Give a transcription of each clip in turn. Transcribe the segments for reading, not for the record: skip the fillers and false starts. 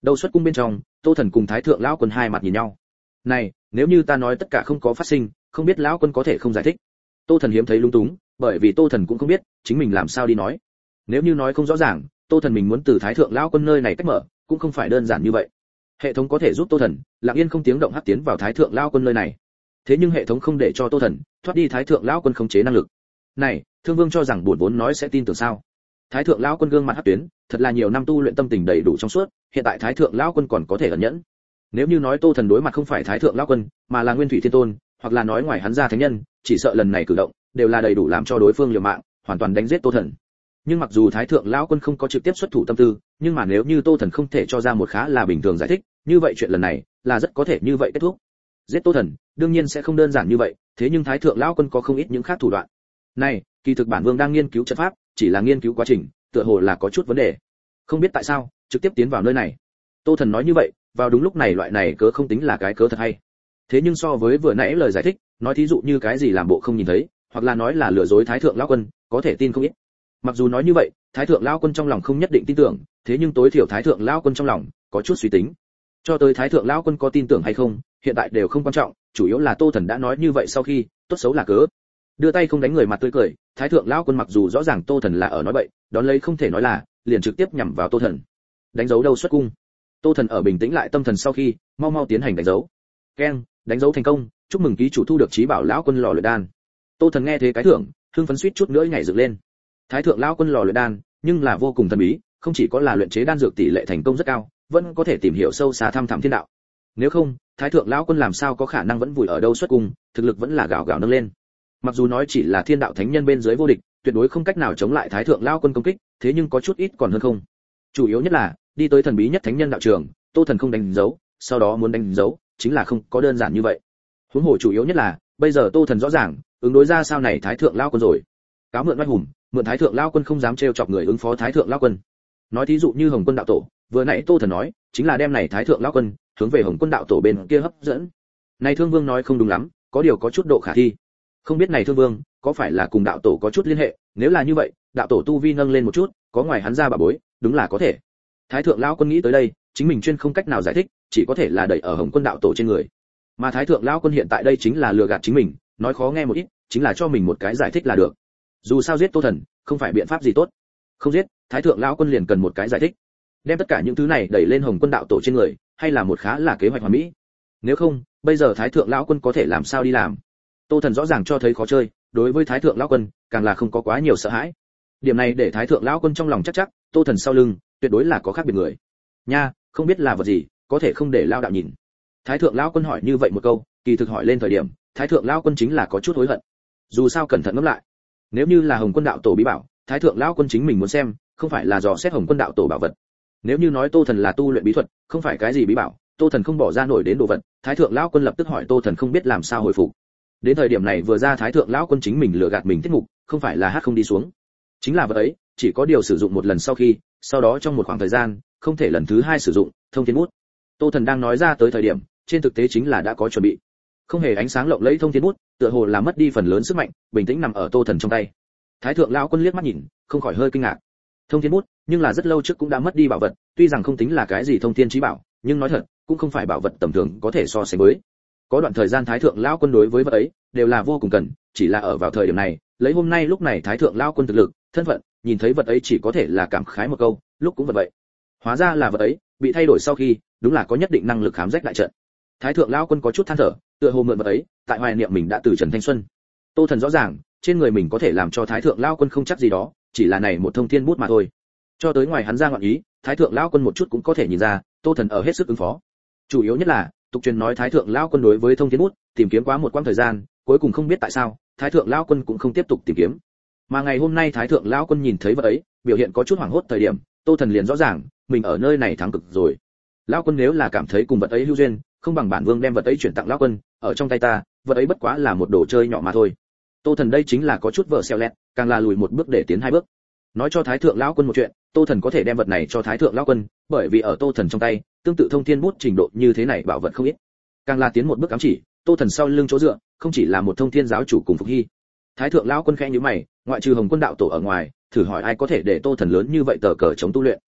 Đầu xuất cung bên trong, Tô Thần cùng Thái thượng lão quân hai mặt nhìn nhau. Này, nếu như ta nói tất cả không có phát sinh, không biết lão quân có thể không giải thích. Tô Thần hiếm thấy lung túng, bởi vì Tô Thần cũng không biết chính mình làm sao đi nói. Nếu như nói không rõ ràng, Tô Thần mình muốn từ Thái thượng lão quân nơi này cách mở, cũng không phải đơn giản như vậy. Hệ thống có thể giúp Tô Thần lặng yên không tiếng động hấp tiến vào Thái thượng lão quân nơi này. Thế nhưng hệ thống không để cho Tô Thần thoát đi Thái thượng lão quân khống chế năng lực. Này, Thương Vương cho rằng buồn vốn nói sẽ tin tưởng sao? Thái thượng lão quân gương mặt hắc tuyến, thật là nhiều năm tu luyện tâm tình đầy đủ trong suốt, hiện tại Thái thượng lão quân còn có thể ẩn nhẫn. Nếu như nói Tô Thần đối mặt không phải Thái thượng lão quân, mà là Nguyên Thủy Thiên Tôn, hoặc là nói ngoài hắn ra thánh nhân, chỉ sợ lần này cử động đều là đầy đủ làm cho đối phương liều mạng, hoàn toàn đánh giết Tô Thần. Nhưng mặc dù Thái thượng lão quân không có trực tiếp xuất thủ tâm tư, nhưng mà nếu như Tô Thần không thể cho ra một khá là bình thường giải thích, như vậy chuyện lần này là rất có thể như vậy kết thúc. Giết Tô Thần, đương nhiên sẽ không đơn giản như vậy, thế nhưng Thái thượng lão quân có không ít những khác thủ đoạn. Này, kỳ thực bản vương đang nghiên cứu trận pháp, chỉ là nghiên cứu quá trình, tựa hồ là có chút vấn đề. Không biết tại sao, trực tiếp tiến vào nơi này. Tô Thần nói như vậy, vào đúng lúc này loại này cớ không tính là cái cớ thật hay. Thế nhưng so với vừa nãy lời giải thích, nói thí dụ như cái gì làm bộ không nhìn thấy, hoặc là nói là lừa dối Thái thượng lão quân, có thể tin không ít. Mặc dù nói như vậy, Thái thượng lão quân trong lòng không nhất định tin tưởng, thế nhưng tối thiểu Thái thượng lão quân trong lòng có chút suy tính. Cho tới Thái thượng lão quân có tin tưởng hay không, hiện tại đều không quan trọng, chủ yếu là Tô Thần đã nói như vậy sau khi, tốt xấu là cớ. Đưa tay không đánh người mặt tươi cười, Thái thượng lão quân mặc dù rõ ràng Tô Thần là ở nói bậy, đón lấy không thể nói là, liền trực tiếp nhắm vào Tô Thần. Đánh dấu đâu xuất cung. Tô Thần ở bình tĩnh lại tâm thần sau khi, mau mau tiến hành đánh dấu. Keng, đánh dấu thành công, chúc mừng ký chủ thu được chí bảo lão quân lò luyện đan. Tô Thần nghe thế cái thưởng, hưng phấn suýt chút nữa nhảy dựng lên. Thái thượng lão quân lò luyện đan, nhưng là vô cùng thần bí, không chỉ có là luyện chế đan dược tỷ lệ thành công rất cao, vẫn có thể tìm hiểu sâu xa thăm thẳm thiên đạo. Nếu không, Thái thượng lão quân làm sao có khả năng vẫn vùi ở đâu xuất cung, thực lực vẫn là gạo gạo nâng lên. Mặc dù nói chỉ là thiên đạo thánh nhân bên dưới vô địch, tuyệt đối không cách nào chống lại Thái thượng lão quân công kích, thế nhưng có chút ít còn hơn không. Chủ yếu nhất là, đi tới thần bí nhất thánh nhân đạo trường, Tô Thần không đánh dấu, sau đó muốn đánh dấu, chính là không có đơn giản như vậy. Huống hồ chủ yếu nhất là, bây giờ Tô Thần rõ ràng, ứng đối ra sao này Thái thượng lão quân rồi. Cáo mượn oai hùng, mượn Thái thượng lão quân không dám trêu chọc người ứng phó Thái thượng lão quân. Nói thí dụ như Hồng Quân đạo tổ, vừa nãy Tô Thần nói, chính là đem này Thái thượng lão quân hướng về Hồng Quân đạo tổ bên kia hấp dẫn. Này Thương Vương nói không đúng lắm, có điều có chút độ khả thi. Không biết này Thương Vương có phải là cùng đạo tổ có chút liên hệ, nếu là như vậy, đạo tổ tu vi nâng lên một chút, có ngoài hắn ra bà bối, đúng là có thể. Thái thượng lão quân nghĩ tới đây, chính mình chuyên không cách nào giải thích, chỉ có thể là đẩy ở Hồng Quân đạo tổ trên người. Mà Thái thượng lão quân hiện tại đây chính là lừa gạt chính mình, nói khó nghe một ít, chính là cho mình một cái giải thích là được. Dù sao giết Tô Thần, không phải biện pháp gì tốt. Không giết, Thái thượng lão quân liền cần một cái giải thích. Đem tất cả những thứ này đẩy lên Hồng Quân đạo tổ trên người, hay là một khá là kế hoạch hoàn mỹ. Nếu không, bây giờ Thái thượng lão quân có thể làm sao đi làm? Tô Thần rõ ràng cho thấy khó chơi, đối với Thái thượng lão quân, càng là không có quá nhiều sợ hãi. Điểm này để Thái thượng lão quân trong lòng chắc, Tô Thần sau lưng, tuyệt đối là có khác biệt người. Nha, không biết là vật gì, có thể không để lão đạo nhìn. Thái thượng lão quân hỏi như vậy một câu, kỳ thực hỏi lên thời điểm, Thái thượng lão quân chính là có chút hối hận. Dù sao cẩn thận ngẫm lại, nếu như là Hồng Quân đạo tổ bí bảo, Thái thượng lão quân chính mình muốn xem, không phải là dò xét Hồng Quân đạo tổ bảo vật. Nếu như nói Tô Thần là tu luyện bí thuật, không phải cái gì bí bảo, Tô Thần không bỏ ra nổi đến đồ vật, Thái thượng lão quân lập tức hỏi Tô Thần không biết làm sao hồi phục. Đến thời điểm này vừa ra Thái thượng lão quân chính mình lừa gạt mình tiết mục, không phải là hát không đi xuống. Chính là vật ấy, chỉ có điều sử dụng một lần sau khi, sau đó trong một khoảng thời gian, không thể lần thứ hai sử dụng, thông thiên bút. Tô Thần đang nói ra tới thời điểm, trên thực tế chính là đã có chuẩn bị. Không hề ánh sáng lộng lẫy thông thiên bút, tựa hồ là mất đi phần lớn sức mạnh, bình tĩnh nằm ở Tô Thần trong tay. Thái thượng lão quân liếc mắt nhìn, không khỏi hơi kinh ngạc. Thông thiên bút, nhưng là rất lâu trước cũng đã mất đi bảo vật, tuy rằng không tính là cái gì thông thiên chí bảo, nhưng nói thật, cũng không phải bảo vật tầm thường có thể so sánh với. Có đoạn thời gian Thái thượng lão quân đối với vật ấy đều là vô cùng cần, chỉ là ở vào thời điểm này, lấy hôm nay lúc này Thái thượng lão quân thực lực, thân phận, nhìn thấy vật ấy chỉ có thể là cảm khái một câu, lúc cũng vật vậy. Hóa ra là vật ấy bị thay đổi sau khi, đúng là có nhất định năng lực khám rách đại trận. Thái thượng lão quân có chút than thở, tựa hồ mượn vật ấy, tại hoài niệm mình đã từ trần thanh xuân. Tô Thần rõ ràng, trên người mình có thể làm cho Thái thượng lão quân không chắc gì đó, chỉ là này một thông thiên bút mà thôi. Cho tới ngoài hắn ra ngọn ý, Thái thượng lão quân một chút cũng có thể nhìn ra, Tô Thần ở hết sức ứng phó. Chủ yếu nhất là, tục truyền nói Thái thượng lão quân đối với thông thiên bút tìm kiếm quá một quãng thời gian, cuối cùng không biết tại sao, Thái thượng lão quân cũng không tiếp tục tìm kiếm. Mà ngày hôm nay Thái thượng lão quân nhìn thấy vật ấy, biểu hiện có chút hoảng hốt thời điểm, Tô Thần liền rõ ràng, mình ở nơi này thắng cực rồi. Lão quân nếu là cảm thấy cùng vật ấy hữu duyên, không bằng bản vương đem vật ấy chuyển tặng lão quân, ở trong tay ta, vật ấy bất quá là một đồ chơi nhỏ mà thôi. Tô Thần đây chính là có chút vợ xeo lẹt, càng là lùi một bước để tiến hai bước. Nói cho Thái thượng lão quân một chuyện, Tô Thần có thể đem vật này cho Thái thượng lão quân, bởi vì ở Tô Thần trong tay, tương tự thông thiên bút trình độ như thế này bảo vật không ít. Càng là tiến một bước ám chỉ, Tô Thần sau lưng chỗ dựa, không chỉ là một thông thiên giáo chủ cùng Phục Hy. Thái thượng lão quân khẽ nhíu mày, ngoại trừ Hồng Quân đạo tổ ở ngoài, thử hỏi ai có thể để Tô Thần lớn như vậy tờ cờ chống tu luyện.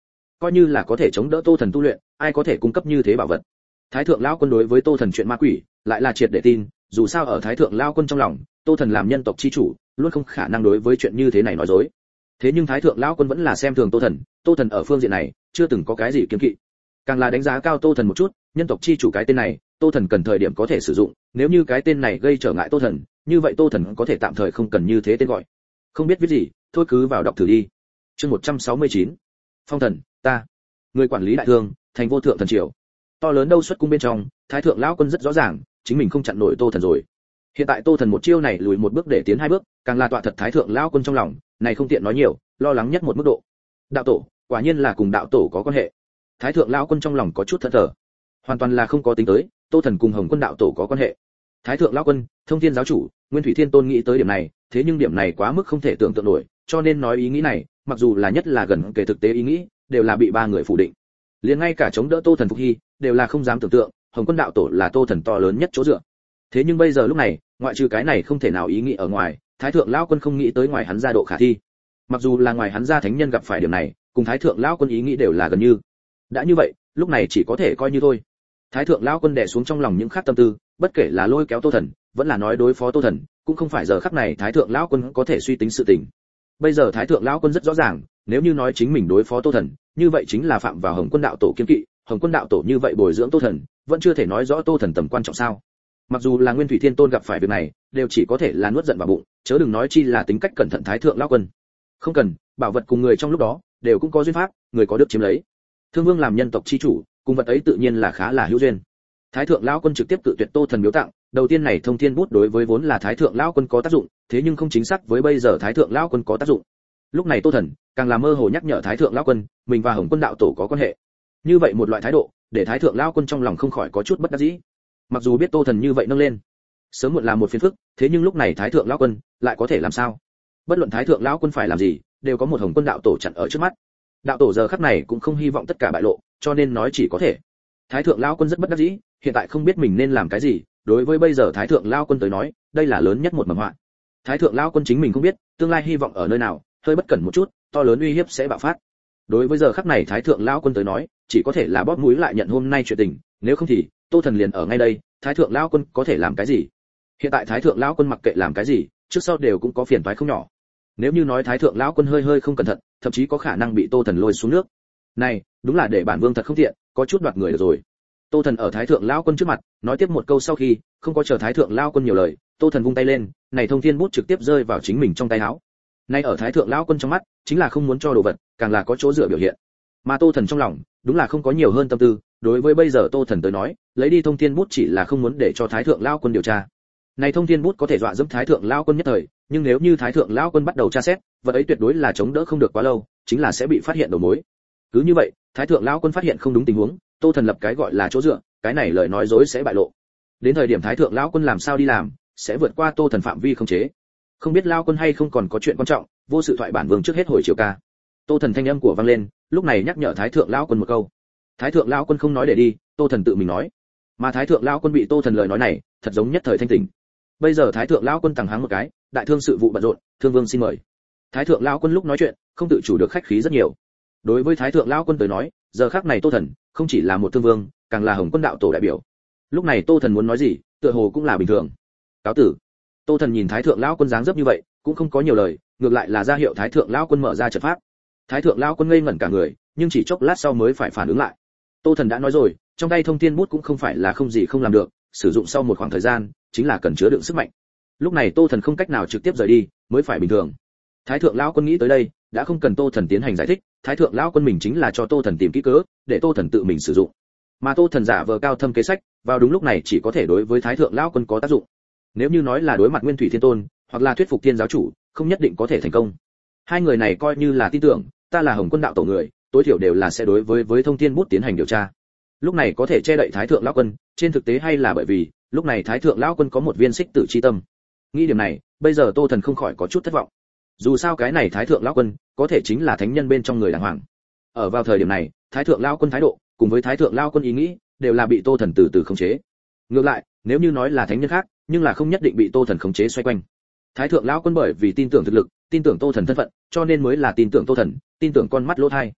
coi như là có thể chống đỡ Tô Thần tu luyện, ai có thể cung cấp như thế bảo vật. Thái thượng lão quân đối với Tô Thần chuyện ma quỷ, lại là triệt để tin, dù sao ở Thái thượng lão quân trong lòng, Tô Thần làm nhân tộc chi chủ, luôn không khả năng đối với chuyện như thế này nói dối. Thế nhưng Thái thượng lão quân vẫn là xem thường Tô Thần ở phương diện này chưa từng có cái gì kiêng kỵ, càng là đánh giá cao Tô Thần một chút, nhân tộc chi chủ cái tên này, Tô Thần cần thời điểm có thể sử dụng, nếu như cái tên này gây trở ngại Tô Thần, như vậy Tô Thần có thể tạm thời không cần như thế tên gọi. Không biết viết gì, thôi cứ vào đọc thử đi. Chương 169. Phong thần, ta. Người quản lý đại thương, thành vô thượng thần triều. To lớn đâu xuất cung bên trong, Thái thượng lão quân rất rõ ràng, chính mình không chặn nổi Tô Thần rồi. Hiện tại Tô Thần một chiêu này lùi một bước để tiến hai bước, càng là tọa thật Thái thượng lão quân trong lòng, này không tiện nói nhiều, lo lắng nhất một mức độ. Đạo tổ, quả nhiên là cùng đạo tổ có quan hệ. Thái thượng lão quân trong lòng có chút thẫn thờ, hoàn toàn là không có tính tới, Tô Thần cùng Hồng Quân đạo tổ có quan hệ. Thái thượng lão quân, Thông Thiên giáo chủ, Nguyên Thủy Thiên Tôn nghĩ tới điểm này, thế nhưng điểm này quá mức không thể tưởng tượng nổi, cho nên nói ý nghĩ này, mặc dù là nhất là gần kề thực tế ý nghĩ, đều là bị ba người phủ định. Liền ngay cả chống đỡ Tô Thần phục hy, đều là không dám tưởng tượng, Hồng Quân đạo tổ là Tô Thần to lớn nhất chỗ dựa. Thế nhưng bây giờ lúc này, ngoại trừ cái này không thể nào ý nghĩ ở ngoài, Thái thượng lão quân không nghĩ tới ngoài hắn ra độ khả thi. Mặc dù là ngoài hắn ra thánh nhân gặp phải điểm này, cùng Thái thượng lão quân ý nghĩ đều là gần như. Đã như vậy, lúc này chỉ có thể coi như thôi. Thái thượng lão quân đè xuống trong lòng những khác tâm tư, bất kể là lôi kéo Tô Thần, vẫn là nói đối phó Tô Thần, cũng không phải giờ khắc này Thái thượng lão quân có thể suy tính sự tình. Bây giờ Thái thượng lão quân rất rõ ràng, nếu như nói chính mình đối phó Tô Thần, như vậy chính là phạm vào Hồng Quân đạo tổ kiên kỵ, Hồng Quân đạo tổ như vậy bồi dưỡng Tô Thần, vẫn chưa thể nói rõ Tô Thần tầm quan trọng sao? Mặc dù là Nguyên Thủy Thiên Tôn gặp phải việc này, đều chỉ có thể là nuốt giận vào bụng, chớ đừng nói chi là tính cách cẩn thận Thái thượng lão quân. Không cần, bảo vật cùng người trong lúc đó, đều cũng có duyên pháp, người có được chiếm lấy. Thương Vương làm nhân tộc chi chủ, cùng vật ấy tự nhiên là khá là hữu duyên. Thái thượng lão quân trực tiếp cự tuyệt Tô Thần biếu tặng, đầu tiên này Thông Thiên bút đối với vốn là Thái thượng lão quân có tác dụng, thế nhưng không chính xác với bây giờ Thái thượng lão quân có tác dụng. Lúc này Tô Thần càng là mơ hồ nhắc nhở Thái thượng lão quân, mình và Hồng Quân đạo tổ có quan hệ. Như vậy một loại thái độ, để Thái thượng lão quân trong lòng không khỏi có chút bất đắc dĩ. Mặc dù biết Tô Thần như vậy nâng lên, sớm muộn là một phiền phức, thế nhưng lúc này Thái thượng lão quân lại có thể làm sao? Bất luận Thái thượng lão quân phải làm gì, đều có một Hồng Quân đạo tổ chặn ở trước mắt. Đạo tổ giờ khắc này cũng không hy vọng tất cả bại lộ, cho nên nói chỉ có thể. Thái thượng lão quân rất bất đắc dĩ, hiện tại không biết mình nên làm cái gì, đối với bây giờ Thái thượng lão quân tới nói, đây là lớn nhất một mầm họa. Thái thượng lão quân chính mình không biết, tương lai hy vọng ở nơi nào, hơi bất cẩn một chút, to lớn uy hiếp sẽ bạo phát. Đối với giờ khắc này Thái thượng lão quân tới nói, chỉ có thể là bóp mũi lại nhận hôm nay chuyện tình, nếu không thì Tô Thần liền ở ngay đây, Thái thượng lão quân có thể làm cái gì? Hiện tại Thái thượng lão quân mặc kệ làm cái gì, trước sau đều cũng có phiền toái không nhỏ. Nếu như nói Thái thượng lão quân hơi không cẩn thận, thậm chí có khả năng bị Tô Thần lôi xuống nước. Này, đúng là để bản vương thật không tiện, có chút đoạt người được rồi. Tô Thần ở Thái thượng lão quân trước mặt, nói tiếp một câu sau khi, không có chờ Thái thượng lão quân nhiều lời, Tô Thần vung tay lên, này Thông Thiên bút trực tiếp rơi vào chính mình trong tay áo. Nay ở Thái thượng lão quân trong mắt, chính là không muốn cho đồ vật, càng là có chỗ dựa biểu hiện. Mà Tô Thần trong lòng, đúng là không có nhiều hơn tâm tư, đối với bây giờ Tô Thần tới nói, lấy đi Thông Thiên bút chỉ là không muốn để cho Thái thượng lão quân điều tra. Này Thông Thiên bút có thể dọa dẫm Thái thượng lão quân nhất thời, nhưng nếu như Thái thượng lão quân bắt đầu tra xét, vật ấy tuyệt đối là chống đỡ không được quá lâu, chính là sẽ bị phát hiện đầu mối. Cứ như vậy, Thái thượng lão quân phát hiện không đúng tình huống, Tô Thần lập cái gọi là chỗ dựa, cái này lời nói dối sẽ bại lộ. Đến thời điểm Thái thượng lão quân làm sao đi làm, sẽ vượt qua Tô Thần phạm vi không chế. Không biết lão quân hay không còn có chuyện quan trọng, vô sự thoại bản vương trước hết hồi chiều ca. Tô Thần thanh âm của vang lên, lúc này nhắc nhở Thái thượng lão quân một câu. Thái thượng lão quân không nói để đi, Tô Thần tự mình nói. Mà Thái thượng lão quân bị Tô Thần lời nói này, thật giống nhất thời thanh tỉnh. Bây giờ Thái thượng lão quân tằng háng một cái, đại thương sự vụ bận rộn, Thương Vương xin mời. Thái thượng lão quân lúc nói chuyện, không tự chủ được khách khí rất nhiều. Đối với Thái thượng lão quân tới nói, giờ khắc này Tô Thần không chỉ là một thương vương, càng là Hồng Quân đạo tổ đại biểu. Lúc này Tô Thần muốn nói gì, tựa hồ cũng là bình thường. Cáo tử. Tô Thần nhìn Thái thượng lão quân dáng dấp như vậy, cũng không có nhiều lời, ngược lại là ra hiệu Thái thượng lão quân mở ra trận pháp. Thái thượng lão quân ngây ngẩn cả người, nhưng chỉ chốc lát sau mới phải phản ứng lại. Tô Thần đã nói rồi, trong tay Thông Thiên bút cũng không phải là không gì không làm được, sử dụng sau một khoảng thời gian, chính là cần chứa đựng sức mạnh. Lúc này Tô Thần không cách nào trực tiếp rời đi, mới phải bình thường. Thái thượng lão quân nghĩ tới đây, đã không cần Tô Thần tiến hành giải thích, Thái thượng lão quân mình chính là cho Tô Thần tìm kỹ cớ, để Tô Thần tự mình sử dụng. Mà Tô Thần giả vờ cao thâm kế sách, vào đúng lúc này chỉ có thể đối với Thái thượng lão quân có tác dụng. Nếu như nói là đối mặt Nguyên Thủy Thiên Tôn, hoặc là thuyết phục Thiên giáo chủ, không nhất định có thể thành công. Hai người này coi như là tin tưởng, ta là Hồng Quân đạo tổ người, tối thiểu đều là sẽ đối với Thông Thiên bút tiến hành điều tra. Lúc này có thể che đậy Thái thượng lão quân, trên thực tế hay là bởi vì, lúc này Thái thượng lão quân có một viên xích tử chi tâm. Nghĩ điểm này, bây giờ Tô Thần không khỏi có chút thất vọng. Dù sao cái này Thái thượng lão quân, có thể chính là thánh nhân bên trong người đàng hoàng. Ở vào thời điểm này, Thái thượng lão quân thái độ, cùng với Thái thượng lão quân ý nghĩ, đều là bị Tô Thần từ từ khống chế. Ngược lại, nếu như nói là thánh nhân khác, nhưng là không nhất định bị Tô Thần khống chế xoay quanh. Thái thượng lão quân bởi vì tin tưởng thực lực, tin tưởng Tô Thần thân phận, cho nên mới là tin tưởng Tô Thần, tin tưởng con mắt lỗ tai.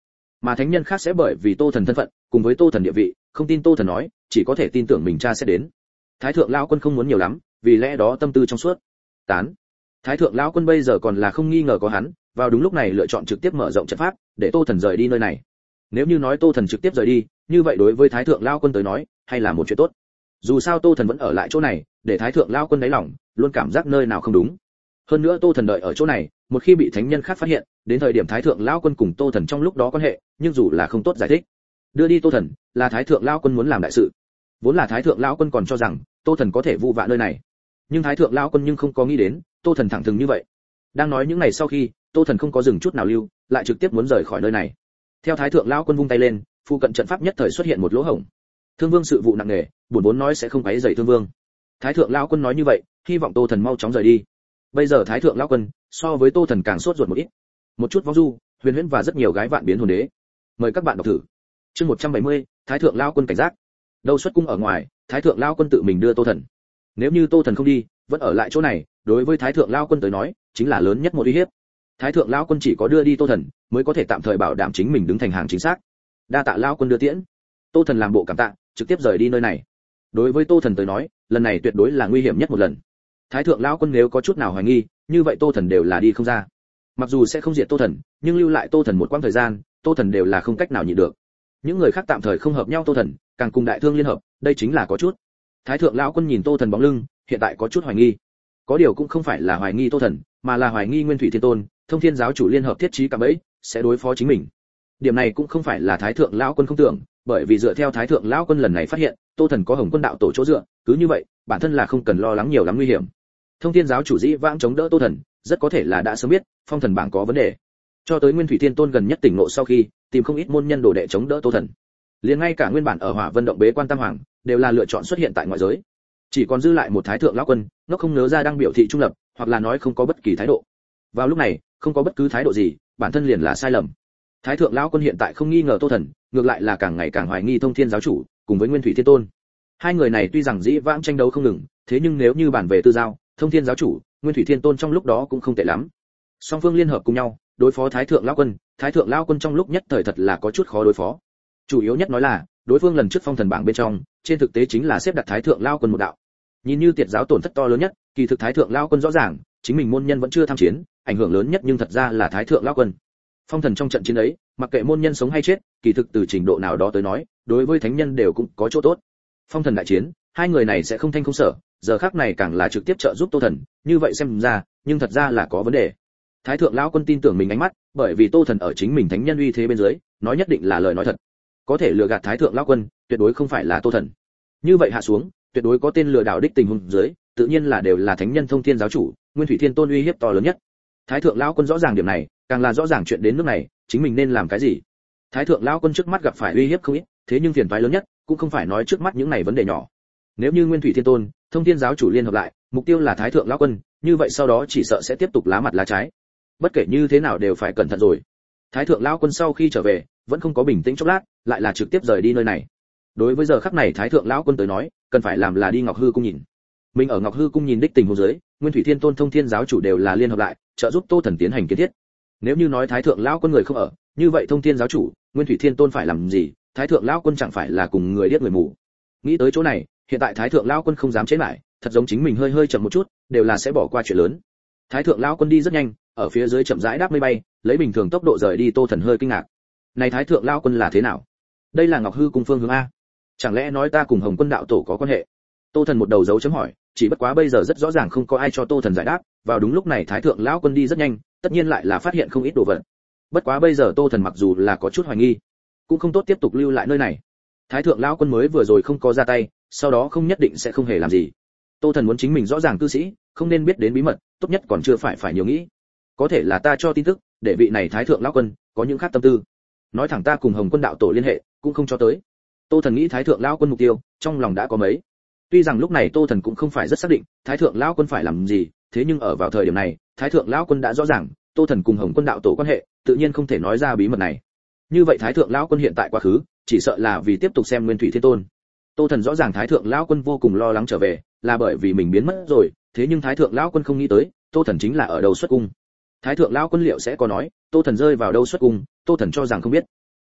mà thánh nhân khác sẽ bởi vì Tô Thần thân phận cùng với Tô Thần địa vị, không tin Tô Thần nói, chỉ có thể tin tưởng mình cha sẽ đến. Thái thượng lão quân không muốn nhiều lắm, vì lẽ đó tâm tư trong suốt. Tán. Thái thượng lão quân bây giờ còn là không nghi ngờ có hắn, vào đúng lúc này lựa chọn trực tiếp mở rộng trận pháp, để Tô Thần rời đi nơi này. Nếu như nói Tô Thần trực tiếp rời đi, như vậy đối với Thái thượng lão quân tới nói, hay là một chuyện tốt. Dù sao Tô Thần vẫn ở lại chỗ này, để Thái thượng lão quân đáy lòng luôn cảm giác nơi nào không đúng. Hơn nữa Tô Thần đợi ở chỗ này, một khi bị thánh nhân khác phát hiện, đến thời điểm Thái thượng lão quân cùng Tô Thần trong lúc đó quan hệ, nhưng dù là không tốt giải thích. Đưa đi Tô Thần, là Thái thượng lão quân muốn làm đại sự. Vốn là Thái thượng lão quân còn cho rằng Tô Thần có thể vu vạ nơi này, nhưng Thái thượng lão quân nhưng không có nghĩ đến Tô Thần thẳng thừng như vậy. Đang nói những ngày sau khi, Tô Thần không có dừng chút nào lưu, lại trực tiếp muốn rời khỏi nơi này. Theo Thái thượng lão quân vung tay lên, phụ cận trận pháp nhất thời xuất hiện một lỗ hổng. Thương Vương sự vụ nặng nề, buồn vốn nói sẽ không quấy rầy Thương Vương. Thái thượng lão quân nói như vậy, hy vọng Tô Thần mau chóng rời đi. Bây giờ Thái thượng lão quân so với Tô Thần càng sốt ruột một ít. Một chút vong du, huyền huyễn và rất nhiều gái vạn biến hồn đế. Mời các bạn đọc thử. Chương 170, Thái thượng lão quân cảnh giác. Đâu xuất cung ở ngoài, Thái thượng lão quân tự mình đưa Tô Thần. Nếu như Tô Thần không đi, vẫn ở lại chỗ này, đối với Thái thượng lão quân tới nói, chính là lớn nhất một uy hiếp. Thái thượng lão quân chỉ có đưa đi Tô Thần, mới có thể tạm thời bảo đảm chính mình đứng thành hàng chính xác. Đa tạ lão quân đưa tiễn. Tô Thần làm bộ cảm tạ, trực tiếp rời đi nơi này. Đối với Tô Thần tới nói, lần này tuyệt đối là nguy hiểm nhất một lần. Thái thượng lão quân nếu có chút nào hoài nghi, như vậy Tô Thần đều là đi không ra. Mặc dù sẽ không diệt Tô Thần, nhưng lưu lại Tô Thần một quãng thời gian, Tô Thần đều là không cách nào nhịn được. Những người khác tạm thời không hợp nhau Tô Thần, càng cùng đại thương liên hợp, đây chính là có chút. Thái thượng lão quân nhìn Tô Thần bóng lưng, hiện tại có chút hoài nghi. Có điều cũng không phải là hoài nghi Tô Thần, mà là hoài nghi Nguyên Thủy Thiên Tôn, Thông Thiên giáo chủ liên hợp thiết trí cả bẫy, sẽ đối phó chính mình. Điểm này cũng không phải là Thái thượng lão quân không tưởng, bởi vì dựa theo Thái thượng lão quân lần này phát hiện, Tô Thần có Hồng Quân đạo tổ chỗ dựa, cứ như vậy, bản thân là không cần lo lắng nhiều lắm nguy hiểm. Thông Thiên giáo chủ dĩ vãng chống đỡ Tô Thần, rất có thể là đã sớm biết phong thần bảng có vấn đề. Cho tới Nguyên Thủy Thiên Tôn gần nhất tỉnh ngộ sau khi, tìm không ít môn nhân đồ đệ chống đỡ Tô Thần. Liền ngay cả nguyên bản ở Hỏa Vân động bế quan Tam Hoàng, đều là lựa chọn xuất hiện tại ngoại giới. Chỉ còn dư lại một Thái thượng lão quân, nó không nỡ ra đang biểu thị trung lập, hoặc là nói không có bất kỳ thái độ. Vào lúc này, không có bất cứ thái độ gì, bản thân liền là sai lầm. Thái thượng lão quân hiện tại không nghi ngờ Tô Thần, ngược lại là càng ngày càng hoài nghi Thông Thiên giáo chủ cùng với Nguyên Thủy Thiên Tôn. Hai người này tuy rằng dĩ vãng tranh đấu không ngừng, thế nhưng nếu như bản về tư giao, Thông Thiên giáo chủ, Nguyên Thủy Thiên Tôn trong lúc đó cũng không tệ lắm. Song phương liên hợp cùng nhau, đối phó Thái thượng lão quân, Thái thượng lão quân trong lúc nhất thời thật là có chút khó đối phó. Chủ yếu nhất nói là, đối phương lần trước phong thần bảng bên trong, trên thực tế chính là xếp đặt Thái thượng lão quân một đạo. Nhìn như tiệt giáo tổn thất to lớn nhất, kỳ thực Thái thượng lão quân rõ ràng, chính mình môn nhân vẫn chưa tham chiến, ảnh hưởng lớn nhất nhưng thật ra là Thái thượng lão quân. Phong thần trong trận chiến ấy, mặc kệ môn nhân sống hay chết, kỳ thực từ trình độ nào đó tới nói, đối với thánh nhân đều cũng có chỗ tốt. Phong thần đại chiến, hai người này sẽ không thanh không sợ, giờ khắc này càng là trực tiếp trợ giúp Tô Thần, như vậy xem ra, nhưng thật ra là có vấn đề. Thái thượng lão quân tin tưởng mình ánh mắt, bởi vì Tô Thần ở chính mình thánh nhân uy thế bên dưới, nói nhất định là lời nói thật. Có thể lừa gạt Thái thượng lão quân, tuyệt đối không phải là Tô Thần. Như vậy hạ xuống, tuyệt đối có tên lừa đảo đích tình huống dưới, tự nhiên là đều là thánh nhân Thông Thiên giáo chủ, Nguyên Thủy Thiên Tôn uy hiếp to lớn nhất. Thái thượng lão quân rõ ràng điểm này, càng là rõ ràng chuyện đến nước này, chính mình nên làm cái gì. Thái thượng lão quân trước mắt gặp phải uy hiếp không ít, thế nhưng phiền toái lớn nhất cũng không phải nói trước mắt những này vấn đề nhỏ. Nếu như Nguyên Thủy Thiên Tôn, Thông Thiên giáo chủ liên hợp lại, mục tiêu là Thái thượng lão quân, như vậy sau đó chỉ sợ sẽ tiếp tục lá mặt lá trái. Bất kể như thế nào đều phải cẩn thận rồi. Thái thượng lão quân sau khi trở về, vẫn không có bình tĩnh chốc lát, lại là trực tiếp rời đi nơi này. Đối với giờ khắc này Thái thượng lão quân tới nói, cần phải làm là đi Ngọc Hư cung nhìn. Mình ở Ngọc Hư cung nhìn đích tình huống dưới, Nguyên Thủy Thiên Tôn, Thông Thiên giáo chủ đều là liên hợp lại, trợ giúp Tô Thần tiến hành kiến thiết. Nếu như nói Thái thượng lão quân người không ở, như vậy Thông Thiên giáo chủ, Nguyên Thủy Thiên Tôn phải làm gì? Thái thượng lão quân chẳng phải là cùng người điếc người mù. Nghĩ tới chỗ này, hiện tại Thái thượng lão quân không dám chế lại, thật giống chính mình hơi hơi chậm một chút, đều là sẽ bỏ qua chuyện lớn. Thái thượng lão quân đi rất nhanh, ở phía dưới chậm rãi đáp mây bay, lấy bình thường tốc độ rời đi. Tô Thần hơi kinh ngạc. Này Thái thượng lão quân là thế nào? Đây là Ngọc Hư cung phương hướng a? Chẳng lẽ nói ta cùng Hồng Quân đạo tổ có quan hệ? Tô Thần một đầu dấu chấm hỏi, chỉ bất quá bây giờ rất rõ ràng không có ai cho Tô Thần giải đáp. Vào đúng lúc này Thái thượng lão quân đi rất nhanh, tất nhiên lại là phát hiện không ít đồ vật. Bất quá bây giờ Tô Thần mặc dù là có chút hoài nghi, cũng không tốt tiếp tục lưu lại nơi này. Thái thượng lão quân mới vừa rồi không có ra tay, sau đó không nhất định sẽ không hề làm gì. Tô Thần muốn chính mình rõ ràng cư sĩ, không nên biết đến bí mật, tốt nhất còn chưa phải nhiều nghĩ. Có thể là ta cho tin tức, để vị này Thái thượng lão quân có những khác tâm tư. Nói thẳng ta cùng Hồng Quân đạo tổ liên hệ, cũng không cho tới. Tô Thần nghĩ Thái thượng lão quân mục tiêu, trong lòng đã có mấy. Tuy rằng lúc này Tô Thần cũng không phải rất xác định Thái thượng lão quân phải làm gì, thế nhưng ở vào thời điểm này, Thái thượng lão quân đã rõ ràng, Tô Thần cùng Hồng Quân đạo tổ quan hệ, tự nhiên không thể nói ra bí mật này. Như vậy Thái thượng lão quân hiện tại quá khứ, chỉ sợ là vì tiếp tục xem Nguyên Thủy Thiên Tôn. Tô Thần rõ ràng Thái thượng lão quân vô cùng lo lắng trở về, là bởi vì mình biến mất rồi, thế nhưng Thái thượng lão quân không nghĩ tới, Tô Thần chính là ở đầu xuất cung. Thái thượng lão quân liệu sẽ có nói, Tô Thần rơi vào đâu xuất cung, Tô Thần cho rằng không biết.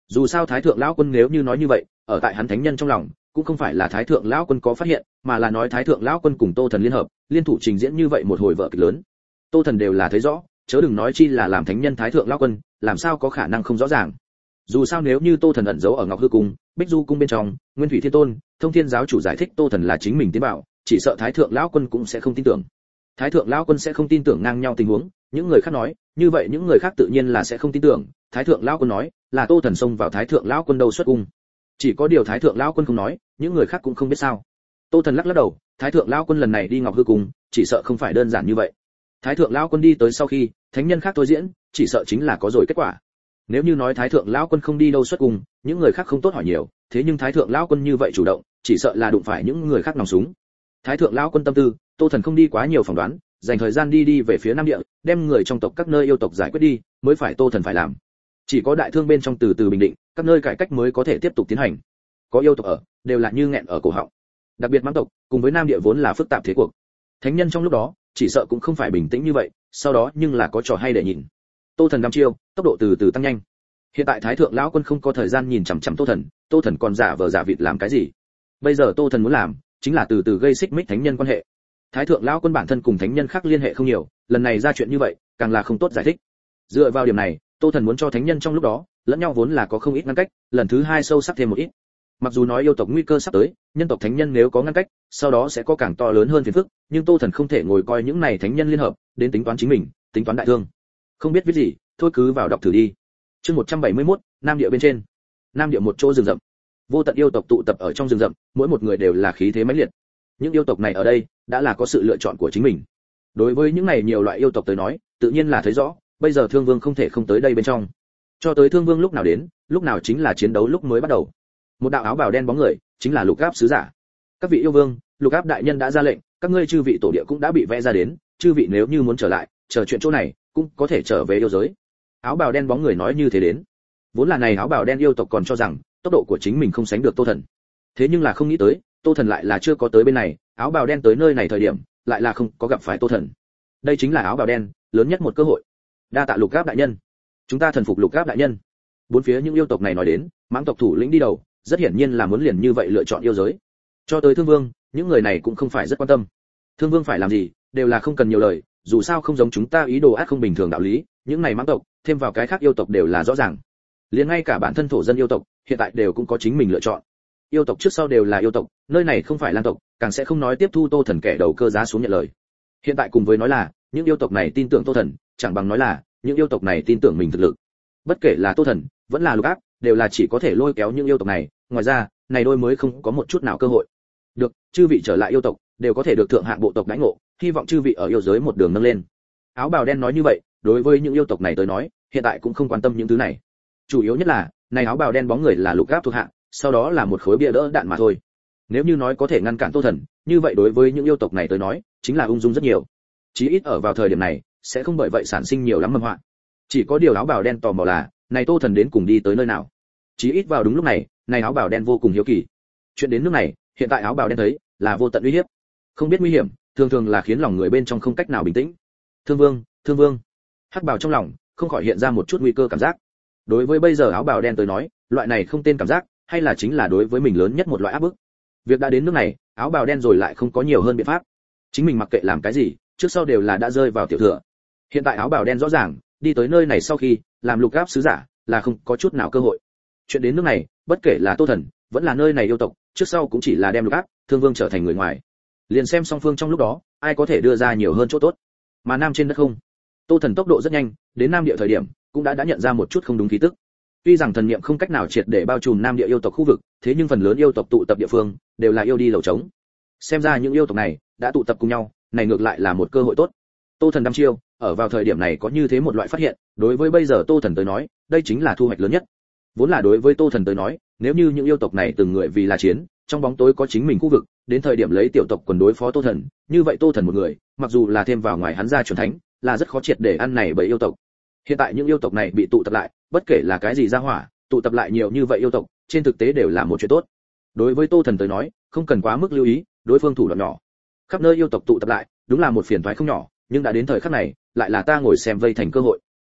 Dù sao thái thượng lão quân nếu như nói như vậy, ở tại hắn thánh nhân trong lòng, cũng không phải là thái thượng lão quân có phát hiện, mà là nói thái thượng lão quân cùng Tô Thần liên hợp, liên thủ trình diễn như vậy một hồi vở kịch lớn. Tô Thần đều là thấy rõ, chớ đừng nói chi là làm thánh nhân thái thượng lão quân, làm sao có khả năng không rõ ràng. Dù sao nếu như Tô Thần ẩn giấu ở Ngọc Hư cung, Bích Du cung bên trong, Nguyên Thủy Thiên Tôn, Thông Thiên giáo chủ giải thích Tô Thần là chính mình tiến bảo, chỉ sợ thái thượng lão quân cũng sẽ không tin tưởng. Thái thượng lão quân sẽ không tin tưởng ngang nhau tình huống, những người khác nói, như vậy những người khác tự nhiên là sẽ không tin tưởng. Thái thượng lão quân nói, là Tô Thần xông vào thái thượng lão quân đầu xuất cung. Chỉ có điều thái thượng lão quân không nói, những người khác cũng không biết sao. Tô Thần lắc lắc đầu, thái thượng lão quân lần này đi Ngọc Hư cung, chỉ sợ không phải đơn giản như vậy. Thái thượng lão quân đi tới sau khi, thánh nhân khác thôi diễn, chỉ sợ chính là có rồi kết quả. Nếu như nói thái thượng lão quân không đi đâu xuất cung, những người khác không tốt hỏi nhiều, thế nhưng thái thượng lão quân như vậy chủ động, chỉ sợ là đụng phải những người khác nòng súng. Thái thượng lão quân tâm tư, Tô Thần không đi quá nhiều phỏng đoán, dành thời gian đi về phía Nam Địa, đem người trong tộc các nơi yêu tộc giải quyết đi, mới phải Tô Thần phải làm. Chỉ có đại thương bên trong từ từ bình định, các nơi cải cách mới có thể tiếp tục tiến hành. Có yêu tộc ở, đều là như nghẹn ở cổ họng. Đặc biệt Mãng tộc, cùng với Nam Địa vốn là phức tạp thế cuộc. Thánh nhân trong lúc đó, chỉ sợ cũng không phải bình tĩnh như vậy, sau đó nhưng là có trò hay để nhìn. Tô Thần đăm chiêu, tốc độ từ từ tăng nhanh. Hiện tại thái thượng lão quân không có thời gian nhìn chằm chằm Tô Thần còn giả vờ giả vịt làm cái gì? Bây giờ Tô Thần muốn làm, chính là từ từ gây xích mích thánh nhân quan hệ. Thái thượng lão quân bản thân cùng thánh nhân khác liên hệ không nhiều, lần này ra chuyện như vậy, càng là không tốt giải thích. Dựa vào điểm này, Tô Thần muốn cho thánh nhân trong lúc đó, lẫn nhau vốn là có không ít ngăn cách, lần thứ hai sâu sắc thêm một ít. Mặc dù nói yêu tộc nguy cơ sắp tới, nhân tộc thánh nhân nếu có ngăn cách, sau đó sẽ có càng to lớn hơn phiền phức, nhưng Tô Thần không thể ngồi coi những này thánh nhân liên hợp, đến tính toán chính mình, tính toán đại thương. Không biết viết gì, thôi cứ vào đọc thử đi. Chương 171, Nam Địa bên trên. Nam Địa một chỗ rừng rậm. Vô tận yêu tộc tụ tập ở trong rừng rậm, mỗi một người đều là khí thế mãnh liệt. Những yêu tộc này ở đây đã là có sự lựa chọn của chính mình. Đối với những này nhiều loại yêu tộc tới nói, tự nhiên là thấy rõ, bây giờ Thương Vương không thể không tới đây bên trong. Cho tới Thương Vương lúc nào đến, lúc nào chính là chiến đấu lúc mới bắt đầu. Một đạo áo bào đen bóng người, chính là Lục Áp sứ giả. Các vị yêu vương, Lục Áp đại nhân đã ra lệnh, các ngươi chư vị tổ địa cũng đã bị vẽ ra đến, chư vị nếu như muốn trở lại, chờ chuyện chỗ này, cũng có thể trở về yêu giới. Áo bào đen bóng người nói như thế đến. Vốn là này áo bào đen yêu tộc còn cho rằng tốc độ của chính mình không sánh được Tô Thần. Thế nhưng là không nghĩ tới, Tô Thần lại là chưa có tới bên này, áo bào đen tới nơi này thời điểm, lại là không có gặp phải Tô Thần. Đây chính là áo bào đen lớn nhất một cơ hội. Đa tạ Lục Áp đại nhân. Chúng ta thần phục Lục Áp đại nhân. Bốn phía những yêu tộc này nói đến, Mãng tộc thủ lĩnh đi đầu, rất hiển nhiên là muốn liền như vậy lựa chọn yêu giới. Cho tới Thương Vương, những người này cũng không phải rất quan tâm. Thương Vương phải làm gì, đều là không cần nhiều lời, dù sao không giống chúng ta ý đồ ác không bình thường đạo lý, những này Mãng tộc, thêm vào cái khác yêu tộc đều là rõ ràng. Liền ngay cả bản thân thổ dân yêu tộc, hiện tại đều cũng có chính mình lựa chọn. Yêu tộc trước sau đều là yêu tộc, nơi này không phải Lan tộc, càng sẽ không nói tiếp thu Tô Thần kẻ đầu cơ giá xuống nhận lời. Hiện tại cùng với nói là, những yêu tộc này tin tưởng Tô Thần, chẳng bằng nói là, những yêu tộc này tin tưởng mình thực lực. Bất kể là Tô Thần, vẫn là Lục Áp, đều là chỉ có thể lôi kéo những yêu tộc này, ngoài ra, này đôi mới không có một chút nào cơ hội. Được, chư vị trở lại yêu tộc, đều có thể được thượng hạng bộ tộc đãi ngộ, hy vọng chư vị ở yêu giới một đường nâng lên. Áo bào đen nói như vậy, đối với những yêu tộc này tới nói, hiện tại cũng không quan tâm những thứ này. Chủ yếu nhất là, này áo bào đen bóng người là Lục Áp thuộc hạ, sau đó là một khối bia đỡ đạn mà thôi. Nếu như nói có thể ngăn cản Tô Thần, như vậy đối với những yêu tộc này tới nói, chính là ung dung rất nhiều. Chí ít ở vào thời điểm này, sẽ không bởi vậy sản sinh nhiều lắm mầm họa. Chỉ có điều áo bào đen tò mò là, này Tô Thần đến cùng đi tới nơi nào. Chí ít vào đúng lúc này, này áo bào đen vô cùng hiếu kỳ. Chuyện đến nước này, hiện tại áo bào đen thấy là vô tận uy hiếp. Không biết nguy hiểm, thường thường là khiến lòng người bên trong không cách nào bình tĩnh. Thương Vương. Hắc bào trong lòng không khỏi hiện ra một chút nguy cơ cảm giác. Đối với bây giờ áo bào đen tới nói, loại này không tên cảm giác, hay là chính là đối với mình lớn nhất một loại áp bức. Việc đã đến nước này, áo bào đen rồi lại không có nhiều hơn biện pháp. Chính mình mặc kệ làm cái gì, trước sau đều là đã rơi vào tiểu thừa. Hiện tại áo bào đen rõ ràng, đi tới nơi này sau khi, làm Lục Áp sứ giả, là không có chút nào cơ hội. Chuyện đến nước này, bất kể là Tô Thần, vẫn là nơi này yêu tộc, trước sau cũng chỉ là đem Lục Áp, Thương Vương trở thành người ngoài. Liền xem song phương trong lúc đó, ai có thể đưa ra nhiều hơn chỗ tốt. Mà nam trên đất không. Tô Thần tốc độ rất nhanh, đến Nam Địa thời điểm, cũng đã nhận ra một chút không đúng khí tức. Tuy rằng thần niệm không cách nào triệt để bao trùm Nam Địa yêu tộc khu vực, thế nhưng phần lớn yêu tộc tụ tập địa phương đều là yêu đi lầu trống. Xem ra những yêu tộc này đã tụ tập cùng nhau, này ngược lại là một cơ hội tốt. Tô Thần đăm chiêu, ở vào thời điểm này có như thế một loại phát hiện, đối với bây giờ Tô Thần tới nói, đây chính là thu hoạch lớn nhất. Vốn là đối với Tô Thần tới nói, nếu như những yêu tộc này từng người vì là chiến, trong bóng tối có chính mình khu vực, đến thời điểm lấy tiểu tộc quần đối phó Tô Thần, như vậy Tô Thần một người, mặc dù là thêm vào ngoài hắn ra chuẩn thánh, là rất khó triệt để ăn này bởi yêu tộc. Hiện tại những yêu tộc này bị tụ tập lại, bất kể là cái gì ra hỏa, tụ tập lại nhiều như vậy yêu tộc, trên thực tế đều là một chuyện tốt. Đối với Tô Thần tới nói, không cần quá mức lưu ý, đối phương thủ đoạn nhỏ. Khắp nơi yêu tộc tụ tập lại, đúng là một phiền toái không nhỏ, nhưng đã đến thời khắc này, lại là ta ngồi xem vây thành cơ hội.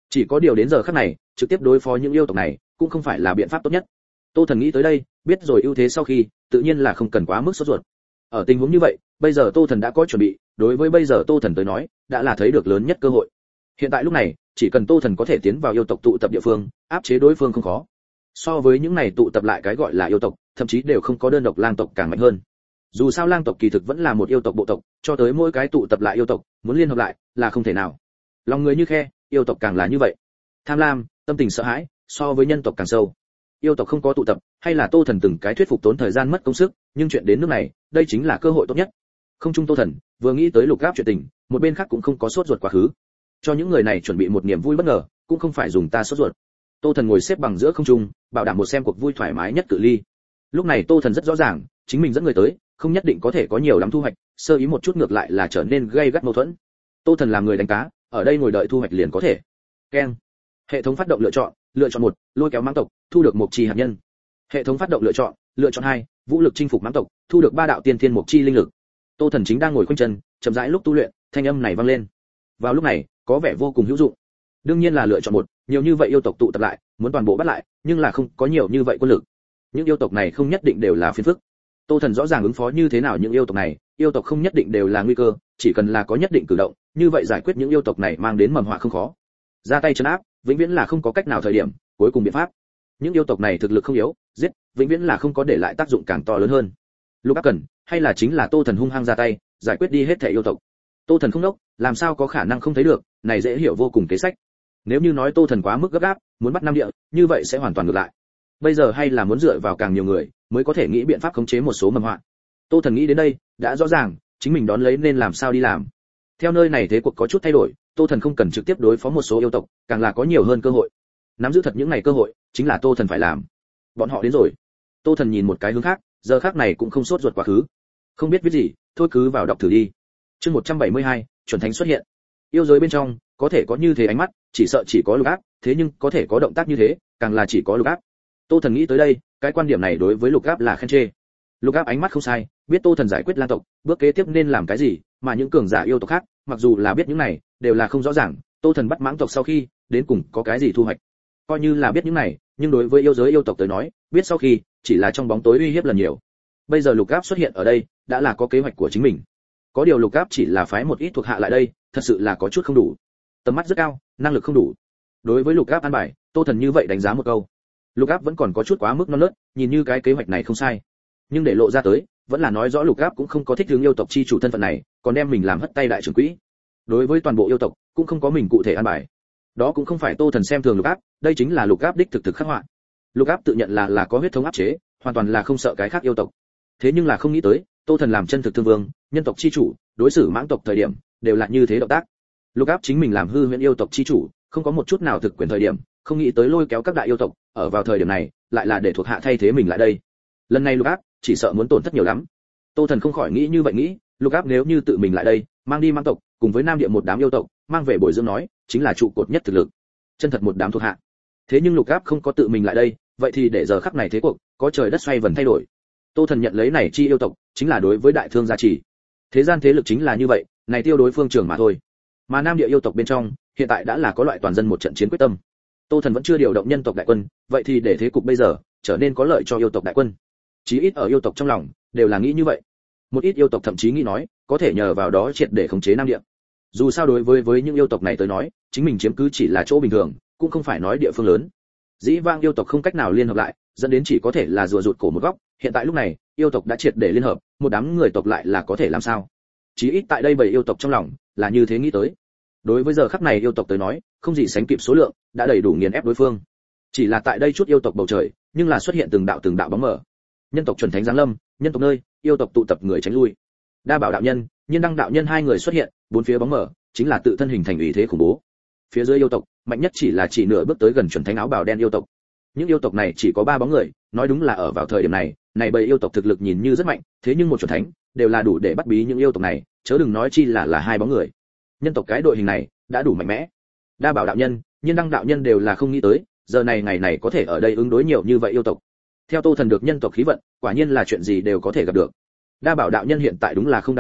Chỉ có điều đến giờ khắc này, trực tiếp đối phó những yêu tộc này cũng không phải là biện pháp tốt nhất. Tô Thần nghĩ tới đây, biết rồi ưu thế sau khi, tự nhiên là không cần quá mức sốt ruột. Ở tình huống như vậy, bây giờ Tô Thần đã có chuẩn bị, đối với bây giờ Tô Thần tới nói, đã là thấy được lớn nhất cơ hội. Hiện tại lúc này, chỉ cần Tô Thần có thể tiến vào yêu tộc tụ tập địa phương, áp chế đối phương không khó. So với những này tụ tập lại cái gọi là yêu tộc, thậm chí đều không có đơn độc lang tộc càng mạnh hơn. Dù sao lang tộc kỳ thực vẫn là một yêu tộc bộ tộc, cho tới mỗi cái tụ tập lại yêu tộc, muốn liên hợp lại là không thể nào. Lòng người như khe, yêu tộc càng là như vậy. Tham lam, tâm tình sợ hãi, so với nhân tộc càng sâu. Yêu tộc không có tụ tập, hay là Tô Thần từng cái thuyết phục tốn thời gian mất công sức, nhưng chuyện đến nước này, đây chính là cơ hội tốt nhất. Không chung Tô Thần, vừa nghĩ tới Lục Gáp chuyện tình, một bên khác cũng không có sốt ruột quá khứ. Cho những người này chuẩn bị một niềm vui bất ngờ, cũng không phải dùng ta sốt ruột. Tô Thần ngồi xếp bằng giữa không trung, bảo đảm một xem cuộc vui thoải mái nhất cự ly. Lúc này Tô Thần rất rõ ràng, chính mình dẫn người tới, không nhất định có thể có nhiều lắm thu hoạch, sơ ý một chút ngược lại là trở nên gây gắt mâu thuẫn. Tô Thần làm người đánh cá, ở đây ngồi đợi thu hoạch liền có thể. Keng. Hệ thống phát động lựa chọn 1, lôi kéo mãng tộc, thu được mộc chi hạt nhân. Hệ thống phát động lựa chọn 2, vũ lực chinh phục mãng tộc, thu được 3 đạo tiên thiên mộc chi linh lực. Tô Thần chính đang ngồi khoanh chân, chậm rãi lúc tu luyện, thanh âm này vang lên. Vào lúc này, có vẻ vô cùng hữu dụng. Đương nhiên là lựa chọn 1, nhiều như vậy yêu tộc tụ tập lại, muốn toàn bộ bắt lại, nhưng là không có nhiều như vậy quân lực. Những yêu tộc này không nhất định đều là phiền phức. Tô Thần rõ ràng ứng phó như thế nào những yêu tộc này, yêu tộc không nhất định đều là nguy cơ, chỉ cần là có nhất định cử động, như vậy giải quyết những yêu tộc này mang đến mầm họa không khó. Ra tay trấn áp, vĩnh viễn là không có cách nào thời điểm, cuối cùng biện pháp. Những yêu tộc này thực lực không yếu, giết, vĩnh viễn là không có để lại tác dụng càng to lớn hơn. Lúc áp cần, hay là chính là Tô Thần hung hăng ra tay, giải quyết đi hết thảy yêu tộc. Tô Thần không đốc, làm sao có khả năng không thấy được, này dễ hiểu vô cùng kế sách. Nếu như nói Tô Thần quá mức gấp gáp, muốn bắt Nam Địa, như vậy sẽ hoàn toàn ngược lại. Bây giờ hay là muốn dựa vào càng nhiều người, mới có thể nghĩ biện pháp khống chế một số mầm họa. Tô Thần nghĩ đến đây, đã rõ ràng, chính mình đón lấy nên làm sao đi làm. Theo nơi này thế cuộc có chút thay đổi, Tô Thần không cần trực tiếp đối phó một số yêu tộc, càng là có nhiều hơn cơ hội. Nắm giữ thật những này cơ hội, chính là Tô Thần phải làm. Bọn họ đến rồi. Tô Thần nhìn một cái hướng khác, giờ khác này cũng không sốt ruột quá khứ. Không biết viết gì, thôi cứ vào đọc thử đi. Chương 172, chuẩn thánh xuất hiện. Yêu giới bên trong, có thể có như thế ánh mắt, chỉ sợ chỉ có Lục Áp, thế nhưng có thể có động tác như thế, càng là chỉ có Lục Áp. Tô Thần nghĩ tới đây, cái quan điểm này đối với Lục Áp là khen chê. Lục Áp ánh mắt không sai, biết Tô Thần giải quyết Lang tộc, bước kế tiếp nên làm cái gì, mà những cường giả yêu tộc khác, mặc dù là biết những này, đều là không rõ ràng, Tô Thần bắt mãng tộc sau khi, đến cùng có cái gì thu hoạch. Coi như là biết những này, nhưng đối với yêu giới yêu tộc tới nói, biết sau khi, chỉ là trong bóng tối uy hiếp lần nhiều. Bây giờ Lục Áp xuất hiện ở đây, đã là có kế hoạch của chính mình. Có điều Lục Áp chỉ là phái một ít thuộc hạ lại đây, thật sự là có chút không đủ. Tầm mắt rất cao, năng lực không đủ. Đối với Lục Áp an bài, Tô Thần như vậy đánh giá một câu. Lục Áp vẫn còn có chút quá mức non nớt, nhìn như cái kế hoạch này không sai, nhưng để lộ ra tới, vẫn là nói rõ Lục Áp cũng không có thích hướng yêu tộc chi chủ thân phận này, còn đem mình làm hất tay đại trưởng quỹ. Đối với toàn bộ yêu tộc, cũng không có mình cụ thể an bài. Đó cũng không phải Tô Thần xem thường Lục Áp, đây chính là Lục Áp đích thực khắc họa. Lục Áp tự nhận là có huyết thống áp chế, hoàn toàn là không sợ cái khác yêu tộc. Thế nhưng là không nghĩ tới, Tô Thần làm chân thực thương vương, nhân tộc chi chủ, đối xử mãng tộc thời điểm, đều là như thế động tác. Lục Áp chính mình làm hư huyễn yêu tộc chi chủ, không có một chút nào thực quyền thời điểm, không nghĩ tới lôi kéo các đại yêu tộc, ở vào thời điểm này, lại là để thuộc hạ thay thế mình lại đây. Lần này Lục Áp chỉ sợ muốn tổn thất nhiều lắm. Tô Thần không khỏi nghĩ như vậy nghĩ, Lục Áp nếu như tự mình lại đây, mang đi mãng tộc, cùng với Nam Địa một đám yêu tộc, mang về bồi dưỡng nói, chính là trụ cột nhất thực lực. Chân thật một đám thuộc hạ. Thế nhưng Lục Áp không có tự mình lại đây, vậy thì để giờ khắc này thế cuộc, có trời đất xoay vần thay đổi. Tô Thần nhận lấy này chi yêu tộc, chính là đối với đại thương gia trì. Thế gian thế lực chính là như vậy, này tiêu đối phương trường mà thôi. Mà Nam Địa yêu tộc bên trong, hiện tại đã là có loại toàn dân một trận chiến quyết tâm. Tô Thần vẫn chưa điều động nhân tộc đại quân, vậy thì để thế cục bây giờ trở nên có lợi cho yêu tộc đại quân. Chí ít ở yêu tộc trong lòng đều là nghĩ như vậy. Một ít yêu tộc thậm chí nghĩ nói, có thể nhờ vào đó triệt để khống chế Nam Địa. Dù sao đối với những yêu tộc này tới nói, chính mình chiếm cứ chỉ là chỗ bình thường, cũng không phải nói địa phương lớn. Dĩ vãng yêu tộc không cách nào liên hợp lại, dẫn đến chỉ có thể là rùa rụt cổ một góc, hiện tại lúc này, yêu tộc đã triệt để liên hợp, một đám người tộc lại là có thể làm sao? Chí ít tại đây bảy yêu tộc trong lòng là như thế nghĩ tới. Đối với giờ khắc này yêu tộc tới nói, không gì sánh kịp số lượng, đã đầy đủ nghiền ép đối phương. Chỉ là tại đây chút yêu tộc bầu trời, nhưng là xuất hiện từng đạo bóng mờ. Nhân tộc chuẩn thánh giáng lâm, nhân tộc nơi, yêu tộc tụ tập người tránh lui. Đa Bảo đạo nhân, Nhiên Đăng đạo nhân hai người xuất hiện, bốn phía bóng mờ, chính là tự thân hình thành ủy thế khủng bố. Phía dưới yêu tộc, mạnh nhất chỉ nửa bước tới gần chuẩn thánh áo bào đen yêu tộc. Những yêu tộc này chỉ có 3 bóng người, nói đúng là ở vào thời điểm này, này bầy yêu tộc thực lực nhìn như rất mạnh, thế nhưng một chuẩn thánh đều là đủ để bắt bí những yêu tộc này, chớ đừng nói chi là 2 bóng người. Nhân tộc cái đội hình này đã đủ mạnh mẽ. Đa Bảo đạo nhân, Nhiên Đăng đạo nhân đều là không nghĩ tới, giờ này ngày này có thể ở đây ứng đối nhiều như vậy yêu tộc. Theo Tô Thần được nhân tộc khí vận, quả nhiên là chuyện gì đều có thể gặp được. Đa Bảo đạo nhân hiện tại đúng là không đáng kể,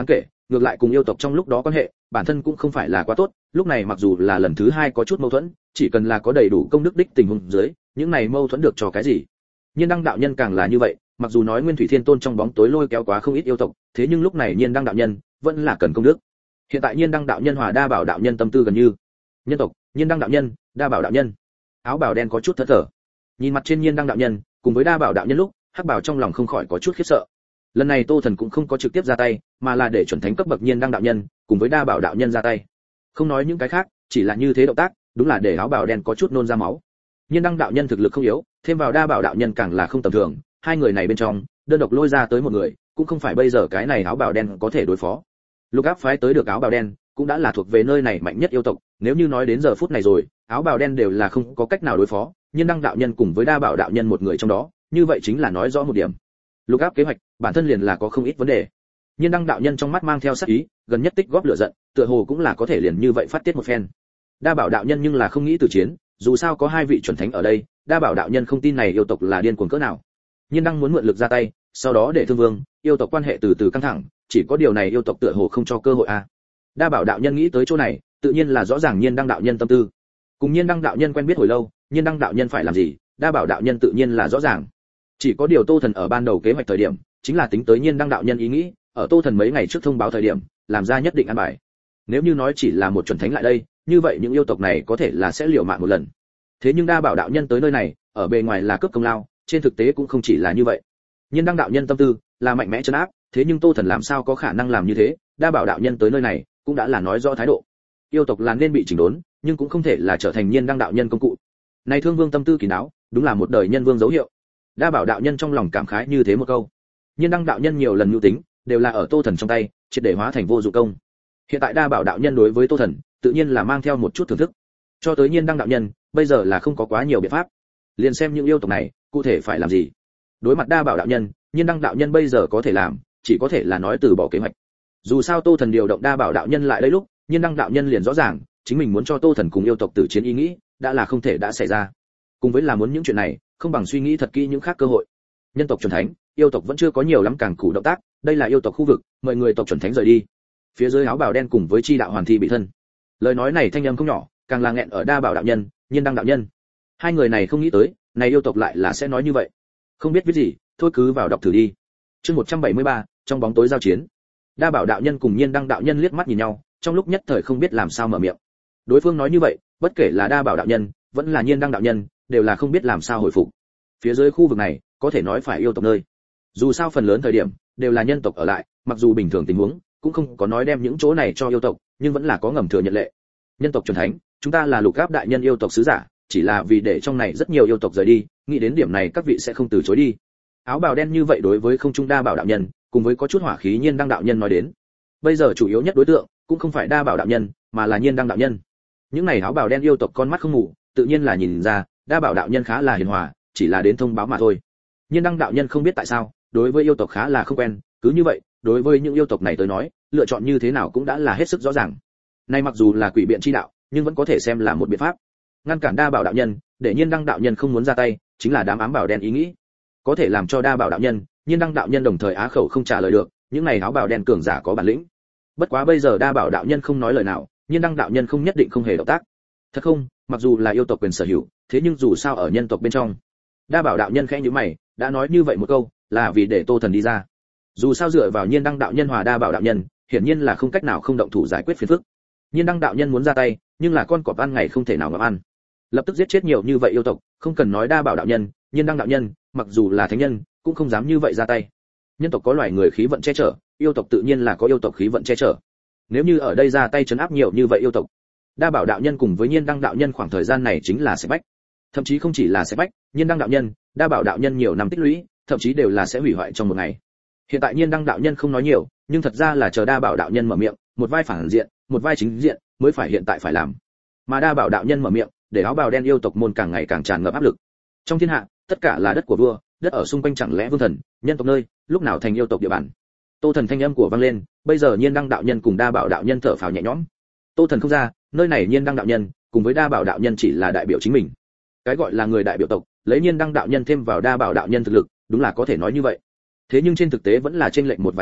ngược lại cùng yêu tộc trong lúc đó quan hệ bản thân cũng không phải là quá tốt, lúc này mặc dù là lần thứ hai có chút mâu thuẫn, chỉ cần là có đầy đủ công đức đích tình huống dưới, những này mâu thuẫn được cho cái gì. Nhiên Đăng đạo nhân càng là như vậy, mặc dù nói Nguyên Thủy Thiên Tôn trong bóng tối lôi kéo quá không ít yêu tộc, thế nhưng lúc này Nhiên Đăng đạo nhân vẫn là cần công đức. Hiện tại Nhiên Đăng đạo nhân hòa Đa Bảo đạo nhân tâm tư gần như. Nhân tộc, Nhiên Đăng đạo nhân, Đa Bảo đạo nhân. Áo bào đen có chút thẫn thờ. Nhìn mặt trên Nhiên Đăng đạo nhân, cùng với Đa Bảo đạo nhân lúc, Hắc Bảo trong lòng không khỏi có chút khiếp sợ. Lần này Tô Thần cũng không có trực tiếp ra tay, mà là để chuẩn thánh cấp bậc Nhiên Đăng đạo nhân cùng với Đa Bảo đạo nhân ra tay. Không nói những cái khác, chỉ là như thế động tác, đúng là để áo bào đen có chút nôn ra máu. Nhiên Đăng đạo nhân thực lực không yếu, thêm vào Đa Bảo đạo nhân càng là không tầm thường, hai người này bên trong, đơn độc lôi ra tới một người, cũng không phải bây giờ cái này áo bào đen có thể đối phó. Lục Áp phái tới được áo bào đen, cũng đã là thuộc về nơi này mạnh nhất yêu tộc, nếu như nói đến giờ phút này rồi, áo bào đen đều là không có cách nào đối phó, Nhiên Đăng đạo nhân cùng với Đa Bảo đạo nhân một người trong đó, như vậy chính là nói rõ một điểm. Lục Áp kế hoạch, bản thân liền là có không ít vấn đề. Nhiên Đăng đạo nhân trong mắt mang theo sát ý, gần nhất tích góp lửa giận, tựa hồ cũng là có thể liền như vậy phát tiết một phen. Đa Bảo đạo nhân nhưng là không nghĩ từ chiến, dù sao có hai vị chuẩn thánh ở đây, Đa Bảo đạo nhân không tin này yêu tộc là điên cuồng cỡ nào. Nhiên Đăng muốn mượn lực ra tay, sau đó để Thương Vương, yêu tộc quan hệ từ từ căng thẳng, chỉ có điều này yêu tộc tựa hồ không cho cơ hội a. Đa Bảo đạo nhân nghĩ tới chỗ này, tự nhiên là rõ ràng Nhiên Đăng đạo nhân tâm tư. Cùng Nhiên Đăng đạo nhân quen biết hồi lâu, Nhiên Đăng đạo nhân phải làm gì, Đa Bảo đạo nhân tự nhiên là rõ ràng. Chỉ có điều Tô Thần ở ban đầu kế hoạch thời điểm, chính là tính tới Nhiên Đăng đạo nhân ý nghĩ, ở Tô Thần mấy ngày trước thông báo thời điểm, làm ra nhất định an bài. Nếu như nói chỉ là một chuẩn thánh lại đây, như vậy những yêu tộc này có thể là sẽ liều mạng một lần. Thế nhưng Đa Bảo đạo nhân tới nơi này, ở bề ngoài là cướp công lao, trên thực tế cũng không chỉ là như vậy. Nhiên Đăng đạo nhân tâm tư là mạnh mẽ trấn áp, thế nhưng Tô Thần làm sao có khả năng làm như thế, Đa Bảo đạo nhân tới nơi này, cũng đã là nói rõ thái độ. Yêu tộc là nên bị chỉnh đốn, nhưng cũng không thể là trở thành Nhiên Đăng đạo nhân công cụ. Này Thương Vương tâm tư kín đáo, đúng là một đời nhân vương dấu hiệu. Đa Bảo đạo nhân trong lòng cảm khái như thế một câu. Nhiên Đăng đạo nhân nhiều lần mưu tính, đều là ở Tô Thần trong tay, triệt để hóa thành vô dụng công. Hiện tại Đa Bảo đạo nhân đối với Tô Thần, tự nhiên là mang theo một chút thưởng thức. Cho tới Nhiên Đăng đạo nhân, bây giờ là không có quá nhiều biện pháp. Liền xem những yêu tộc này, cụ thể phải làm gì. Đối mặt Đa Bảo đạo nhân, Nhiên Đăng đạo nhân bây giờ có thể làm, chỉ có thể là nói từ bỏ kế hoạch. Dù sao Tô Thần điều động Đa Bảo đạo nhân lại đây lúc, Nhiên Đăng đạo nhân liền rõ ràng, chính mình muốn cho Tô Thần cùng yêu tộc tử chiến ý nghĩ, đã là không thể đã xảy ra. Cùng với là muốn những chuyện này, không bằng suy nghĩ thật kỹ những khác cơ hội. Nhân tộc chuẩn thánh, yêu tộc vẫn chưa có nhiều lắm càng củ động tác, đây là yêu tộc khu vực, mời người tộc chuẩn thánh rời đi. Phía dưới áo bào đen cùng với chi đạo hoàn thi bị thân. Lời nói này thanh âm không nhỏ, càng là nghẹn ở Đa Bảo đạo nhân, Nhiên Đăng đạo nhân. Hai người này không nghĩ tới, này yêu tộc lại là sẽ nói như vậy. Không biết viết gì, thôi cứ vào đọc thử đi. Chương 173, trong bóng tối giao chiến. Đa Bảo đạo nhân cùng Nhiên Đăng đạo nhân liếc mắt nhìn nhau, trong lúc nhất thời không biết làm sao mở miệng. Đối phương nói như vậy, bất kể là Đa Bảo đạo nhân, vẫn là Nhiên Đăng đạo nhân, đều là không biết làm sao hồi phục. Phía dưới khu vực này, có thể nói phải yêu tộc nơi. Dù sao phần lớn thời điểm đều là nhân tộc ở lại, mặc dù bình thường tình huống cũng không có nói đem những chỗ này cho yêu tộc, nhưng vẫn là có ngầm thừa nhận lệ. Nhân tộc chuẩn thánh, chúng ta là Lục Áp đại nhân yêu tộc sứ giả, chỉ là vì để trong này rất nhiều yêu tộc rời đi, nghĩ đến điểm này các vị sẽ không từ chối đi. Áo bào đen như vậy đối với không trung Đa Bảo đạo nhân, cùng với có chút hỏa khí Nhiên Đăng đạo nhân nói đến. Bây giờ chủ yếu nhất đối tượng cũng không phải Đa Bảo đạo nhân, mà là Nhiên Đăng đạo nhân. Những này áo bào đen yêu tộc con mắt không ngủ, tự nhiên là nhìn ra, Đa Bảo đạo nhân khá là hiền hòa, chỉ là đến thông báo mà thôi. Nhiên Đăng đạo nhân không biết tại sao, đối với yêu tộc khá là không quen, cứ như vậy, đối với những yêu tộc này tới nói, lựa chọn như thế nào cũng đã là hết sức rõ ràng. Nay mặc dù là quỷ biện chi đạo, nhưng vẫn có thể xem là một biện pháp. Ngăn cản Đa Bảo đạo nhân, để Nhiên Đăng đạo nhân không muốn ra tay, chính là đám ám bảo đen ý nghĩ. Có thể làm cho Đa Bảo đạo nhân, Nhiên Đăng đạo nhân đồng thời á khẩu không trả lời được, những này áo bào đen cường giả có bản lĩnh. Bất quá bây giờ Đa Bảo đạo nhân không nói lời nào, Nhiên Đăng đạo nhân không nhất định không hề động tác. Thật không, mặc dù là yêu tộc quyền sở hữu, thế nhưng dù sao ở nhân tộc bên trong. Đa Bảo đạo nhân khẽ nhíu mày, đã nói như vậy một câu, là vì để Tô Thần đi ra. Dù sao dựa vào Nhiên Đăng đạo nhân hòa Đa Bảo đạo nhân, hiển nhiên là không cách nào không động thủ giải quyết phiền phức. Nhiên Đăng đạo nhân muốn ra tay, nhưng là con cọp ăn ngày không thể nào ngậm ăn. Lập tức giết chết nhiều như vậy yêu tộc, không cần nói Đa Bảo đạo nhân, Nhiên Đăng đạo nhân, mặc dù là thánh nhân, cũng không dám như vậy ra tay. Nhân tộc có loài người khí vận che chở, yêu tộc tự nhiên là có yêu tộc khí vận che chở. Nếu như ở đây ra tay trấn áp nhiều như vậy yêu tộc, Đa Bảo đạo nhân cùng với Nhiên Đăng đạo nhân khoảng thời gian này chính là sẽ bách. Thậm chí không chỉ là sẽ bách, Nhiên Đăng đạo nhân, Đa Bảo đạo nhân nhiều năm tích lũy, thậm chí đều là sẽ hủy hoại trong một ngày. Hiện tại Nhiên Đăng đạo nhân không nói nhiều, nhưng thật ra là chờ Đa Bảo đạo nhân mở miệng, một vai phản diện, một vai chính diện, mới phải hiện tại phải làm. Mà Đa Bảo đạo nhân mở miệng, để áo bào đen yêu tộc môn càng ngày càng tràn ngập áp lực. Trong thiên hạ, tất cả là đất của vua, đất ở xung quanh chẳng lẽ vương thần, nhân tộc nơi, lúc nào thành yêu tộc địa bàn. Tô Thần thanh âm của vang lên, bây giờ Nhiên Đăng đạo nhân cùng Đa Bảo đạo nhân thở phào nhẹ nhõm. Tô Thần không ra, nơi này Nhiên Đăng đạo nhân cùng với Đa Bảo đạo nhân chỉ là đại biểu chính mình. Cái gọi là người đại biểu tộc, lấy Nhiên Đăng đạo nhân thêm vào Đa Bảo đạo nhân thực lực, đúng là có thể nói như vậy. Thế nhưng trên thực tế vẫn là chênh lệch một vài thứ,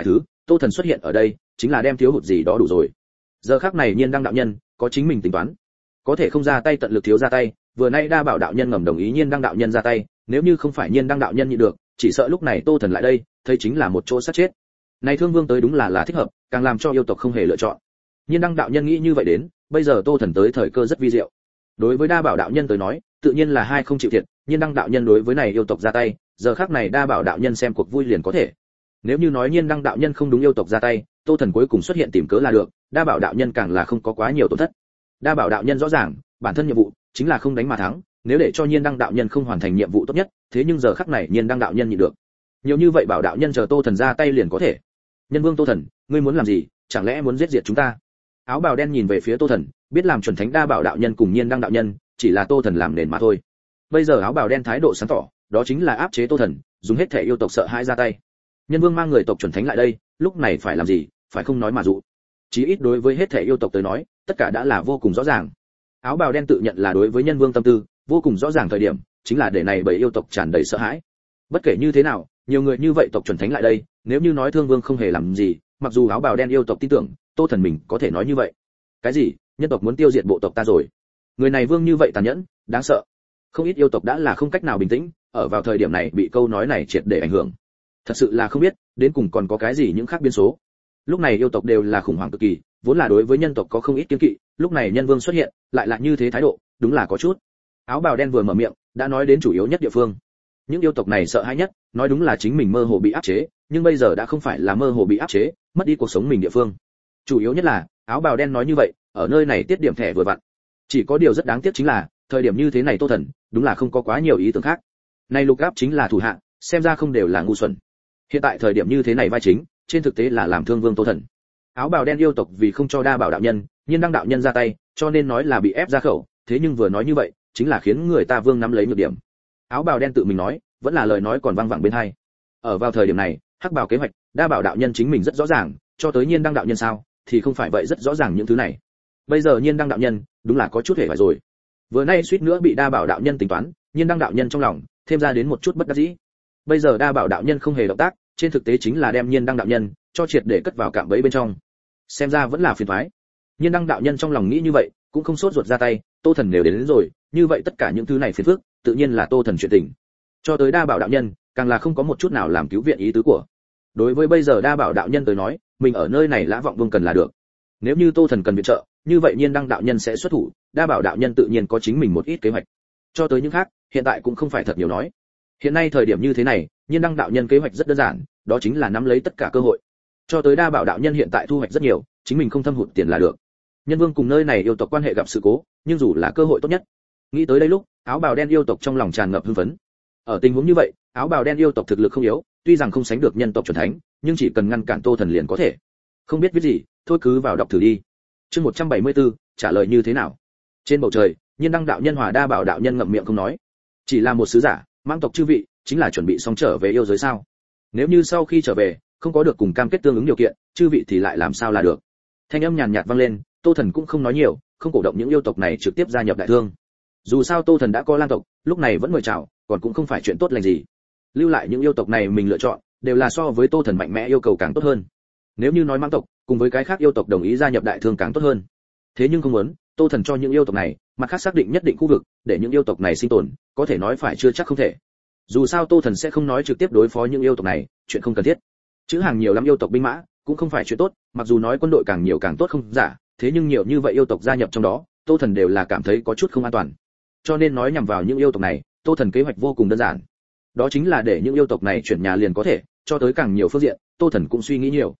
Tô Thần xuất hiện ở đây chính là đem thiếu hụt gì đó đủ rồi. Giờ khắc này Nhiên Đăng đạo nhân có chính mình tính toán, có thể không ra tay tận lực thiếu ra tay. Vừa nay Đa Bảo đạo nhân ngầm đồng ý Nhiên Đăng đạo nhân ra tay, nếu như không phải Nhiên Đăng đạo nhân nhịn được, chỉ sợ lúc này Tô Thần lại đây thấy chính là một chỗ sát chết. Này Thương Vương tới đúng là thích hợp, càng làm cho yêu tộc không hề lựa chọn. Nhiên Đăng đạo nhân nghĩ như vậy đến, bây giờ Tô Thần tới thời cơ rất vi diệu. Đối với Đa Bảo đạo nhân tới nói, tự nhiên là hai không chịu thiệt. Nhiên Đăng đạo nhân đối với này yêu tộc ra tay, giờ khắc này Đa Bảo đạo nhân xem cuộc vui liền có thể. Nếu như nói Nhiên Đăng đạo nhân không đúng yêu tộc ra tay, Tô Thần cuối cùng xuất hiện tìm cớ là được, Đa Bảo đạo nhân càng là không có quá nhiều tổn thất. Đa Bảo đạo nhân rõ ràng, bản thân nhiệm vụ chính là không đánh mà thắng, nếu để cho Nhiên Đăng đạo nhân không hoàn thành nhiệm vụ tốt nhất, thế nhưng giờ khắc này Nhiên Đăng đạo nhân nhịn được. Nhiều như vậy Bảo đạo nhân chờ Tô Thần ra tay liền có thể. Nhân Vương Tô Thần, ngươi muốn làm gì, chẳng lẽ muốn giết diệt chúng ta? Áo bào đen nhìn về phía Tô Thần, biết làm chuẩn thánh Đa Bảo đạo nhân cùng Nhiên Đăng đạo nhân, chỉ là Tô Thần làm nền mà thôi. Bây giờ áo bào đen thái độ sáng tỏ, đó chính là áp chế Tô Thần, dùng hết thể yêu tộc sợ hãi ra tay. Nhân Vương mang người tộc chuẩn thánh lại đây, lúc này phải làm gì, phải không nói mà dụ. Chí ít đối với hết thể yêu tộc tới nói, tất cả đã là vô cùng rõ ràng. Áo bào đen tự nhận là đối với Nhân Vương tâm tư vô cùng rõ ràng thời điểm, chính là để này bởi yêu tộc tràn đầy sợ hãi. Bất kể như thế nào, nhiều người như vậy tộc chuẩn thánh lại đây, nếu như nói Thương Vương không hề làm gì, mặc dù áo bào đen yêu tộc tin tưởng, Tô Thần mình có thể nói như vậy. Cái gì? Nhân tộc muốn tiêu diệt bộ tộc ta rồi? Người này vương như vậy tàn nhẫn, đáng sợ. Không ít yêu tộc đã là không cách nào bình tĩnh, ở vào thời điểm này bị câu nói này triệt để ảnh hưởng. Thật sự là không biết, đến cùng còn có cái gì những khác biến số. Lúc này yêu tộc đều là khủng hoảng cực kỳ, vốn là đối với nhân tộc có không ít kiêng kỵ, lúc này Nhân Vương xuất hiện, lại là như thế thái độ, đúng là có chút. Áo bào đen vừa mở miệng, đã nói đến chủ yếu nhất địa phương. Những yêu tộc này sợ hãi nhất, nói đúng là chính mình mơ hồ bị áp chế, nhưng bây giờ đã không phải là mơ hồ bị áp chế, mất đi cuộc sống mình địa phương. Chủ yếu nhất là, áo bào đen nói như vậy, ở nơi này tiết điểm thẻ vừa vặn. Chỉ có điều rất đáng tiếc chính là, thời điểm như thế này Tô Thần, đúng là không có quá nhiều ý tưởng khác. Này lục áp chính là thủ hạ, xem ra không đều là ngu xuẩn. Hiện tại thời điểm như thế này vai chính, trên thực tế là làm Thương Vương Tô Thần. Áo bào đen yêu tộc vì không cho Đa Bảo đạo nhân, Nhiên Đăng đạo nhân ra tay, cho nên nói là bị ép ra khẩu, thế nhưng vừa nói như vậy, chính là khiến người ta Vương nắm lấy nhược điểm. Áo bào đen tự mình nói, vẫn là lời nói còn vang vẳng bên tai. Ở vào thời điểm này, Hắc Bảo kế hoạch, Đa Bảo đạo nhân chính mình rất rõ ràng, cho tới Nhiên Đăng đạo nhân sao, thì không phải vậy rất rõ ràng những thứ này. Bây giờ Nhiên Đăng đạo nhân, đúng là có chút hề hoài rồi. Vừa nay suýt nữa bị Đa Bảo đạo nhân tính toán, Nhiên Đăng đạo nhân trong lòng thêm ra đến một chút bất đắc dĩ. Bây giờ Đa Bảo đạo nhân không hề động tác, trên thực tế chính là đem Nhiên Đăng đạo nhân cho triệt để cất vào cạm bẫy bên trong. Xem ra vẫn là phiền toái. Nhiên Đăng đạo nhân trong lòng nghĩ như vậy, cũng không sốt ruột ra tay, Tô Thần đều đến rồi, như vậy tất cả những thứ này phiền phức, tự nhiên là Tô Thần chuyện tình. Cho tới Đa Bảo đạo nhân, càng là không có một chút nào làm cứu viện ý tứ của. Đối với bây giờ Đa Bảo đạo nhân tới nói, mình ở nơi này Lã Vọng Vương cần là được. Nếu như Tô Thần cần viện trợ, như vậy Nhiên Đăng đạo nhân sẽ xuất thủ, Đa Bảo đạo nhân tự nhiên có chính mình một ít kế hoạch. Cho tới những khác, hiện tại cũng không phải thật nhiều nói. Hiện nay thời điểm như thế này, Nhiên Đăng đạo nhân kế hoạch rất đơn giản, đó chính là nắm lấy tất cả cơ hội. Cho tới Đa Bảo đạo nhân hiện tại thu hoạch rất nhiều, chính mình không thâm hụt tiền là được. Nhân Vương cùng nơi này yêu tộc quan hệ gặp sự cố, nhưng dù là cơ hội tốt nhất. Nghĩ tới đây lúc, áo bào đen yêu tộc trong lòng tràn ngập hưng phấn. Ở tình huống như vậy, áo bào đen yêu tộc thực lực không yếu, tuy rằng không sánh được nhân tộc chuẩn thánh, nhưng chỉ cần ngăn cản Tô Thần liền có thể. Không biết viết gì, thôi cứ vào đọc thử đi. Chương 174, trả lời như thế nào? Trên bầu trời, Nhiên Đăng đạo nhân hòa Đa Bảo đạo nhân ngậm miệng không nói. Chỉ là một sứ giả, mang tộc chư vị, chính là chuẩn bị xong trở về yêu giới sao? Nếu như sau khi trở về, không có được cùng cam kết tương ứng điều kiện, chư vị thì lại làm sao là được? Thanh âm nhàn nhạt vang lên, Tô Thần cũng không nói nhiều, không cổ động những yêu tộc này trực tiếp gia nhập đại thương. Dù sao Tô Thần đã có lang tộc, lúc này vẫn mời chào, còn cũng không phải chuyện tốt lành gì. Lưu lại những yêu tộc này mình lựa chọn, đều là so với Tô Thần mạnh mẽ yêu cầu càng tốt hơn. Nếu như nói mang tộc, cùng với cái khác yêu tộc đồng ý gia nhập đại thương càng tốt hơn. Thế nhưng không muốn, Tô Thần cho những yêu tộc này, mặt khác xác định nhất định khu vực, để những yêu tộc này sinh tồn, có thể nói phải chưa chắc không thể. Dù sao Tô Thần sẽ không nói trực tiếp đối phó những yêu tộc này, chuyện không cần thiết. Chữ hàng nhiều lắm yêu tộc binh mã, cũng không phải chuyện tốt, mặc dù nói quân đội càng nhiều càng tốt không giả, thế nhưng nhiều như vậy yêu tộc gia nhập trong đó, Tô Thần đều là cảm thấy có chút không an toàn. Cho nên nói nhằm vào những yêu tộc này, Tô Thần kế hoạch vô cùng đơn giản. Đó chính là để những yêu tộc này chuyển nhà liền có thể, cho tới càng nhiều phương diện, Tô Thần cũng suy nghĩ nhiều.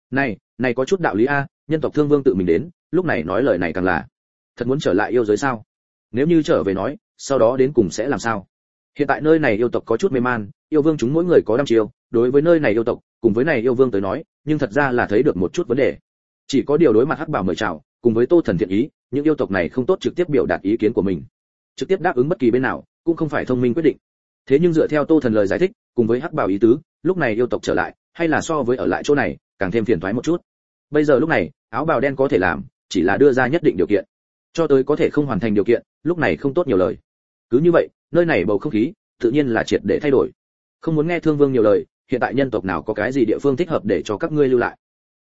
Này có chút đạo lý a, nhân tộc Thương Vương tự mình đến, lúc này nói lời này càng là thật muốn trở lại yêu giới sao? Nếu như trở về nói, sau đó đến cùng sẽ làm sao? Hiện tại nơi này yêu tộc có chút mê man, yêu vương chúng mỗi người có 5 chiêu, đối với nơi này yêu tộc, cùng với này yêu vương tới nói, nhưng thật ra là thấy được một chút vấn đề. Chỉ có điều đối mặt Hắc Bảo mời chào, cùng với Tô Thần thiện ý, những yêu tộc này không tốt trực tiếp biểu đạt ý kiến của mình. Trực tiếp đáp ứng bất kỳ bên nào, cũng không phải thông minh quyết định. Thế nhưng dựa theo Tô Thần lời giải thích, cùng với Hắc Bảo ý tứ, lúc này yêu tộc trở lại, hay là so với ở lại chỗ này, càng thêm phiền toái một chút. Bây giờ lúc này, áo bào đen có thể làm, chỉ là đưa ra nhất định điều kiện. Cho tới có thể không hoàn thành điều kiện, lúc này không tốt nhiều lời. Cứ như vậy, nơi này bầu không khí, tự nhiên là triệt để thay đổi. Không muốn nghe Thương Vương nhiều lời, hiện tại nhân tộc nào có cái gì địa phương thích hợp để cho các ngươi lưu lại.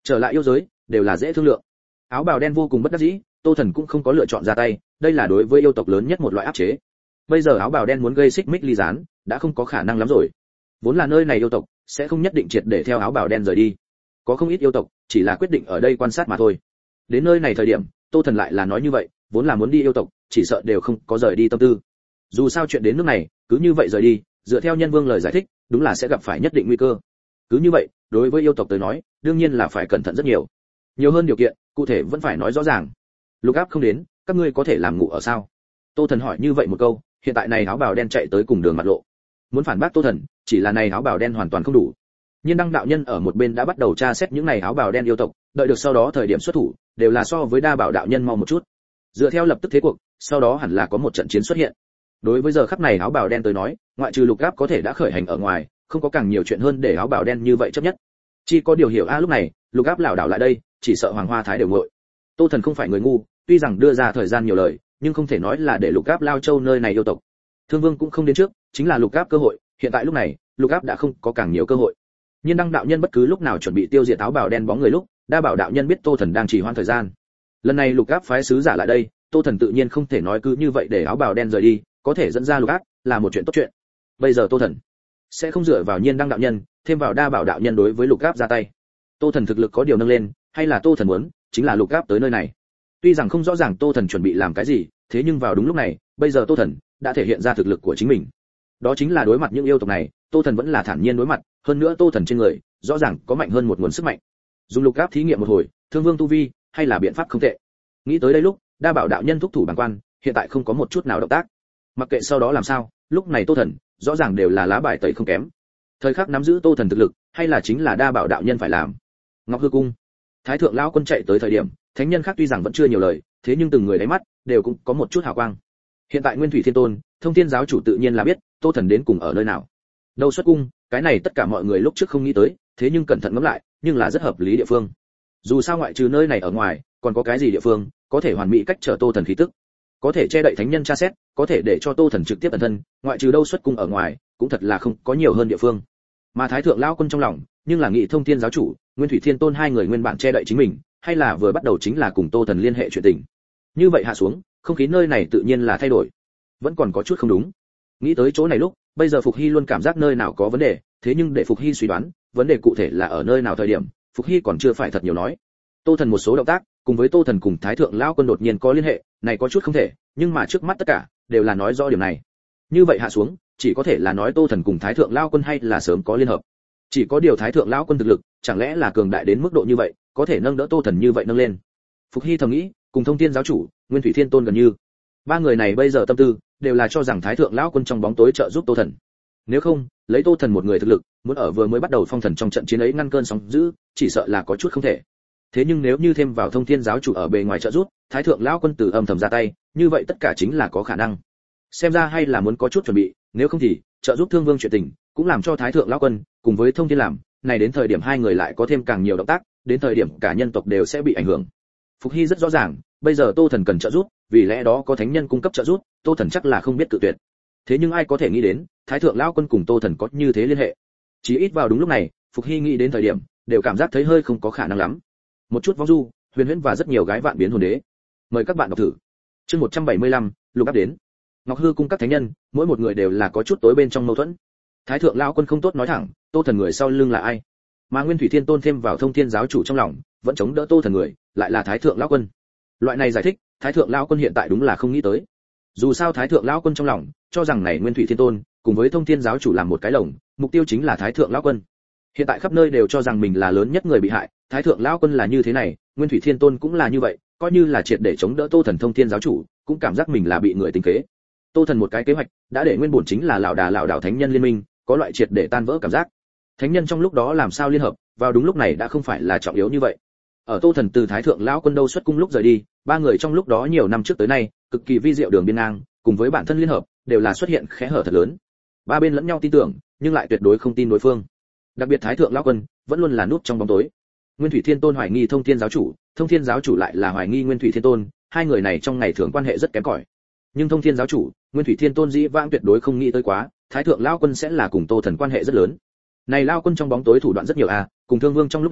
Trở lại yêu giới đều là dễ thương lượng. Áo bào đen vô cùng bất đắc dĩ, Tô Thần cũng không có lựa chọn ra tay, đây là đối với yêu tộc lớn nhất một loại áp chế. Bây giờ áo bào đen muốn gây xích mích ly gián, đã không có khả năng lắm rồi. Vốn là nơi này yêu tộc sẽ không nhất định triệt để theo áo bào đen rời đi. Có không ít yêu tộc chỉ là quyết định ở đây quan sát mà thôi. Đến nơi này thời điểm, Tô Thần lại là nói như vậy, vốn là muốn đi yêu tộc, chỉ sợ đều không có rời đi tâm tư. Dù sao chuyện đến nước này, cứ như vậy rời đi, dựa theo Nhân Vương lời giải thích, đúng là sẽ gặp phải nhất định nguy cơ. Cứ như vậy, đối với yêu tộc tới nói, đương nhiên là phải cẩn thận rất nhiều. Nhiều hơn điều kiện, cụ thể vẫn phải nói rõ ràng. Lục Áp không đến, các ngươi có thể làm ngủ ở sao? Tô Thần hỏi như vậy một câu, hiện tại này áo bào đen chạy tới cùng đường mặt lộ. Muốn phản bác Tô Thần, chỉ là này áo bào đen hoàn toàn không đủ. Nhiên Đăng đạo nhân ở một bên đã bắt đầu tra xét những này áo bào đen yêu tộc, đợi được sau đó thời điểm xuất thủ, đều là so với Đa Bảo đạo nhân mau một chút. Dựa theo lập tức thế cuộc, sau đó hẳn là có một trận chiến xuất hiện. Đối với giờ khắc này áo bào đen tới nói, ngoại trừ Lục Áp có thể đã khởi hành ở ngoài, không có càng nhiều chuyện hơn để áo bào đen như vậy chấp nhất. Chỉ có điều hiểu lúc này, Lục Áp lảo đảo lại đây, chỉ sợ Hoàng Hoa Thái đều nguội. Tô Thần không phải người ngu, tuy rằng đưa ra thời gian nhiều lời, nhưng không thể nói là để Lục Áp lao châu nơi này yêu tộc. Thương Vương cũng không đến trước, chính là Lục Áp cơ hội, hiện tại lúc này, Lục Áp đã không có càng nhiều cơ hội. Nhiên Đăng đạo nhân bất cứ lúc nào chuẩn bị tiêu diệt áo bào đen bóng người lúc, Đa Bảo đạo nhân biết Tô Thần đang trì hoãn thời gian. Lần này Lục Áp phái sứ giả lại đây, Tô Thần tự nhiên không thể nói cứ như vậy để áo bào đen rời đi, có thể dẫn ra Lục Áp là một chuyện tốt chuyện. Bây giờ Tô Thần sẽ không dựa vào Nhiên Đăng đạo nhân, thêm vào Đa Bảo đạo nhân đối với Lục Áp ra tay. Tô Thần thực lực có điều nâng lên, hay là Tô Thần muốn, chính là Lục Áp tới nơi này. Tuy rằng không rõ ràng Tô Thần chuẩn bị làm cái gì, thế nhưng vào đúng lúc này, bây giờ Tô Thần đã thể hiện ra thực lực của chính mình. Đó chính là đối mặt những yêu tộc này, Tô Thần vẫn là thản nhiên đối mặt, hơn nữa Tô Thần trên người rõ ràng có mạnh hơn một nguồn sức mạnh. Dùng Lục Áp thí nghiệm một hồi, Thương Vương tu vi hay là biện pháp không tệ. Nghĩ tới đây lúc, Đa Bảo đạo nhân thúc thủ bàng quan, hiện tại không có một chút nào động tác. Mặc kệ sau đó làm sao, lúc này Tô Thần rõ ràng đều là lá bài tẩy không kém. Thời khắc nắm giữ Tô Thần thực lực, hay là chính là Đa Bảo đạo nhân phải làm. Ngọc Hư cung, Thái thượng lão quân chạy tới thời điểm, thánh nhân khác tuy rằng vẫn chưa nhiều lời, thế nhưng từng người đáy mắt đều cũng có một chút hào quang. Hiện tại Nguyên Thủy Thiên Tôn, Thông Thiên giáo chủ tự nhiên là biết Tô Thần đến cùng ở nơi nào. Đâu xuất cung, cái này tất cả mọi người lúc trước không nghĩ tới, thế nhưng cẩn thận ngẫm lại, nhưng là rất hợp lý địa phương. Dù sao ngoại trừ nơi này ở ngoài, còn có cái gì địa phương có thể hoàn mỹ cách trở Tô Thần khí tức, có thể che đậy thánh nhân tra xét, có thể để cho Tô Thần trực tiếp ẩn thân, ngoại trừ đâu xuất cung ở ngoài, cũng thật là không có nhiều hơn địa phương. Mà Thái thượng lão quân trong lòng, nhưng là nghĩ Thông Thiên giáo chủ, Nguyên Thủy Thiên Tôn hai người nguyên bản che đậy chính mình, hay là vừa bắt đầu chính là cùng Tô Thần liên hệ chuyện tình. Như vậy hạ xuống, không khí nơi này tự nhiên là thay đổi, vẫn còn có chút không đúng. Nghĩ tới chỗ này lúc, bây giờ Phục Hy luôn cảm giác nơi nào có vấn đề, thế nhưng để Phục Hy suy đoán, vấn đề cụ thể là ở nơi nào thời điểm, Phục Hy còn chưa phải thật nhiều nói. Tô Thần một số động tác, cùng với Tô Thần cùng Thái thượng lão quân đột nhiên có liên hệ, này có chút không thể, nhưng mà trước mắt tất cả đều là nói rõ điểm này. Như vậy hạ xuống, chỉ có thể là nói Tô Thần cùng Thái thượng lão quân hay là sớm có liên hợp. Chỉ có điều Thái thượng lão quân thực lực, chẳng lẽ là cường đại đến mức độ như vậy, có thể nâng đỡ Tô Thần như vậy nâng lên. Phục Hy thầm nghĩ, cùng Thông Thiên giáo chủ, Nguyên Thủy Thiên Tôn gần như ba người này bây giờ tâm tư đều là cho rằng Thái thượng lão quân trong bóng tối trợ giúp Tô Thần. Nếu không, lấy Tô Thần một người thực lực, muốn ở vừa mới bắt đầu phong thần trong trận chiến ấy ngăn cơn sóng dữ, chỉ sợ là có chút không thể. Thế nhưng nếu như thêm vào Thông Thiên giáo chủ ở bề ngoài trợ giúp, Thái thượng lão quân từ âm thầm ra tay, như vậy tất cả chính là có khả năng. Xem ra hay là muốn có chút chuẩn bị, nếu không thì trợ giúp Thương Vương chuyện tình, cũng làm cho Thái thượng lão quân cùng với Thông Thiên làm, này đến thời điểm hai người lại có thêm càng nhiều động tác, đến thời điểm cả nhân tộc đều sẽ bị ảnh hưởng. Phục Hy rất rõ ràng, bây giờ Tô Thần cần trợ giúp, vì lẽ đó có thánh nhân cung cấp trợ giúp, Tô Thần chắc là không biết cự tuyệt. Thế nhưng ai có thể nghĩ đến, Thái thượng lão quân cùng Tô Thần có như thế liên hệ. Chỉ ít vào đúng lúc này, Phục Hy nghĩ đến thời điểm, đều cảm giác thấy hơi không có khả năng lắm. Một chút vong du, huyền huyễn và rất nhiều gái vạn biến hồn đế. Mời các bạn đọc thử. Chương 175, Lục Áp đến. Ngọc Hư cung các thánh nhân, mỗi một người đều là có chút tối bên trong mâu thuẫn. Thái thượng lão quân không tốt nói thẳng, Tô Thần người sau lưng là ai? Mà Nguyên Thủy Thiên Tôn thêm vào Thông Thiên giáo chủ trong lòng, vẫn chống đỡ Tô Thần người, lại là Thái thượng lão quân. Loại này giải thích, Thái thượng lão quân hiện tại đúng là không nghĩ tới. Dù sao Thái thượng lão quân trong lòng cho rằng này Nguyên Thủy Thiên Tôn cùng với Thông Thiên giáo chủ làm một cái lồng, mục tiêu chính là Thái thượng lão quân. Hiện tại khắp nơi đều cho rằng mình là lớn nhất người bị hại, Thái thượng lão quân là như thế này, Nguyên Thủy Thiên Tôn cũng là như vậy, coi như là triệt để chống đỡ Tô Thần Thông Thiên giáo chủ, cũng cảm giác mình là bị người tính kế. Tô Thần một cái kế hoạch, đã để nguyên bổn chính là lão đảo thánh nhân liên minh, có loại triệt để tan vỡ cảm giác. Thánh nhân trong lúc đó làm sao liên hợp, vào đúng lúc này đã không phải là trọng yếu như vậy. Ở Tô Thần từ Thái thượng lão quân đâu xuất cung lúc rời đi, ba người trong lúc đó nhiều năm trước tới nay, cực kỳ vi diệu đường biên ngang, cùng với bản thân liên hợp, đều là xuất hiện khẽ hở thật lớn. Ba bên lẫn nhau tin tưởng, nhưng lại tuyệt đối không tin đối phương. Đặc biệt Thái thượng lão quân vẫn luôn là núp trong bóng tối. Nguyên Thủy Thiên Tôn hoài nghi Thông Thiên giáo chủ, Thông Thiên giáo chủ lại là hoài nghi Nguyên Thủy Thiên Tôn, hai người này trong ngày thường quan hệ rất kém cỏi. Nhưng Thông Thiên giáo chủ, Nguyên Thủy Thiên Tôn dĩ vãng tuyệt đối không nghĩ tới quá, Thái thượng lão quân sẽ là cùng Tô Thần quan hệ rất lớn. Này lão quân trong bóng tối thủ đoạn rất nhiều cùng Thương Vương trong lúc đó,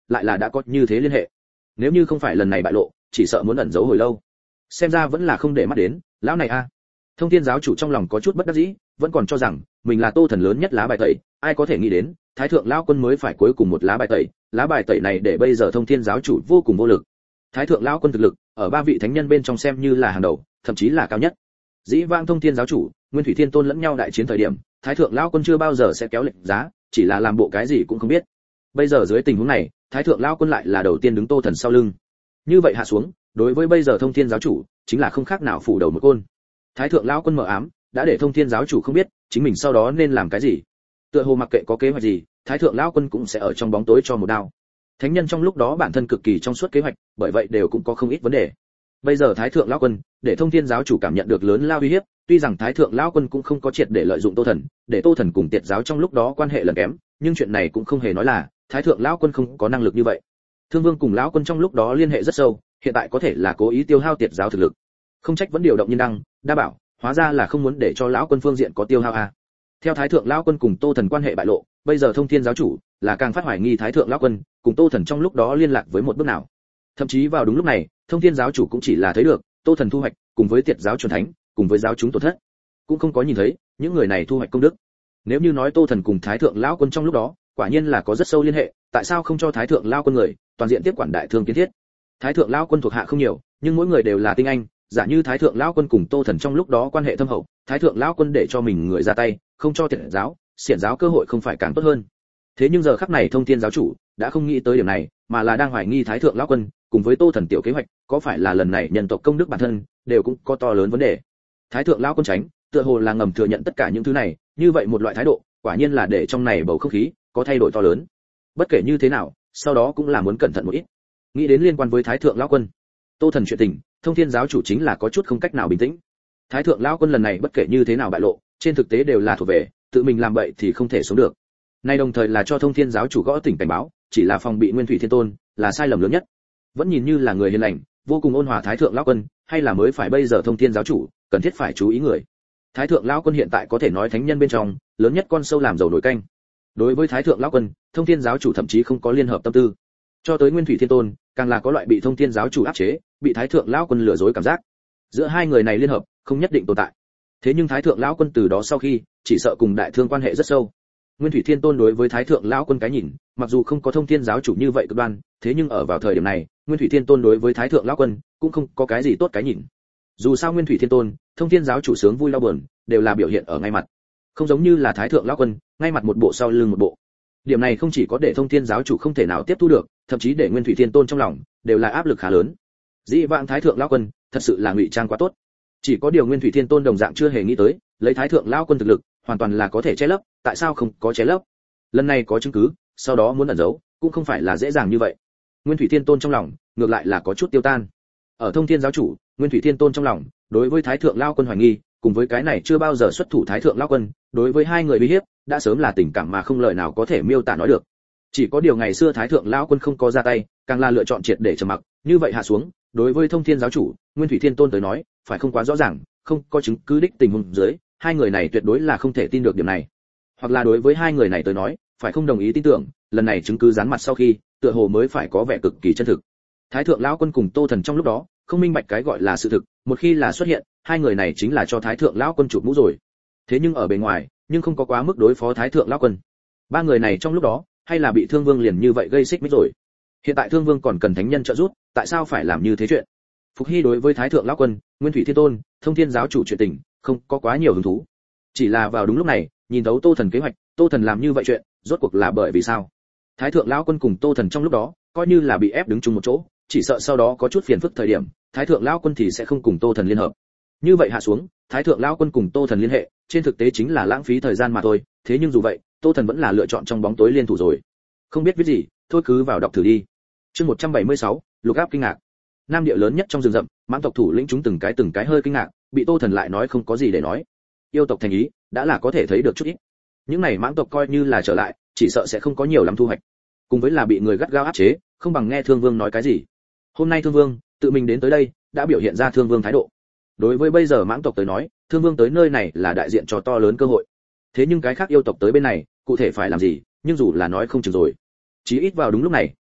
lại là đã có như thế liên hệ. Nếu như không phải lần này bại lộ, chỉ sợ muốn ẩn giấu hồi lâu. Xem ra vẫn là không để mắt đến, lão này a. Thông Thiên giáo chủ trong lòng có chút bất đắc dĩ, vẫn còn cho rằng mình là Tô Thần lớn nhất lá bài tẩy, ai có thể nghĩ đến, Thái thượng lão quân mới phải cuối cùng một lá bài tẩy này để bây giờ Thông Thiên giáo chủ vô cùng vô lực. Thái thượng lão quân thực lực, ở ba vị thánh nhân bên trong xem như là hàng đầu, thậm chí là cao nhất. Dĩ vãng Thông Thiên giáo chủ, Nguyên Thủy Thiên Tôn lẫn nhau đại chiến thời điểm, Thái thượng lão quân chưa bao giờ sẽ kéo lệnh giá, chỉ là làm bộ cái gì cũng không biết. Bây giờ dưới tình huống này, Thái thượng lão quân lại là đầu tiên đứng Tô Thần sau lưng. Như vậy hạ xuống, đối với bây giờ Thông Thiên giáo chủ, chính là không khác nào phủ đầu một côn. Thái thượng lão quân mờ ám, đã để Thông Thiên giáo chủ không biết, chính mình sau đó nên làm cái gì. Tựa hồ mặc kệ có kế hoạch gì, Thái thượng lão quân cũng sẽ ở trong bóng tối cho một đao. Thánh nhân trong lúc đó bản thân cực kỳ trong suốt kế hoạch, bởi vậy đều cũng có không ít vấn đề. Bây giờ Thái thượng lão quân, để Thông Thiên giáo chủ cảm nhận được lớn lao uy hiếp, tuy rằng Thái thượng lão quân cũng không có triệt để lợi dụng Tô Thần, để Tô Thần cùng Tiệt giáo trong lúc đó quan hệ lần kém, nhưng chuyện này cũng không hề nói là Thái thượng lão quân không có năng lực như vậy. Thương Vương cùng lão quân trong lúc đó liên hệ rất sâu, hiện tại có thể là cố ý tiêu hao Tiệt giáo thực lực. Không trách vẫn điều động nhân đăng, đa bảo, hóa ra là không muốn để cho lão quân phương diện có tiêu hao a. Theo Thái thượng lão quân cùng Tô Thần quan hệ bại lộ, bây giờ Thông Thiên giáo chủ là càng phát hoài nghi Thái thượng lão quân cùng Tô Thần trong lúc đó liên lạc với một bước nào. Thậm chí vào đúng lúc này, Thông Thiên giáo chủ cũng chỉ là thấy được Tô Thần thu hoạch, cùng với Tiệt giáo chuẩn thánh, cùng với giáo chúng tổn thất, cũng không có nhìn thấy những người này thu hoạch công đức. Nếu như nói Tô Thần cùng Thái thượng lão quân trong lúc đó, quả nhiên là có rất sâu liên hệ, tại sao không cho Thái thượng lão quân người toàn diện tiếp quản đại thương kiến thiết? Thái thượng lão quân thuộc hạ không nhiều, nhưng mỗi người đều là tinh anh, giả như Thái thượng lão quân cùng Tô Thần trong lúc đó quan hệ thâm hậu, Thái thượng lão quân để cho mình người ra tay, không cho Tiệt giáo, xiển giáo cơ hội không phải càng tốt hơn. Thế nhưng giờ khắc này Thông Thiên giáo chủ đã không nghĩ tới điểm này, mà là đang hoài nghi Thái thượng lão quân cùng với Tô Thần tiểu kế hoạch, có phải là lần này nhân tộc công đức bản thân đều cũng có to lớn vấn đề. Thái thượng lão quân tránh, tựa hồ là ngầm thừa nhận tất cả những thứ này, như vậy một loại thái độ, quả nhiên là để trong này bầu không khí có thay đổi to lớn. Bất kể như thế nào, sau đó cũng là muốn cẩn thận một ít. Nghĩ đến liên quan với Thái thượng lão quân, Tô Thần chuyện tình, Thông Thiên giáo chủ chính là có chút không cách nào bình tĩnh. Thái thượng lão quân lần này bất kể như thế nào bại lộ, trên thực tế đều là thuộc về tự mình làm bậy thì không thể sống được. Nay đồng thời là cho Thông Thiên giáo chủ gõ tỉnh cảnh báo, chỉ là phòng bị Nguyên Thủy Thiên Tôn, là sai lầm lớn nhất. Vẫn nhìn như là người hiền lành, vô cùng ôn hòa Thái thượng lão quân, hay là mới phải bây giờ Thông Thiên giáo chủ cần thiết phải chú ý người. Thái thượng lão quân hiện tại có thể nói thánh nhân bên trong lớn nhất con sâu làm dầu nổi canh. Đối với Thái thượng lão quân, Thông Thiên giáo chủ thậm chí không có liên hợp tâm tư. Cho tới Nguyên Thủy Thiên Tôn, càng là có loại bị Thông Thiên giáo chủ áp chế, bị Thái thượng lão quân lừa dối cảm giác. Giữa hai người này liên hợp, không nhất định tồn tại. Thế nhưng Thái thượng lão quân từ đó sau khi, chỉ sợ cùng đại thương quan hệ rất sâu. Nguyên Thủy Thiên Tôn đối với Thái thượng lão quân cái nhìn, mặc dù không có Thông Thiên giáo chủ như vậy cực đoan, thế nhưng ở vào thời điểm này, Nguyên Thủy Thiên Tôn đối với Thái thượng lão quân cũng không có cái gì tốt cái nhìn. Dù sao Nguyên Thủy Thiên Tôn, Thông Thiên giáo chủ sướng vui đau buồn, đều là biểu hiện ở ngay mặt. Không giống như là Thái thượng lão quân, ngay mặt một bộ sau lưng một bộ. Điểm này không chỉ có để Thông Thiên giáo chủ không thể nào tiếp thu được, thậm chí để Nguyên Thủy Thiên Tôn trong lòng đều là áp lực khá lớn. Dĩ vãng Thái thượng lão quân, thật sự là ngụy trang quá tốt. Chỉ có điều Nguyên Thủy Thiên Tôn đồng dạng chưa hề nghĩ tới, lấy Thái thượng lão quân thực lực, hoàn toàn là có thể che lấp, tại sao không có che lấp? Lần này có chứng cứ, sau đó muốn ẩn giấu, cũng không phải là dễ dàng như vậy. Nguyên Thủy Thiên Tôn trong lòng, ngược lại là có chút tiêu tan. Ở Thông Thiên giáo chủ, Nguyên Thủy Thiên Tôn trong lòng, đối với Thái thượng lão quân hoài nghi, cùng với cái này chưa bao giờ xuất thủ Thái thượng lão quân, đối với hai người uy hiếp, đã sớm là tình cảm mà không lời nào có thể miêu tả nói được. Chỉ có điều ngày xưa Thái thượng lão quân không có ra tay, càng là lựa chọn triệt để trầm mặc, như vậy hạ xuống, đối với Thông Thiên giáo chủ, Nguyên Thủy Thiên Tôn tới nói, phải không quá rõ ràng, không có chứng cứ đích tình huống dưới, hai người này tuyệt đối là không thể tin được điểm này. Hoặc là đối với hai người này tới nói, phải không đồng ý tin tưởng, lần này chứng cứ dán mặt sau khi, tựa hồ mới phải có vẻ cực kỳ chân thực. Thái thượng lão quân cùng Tô Thần trong lúc đó, không minh bạch cái gọi là sự thực, một khi là xuất hiện, hai người này chính là cho Thái thượng lão quân chụp mũ rồi. Thế nhưng ở bề ngoài, nhưng không có quá mức đối phó Thái thượng lão quân. Ba người này trong lúc đó, hay là bị Thương Vương liền như vậy gây xích mích rồi. Hiện tại Thương Vương còn cần thánh nhân trợ giúp, tại sao phải làm như thế chuyện? Phục Hy đối với Thái thượng lão quân, Nguyên Thủy Thiên Tôn, Thông Thiên giáo chủ chuyện tình, không có quá nhiều hứng thú. Chỉ là vào đúng lúc này, nhìn thấu Tô Thần kế hoạch, Tô Thần làm như vậy chuyện, rốt cuộc là bởi vì sao? Thái thượng lão quân cùng Tô Thần trong lúc đó, coi như là bị ép đứng chung một chỗ, chỉ sợ sau đó có chút phiền phức thời điểm, Thái thượng lão quân thì sẽ không cùng Tô Thần liên hợp. Như vậy hạ xuống, Thái thượng lão quân cùng Tô Thần liên hệ, trên thực tế chính là lãng phí thời gian mà thôi, thế nhưng dù vậy, Tô Thần vẫn là lựa chọn trong bóng tối liên thủ rồi. Không biết viết gì, thôi cứ vào đọc thử đi. Chương 176, lục áp kinh ngạc. Nam địa lớn nhất trong rừng rậm, mãng tộc thủ lĩnh chúng từng cái hơi kinh ngạc, bị Tô Thần lại nói không có gì để nói. Yêu tộc thành ý, đã là có thể thấy được chút ít. Những này mãng tộc coi như là trở lại, chỉ sợ sẽ không có nhiều lắm thu hoạch. Cùng với là bị người gắt gao áp chế, không bằng nghe Thương Vương nói cái gì. Hôm nay Thương Vương tự mình đến tới đây, đã biểu hiện ra Thương Vương thái độ. Đối với bây giờ mãng tộc tới nói, Thương Vương tới nơi này là đại diện cho to lớn cơ hội. Thế nhưng cái khác yêu tộc tới bên này, cụ thể phải làm gì, nhưng dù là nói không chừng rồi. Chí ít vào đúng lúc này,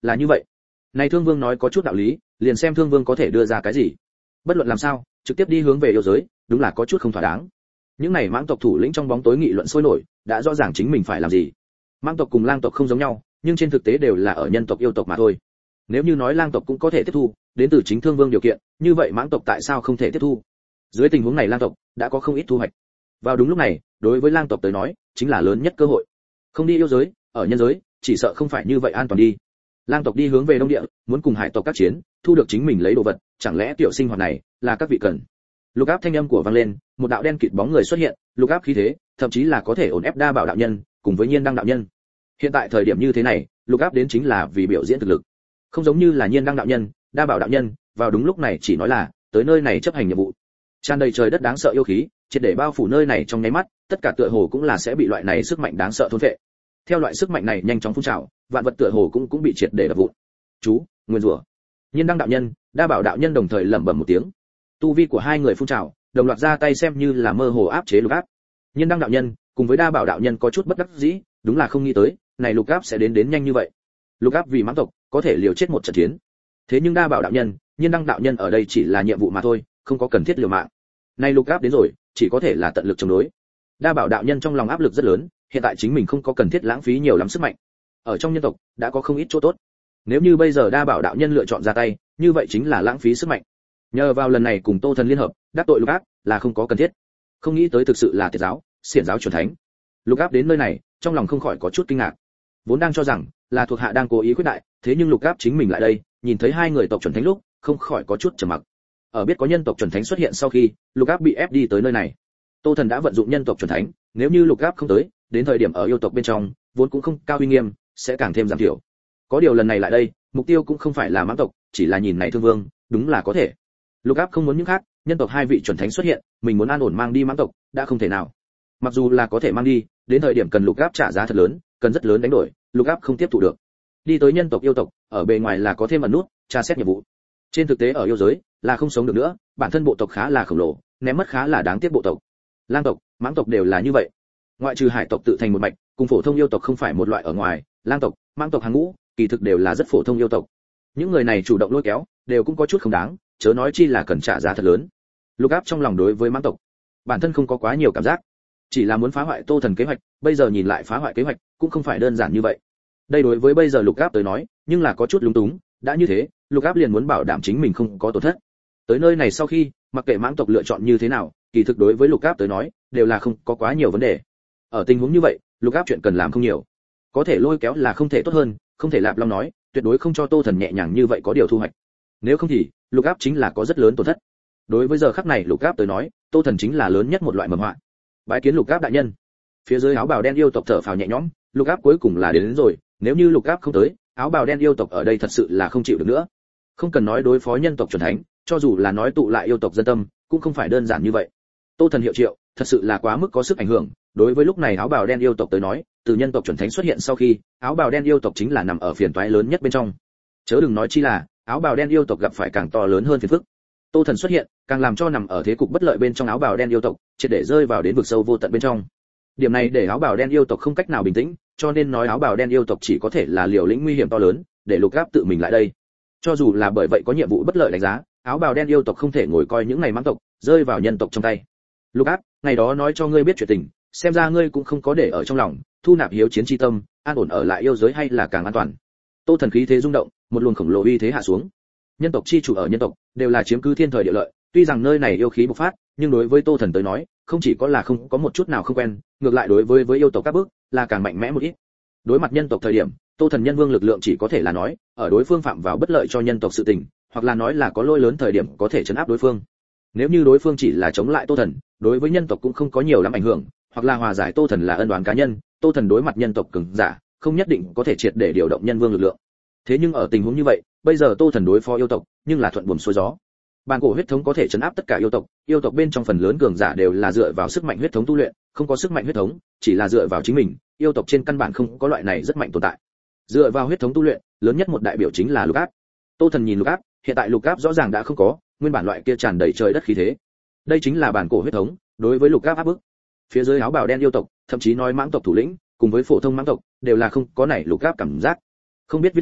là như vậy. Này Thương Vương nói có chút đạo lý, liền xem Thương Vương có thể đưa ra cái gì. Bất luận làm sao, trực tiếp đi hướng về yêu giới, đúng là có chút không thỏa đáng. Những này mãng tộc thủ lĩnh trong bóng tối nghị luận sôi nổi, đã rõ ràng chính mình phải làm gì. Mãng tộc cùng lang tộc không giống nhau, nhưng trên thực tế đều là ở nhân tộc yêu tộc mà thôi. Nếu như nói lang tộc cũng có thể tiếp thu, đến từ chính Thương Vương điều kiện, như vậy mãng tộc tại sao không thể tiếp thu? Dưới tình huống này lang tộc đã có không ít thu hoạch. Vào đúng lúc này, đối với lang tộc tới nói, chính là lớn nhất cơ hội. Không đi yêu giới, ở nhân giới, chỉ sợ không phải như vậy an toàn đi. Lang tộc đi hướng về đông địa, muốn cùng hải tộc các chiến, thu được chính mình lấy đồ vật, chẳng lẽ tiểu sinh hoạt này là các vị cần? Lục Áp thanh âm của vang lên, một đạo đen kịt bóng người xuất hiện, Lục Áp khí thế, thậm chí là có thể ổn ép Đa Bảo đạo nhân, cùng với Nhiên Đăng đạo nhân. Hiện tại thời điểm như thế này, Lục Áp đến chính là vì biểu diễn thực lực. Không giống như là Nhiên Đăng đạo nhân, Đa Bảo đạo nhân, vào đúng lúc này chỉ nói là tới nơi này chấp hành nhiệm vụ. Tràn đầy trời đất đáng sợ yêu khí, triệt để bao phủ nơi này trong nháy mắt, tất cả tựa hồ cũng là sẽ bị loại này sức mạnh đáng sợ thôn phệ. Theo loại sức mạnh này nhanh chóng phun trào, vạn vật tựa hồ cũng bị triệt để đập vụn. Chú, nguyên rủa. Nhiên Đăng đạo nhân, Đa Bảo đạo nhân đồng thời lẩm bẩm một tiếng. Tu vi của hai người phun trào, đồng loạt ra tay xem như là mơ hồ áp chế Lục Áp. Nhiên Đăng đạo nhân cùng với Đa Bảo đạo nhân có chút bất đắc dĩ, đúng là không nghĩ tới, này Lục Áp sẽ đến nhanh như vậy. Lục Áp vì mãng tộc, có thể liều chết một trận chiến. Thế nhưng Đa Bảo đạo nhân, Nhiên Đăng đạo nhân ở đây chỉ là nhiệm vụ mà thôi, không có cần thiết liều mạng. Này Lục Áp đến rồi, chỉ có thể là tận lực chống đối. Đa Bảo đạo nhân trong lòng áp lực rất lớn, hiện tại chính mình không có cần thiết lãng phí nhiều lắm sức mạnh. Ở trong nhân tộc đã có không ít chỗ tốt. Nếu như bây giờ Đa Bảo đạo nhân lựa chọn ra tay, như vậy chính là lãng phí sức mạnh. Nhờ vào lần này cùng Tô Thần liên hợp, đắc tội Lục Áp là không có cần thiết. Không nghĩ tới thực sự là Tiệt giáo, xiển giáo chuẩn thánh. Lục Áp đến nơi này, trong lòng không khỏi có chút kinh ngạc. Vốn đang cho rằng là thuộc hạ đang cố ý khuyết đại, thế nhưng Lục Áp chính mình lại đây, nhìn thấy hai người tộc chuẩn thánh lúc, không khỏi có chút trầm mặc. Ở biết có nhân tộc chuẩn thánh xuất hiện sau khi, Lục Áp bị ép đi tới nơi này. Tô Thần đã vận dụng nhân tộc chuẩn thánh, nếu như Lục Áp không tới, đến thời điểm ở yêu tộc bên trong, vốn cũng không cao uy nghiêm, sẽ càng thêm giảm thiểu. Có điều lần này lại đây, mục tiêu cũng không phải là mãng tộc, chỉ là nhìn này Thương Vương, đúng là có thể. Lục Áp không muốn những khác, nhân tộc hai vị chuẩn thánh xuất hiện, mình muốn an ổn mang đi mãng tộc, đã không thể nào. Mặc dù là có thể mang đi, đến thời điểm cần Lục Áp trả giá thật lớn, cần rất lớn đánh đổi, Lục Áp không tiếp thụ được. Đi tới nhân tộc yêu tộc, ở bề ngoài là có thêm ẩn nút, tra xét nhiệm vụ. Trên thực tế ở yêu giới, là không sống được nữa, bản thân bộ tộc khá là khổng lồ, ném mất khá là đáng tiếc bộ tộc. Lang tộc, mãng tộc đều là như vậy. Ngoại trừ hải tộc tự thành một mạch, cùng phổ thông yêu tộc không phải một loại ở ngoài, lang tộc, mãng tộc hàng ngũ, kỳ thực đều là rất phổ thông yêu tộc. Những người này chủ động lôi kéo, đều cũng có chút không đáng, chớ nói chi là cần trả giá thật lớn. Lục Áp trong lòng đối với mãng tộc, bản thân không có quá nhiều cảm giác, chỉ là muốn phá hoại Tô Thần kế hoạch, bây giờ nhìn lại phá hoại kế hoạch cũng không phải đơn giản như vậy. Đây đối với bây giờ Lục Áp tới nói, nhưng là có chút lúng túng, đã như thế, Lục Áp liền muốn bảo đảm chính mình không có tổn thất. Tới nơi này sau khi, mặc kệ mãng tộc lựa chọn như thế nào, kỳ thực đối với Lục Áp tới nói, đều là không có quá nhiều vấn đề. Ở tình huống như vậy, Lục Áp chuyện cần làm không nhiều. Có thể lôi kéo là không thể tốt hơn, không thể lạp long nói, tuyệt đối không cho Tô Thần nhẹ nhàng như vậy có điều thu hoạch. Nếu không thì, Lục Áp chính là có rất lớn tổn thất. Đối với giờ khắc này Lục Áp tới nói, Tô Thần chính là lớn nhất một loại mầm họa. Bái kiến Lục Áp đại nhân. Phía dưới áo bào đen yêu tộc thở phào nhẹ nhõm, Lục Áp cuối cùng là đến rồi, nếu như Lục Áp không tới, áo bào đen yêu tộc ở đây thật sự là không chịu được nữa. Không cần nói đối phó nhân tộc chuẩn thánh, cho dù là nói tụ lại yêu tộc dân tâm, cũng không phải đơn giản như vậy. Tô Thần hiệu triệu, thật sự là quá mức có sức ảnh hưởng, đối với lúc này áo bào đen yêu tộc tới nói, từ nhân tộc chuẩn thánh xuất hiện sau khi, áo bào đen yêu tộc chính là nằm ở phiền toái lớn nhất bên trong. Chớ đừng nói chi là, áo bào đen yêu tộc gặp phải càng to lớn hơn phiền phức. Tô Thần xuất hiện, càng làm cho nằm ở thế cục bất lợi bên trong áo bào đen yêu tộc, triệt để rơi vào đến vực sâu vô tận bên trong. Điểm này để áo bào đen yêu tộc không cách nào bình tĩnh, cho nên nói áo bào đen yêu tộc chỉ có thể là liều lĩnh nguy hiểm to lớn, để Lục Áp tự mình lại đây. Cho dù là bởi vậy có nhiệm vụ bất lợi đánh giá, áo bào đen yêu tộc không thể ngồi coi những ngày mãng tộc rơi vào nhân tộc trong tay. Lục Áp, ngày đó nói cho ngươi biết chuyện tình, xem ra ngươi cũng không có để ở trong lòng, thu nạp hiếu chiến chi tâm, an ổn ở lại yêu giới hay là càng an toàn. Tô Thần khí thế rung động, một luồng khổng lồ uy thế hạ xuống. Nhân tộc chi chủ ở nhân tộc đều là chiếm cứ thiên thời địa lợi, tuy rằng nơi này yêu khí bộc phát, nhưng đối với Tô Thần tới nói, không chỉ có là không có một chút nào không quen, ngược lại đối với yêu tộc các bước là càng mạnh mẽ một ít. Đối mặt nhân tộc thời điểm, Tô Thần nhân vương lực lượng chỉ có thể là nói, ở đối phương phạm vào bất lợi cho nhân tộc sự tình, hoặc là nói là có lỗi lớn thời điểm có thể trấn áp đối phương. Nếu như đối phương chỉ là chống lại Tô Thần, đối với nhân tộc cũng không có nhiều lắm ảnh hưởng, hoặc là hòa giải Tô Thần là ân oán cá nhân, Tô Thần đối mặt nhân tộc cường giả, không nhất định có thể triệt để điều động nhân vương lực lượng. Thế nhưng ở tình huống như vậy, bây giờ Tô Thần đối phó yêu tộc, nhưng là thuận buồm xuôi gió. Bản cổ huyết thống có thể trấn áp tất cả yêu tộc bên trong phần lớn cường giả đều là dựa vào sức mạnh huyết thống tu luyện, không có sức mạnh huyết thống, chỉ là dựa vào chính mình, yêu tộc trên căn bản không có loại này rất mạnh tồn tại. Dựa vào huyết thống tu luyện, lớn nhất một đại biểu chính là Lục Áp. Tô Thần nhìn Lục Áp, hiện tại Lục Áp rõ ràng đã không có, nguyên bản loại kia tràn đầy trời đất khí thế. Đây chính là bản cổ huyết thống, đối với Lục Áp áp bức. Phía dưới áo bào đen yêu tộc, thậm chí nói mãng tộc thủ lĩnh, cùng với phổ thông mãng tộc, đều là không có nảy Lục Áp cảm giác. Không biết viết gì,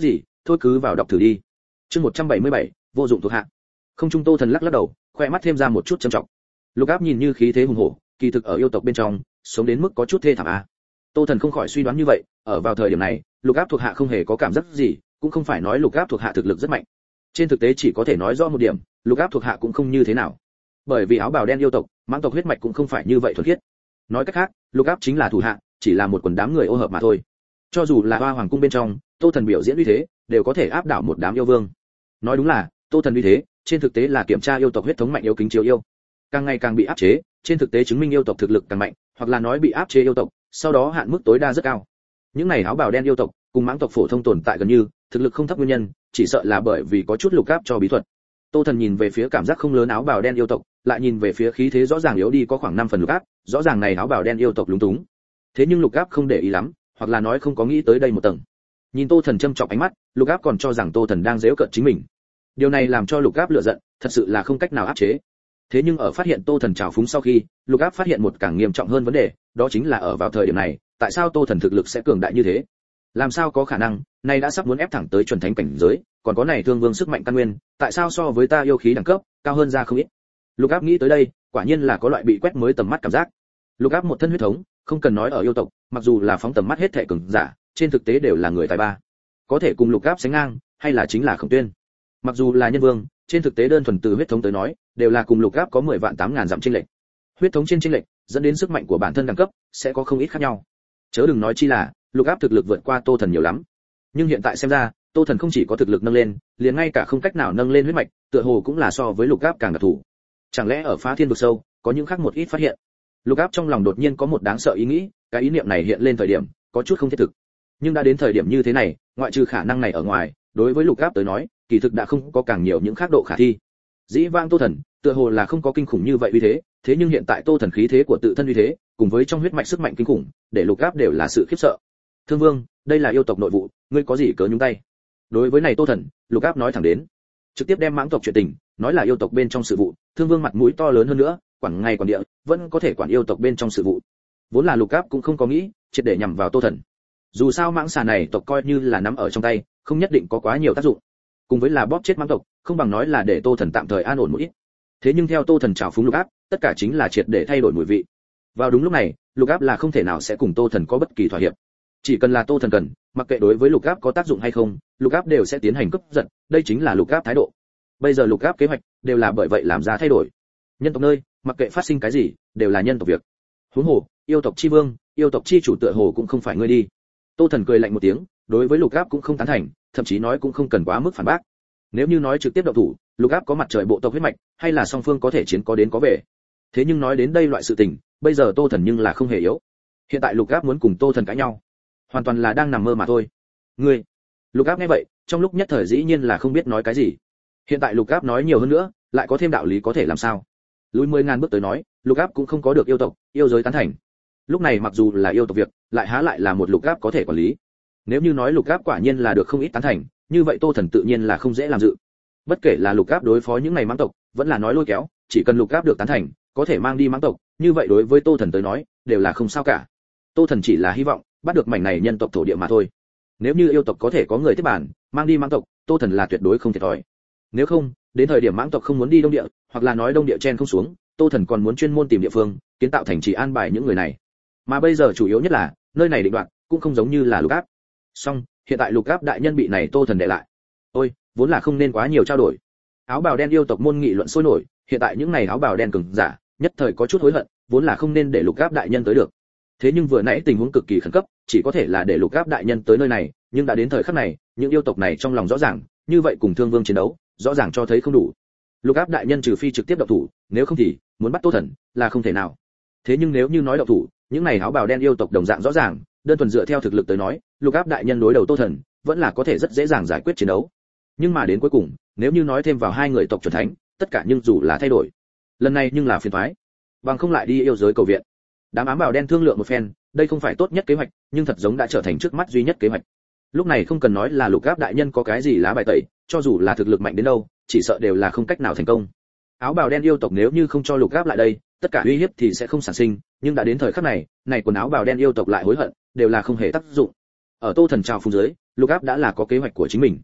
thôi cứ vào đọc thử đi. Chương 177, vô dụng thuộc hạ. Không trung Tô Thần lắc lắc đầu, khoe mắt thêm ra một chút trầm trọng. Lục Áp nhìn như khí thế hùng hổ, kỳ thực ở yêu tộc bên trong, sống đến mức có chút thê thảm a. Tô Thần không khỏi suy đoán như vậy, ở vào thời điểm này, Lục Áp thuộc hạ không hề có cảm giác gì, cũng không phải nói Lục Áp thuộc hạ thực lực rất mạnh. Trên thực tế chỉ có thể nói rõ một điểm, Lục Áp thuộc hạ cũng không như thế nào. Bởi vì áo bào đen yêu tộc, mãng tộc huyết mạch cũng không phải như vậy thuần khiết. Nói cách khác, Lục Áp chính là thủ hạ, chỉ là một quần đám người ô hợp mà thôi. Cho dù là Hoa Hoàng cung bên trong, Tô Thần biểu diễn uy thế, đều có thể áp đảo một đám yêu vương. Nói đúng là, Tô Thần uy thế, trên thực tế là kiểm tra yêu tộc huyết thống mạnh yếu kính chiếu yêu. Càng ngày càng bị áp chế, trên thực tế chứng minh yêu tộc thực lực càng mạnh, hoặc là nói bị áp chế yêu tộc, sau đó hạn mức tối đa rất cao. Những này áo bào đen yêu tộc, cùng mãng tộc phổ thông tồn tại gần như, thực lực không thấp nguyên nhân, chỉ sợ là bởi vì có chút Lục Áp cho bí thuật. Tô Thần nhìn về phía cảm giác không lớn áo bào đen yêu tộc, lại nhìn về phía khí thế rõ ràng yếu đi có khoảng 5 phần Lục Áp, rõ ràng này áo bào đen yêu tộc lúng túng. Thế nhưng Lục Áp không để ý lắm, hoặc là nói không có nghĩ tới đây một tầng. Nhìn Tô Thần châm chọc ánh mắt, Lục Áp còn cho rằng Tô Thần đang giễu cợt chính mình. Điều này làm cho Lục Áp lửa giận, thật sự là không cách nào áp chế. Thế nhưng ở phát hiện Tô Thần trào phúng sau khi, Lục Áp phát hiện một càng nghiêm trọng hơn vấn đề, đó chính là ở vào thời điểm này, tại sao Tô Thần thực lực sẽ cường đại như thế? Làm sao có khả năng, này đã sắp muốn ép thẳng tới chuẩn thánh cảnh giới, còn có này thương vương sức mạnh căn nguyên, tại sao so với ta yêu khí đẳng cấp cao hơn ra không ít? Lục Áp nghĩ tới đây, quả nhiên là có loại bị quét mới tầm mắt cảm giác. Lục Áp một thân huyết thống, không cần nói ở yêu tộc, mặc dù là phóng tầm mắt hết thệ cường giả, trên thực tế đều là người tài ba. Có thể cùng Lục Áp sánh ngang, hay là chính là Khổng Tuyên. Mặc dù là nhân vương, trên thực tế đơn thuần từ huyết thống tới nói, đều là cùng Lục Áp có 10 vạn 8 ngàn dặm chênh lệch. Huyết thống trên chênh lệch, dẫn đến sức mạnh của bản thân đẳng cấp sẽ có không ít khác nhau. Chớ đừng nói chi là, Lục Áp thực lực vượt qua Tô Thần nhiều lắm. Nhưng hiện tại xem ra, Tô Thần không chỉ có thực lực nâng lên, liền ngay cả không cách nào nâng lên huyết mạch, tựa hồ cũng là so với Lục Áp càng đặc thù. Chẳng lẽ ở Phá Thiên vực sâu, có những khác một ít phát hiện? Lục Áp trong lòng đột nhiên có một đáng sợ ý nghĩ, cái ý niệm này hiện lên thời điểm, có chút không thiết thực. Nhưng đã đến thời điểm như thế này, ngoại trừ khả năng này ở ngoài, đối với Lục Áp tới nói, kỳ thực đã không có càng nhiều những khác độ khả thi. Dĩ vãng Tô Thần, tựa hồ là không có kinh khủng như vậy uy thế, thế nhưng hiện tại Tô Thần khí thế của tự thân uy thế, cùng với trong huyết mạch sức mạnh kinh khủng, để Lục Áp đều là sự khiếp sợ. Thương Vương, đây là yêu tộc nội vụ, ngươi có gì cớ nhúng tay? Đối với này Tô Thần, Lục Áp nói thẳng đến, trực tiếp đem mãng tộc chuyện tình, nói là yêu tộc bên trong sự vụ, Thương Vương mặt mũi to lớn hơn nữa, quản ngày quản địa, vẫn có thể quản yêu tộc bên trong sự vụ. Vốn là Lục Áp cũng không có nghĩ, triệt để nhằm vào Tô Thần. Dù sao mãng xà này tộc coi như là nắm ở trong tay, không nhất định có quá nhiều tác dụng. Cùng với là bóp chết mãng tộc, không bằng nói là để Tô Thần tạm thời an ổn một ít. Thế nhưng theo Tô Thần trào phúng Lục Áp, tất cả chính là triệt để thay đổi mùi vị. Vào đúng lúc này, Lục Áp là không thể nào sẽ cùng Tô Thần có bất kỳ thỏa hiệp. Chỉ cần là Tô Thần cần, mặc kệ đối với Lục Áp có tác dụng hay không, Lục Áp đều sẽ tiến hành cướp giật, đây chính là Lục Áp thái độ. Bây giờ Lục Áp kế hoạch đều là bởi vậy làm ra thay đổi. Nhân tộc nơi, mặc kệ phát sinh cái gì, đều là nhân tộc việc. Huống hồ, yêu tộc chi vương, yêu tộc chi chủ tựa hồ cũng không phải ngươi đi. Tô Thần cười lạnh một tiếng, đối với Lục Áp cũng không tán thành, thậm chí nói cũng không cần quá mức phản bác. Nếu như nói trực tiếp động thủ, Lục Áp có mặt trời bộ tộc huyết mạch, hay là song phương có thể chiến có đến có về. Thế nhưng nói đến đây loại sự tình, bây giờ Tô Thần nhưng là không hề yếu. Hiện tại Lục Áp muốn cùng Tô Thần cãi nhau, hoàn toàn là đang nằm mơ mà thôi. Ngươi, Lục Áp nghe vậy, trong lúc nhất thời dĩ nhiên là không biết nói cái gì. Hiện tại Lục Áp nói nhiều hơn nữa, lại có thêm đạo lý có thể làm sao? Lùi 10.000 bước tới nói, Lục Áp cũng không có được yêu tộc, yêu giới tán thành. Lúc này mặc dù là yêu tộc việc, lại há lại là một Lục Áp có thể quản lý. Nếu như nói Lục Áp quả nhiên là được không ít tán thành, như vậy Tô Thần tự nhiên là không dễ làm dự. Bất kể là Lục Áp đối phó những này mãng tộc, vẫn là nói lôi kéo, chỉ cần Lục Áp được tán thành, có thể mang đi mãng tộc, như vậy đối với Tô Thần tới nói, đều là không sao cả. Tô Thần chỉ là hy vọng bắt được mảnh này nhân tộc thổ địa mà thôi. Nếu như yêu tộc có thể có người tiếp bản, mang đi mãng tộc, Tô Thần là tuyệt đối không thiệt thòi. Nếu không, đến thời điểm mãng tộc không muốn đi đông địa, hoặc là nói đông địa chen không xuống, Tô Thần còn muốn chuyên môn tìm địa phương, kiến tạo thành trì an bài những người này. Mà bây giờ chủ yếu nhất là, nơi này định đoạt, cũng không giống như là Lục Áp. Song, hiện tại Lục Áp đại nhân bị này Tô Thần đè lại. Ôi, vốn là không nên quá nhiều trao đổi. Áo bào đen yêu tộc môn nghị luận sôi nổi, hiện tại những này áo bào đen cường giả, nhất thời có chút hối hận, vốn là không nên để Lục Áp đại nhân tới được. Thế nhưng vừa nãy tình huống cực kỳ khẩn cấp, chỉ có thể là để Lục Áp đại nhân tới nơi này, nhưng đã đến thời khắc này, những yêu tộc này trong lòng rõ ràng, như vậy cùng Thương Vương chiến đấu, rõ ràng cho thấy không đủ. Lục Áp đại nhân trừ phi trực tiếp động thủ, nếu không thì muốn bắt Tô Thần là không thể nào. Thế nhưng nếu như nói động thủ, những này áo bào đen yêu tộc đồng dạng rõ ràng, đơn thuần dựa theo thực lực tới nói, Lục Áp đại nhân đối đầu Tô Thần, vẫn là có thể rất dễ dàng giải quyết chiến đấu. Nhưng mà đến cuối cùng, nếu như nói thêm vào hai người tộc chuẩn thánh, tất cả nhưng dù là thay đổi. Lần này nhưng là phiền toái, bằng không lại đi yêu giới cầu viện. Đám ám bào đen thương lượng một phen, đây không phải tốt nhất kế hoạch, nhưng thật giống đã trở thành trước mắt duy nhất kế hoạch. Lúc này không cần nói là Lục Áp đại nhân có cái gì lá bài tẩy, cho dù là thực lực mạnh đến đâu, chỉ sợ đều là không cách nào thành công. Áo bào đen yêu tộc nếu như không cho Lục Áp lại đây, tất cả uy hiếp thì sẽ không sản sinh, nhưng đã đến thời khắc này, này quần áo bào đen yêu tộc lại hối hận, đều là không hề tác dụng. Ở Tô Thần trào phúng dưới, Lục Áp đã là có kế hoạch của chính mình.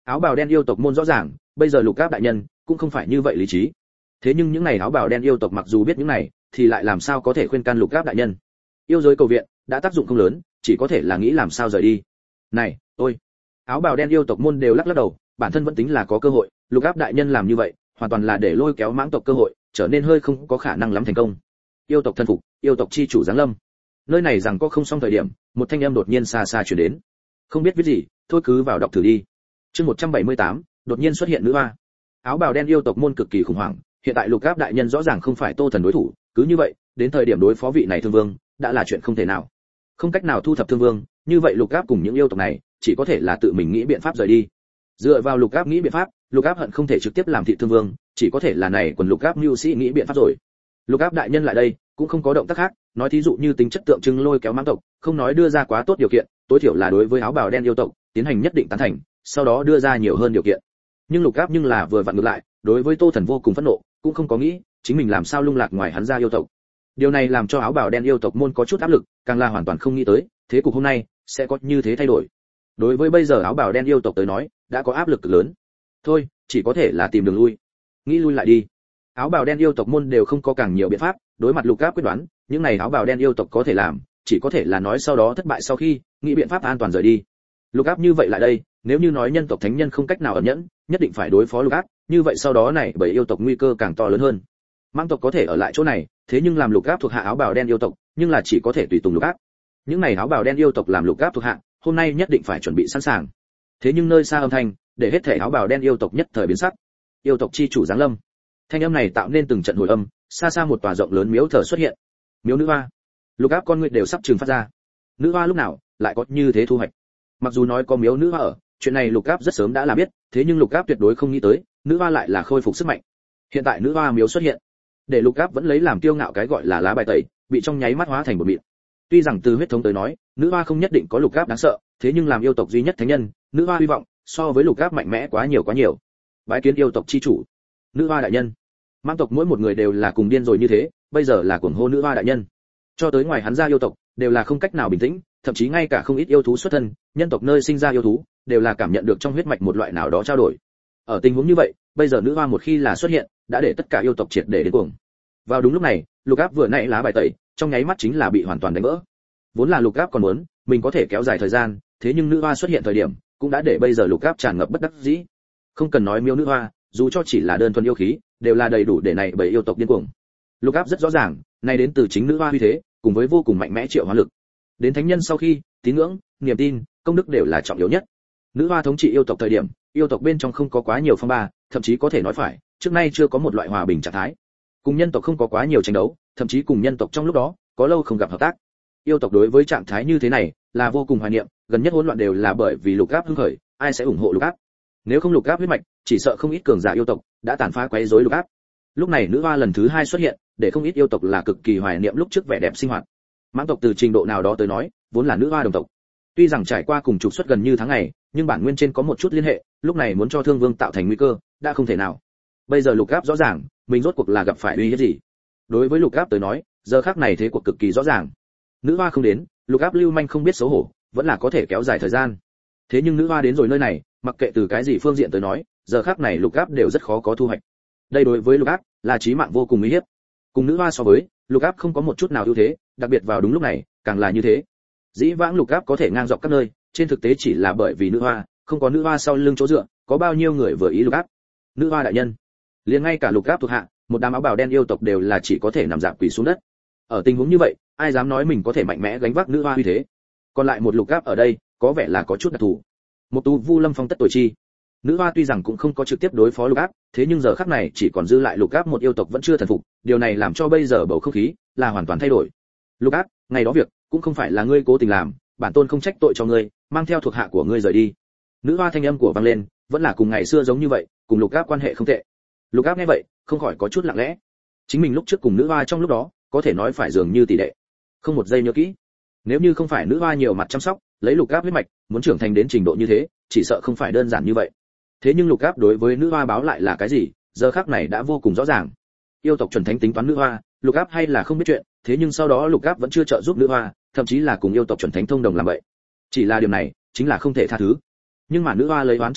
Áo bào đen yêu tộc môn rõ ràng, bây giờ Lục Áp đại nhân cũng không phải như vậy lý trí. Thế nhưng những này áo bào đen yêu tộc mặc dù biết những này, thì lại làm sao có thể khuyên can Lục Áp đại nhân? Yêu giới cầu viện đã tác dụng không lớn, chỉ có thể là nghĩ làm sao rời đi. Này, ôi! Áo bào đen yêu tộc môn đều lắc lắc đầu, bản thân vẫn tính là có cơ hội, Lục Áp đại nhân làm như vậy, hoàn toàn là để lôi kéo mãng tộc cơ hội, trở nên hơi không có khả năng lắm thành công. Yêu tộc thân phục, yêu tộc chi chủ giáng lâm. Nơi này rằng có không xong thời điểm, một thanh âm đột nhiên xa xa truyền đến. Không biết viết gì, thôi cứ vào đọc thử đi. Chương 178, đột nhiên xuất hiện nữ hoa. Áo bào đen yêu tộc môn cực kỳ khủng hoảng, hiện tại Lục Áp đại nhân rõ ràng không phải Tô Thần đối thủ, cứ như vậy, đến thời điểm đối phó vị này Thương Vương, đã là chuyện không thể nào. Không cách nào thu thập Thương Vương, như vậy Lục Áp cùng những yêu tộc này, chỉ có thể là tự mình nghĩ biện pháp rời đi. Dựa vào Lục Áp nghĩ biện pháp, Lục Áp hận không thể trực tiếp làm thị Thương Vương, chỉ có thể là này quần Lục Áp mưu sĩ nghĩ biện pháp rồi. Lục Áp đại nhân lại đây, cũng không có động tác khác, nói thí dụ như tính chất tượng trưng lôi kéo mãng tộc, không nói đưa ra quá tốt điều kiện, tối thiểu là đối với áo bào đen yêu tộc, tiến hành nhất định tán thành, sau đó đưa ra nhiều hơn điều kiện. Nhưng Lục Áp nhưng là vừa vặn ngược lại, đối với Tô Thần vô cùng phẫn nộ, cũng không có nghĩ chính mình làm sao lung lạc ngoài hắn ra yêu tộc. Điều này làm cho áo bào đen yêu tộc môn có chút áp lực, càng là hoàn toàn không nghĩ tới, thế cục hôm nay sẽ có như thế thay đổi. Đối với bây giờ áo bào đen yêu tộc tới nói, đã có áp lực cực lớn. Thôi, chỉ có thể là tìm đường lui. Nghĩ lui lại đi. Áo bào đen yêu tộc môn đều không có càng nhiều biện pháp, đối mặt Lục Áp quyết đoán, những này áo bào đen yêu tộc có thể làm, chỉ có thể là nói sau đó thất bại sau khi, nghĩ biện pháp an toàn rời đi. Lục Áp như vậy lại đây, nếu như nói nhân tộc thánh nhân không cách nào ẩn nhẫn, nhất định phải đối phó Lục Áp, như vậy sau đó này bởi yêu tộc nguy cơ càng to lớn hơn. Mãng tộc có thể ở lại chỗ này, thế nhưng làm Lục Áp thuộc hạ áo bào đen yêu tộc, nhưng là chỉ có thể tùy tùng Lục Áp. Những này áo bào đen yêu tộc làm Lục Áp thuộc hạ, hôm nay nhất định phải chuẩn bị sẵn sàng. Thế nhưng nơi xa âm thanh, để hết thể áo bào đen yêu tộc nhất thời biến sắc. Yêu tộc chi chủ giáng lâm. Thanh âm này tạo nên từng trận hồi âm, xa xa một tòa rộng lớn miếu thờ xuất hiện. Miếu nữ hoa. Lục Áp con người đều sắp trừng phát ra. Nữ hoa lúc nào lại có như thế thu hoạch? Mặc dù nói có miếu nữ hoa ở, chuyện này Lục Áp rất sớm đã là biết, thế nhưng Lục Áp tuyệt đối không nghĩ tới, nữ hoa lại là khôi phục sức mạnh. Hiện tại nữ hoa miếu xuất hiện, để Lục Áp vẫn lấy làm kiêu ngạo cái gọi là lá bài tẩy, bị trong nháy mắt hóa thành một mịn. Tuy rằng từ huyết thống tới nói, nữ hoa không nhất định có Lục Áp đáng sợ, thế nhưng làm yêu tộc duy nhất thánh nhân, nữ hoa hy vọng so với Lục Áp mạnh mẽ quá nhiều quá nhiều. Bái kiến yêu tộc chi chủ, nữ hoa đại nhân. Mãng tộc mỗi một người đều là cùng điên rồi như thế, bây giờ là cuồng hô nữ hoa đại nhân. Cho tới ngoài hắn ra yêu tộc, đều là không cách nào bình tĩnh, thậm chí ngay cả không ít yêu thú xuất thân, nhân tộc nơi sinh ra yêu thú, đều là cảm nhận được trong huyết mạch một loại nào đó trao đổi. Ở tình huống như vậy, bây giờ nữ hoa một khi là xuất hiện, đã để tất cả yêu tộc triệt để đến cuồng. Vào đúng lúc này, Lục Áp vừa nãy lá bài tẩy, trong nháy mắt chính là bị hoàn toàn đánh vỡ. Vốn là Lục Áp còn muốn, mình có thể kéo dài thời gian, thế nhưng nữ hoa xuất hiện thời điểm, cũng đã để bây giờ Lục Áp tràn ngập bất đắc dĩ. Không cần nói miêu nữ hoa, dù cho chỉ là đơn thuần yêu khí, đều là đầy đủ để này bởi yêu tộc điên cuồng. Lục Áp rất rõ ràng, này đến từ chính nữ hoa uy thế, cùng với vô cùng mạnh mẽ triệu hóa lực. Đến thánh nhân sau khi, tín ngưỡng, niềm tin, công đức đều là trọng yếu nhất. Nữ hoa thống trị yêu tộc thời điểm, yêu tộc bên trong không có quá nhiều phong ba, thậm chí có thể nói phải, trước nay chưa có một loại hòa bình trạng thái. Cùng nhân tộc không có quá nhiều tranh đấu, thậm chí cùng nhân tộc trong lúc đó có lâu không gặp hợp tác. Yêu tộc đối với trạng thái như thế này là vô cùng hoài niệm, gần nhất hỗn loạn đều là bởi vì Lục Áp hưng khởi, ai sẽ ủng hộ Lục Áp? Nếu không Lục Áp huyết mạch, chỉ sợ không ít cường giả yêu tộc đã tàn phá quấy rối Lục Áp. Lúc này nữ hoa lần thứ hai xuất hiện, để không ít yêu tộc là cực kỳ hoài niệm lúc trước vẻ đẹp sinh hoạt. Mãng tộc từ trình độ nào đó tới nói, vốn là nữ hoa đồng tộc. Tuy rằng trải qua cùng trục xuất gần như tháng ngày, nhưng bản nguyên trên có một chút liên hệ, lúc này muốn cho Thương Vương tạo thành nguy cơ, đã không thể nào. Bây giờ Lục Áp rõ ràng, mình rốt cuộc là gặp phải uy hiếp gì. Đối với Lục Áp tới nói, giờ khắc này thế cuộc cực kỳ rõ ràng. Nữ hoa không đến, Lục Áp lưu manh không biết xấu hổ, vẫn là có thể kéo dài thời gian. Thế nhưng nữ hoa đến rồi nơi này, mặc kệ từ cái gì phương diện tới nói, giờ khắc này Lục Áp đều rất khó có thu hoạch. Đây đối với Lục Áp là chí mạng vô cùng uy hiếp. Cùng nữ hoa so với, Lục Áp không có một chút nào ưu thế, đặc biệt vào đúng lúc này, càng là như thế. Dĩ vãng Lục Áp có thể ngang dọc các nơi, trên thực tế chỉ là bởi vì nữ hoa, không có nữ hoa sau lưng chỗ dựa, có bao nhiêu người vừa ý Lục Áp. Nữ hoa đại nhân, liền ngay cả Lục Áp thuộc hạ, một đám áo bào đen yêu tộc đều là chỉ có thể nằm dạp quỳ xuống đất. Ở tình huống như vậy, ai dám nói mình có thể mạnh mẽ gánh vác nữ hoa uy thế? Còn lại một Lục Áp ở đây, có vẻ là có chút đặc thù. Một tu Vu Lâm Phong tất tuổi chi. Nữ hoa tuy rằng cũng không có trực tiếp đối phó Lục Áp, thế nhưng giờ khắc này chỉ còn dư lại Lục Áp một yêu tộc vẫn chưa thần phục, điều này làm cho bây giờ bầu không khí là hoàn toàn thay đổi. Lục Áp, ngày đó việc cũng không phải là ngươi cố tình làm, bản tôn không trách tội cho ngươi, mang theo thuộc hạ của ngươi rời đi. Nữ hoa thanh âm của vang lên, vẫn là cùng ngày xưa giống như vậy, cùng Lục Áp quan hệ không tệ. Lục Áp nghe vậy, không khỏi có chút lặng lẽ. Chính mình lúc trước cùng nữ hoa trong lúc đó, có thể nói phải dường như tỷ đệ. Không một giây nhớ kỹ. Nếu như không phải nữ hoa nhiều mặt chăm sóc, lấy Lục Áp huyết mạch, muốn trưởng thành đến trình độ như thế, chỉ sợ không phải đơn giản như vậy. Thế nhưng Lục Áp đối với nữ hoa báo lại là cái gì, giờ khắc này đã vô cùng rõ ràng. Yêu tộc chuẩn thánh tính toán nữ hoa, Lục Áp hay là không biết chuyện, thế nhưng sau đó Lục Áp vẫn chưa trợ giúp nữ hoa, thậm chí là cùng yêu tộc chuẩn thánh thông đồng làm vậy. Chỉ là điều này, chính là không thể tha thứ. Nhưng mà nữ hoa lấy oán trả ơn,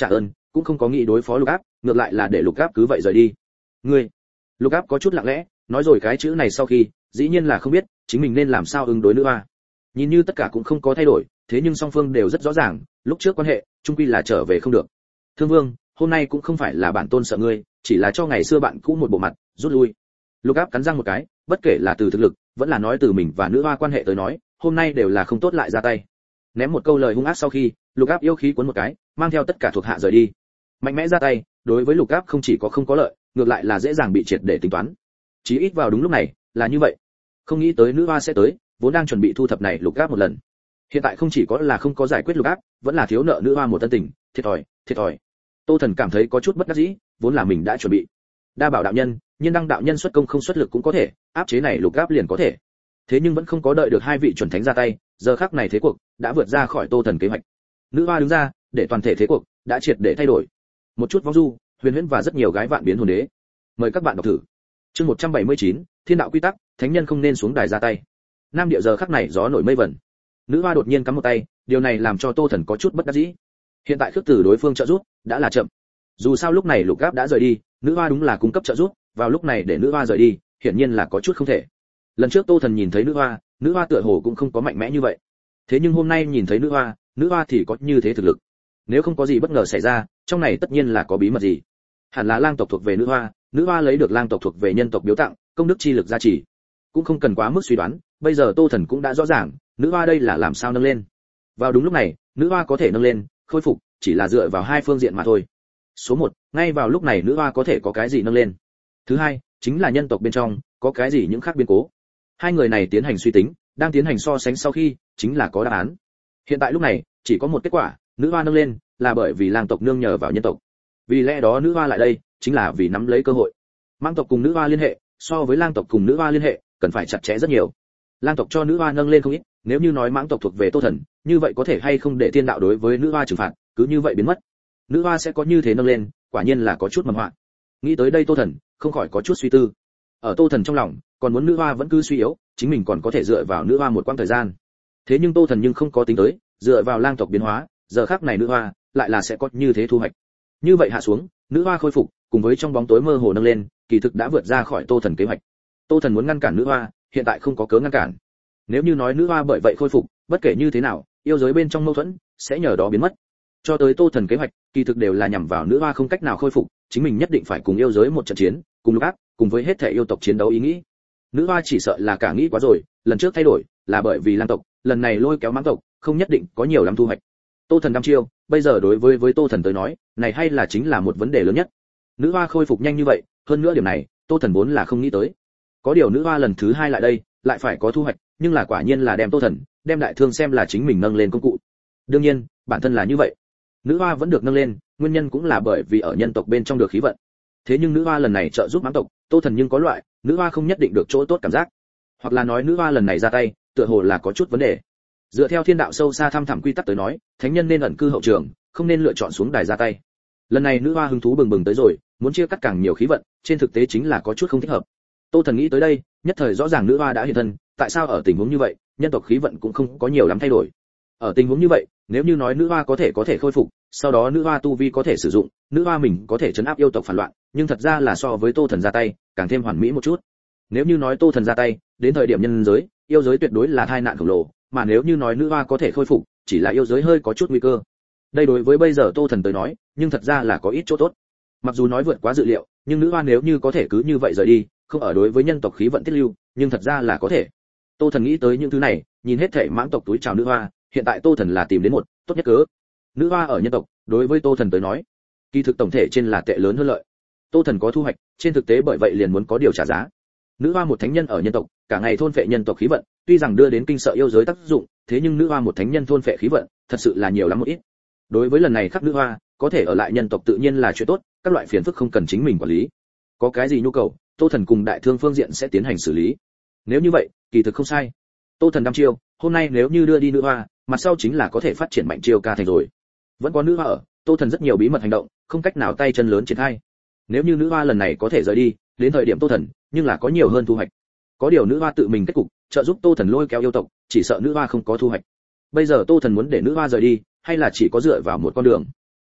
cũng không có nghĩ đối phó Lục Áp, ngược lại là để Lục Áp cứ vậy rời đi. Ngươi, Lục Áp có chút lặng lẽ, nói rồi cái chữ này sau khi, dĩ nhiên là không biết chính mình nên làm sao ứng đối nữ hoa. Nhìn như tất cả cũng không có thay đổi, thế nhưng song phương đều rất rõ ràng, lúc trước quan hệ, chung quy là trở về không được. Thương Vương, hôm nay cũng không phải là bản tôn sợ ngươi, chỉ là cho ngày xưa bạn cũ một bộ mặt, rút lui. Lục Áp cắn răng một cái, bất kể là từ thực lực, vẫn là nói từ mình và nữ hoa quan hệ tới nói, hôm nay đều là không tốt lại ra tay. Ném một câu lời hung ác sau khi, Lục Áp yêu khí cuốn một cái, mang theo tất cả thuộc hạ rời đi. Mạnh mẽ ra tay, đối với Lục Áp không chỉ có không có lợi, ngược lại là dễ dàng bị triệt để tính toán. Chí ít vào đúng lúc này, là như vậy. Không nghĩ tới nữ hoa sẽ tới, vốn đang chuẩn bị thu thập này Lục Áp một lần. Hiện tại không chỉ có là không có giải quyết Lục Áp, vẫn là thiếu nợ nữ hoa một tân tình, thiệt thòi, thiệt thòi. Tô Thần cảm thấy có chút bất đắc dĩ, vốn là mình đã chuẩn bị. Đa bảo đạo nhân, nhiên đăng đạo nhân xuất công không xuất lực cũng có thể, áp chế này Lục Áp liền có thể. Thế nhưng vẫn không có đợi được hai vị chuẩn thánh ra tay, giờ khắc này thế cuộc đã vượt ra khỏi Tô Thần kế hoạch. Nữ hoa đứng ra, để toàn thể thế cuộc đã triệt để thay đổi. Một chút vong du, huyền huyễn và rất nhiều gái vạn biến hồn đế. Mời các bạn đọc thử. Chương 179, Thiên đạo quy tắc, thánh nhân không nên xuống đài ra tay. Nam địa giờ khắc này gió nổi mây vẩn. Nữ hoa đột nhiên cắm một tay, điều này làm cho Tô Thần có chút bất đắc dĩ. Hiện tại khước từ đối phương trợ giúp đã là chậm. Dù sao lúc này Lục Áp đã rời đi, nữ hoa đúng là cung cấp trợ giúp, vào lúc này để nữ hoa rời đi, hiển nhiên là có chút không thể. Lần trước Tô Thần nhìn thấy nữ hoa tựa hồ cũng không có mạnh mẽ như vậy. Thế nhưng hôm nay nhìn thấy nữ hoa thì có như thế thực lực. Nếu không có gì bất ngờ xảy ra, trong này tất nhiên là có bí mật gì. Hẳn là lang tộc thuộc về nữ hoa lấy được lang tộc thuộc về nhân tộc biếu tặng, công đức chi lực gia trì. Cũng không cần quá mức suy đoán, bây giờ Tô Thần cũng đã rõ ràng, nữ hoa đây là làm sao nâng lên. Vào đúng lúc này, nữ hoa có thể nâng lên, khôi phục, chỉ là dựa vào hai phương diện mà thôi. Số 1, ngay vào lúc này nữ hoa có thể có cái gì nâng lên. Thứ hai, chính là nhân tộc bên trong có cái gì những khác biến cố. Hai người này tiến hành suy tính, đang tiến hành so sánh sau khi, chính là có đáp án. Hiện tại lúc này, chỉ có một kết quả, nữ hoa nâng lên, là bởi vì lang tộc nương nhờ vào nhân tộc. Vì lẽ đó nữ hoa lại đây, chính là vì nắm lấy cơ hội. Mãng tộc cùng nữ hoa liên hệ, so với lang tộc cùng nữ hoa liên hệ, cần phải chặt chẽ rất nhiều. Lang tộc cho nữ hoa nâng lên không ít, nếu như nói mãng tộc thuộc về Tô Thần, như vậy có thể hay không để thiên đạo đối với nữ hoa trừng phạt, cứ như vậy biến mất. Nữ hoa sẽ có như thế nâng lên, quả nhiên là có chút mầm họa. Nghĩ tới đây Tô Thần không khỏi có chút suy tư. Ở Tô Thần trong lòng, còn muốn nữ hoa vẫn cứ suy yếu, chính mình còn có thể dựa vào nữ hoa một quãng thời gian. Thế nhưng Tô Thần nhưng không có tính tới, dựa vào lang tộc biến hóa, giờ khắc này nữ hoa lại là sẽ có như thế thu hoạch. Như vậy hạ xuống, nữ hoa khôi phục, cùng với trong bóng tối mơ hồ nâng lên, kỳ thực đã vượt ra khỏi Tô Thần kế hoạch. Tô Thần muốn ngăn cản nữ hoa, hiện tại không có cớ ngăn cản. Nếu như nói nữ hoa bởi vậy khôi phục, bất kể như thế nào, yêu giới bên trong mâu thuẫn sẽ nhờ đó biến mất. Cho tới Tô Thần kế hoạch, kỳ thực đều là nhằm vào nữ hoa không cách nào khôi phục, chính mình nhất định phải cùng yêu giới một trận chiến, cùng Lục Áp, cùng với hết thể yêu tộc chiến đấu ý nghĩ. Nữ hoa chỉ sợ là cả nghĩ quá rồi, lần trước thay đổi là bởi vì lang tộc, lần này lôi kéo mãng tộc, không nhất định có nhiều lắm thu hoạch. Tô Thần đăm chiêu, bây giờ đối với Tô Thần tới nói, này hay là chính là một vấn đề lớn nhất. Nữ hoa khôi phục nhanh như vậy, hơn nữa điểm này, Tô Thần vốn là không nghĩ tới. Có điều nữ hoa lần thứ hai lại đây, lại phải có thu hoạch, nhưng là quả nhiên là đem Tô Thần, đem đại thương xem là chính mình nâng lên công cụ. Đương nhiên, bản thân là như vậy. Nữ hoa vẫn được nâng lên, nguyên nhân cũng là bởi vì ở nhân tộc bên trong được khí vận. Thế nhưng nữ hoa lần này trợ giúp mãng tộc, Tô Thần nhưng có loại, nữ hoa không nhất định được chỗ tốt cảm giác. Hoặc là nói nữ hoa lần này ra tay, tựa hồ là có chút vấn đề. Dựa theo thiên đạo sâu xa thăm thẳm quy tắc tới nói, thánh nhân nên ẩn cư hậu trường, không nên lựa chọn xuống đài ra tay. Lần này nữ hoa hứng thú bừng bừng tới rồi, muốn chia cắt càng nhiều khí vận, trên thực tế chính là có chút không thích hợp. Tô Thần nghĩ tới đây, nhất thời rõ ràng nữ hoa đã hiện thân, tại sao ở tình huống như vậy, nhân tộc khí vận cũng không có nhiều lắm thay đổi. Ở tình huống như vậy, nếu như nói nữ hoa có thể khôi phục, sau đó nữ hoa tu vi có thể sử dụng, nữ hoa mình có thể trấn áp yêu tộc phản loạn, nhưng thật ra là so với Tô Thần ra tay, càng thêm hoàn mỹ một chút. Nếu như nói Tô Thần ra tay, đến thời điểm nhân giới, yêu giới tuyệt đối là tai nạn khổng lồ, mà nếu như nói nữ hoa có thể khôi phục, chỉ là yêu giới hơi có chút nguy cơ. Đây đối với bây giờ Tô Thần tới nói, nhưng thật ra là có ít chỗ tốt. Mặc dù nói vượt quá dự liệu, nhưng nữ hoa nếu như có thể cứ như vậy rời đi, không ở đối với nhân tộc khí vận tiết lưu, nhưng thật ra là có thể. Tô Thần nghĩ tới những thứ này, nhìn hết thảy mãng tộc túi chào nữ hoa, hiện tại Tô Thần là tìm đến một tốt nhất cớ. Nữ hoa ở nhân tộc, đối với Tô Thần tới nói, kỳ thực tổng thể trên là tệ lớn hơn lợi. Tô Thần có thu hoạch, trên thực tế bởi vậy liền muốn có điều trả giá. Nữ hoa một thánh nhân ở nhân tộc, cả ngày thôn phệ nhân tộc khí vận, tuy rằng đưa đến kinh sợ yêu giới tác dụng, thế nhưng nữ hoa một thánh nhân thôn phệ khí vận, thật sự là nhiều lắm một ít. Đối với lần này khắc nữ hoa, có thể ở lại nhân tộc tự nhiên là chuyện tốt, các loại phiền phức không cần chính mình quản lý. Có cái gì nhu cầu, Tô Thần cùng đại thương phương diện sẽ tiến hành xử lý. Nếu như vậy, kỳ thực không sai. Tô Thần đăm chiêu, hôm nay nếu như đưa đi nữ hoa, mặt sau chính là có thể phát triển mạnh chiêu ca thành rồi. Vẫn có nữ hoa ở, Tô Thần rất nhiều bí mật hành động, không cách nào tay chân lớn triển khai. Nếu như nữ hoa lần này có thể rời đi, đến thời điểm Tô Thần, nhưng là có nhiều hơn thu hoạch. Có điều nữ hoa tự mình kết cục, trợ giúp Tô Thần lôi kéo yêu tộc, chỉ sợ nữ hoa không có thu hoạch. Bây giờ Tô Thần muốn để nữ hoa rời đi, hay là chỉ có dựa vào một con đường.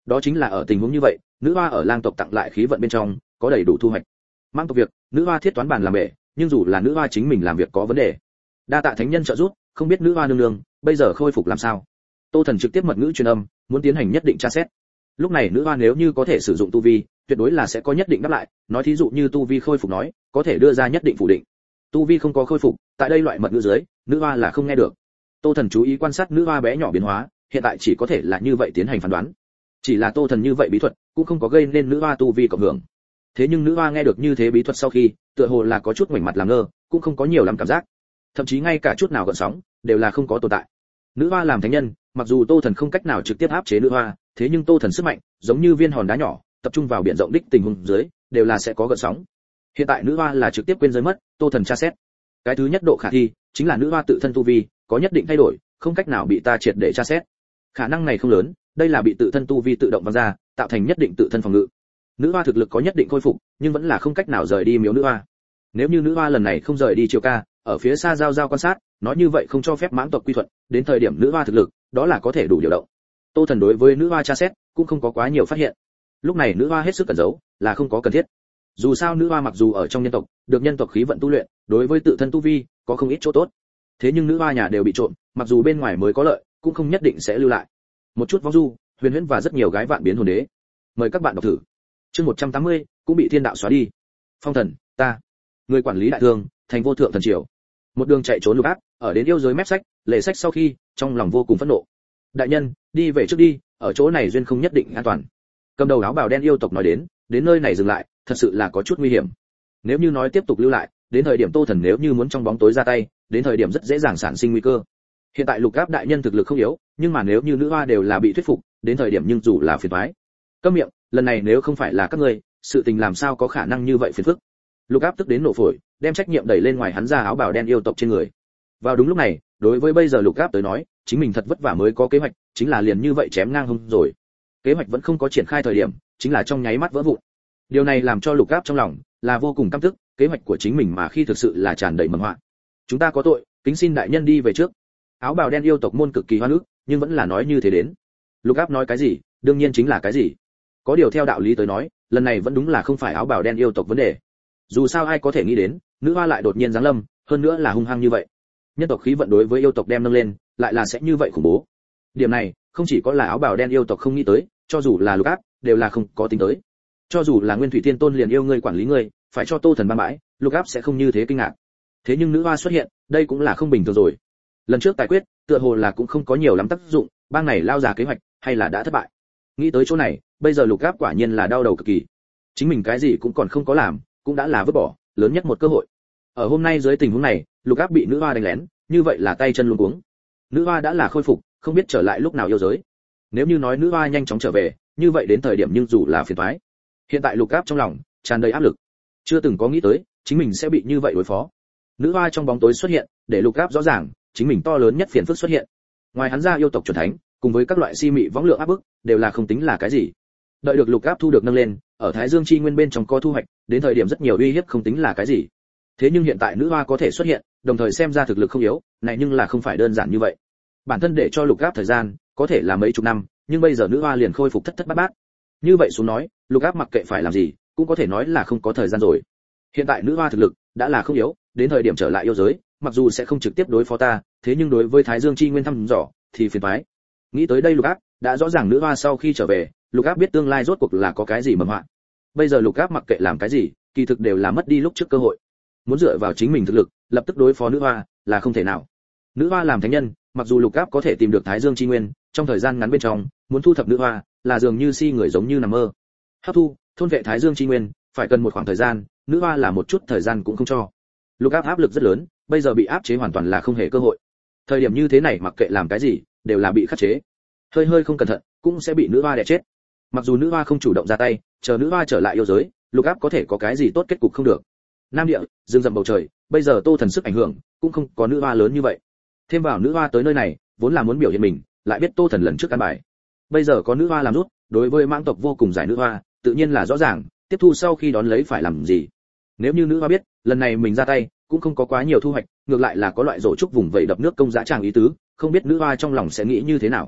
Đó chính là ở tình huống như vậy, nữ hoa ở lang tộc tặng lại khí vận bên trong, có đầy đủ thu hoạch. Mang tộc việc, nữ hoa thiết toán bàn làm bể, nhưng dù là nữ hoa chính mình làm việc có vấn đề. Đa tạ thánh nhân trợ giúp, không biết nữ hoa nương nương bây giờ khôi phục làm sao. Tô Thần trực tiếp mật ngữ truyền âm, muốn tiến hành nhất định tra xét. Lúc này nữ hoa nếu như có thể sử dụng tu vi, tuyệt đối là sẽ có nhất định đáp lại, nói thí dụ như tu vi khôi phục nói, có thể đưa ra nhất định phủ định. Tu vi không có khôi phục, tại đây loại mật ngữ dưới, nữ hoa là không nghe được. Tô Thần chú ý quan sát nữ hoa bé nhỏ biến hóa, hiện tại chỉ có thể là như vậy tiến hành phán đoán. Chỉ là Tô Thần như vậy bí thuật, cũng không có gây nên nữ hoa tu vi cộng hưởng. Thế nhưng nữ hoa nghe được như thế bí thuật sau khi, tựa hồ là có chút ngoảnh mặt làm ngơ, cũng không có nhiều lắm cảm giác. Thậm chí ngay cả chút nào gợn sóng, đều là không có tồn tại. Nữ hoa làm thánh nhân, mặc dù Tô Thần không cách nào trực tiếp áp chế nữ hoa, thế nhưng Tô Thần sức mạnh, giống như viên hòn đá nhỏ, tập trung vào biển rộng đích tình huống dưới, đều là sẽ có gợn sóng. Hiện tại nữ hoa là trực tiếp quên rơi mất, Tô Thần tra xét. Cái thứ nhất độ khả thi, chính là nữ hoa tự thân tu vi có nhất định thay đổi, không cách nào bị ta triệt để tra xét. Khả năng này không lớn, đây là bị tự thân tu vi tự động văng ra, tạo thành nhất định tự thân phòng ngự. Nữ hoa thực lực có nhất định khôi phục, nhưng vẫn là không cách nào rời đi miếu nữ hoa. Nếu như nữ hoa lần này không rời đi Triều Ca, ở phía xa giao giao quan sát, nói như vậy không cho phép mãng tộc quy thuận, đến thời điểm nữ hoa thực lực, đó là có thể đủ điều động. Tô Thần đối với nữ hoa tra xét, cũng không có quá nhiều phát hiện. Lúc này nữ hoa hết sức cẩn giấu, là không có cần thiết. Dù sao nữ hoa mặc dù ở trong nhân tộc, được nhân tộc khí vận tu luyện, đối với tự thân tu vi có không ít chỗ tốt. Thế nhưng nữ hoa nhà đều bị trộm, mặc dù bên ngoài mới có lợi, cũng không nhất định sẽ lưu lại. Một chút vong du, huyền huyễn và rất nhiều gái vạn biến hồn đế. Mời các bạn đọc thử. Chương 180, cũng bị thiên đạo xóa đi. Phong thần, ta, người quản lý đại thương, thành vô thượng thần triều. Một đường chạy trốn lục áp, ở đến yêu giới mép sách, lệ sách sau khi, trong lòng vô cùng phẫn nộ. Đại nhân, đi về trước đi, ở chỗ này duyên không nhất định an toàn. Cầm đầu áo bào đen yêu tộc nói đến nơi này dừng lại, thật sự là có chút nguy hiểm. Nếu như nói tiếp tục lưu lại, đến thời điểm Tô Thần nếu như muốn trong bóng tối ra tay, đến thời điểm rất dễ dàng sản sinh nguy cơ. Hiện tại lục áp đại nhân thực lực không yếu, nhưng mà nếu như nữ hoa đều là bị thuyết phục, đến thời điểm nhưng dù là phiền toái. Câm miệng, lần này nếu không phải là các ngươi, sự tình làm sao có khả năng như vậy phiền phức. Lục áp tức đến nổ phổi, đem trách nhiệm đẩy lên ngoài hắn ra áo bào đen yêu tộc trên người. Vào đúng lúc này, đối với bây giờ lục áp tới nói, chính mình thật vất vả mới có kế hoạch, chính là liền như vậy chém ngang hông rồi. Kế hoạch vẫn không có triển khai thời điểm, chính là trong nháy mắt vỡ vụn. Điều này làm cho lục áp trong lòng là vô cùng căm tức, kế hoạch của chính mình mà khi thực sự là tràn đầy mầm họa. Chúng ta có tội, kính xin đại nhân đi về trước. Áo bào đen yêu tộc môn cực kỳ hoan ức, nhưng vẫn là nói như thế đến. Lục áp nói cái gì, đương nhiên chính là cái gì. Có điều theo đạo lý tới nói, lần này vẫn đúng là không phải áo bào đen yêu tộc vấn đề. Dù sao ai có thể nghĩ đến, nữ hoa lại đột nhiên giáng lâm, hơn nữa là hung hăng như vậy. Nhân tộc khí vận đối với yêu tộc đem nâng lên, lại là sẽ như vậy khủng bố. Điểm này, không chỉ có là áo bào đen yêu tộc không nghĩ tới, cho dù là lục áp, đều là không có tính tới. Cho dù là Nguyên Thủy Thiên Tôn liền yêu ngươi quản lý ngươi, phải cho Tô Thần ban bãi, lục áp sẽ không như thế kinh ngạc. Thế nhưng nữ hoa xuất hiện, đây cũng là không bình thường rồi. Lần trước tài quyết, tựa hồ là cũng không có nhiều lắm tác dụng, bang này lao ra kế hoạch, hay là đã thất bại. Nghĩ tới chỗ này, bây giờ lục áp quả nhiên là đau đầu cực kỳ. Chính mình cái gì cũng còn không có làm, cũng đã là vứt bỏ, lớn nhất một cơ hội. Ở hôm nay dưới tình huống này, lục áp bị nữ hoa đánh lén, như vậy là tay chân luống cuống. Nữ hoa đã là khôi phục, không biết trở lại lúc nào yêu giới. Nếu như nói nữ hoa nhanh chóng trở về, như vậy đến thời điểm nhưng dù là phiền toái. Hiện tại lục áp trong lòng tràn đầy áp lực, chưa từng có nghĩ tới chính mình sẽ bị như vậy đối phó. Nữ hoa trong bóng tối xuất hiện, để lục áp rõ ràng chính mình to lớn nhất phiền phức xuất hiện. Ngoài hắn ra yêu tộc chuẩn thánh, cùng với các loại si mị võng lượng áp bức, đều là không tính là cái gì. Đợi được lục áp thu được nâng lên, ở Thái Dương chi nguyên bên trong có thu hoạch, đến thời điểm rất nhiều uy hiếp không tính là cái gì. Thế nhưng hiện tại nữ hoa có thể xuất hiện, đồng thời xem ra thực lực không yếu, này nhưng là không phải đơn giản như vậy. Bản thân để cho lục áp thời gian, có thể là mấy chục năm, nhưng bây giờ nữ hoa liền khôi phục thất thất bát bát. Như vậy xuống nói, lục áp mặc kệ phải làm gì, cũng có thể nói là không có thời gian rồi. Hiện tại nữ hoa thực lực đã là không yếu, đến thời điểm trở lại yêu giới, mặc dù sẽ không trực tiếp đối phó ta, thế nhưng đối với Thái Dương chi nguyên thăm dò thì phiền toái. Nghĩ tới đây lục áp đã rõ ràng nữ hoa sau khi trở về, lục áp biết tương lai rốt cuộc là có cái gì mầm họa. Bây giờ lục áp mặc kệ làm cái gì, kỳ thực đều là mất đi lúc trước cơ hội. Muốn dựa vào chính mình thực lực, lập tức đối phó nữ hoa là không thể nào. Nữ hoa làm thánh nhân, mặc dù lục áp có thể tìm được Thái Dương chi nguyên, trong thời gian ngắn bên trong, muốn thu thập nữ hoa, là dường như si người giống như nằm mơ. Hấp thu, thôn vệ Thái Dương chi nguyên, phải cần một khoảng thời gian, nữ hoa là một chút thời gian cũng không cho. Lục áp áp lực rất lớn, bây giờ bị áp chế hoàn toàn là không hề cơ hội. Thời điểm như thế này mặc kệ làm cái gì, đều là bị khắc chế. Hơi không cẩn thận, cũng sẽ bị nữ hoa đè chết. Mặc dù nữ hoa không chủ động ra tay, chờ nữ hoa trở lại yêu giới, lục áp có thể có cái gì tốt kết cục không được. Nam địa, rừng rậm bầu trời, bây giờ Tô Thần sức ảnh hưởng cũng không có nữ hoa lớn như vậy. Thêm vào nữ hoa tới nơi này, vốn là muốn biểu hiện mình, lại biết Tô Thần lần trước căn bài. Bây giờ có nữ hoa làm rút, đối với mãng tộc vô cùng giải nữ hoa, tự nhiên là rõ ràng, tiếp thu sau khi đón lấy phải làm gì. Nếu như nữ hoa biết, lần này mình ra tay, cũng không có quá nhiều thu hoạch, ngược lại là có loại rổ trúc vùng vẫy đập nước công dã tràng ý tứ, không biết nữ hoa trong lòng sẽ nghĩ như thế nào.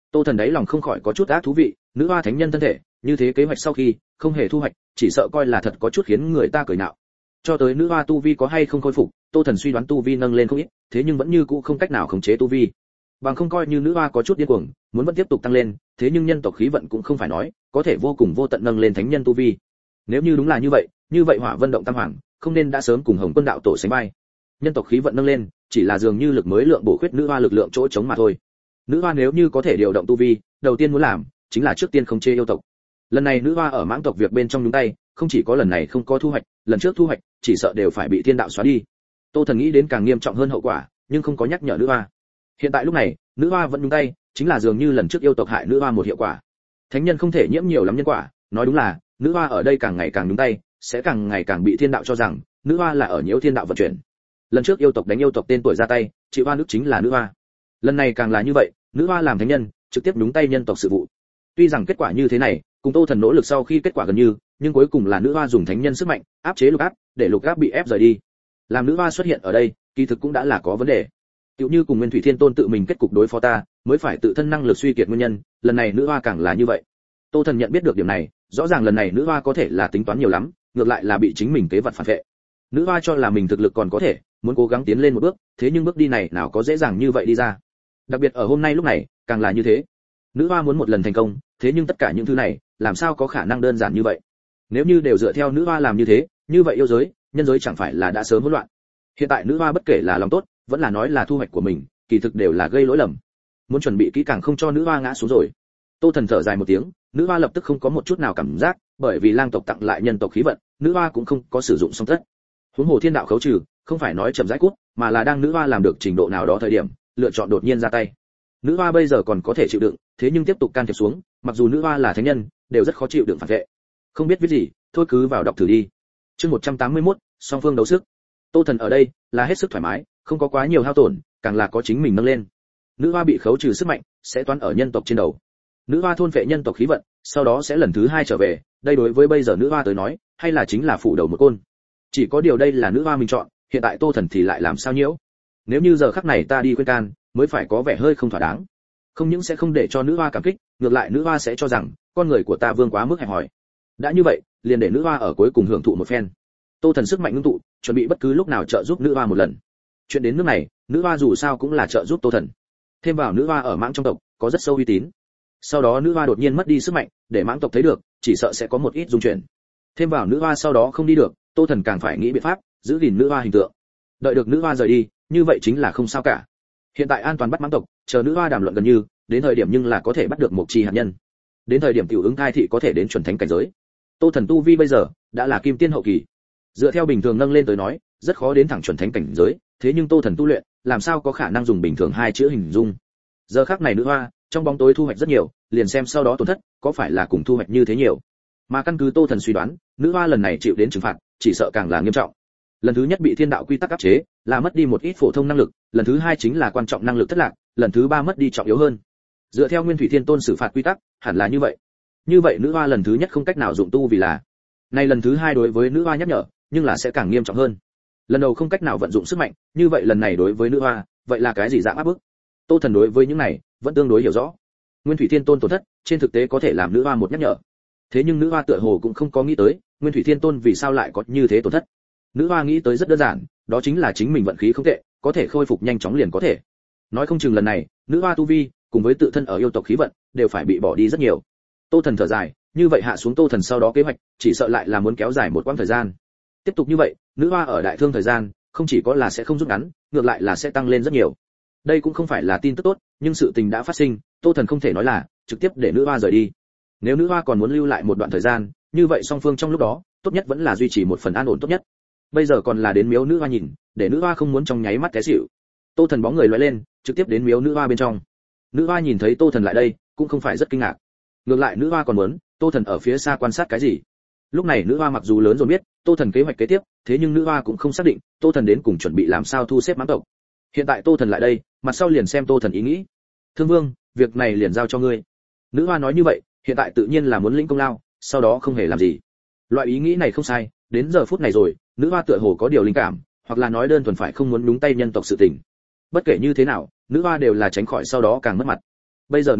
Tô Thần đấy lòng không khỏi có chút ác thú vị, nữ hoa thánh nhân thân thể, như thế kế hoạch sau khi không hề thu hoạch, chỉ sợ coi là thật có chút khiến người ta cười nhạo. Cho tới nữ hoa tu vi có hay không khôi phục, Tô Thần suy đoán tu vi nâng lên không ít, thế nhưng vẫn như cũ không cách nào khống chế tu vi. Bằng không coi như nữ hoa có chút điên cuồng, muốn vẫn tiếp tục tăng lên, thế nhưng nhân tộc khí vận cũng không phải nói, có thể vô cùng vô tận nâng lên thánh nhân tu vi. Nếu như đúng là như vậy Hỏa Vân động tam hoàng, không nên đã sớm cùng Hồng Quân đạo tổ sánh vai. Nhân tộc khí vận nâng lên, chỉ là dường như lực mới lượng bổ khuyết nữ hoa lực lượng chỗ trống mà thôi. Nữ hoa nếu như có thể điều động tu vi, đầu tiên muốn làm chính là trước tiên khống chế yêu tộc. Lần này nữ hoa ở mãng tộc việc bên trong nhúng tay, không chỉ có lần này không có thu hoạch, lần trước thu hoạch chỉ sợ đều phải bị thiên đạo xóa đi. Tô Thần nghĩ đến càng nghiêm trọng hơn hậu quả, nhưng không có nhắc nhở nữ hoa. Hiện tại lúc này, nữ hoa vẫn nhúng tay, chính là dường như lần trước yêu tộc hại nữ hoa một hiệu quả. Thánh nhân không thể nhiễm nhiều lắm nhân quả, nói đúng là, nữ hoa ở đây càng ngày càng nhúng tay, sẽ càng ngày càng bị thiên đạo cho rằng nữ hoa là ở nhiễu thiên đạo vận chuyển. Lần trước yêu tộc đánh yêu tộc tên tuổi ra tay, chịu oan ức chính là nữ hoa. Lần này càng là như vậy, nữ hoa làm thánh nhân, trực tiếp nhúng tay nhân tộc sự vụ. Tuy rằng kết quả như thế này, cùng Tô Thần nỗ lực sau khi kết quả gần như, nhưng cuối cùng là nữ hoa dùng thánh nhân sức mạnh áp chế lục áp, để lục áp bị ép rời đi. Làm nữ hoa xuất hiện ở đây, kỳ thực cũng đã là có vấn đề. Tựu như cùng Nguyên Thủy Thiên Tôn tự mình kết cục đối phó ta, mới phải tự thân năng lực suy kiệt nguyên nhân, lần này nữ hoa càng là như vậy. Tô Thần nhận biết được điểm này, rõ ràng lần này nữ hoa có thể là tính toán nhiều lắm, ngược lại là bị chính mình kế vật phản vệ. Nữ hoa cho là mình thực lực còn có thể, muốn cố gắng tiến lên một bước, thế nhưng bước đi này nào có dễ dàng như vậy đi ra. Đặc biệt ở hôm nay lúc này, càng là như thế. Nữ hoa muốn một lần thành công, thế nhưng tất cả những thứ này, làm sao có khả năng đơn giản như vậy? Nếu như đều dựa theo nữ hoa làm như thế, như vậy yêu giới, nhân giới chẳng phải là đã sớm hỗn loạn. Hiện tại nữ hoa bất kể là lòng tốt, vẫn là nói là thu hoạch của mình, kỳ thực đều là gây lỗi lầm. Muốn chuẩn bị kỹ càng không cho nữ hoa ngã xuống rồi. Tô Thần thở dài một tiếng, nữ hoa lập tức không có một chút nào cảm giác, bởi vì lang tộc tặng lại nhân tộc khí vận, nữ hoa cũng không có sử dụng xong tất. Huống hồ thiên đạo khấu trừ, không phải nói chậm rãi cút, mà là đang nữ hoa làm được trình độ nào đó thời điểm, lựa chọn đột nhiên ra tay. Nữ hoa bây giờ còn có thể chịu đựng, thế nhưng tiếp tục can thiệp xuống, mặc dù nữ hoa là thánh nhân, đều rất khó chịu đựng phản vệ. Không biết viết gì, thôi cứ vào đọc thử đi. Chương 181, song phương đấu sức. Tô Thần ở đây là hết sức thoải mái, không có quá nhiều hao tổn, càng là có chính mình nâng lên. Nữ hoa bị khấu trừ sức mạnh, sẽ toán ở nhân tộc trên đầu. Nữ hoa thôn phệ nhân tộc khí vận, sau đó sẽ lần thứ hai trở về, đây đối với bây giờ nữ hoa tới nói, hay là chính là phủ đầu một côn. Chỉ có điều đây là nữ hoa mình chọn, hiện tại Tô Thần thì lại làm sao nhiễu? Nếu như giờ khắc này ta đi khuyên can, mới phải có vẻ hơi không thỏa đáng. Không những sẽ không để cho nữ hoa cảm kích, ngược lại nữ hoa sẽ cho rằng con người của ta vương quá mức hẹp hòi. Đã như vậy, liền để nữ hoa ở cuối cùng hưởng thụ một phen. Tô Thần sức mạnh ngưng tụ, chuẩn bị bất cứ lúc nào trợ giúp nữ hoa một lần. Chuyện đến nước này, nữ hoa dù sao cũng là trợ giúp Tô Thần. Thêm vào nữ hoa ở mãng trong tộc có rất sâu uy tín. Sau đó nữ hoa đột nhiên mất đi sức mạnh, để mãng tộc thấy được, chỉ sợ sẽ có một ít dung chuyển. Thêm vào nữ hoa sau đó không đi được, Tô Thần càng phải nghĩ biện pháp giữ gìn nữ hoa hình tượng. Đợi được nữ hoa rời đi, như vậy chính là không sao cả. Hiện tại an toàn bắt mãng tộc, chờ nữ hoa đàm luận gần như, đến thời điểm nhưng là có thể bắt được một chi hạt nhân. Đến thời điểm tiểu ứng thai thị có thể đến chuẩn thánh cảnh giới. Tô Thần tu vi bây giờ đã là kim tiên hậu kỳ. Dựa theo bình thường nâng lên tới nói, rất khó đến thẳng chuẩn thánh cảnh giới, thế nhưng Tô Thần tu luyện, làm sao có khả năng dùng bình thường hai chữ hình dung. Giờ khắc này nữ hoa, trong bóng tối thu hoạch rất nhiều, liền xem sau đó tổn thất, có phải là cùng thu hoạch như thế nhiều. Mà căn cứ Tô Thần suy đoán, nữ hoa lần này chịu đến trừng phạt, chỉ sợ càng là nghiêm trọng. Lần thứ nhất bị thiên đạo quy tắc áp chế, là mất đi một ít phổ thông năng lực, lần thứ hai chính là quan trọng năng lực thất lạc, lần thứ ba mất đi trọng yếu hơn. Dựa theo Nguyên Thủy Thiên Tôn xử phạt quy tắc, hẳn là như vậy. Như vậy nữ hoa lần thứ nhất không cách nào dụng tu vì là. Nay lần thứ hai đối với nữ hoa nhắc nhở, nhưng là sẽ càng nghiêm trọng hơn. Lần đầu không cách nào vận dụng sức mạnh, như vậy lần này đối với nữ hoa, vậy là cái gì dạng áp bức? Tô Thần đối với những này vẫn tương đối hiểu rõ. Nguyên Thủy Thiên Tôn tổn thất, trên thực tế có thể làm nữ hoa một nhắc nhở. Thế nhưng nữ hoa tựa hồ cũng không có nghĩ tới, Nguyên Thủy Thiên Tôn vì sao lại có như thế tổn thất. Nữ hoa nghĩ tới rất đơn giản, đó chính là chính mình vận khí không tệ, có thể khôi phục nhanh chóng liền có thể. Nói không chừng lần này, nữ hoa tu vi cùng với tự thân ở yêu tộc khí vận đều phải bị bỏ đi rất nhiều. Tô Thần thở dài, như vậy hạ xuống Tô Thần sau đó kế hoạch, chỉ sợ lại là muốn kéo dài một quãng thời gian. Tiếp tục như vậy, nữ hoa ở đại thương thời gian, không chỉ có là sẽ không rút ngắn, ngược lại là sẽ tăng lên rất nhiều. Đây cũng không phải là tin tức tốt, nhưng sự tình đã phát sinh, Tô Thần không thể nói là trực tiếp để nữ hoa rời đi. Nếu nữ hoa còn muốn lưu lại một đoạn thời gian, như vậy song phương trong lúc đó, tốt nhất vẫn là duy trì một phần an ổn tốt nhất. Bây giờ còn là đến miếu nữ hoa nhìn, để nữ hoa không muốn trong nháy mắt té xỉu. Tô Thần bóng người lóe lên, trực tiếp đến miếu nữ hoa bên trong. Nữ hoa nhìn thấy Tô Thần lại đây, cũng không phải rất kinh ngạc. Ngược lại nữ hoa còn muốn, Tô Thần ở phía xa quan sát cái gì. Lúc này nữ hoa mặc dù lớn rồi biết Tô Thần kế hoạch kế tiếp, thế nhưng nữ hoa cũng không xác định Tô Thần đến cùng chuẩn bị làm sao thu xếp mãng tộc. Hiện tại Tô Thần lại đây, mặt sau liền xem Tô Thần ý nghĩ. Thương Vương, việc này liền giao cho ngươi. Nữ hoa nói như vậy, hiện tại tự nhiên là muốn lĩnh công lao, sau đó không hề làm gì. Loại ý nghĩ này không sai, đến giờ phút này rồi, nữ hoa tựa hồ có điều linh cảm, hoặc là nói đơn thuần phải không muốn nhúng tay nhân tộc sự tình. Bất kể như thế nào, nữ hoa đều là tránh khỏi sau đó càng mất mặt. Bây giờ nữ hoa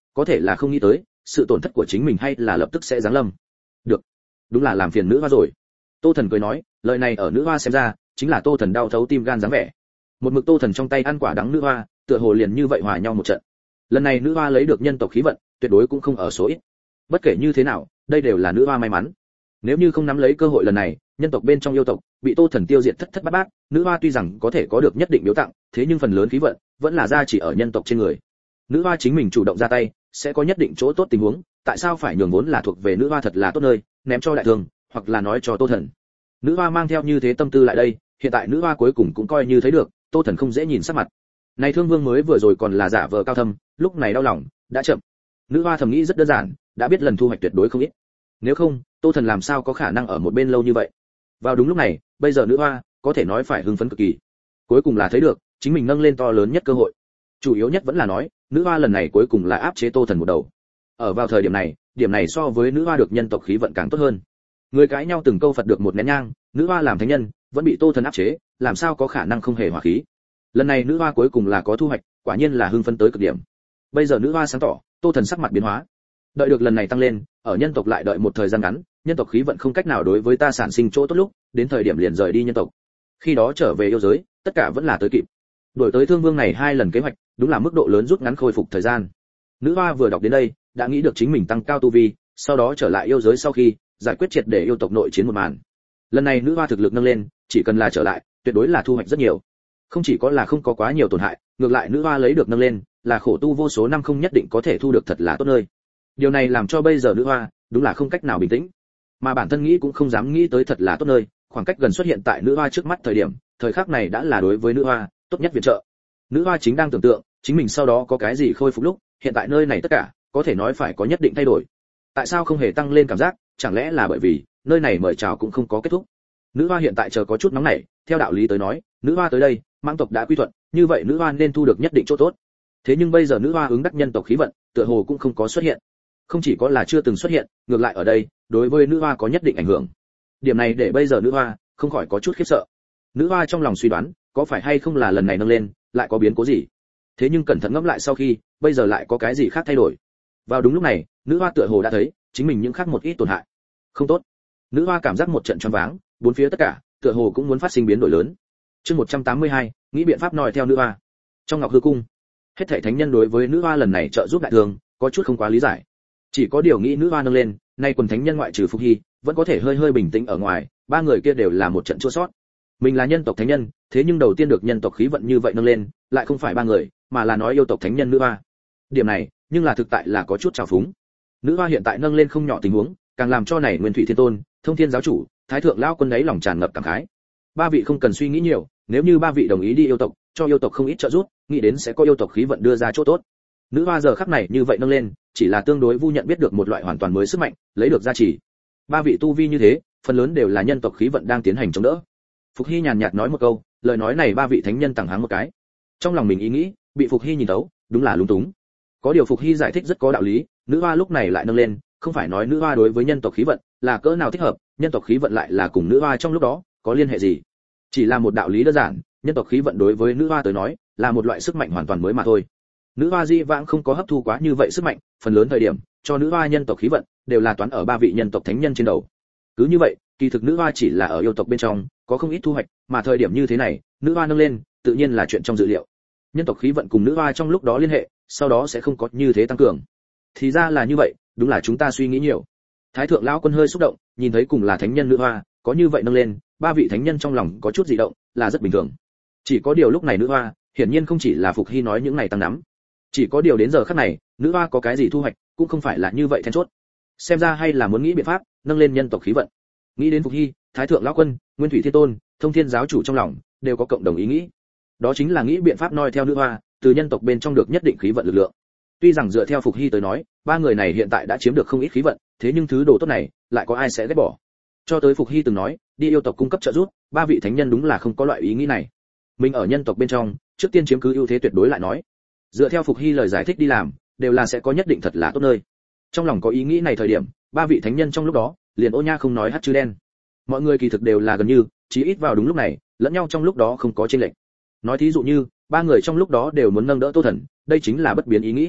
có thể là không nghĩ tới sự tổn thất của chính mình hay là lập tức sẽ giáng lâm. Được, đúng là làm phiền nữ hoa rồi. Tô Thần cười nói, lời này ở nữ hoa xem ra chính là Tô Thần đau thấu tim gan dáng vẻ. Một mực Tô Thần trong tay ăn quả đắng nữ hoa, tựa hồ liền như vậy hòa nhau một trận. Lần này nữ hoa lấy được nhân tộc khí vận, tuyệt đối cũng không ở số ít. Bất kể như thế nào, đây đều là nữ hoa may mắn. Nếu như không nắm lấy cơ hội lần này, nhân tộc bên trong yêu tộc bị Tô Thần tiêu diệt thất thất bát bát, nữ hoa tuy rằng có thể có được nhất định biếu tặng, thế nhưng phần lớn khí vận vẫn là ra chỉ ở nhân tộc trên người. Nữ hoa chính mình chủ động ra tay, sẽ có nhất định chỗ tốt tình huống, tại sao phải nhường vốn là thuộc về nữ hoa thật là tốt nơi, ném cho đại thương, hoặc là nói cho Tô Thần. Nữ hoa mang theo như thế tâm tư lại đây, hiện tại nữ hoa cuối cùng cũng coi như thấy được, Tô Thần không dễ nhìn sắc mặt. Này Thương Vương mới vừa rồi còn là giả vờ cao thâm, lúc này đau lòng, đã chậm. Nữ hoa thầm nghĩ rất đơn giản, đã biết lần thu hoạch tuyệt đối không ít. Nếu không, Tô Thần làm sao có khả năng ở một bên lâu như vậy. Vào đúng lúc này, bây giờ nữ hoa có thể nói phải hưng phấn cực kỳ. Cuối cùng là thấy được, chính mình nâng lên to lớn nhất cơ hội. Chủ yếu nhất vẫn là nói, nữ hoa lần này cuối cùng là áp chế Tô Thần một đầu. Ở vào thời điểm này, điểm này so với nữ hoa được nhân tộc khí vận càng tốt hơn. Người cãi nhau từng câu Phật được một nén nhang, nữ hoa làm thánh nhân, vẫn bị Tô Thần áp chế, làm sao có khả năng không hề hỏa khí. Lần này nữ hoa cuối cùng là có thu hoạch, quả nhiên là hưng phấn tới cực điểm. Bây giờ nữ hoa sáng tỏ, Tô Thần sắc mặt biến hóa. Đợi được lần này tăng lên, ở nhân tộc lại đợi một thời gian ngắn, nhân tộc khí vận không cách nào đối với ta sản sinh chỗ tốt lúc, đến thời điểm liền rời đi nhân tộc. Khi đó trở về yêu giới, tất cả vẫn là tới kịp. Đổi tới Thương Vương này 2 lần kế hoạch, đúng là mức độ lớn rút ngắn khôi phục thời gian. Nữ hoa vừa đọc đến đây, đã nghĩ được chính mình tăng cao tu vi, sau đó trở lại yêu giới sau khi giải quyết triệt để yêu tộc nội chiến một màn. Lần này nữ hoa thực lực nâng lên, chỉ cần là trở lại, tuyệt đối là thu hoạch rất nhiều. Không chỉ có là không có quá nhiều tổn hại, ngược lại nữ hoa lấy được nâng lên, là khổ tu vô số năm không nhất định có thể thu được thật là tốt nơi. Điều này làm cho bây giờ nữ hoa đúng là không cách nào bình tĩnh, mà bản thân nghĩ cũng không dám nghĩ tới thật là tốt nơi. Khoảng cách gần xuất hiện tại nữ hoa trước mắt thời khắc này đã là đối với nữ hoa tốt nhất viện trợ. Nữ hoa chính đang tưởng tượng chính mình sau đó có cái gì khôi phục lúc, hiện tại nơi này tất cả có thể nói phải có nhất định thay đổi. Tại sao không hề tăng lên cảm giác, chẳng lẽ là bởi vì nơi này mời chào cũng không có kết thúc. Nữ hoa hiện tại chờ có chút nóng nảy, theo đạo lý tới nói, nữ hoa tới đây, mãng tộc đã quy thuận, như vậy nữ hoa nên thu được nhất định chỗ tốt. Thế nhưng bây giờ nữ hoa ứng đắc nhân tộc khí vận, tựa hồ cũng không có xuất hiện. Không chỉ có là chưa từng xuất hiện, ngược lại ở đây, đối với nữ hoa có nhất định ảnh hưởng. Điểm này để bây giờ nữ hoa không khỏi có chút khiếp sợ. Nữ hoa trong lòng suy đoán, có phải hay không là lần này nâng lên, lại có biến cố gì. Thế nhưng cẩn thận ngẫm lại sau khi, bây giờ lại có cái gì khác thay đổi. Vào đúng lúc này, nữ hoa tựa hồ đã thấy, chính mình những khác một ít tổn hại. Không tốt. Nữ hoa cảm giác một trận choáng váng, bốn phía tất cả, tựa hồ cũng muốn phát sinh biến đổi lớn. Chương 182, nghĩ biện pháp nói theo nữ hoa. Trong Ngọc Hư cung, hết thảy thánh nhân đối với nữ hoa lần này trợ giúp đại thương, có chút không quá lý giải. Chỉ có điều nghĩ nữ hoa nâng lên, nay quần thánh nhân ngoại trừ Phục Hy, vẫn có thể hơi hơi bình tĩnh ở ngoài, ba người kia đều là một trận chua sót. Mình là nhân tộc thánh nhân, thế nhưng đầu tiên được nhân tộc khí vận như vậy nâng lên, lại không phải ba người, mà là nói yêu tộc thánh nhân nữ hoa. Điểm này, nhưng là thực tại là có chút trào phúng. Nữ hoa hiện tại nâng lên không nhỏ tình huống, càng làm cho này Nguyên Thủy Thiên Tôn, Thông Thiên giáo chủ, Thái thượng lão quân ấy lòng tràn ngập cảm khái. Ba vị không cần suy nghĩ nhiều, nếu như ba vị đồng ý đi yêu tộc, cho yêu tộc không ít trợ giúp, nghĩ đến sẽ có yêu tộc khí vận đưa ra chỗ tốt. Nữ hoa giờ khắc này như vậy nâng lên, chỉ là tương đối vu nhận biết được một loại hoàn toàn mới sức mạnh, lấy được gia trì. Ba vị tu vi như thế, phần lớn đều là nhân tộc khí vận đang tiến hành chống đỡ. Phục Hy nhàn nhạt nói một câu, lời nói này ba vị thánh nhân tặng háng một cái. Trong lòng mình ý nghĩ, bị Phục Hy nhìn thấu, đúng là lúng túng. Có điều Phục Hy giải thích rất có đạo lý, nữ hoa lúc này lại nâng lên, không phải nói nữ hoa đối với nhân tộc khí vận là cỡ nào thích hợp, nhân tộc khí vận lại là cùng nữ hoa trong lúc đó có liên hệ gì. Chỉ là một đạo lý đơn giản, nhân tộc khí vận đối với nữ hoa tới nói là một loại sức mạnh hoàn toàn mới mà thôi. Nữ hoa di vãng không có hấp thu quá như vậy sức mạnh, phần lớn thời điểm cho nữ hoa nhân tộc khí vận đều là toán ở ba vị nhân tộc thánh nhân trên đầu. Cứ như vậy, kỳ thực nữ hoa chỉ là ở yêu tộc bên trong có không ít thu hoạch, mà thời điểm như thế này, nữ hoa nâng lên, tự nhiên là chuyện trong dự liệu. Nhân tộc khí vận cùng nữ hoa trong lúc đó liên hệ, sau đó sẽ không có như thế tăng cường. Thì ra là như vậy, đúng là chúng ta suy nghĩ nhiều. Thái thượng lão quân hơi xúc động, nhìn thấy cùng là thánh nhân nữ hoa, có như vậy nâng lên, ba vị thánh nhân trong lòng có chút dị động, là rất bình thường. Chỉ có điều lúc này nữ hoa, hiển nhiên không chỉ là Phục Hy nói những này tăng nắm. Chỉ có điều đến giờ khắc này, nữ hoa có cái gì thu hoạch, cũng không phải là như vậy then chốt. Xem ra hay là muốn nghĩ biện pháp nâng lên nhân tộc khí vận. Nghĩ đến Phục Hy, Thái thượng lão quân, Nguyên Thủy Thiên Tôn, Thông Thiên giáo chủ trong lòng đều có cộng đồng ý nghĩ. Đó chính là nghĩ biện pháp noi theo nữ hoa, từ nhân tộc bên trong được nhất định khí vận lực lượng. Tuy rằng dựa theo Phục Hy tới nói, ba người này hiện tại đã chiếm được không ít khí vận, thế nhưng thứ đồ tốt này, lại có ai sẽ ghét bỏ. Cho tới Phục Hy từng nói, đi yêu tộc cung cấp trợ giúp, ba vị thánh nhân đúng là không có loại ý nghĩ này. Mình ở nhân tộc bên trong, trước tiên chiếm cứ ưu thế tuyệt đối lại nói. Dựa theo Phục Hy lời giải thích đi làm, đều là sẽ có nhất định thật là tốt nơi. Trong lòng có ý nghĩ này thời điểm, ba vị thánh nhân trong lúc đó, liền ô nha không nói hắt chữ đen. Mọi người kỳ thực đều là gần như, chí ít vào đúng lúc này, lẫn nhau trong lúc đó không có chênh lệch. Nói thí dụ như, ba người trong lúc đó đều muốn nâng đỡ Tô Thần, đây chính là bất biến ý nghĩ.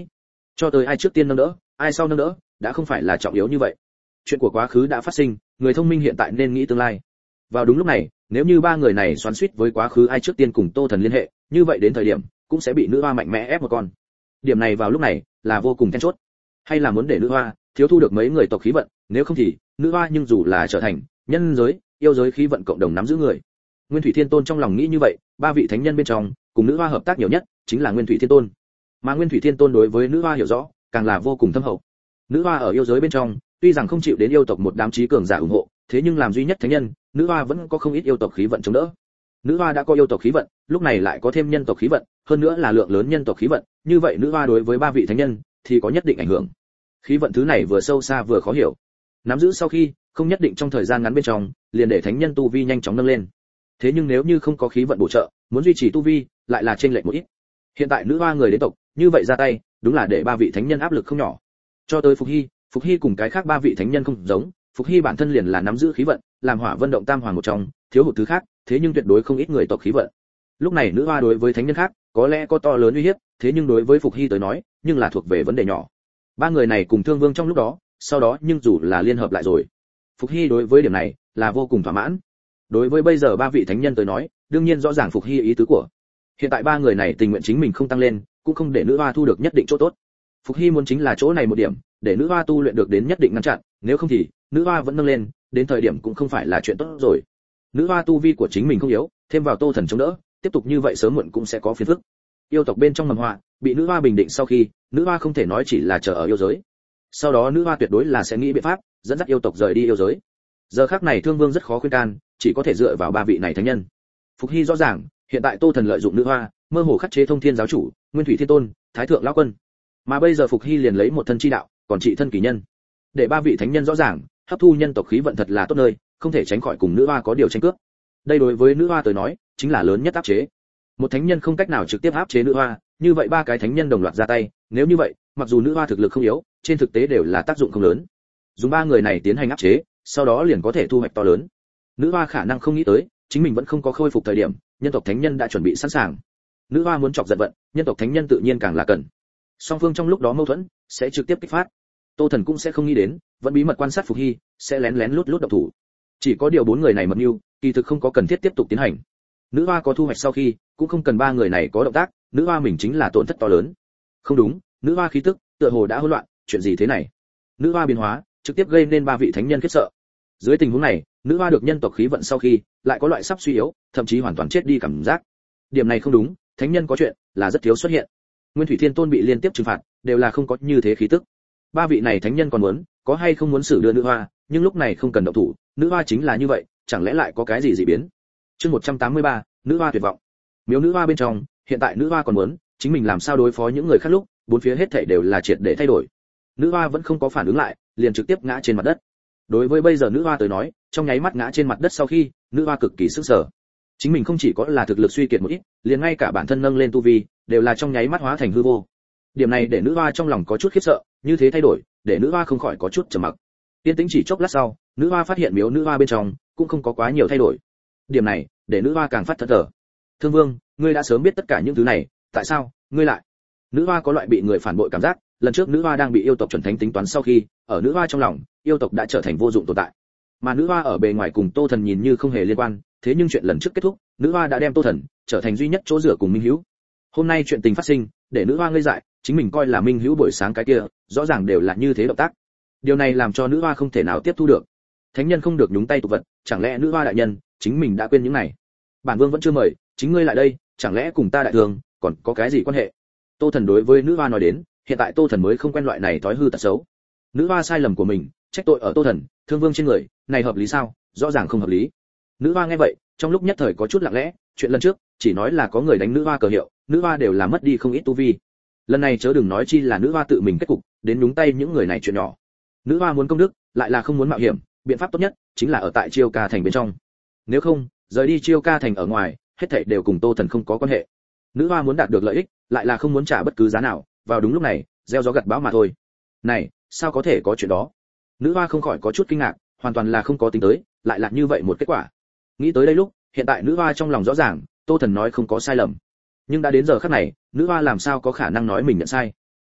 Cho tới ai trước tiên nâng đỡ, ai sau nâng đỡ, đã không phải là trọng yếu như vậy. Chuyện của quá khứ đã phát sinh, người thông minh hiện tại nên nghĩ tương lai. Vào đúng lúc này, nếu như ba người này xoắn xuýt với quá khứ ai trước tiên cùng Tô Thần liên hệ, như vậy đến thời điểm cũng sẽ bị nữ hoa mạnh mẽ ép một con. Điểm này vào lúc này là vô cùng then chốt. Hay là muốn để nữ hoa thiếu thu được mấy người tộc khí vận, nếu không thì nữ hoa nhưng dù là trở thành nhân giới, yêu giới khí vận cộng đồng nắm giữ người. Nguyên Thủy Thiên Tôn trong lòng nghĩ như vậy, ba vị thánh nhân bên trong, cùng nữ hoa hợp tác nhiều nhất chính là Nguyên Thủy Thiên Tôn. Mà Nguyên Thủy Thiên Tôn đối với nữ hoa hiểu rõ, càng là vô cùng thâm hậu. Nữ hoa ở yêu giới bên trong, tuy rằng không chịu đến yêu tộc một đám trí cường giả ủng hộ, thế nhưng làm duy nhất thánh nhân, nữ hoa vẫn có không ít yêu tộc khí vận chống đỡ. Nữ hoa đã có yêu tộc khí vận, lúc này lại có thêm nhân tộc khí vận, hơn nữa là lượng lớn nhân tộc khí vận, như vậy nữ hoa đối với ba vị thánh nhân thì có nhất định ảnh hưởng. Khí vận thứ này vừa sâu xa vừa khó hiểu. Nắm giữ sau khi, không nhất định trong thời gian ngắn bên trong, liền để thánh nhân tu vi nhanh chóng nâng lên. Thế nhưng nếu như không có khí vận bổ trợ, muốn duy trì tu vi, lại là chênh lệch một ít. Hiện tại nữ hoa người đến tộc, như vậy ra tay, đúng là để ba vị thánh nhân áp lực không nhỏ. Cho tới Phục Hy cùng cái khác ba vị thánh nhân không giống, Phục Hy bản thân liền là nắm giữ khí vận, làm Hỏa Vân động tam hoàng một trong, thiếu hụt thứ khác, thế nhưng tuyệt đối không ít người tộc khí vận. Lúc này nữ hoa đối với thánh nhân khác, có lẽ có to lớn uy hiếp, thế nhưng đối với Phục Hy tới nói, nhưng là thuộc về vấn đề nhỏ. Ba người này cùng Thương Vương trong lúc đó, sau đó nhưng dù là liên hợp lại rồi. Phục Hy đối với điểm này là vô cùng thỏa mãn. Đối với bây giờ ba vị thánh nhân tới nói, đương nhiên rõ ràng Phục Hy ý tứ của. Hiện tại ba người này tình nguyện chính mình không tăng lên, cũng không để nữ hoa thu được nhất định chỗ tốt. Phục Hy muốn chính là chỗ này một điểm, để nữ hoa tu luyện được đến nhất định ngăn chặn, nếu không thì nữ hoa vẫn nâng lên, đến thời điểm cũng không phải là chuyện tốt rồi. Nữ hoa tu vi của chính mình không yếu, thêm vào Tô Thần chống đỡ, tiếp tục như vậy sớm muộn cũng sẽ có phiền phức. Yêu tộc bên trong mầm họa, bị nữ hoa bình định sau khi, nữ hoa không thể nói chỉ là chờ ở yêu giới. Sau đó nữ hoa tuyệt đối là sẽ nghĩ biện pháp dẫn dắt yêu tộc rời đi yêu giới. Giờ khắc này Thương Vương rất khó khuyên can, chỉ có thể dựa vào ba vị này thánh nhân. Phục Hy rõ ràng, hiện tại Tô Thần lợi dụng nữ hoa, mơ hồ khắc chế Thông Thiên giáo chủ, Nguyên Thủy Thiên Tôn, Thái Thượng lão quân. Mà bây giờ Phục Hy liền lấy một thân chi đạo, còn trị thân kỳ nhân. Để ba vị thánh nhân rõ ràng, hấp thu nhân tộc khí vận thật là tốt nơi, không thể tránh khỏi cùng nữ hoa có điều tranh cướp. Đây đối với nữ hoa tới nói, chính là lớn nhất áp chế. Một thánh nhân không cách nào trực tiếp áp chế nữ hoa, như vậy ba cái thánh nhân đồng loạt ra tay, nếu như vậy, mặc dù nữ hoa thực lực không yếu, trên thực tế đều là tác dụng không lớn. Dùng ba người này tiến hành áp chế, sau đó liền có thể thu hoạch to lớn. Nữ hoa khả năng không nghĩ tới, chính mình vẫn không có khôi phục thời điểm, nhân tộc thánh nhân đã chuẩn bị sẵn sàng. Nữ hoa muốn chọc giận vận, nhân tộc thánh nhân tự nhiên càng là cần. Song phương trong lúc đó mâu thuẫn sẽ trực tiếp kích phát. Tô Thần cũng sẽ không nghĩ đến, vẫn bí mật quan sát Phục Hy, sẽ lén lén lút lút động thủ. Chỉ có điều bốn người này mật mưu, kỳ thực không có cần thiết tiếp tục tiến hành. Nữ hoa có thu hoạch sau khi, cũng không cần ba người này có động tác, nữ hoa mình chính là tổn thất to lớn. Không đúng, nữ hoa khí tức tựa hồ đã hỗn loạn, chuyện gì thế này? Nữ hoa biến hóa, trực tiếp gây nên ba vị thánh nhân khiếp sợ. Dưới tình huống này, nữ hoa được nhân tộc khí vận sau khi, lại có loại sắp suy yếu, thậm chí hoàn toàn chết đi cảm giác. Điểm này không đúng, thánh nhân có chuyện là rất thiếu xuất hiện. Nguyên Thủy Thiên Tôn bị liên tiếp trừng phạt, đều là không có như thế khí tức. Ba vị này thánh nhân còn muốn, có hay không muốn xử đưa nữ hoa, nhưng lúc này không cần động thủ, nữ hoa chính là như vậy, chẳng lẽ lại có cái gì dị biến? Chương 183, nữ hoa tuyệt vọng. Miếu nữ hoa bên trong, hiện tại nữ hoa còn muốn, chính mình làm sao đối phó những người khác lúc, bốn phía hết thảy đều là triệt để thay đổi. Nữ hoa vẫn không có phản ứng lại, liền trực tiếp ngã trên mặt đất. Đối với bây giờ nữ hoa tới nói, trong nháy mắt ngã trên mặt đất sau khi, nữ hoa cực kỳ sức sở. Chính mình không chỉ có là thực lực suy kiệt một ít, liền ngay cả bản thân nâng lên tu vi, đều là trong nháy mắt hóa thành hư vô. Điểm này để nữ hoa trong lòng có chút khiếp sợ, như thế thay đổi, để nữ hoa không khỏi có chút trầm mặc. Tiên tĩnh chỉ chốc lát sau, nữ hoa phát hiện miếu nữ hoa bên trong cũng không có quá nhiều thay đổi. Điểm này để nữ hoa càng phát thẫn thờ. Thương Vương, ngươi đã sớm biết tất cả những thứ này, tại sao ngươi lại? Nữ hoa có loại bị người phản bội cảm giác, lần trước nữ hoa đang bị yêu tộc chuẩn thánh tính toán sau khi, ở nữ hoa trong lòng, yêu tộc đã trở thành vô dụng tồn tại. Mà nữ hoa ở bề ngoài cùng Tô Thần nhìn như không hề liên quan, thế nhưng chuyện lần trước kết thúc, nữ hoa đã đem Tô Thần trở thành duy nhất chỗ dựa cùng minh hữu. Hôm nay chuyện tình phát sinh, để nữ hoa ngây dại, chính mình coi là minh hữu buổi sáng cái kia, rõ ràng đều là như thế động tác. Điều này làm cho nữ hoa không thể nào tiếp thu được. Thánh nhân không được nhúng tay tục vật, chẳng lẽ nữ hoa đại nhân, chính mình đã quên những này? Bản vương vẫn chưa mời, chính ngươi lại đây, chẳng lẽ cùng ta đại thường còn có cái gì quan hệ? Tô Thần đối với nữ hoa nói đến, hiện tại Tô Thần mới không quen loại này thói hư tật xấu. Nữ hoa sai lầm của mình, trách tội ở Tô Thần, Thương Vương trên người, này hợp lý sao? Rõ ràng không hợp lý. Nữ hoa nghe vậy, trong lúc nhất thời có chút lặng lẽ, chuyện lần trước, chỉ nói là có người đánh nữ hoa cờ hiệu, nữ hoa đều là mất đi không ít tu vi. Lần này chớ đừng nói chi là nữ hoa tự mình kết cục, đến nhúng tay những người này chuyện nhỏ. Nữ hoa muốn công đức, lại là không muốn mạo hiểm, biện pháp tốt nhất chính là ở tại Chiêu Ca thành bên trong. Nếu không, rời đi Chiêu Ca thành ở ngoài, hết thảy đều cùng Tô Thần không có quan hệ. Nữ hoa muốn đạt được lợi ích, lại là không muốn trả bất cứ giá nào, vào đúng lúc này, gieo gió gặt bão mà thôi. Này, sao có thể có chuyện đó? Nữ hoa không khỏi có chút kinh ngạc, hoàn toàn là không có tính tới, lại là như vậy một kết quả. Nghĩ tới đây lúc, hiện tại nữ hoa trong lòng rõ ràng, Tô Thần nói không có sai lầm. Nhưng đã đến giờ khắc này, nữ hoa làm sao có khả năng nói mình nhận sai?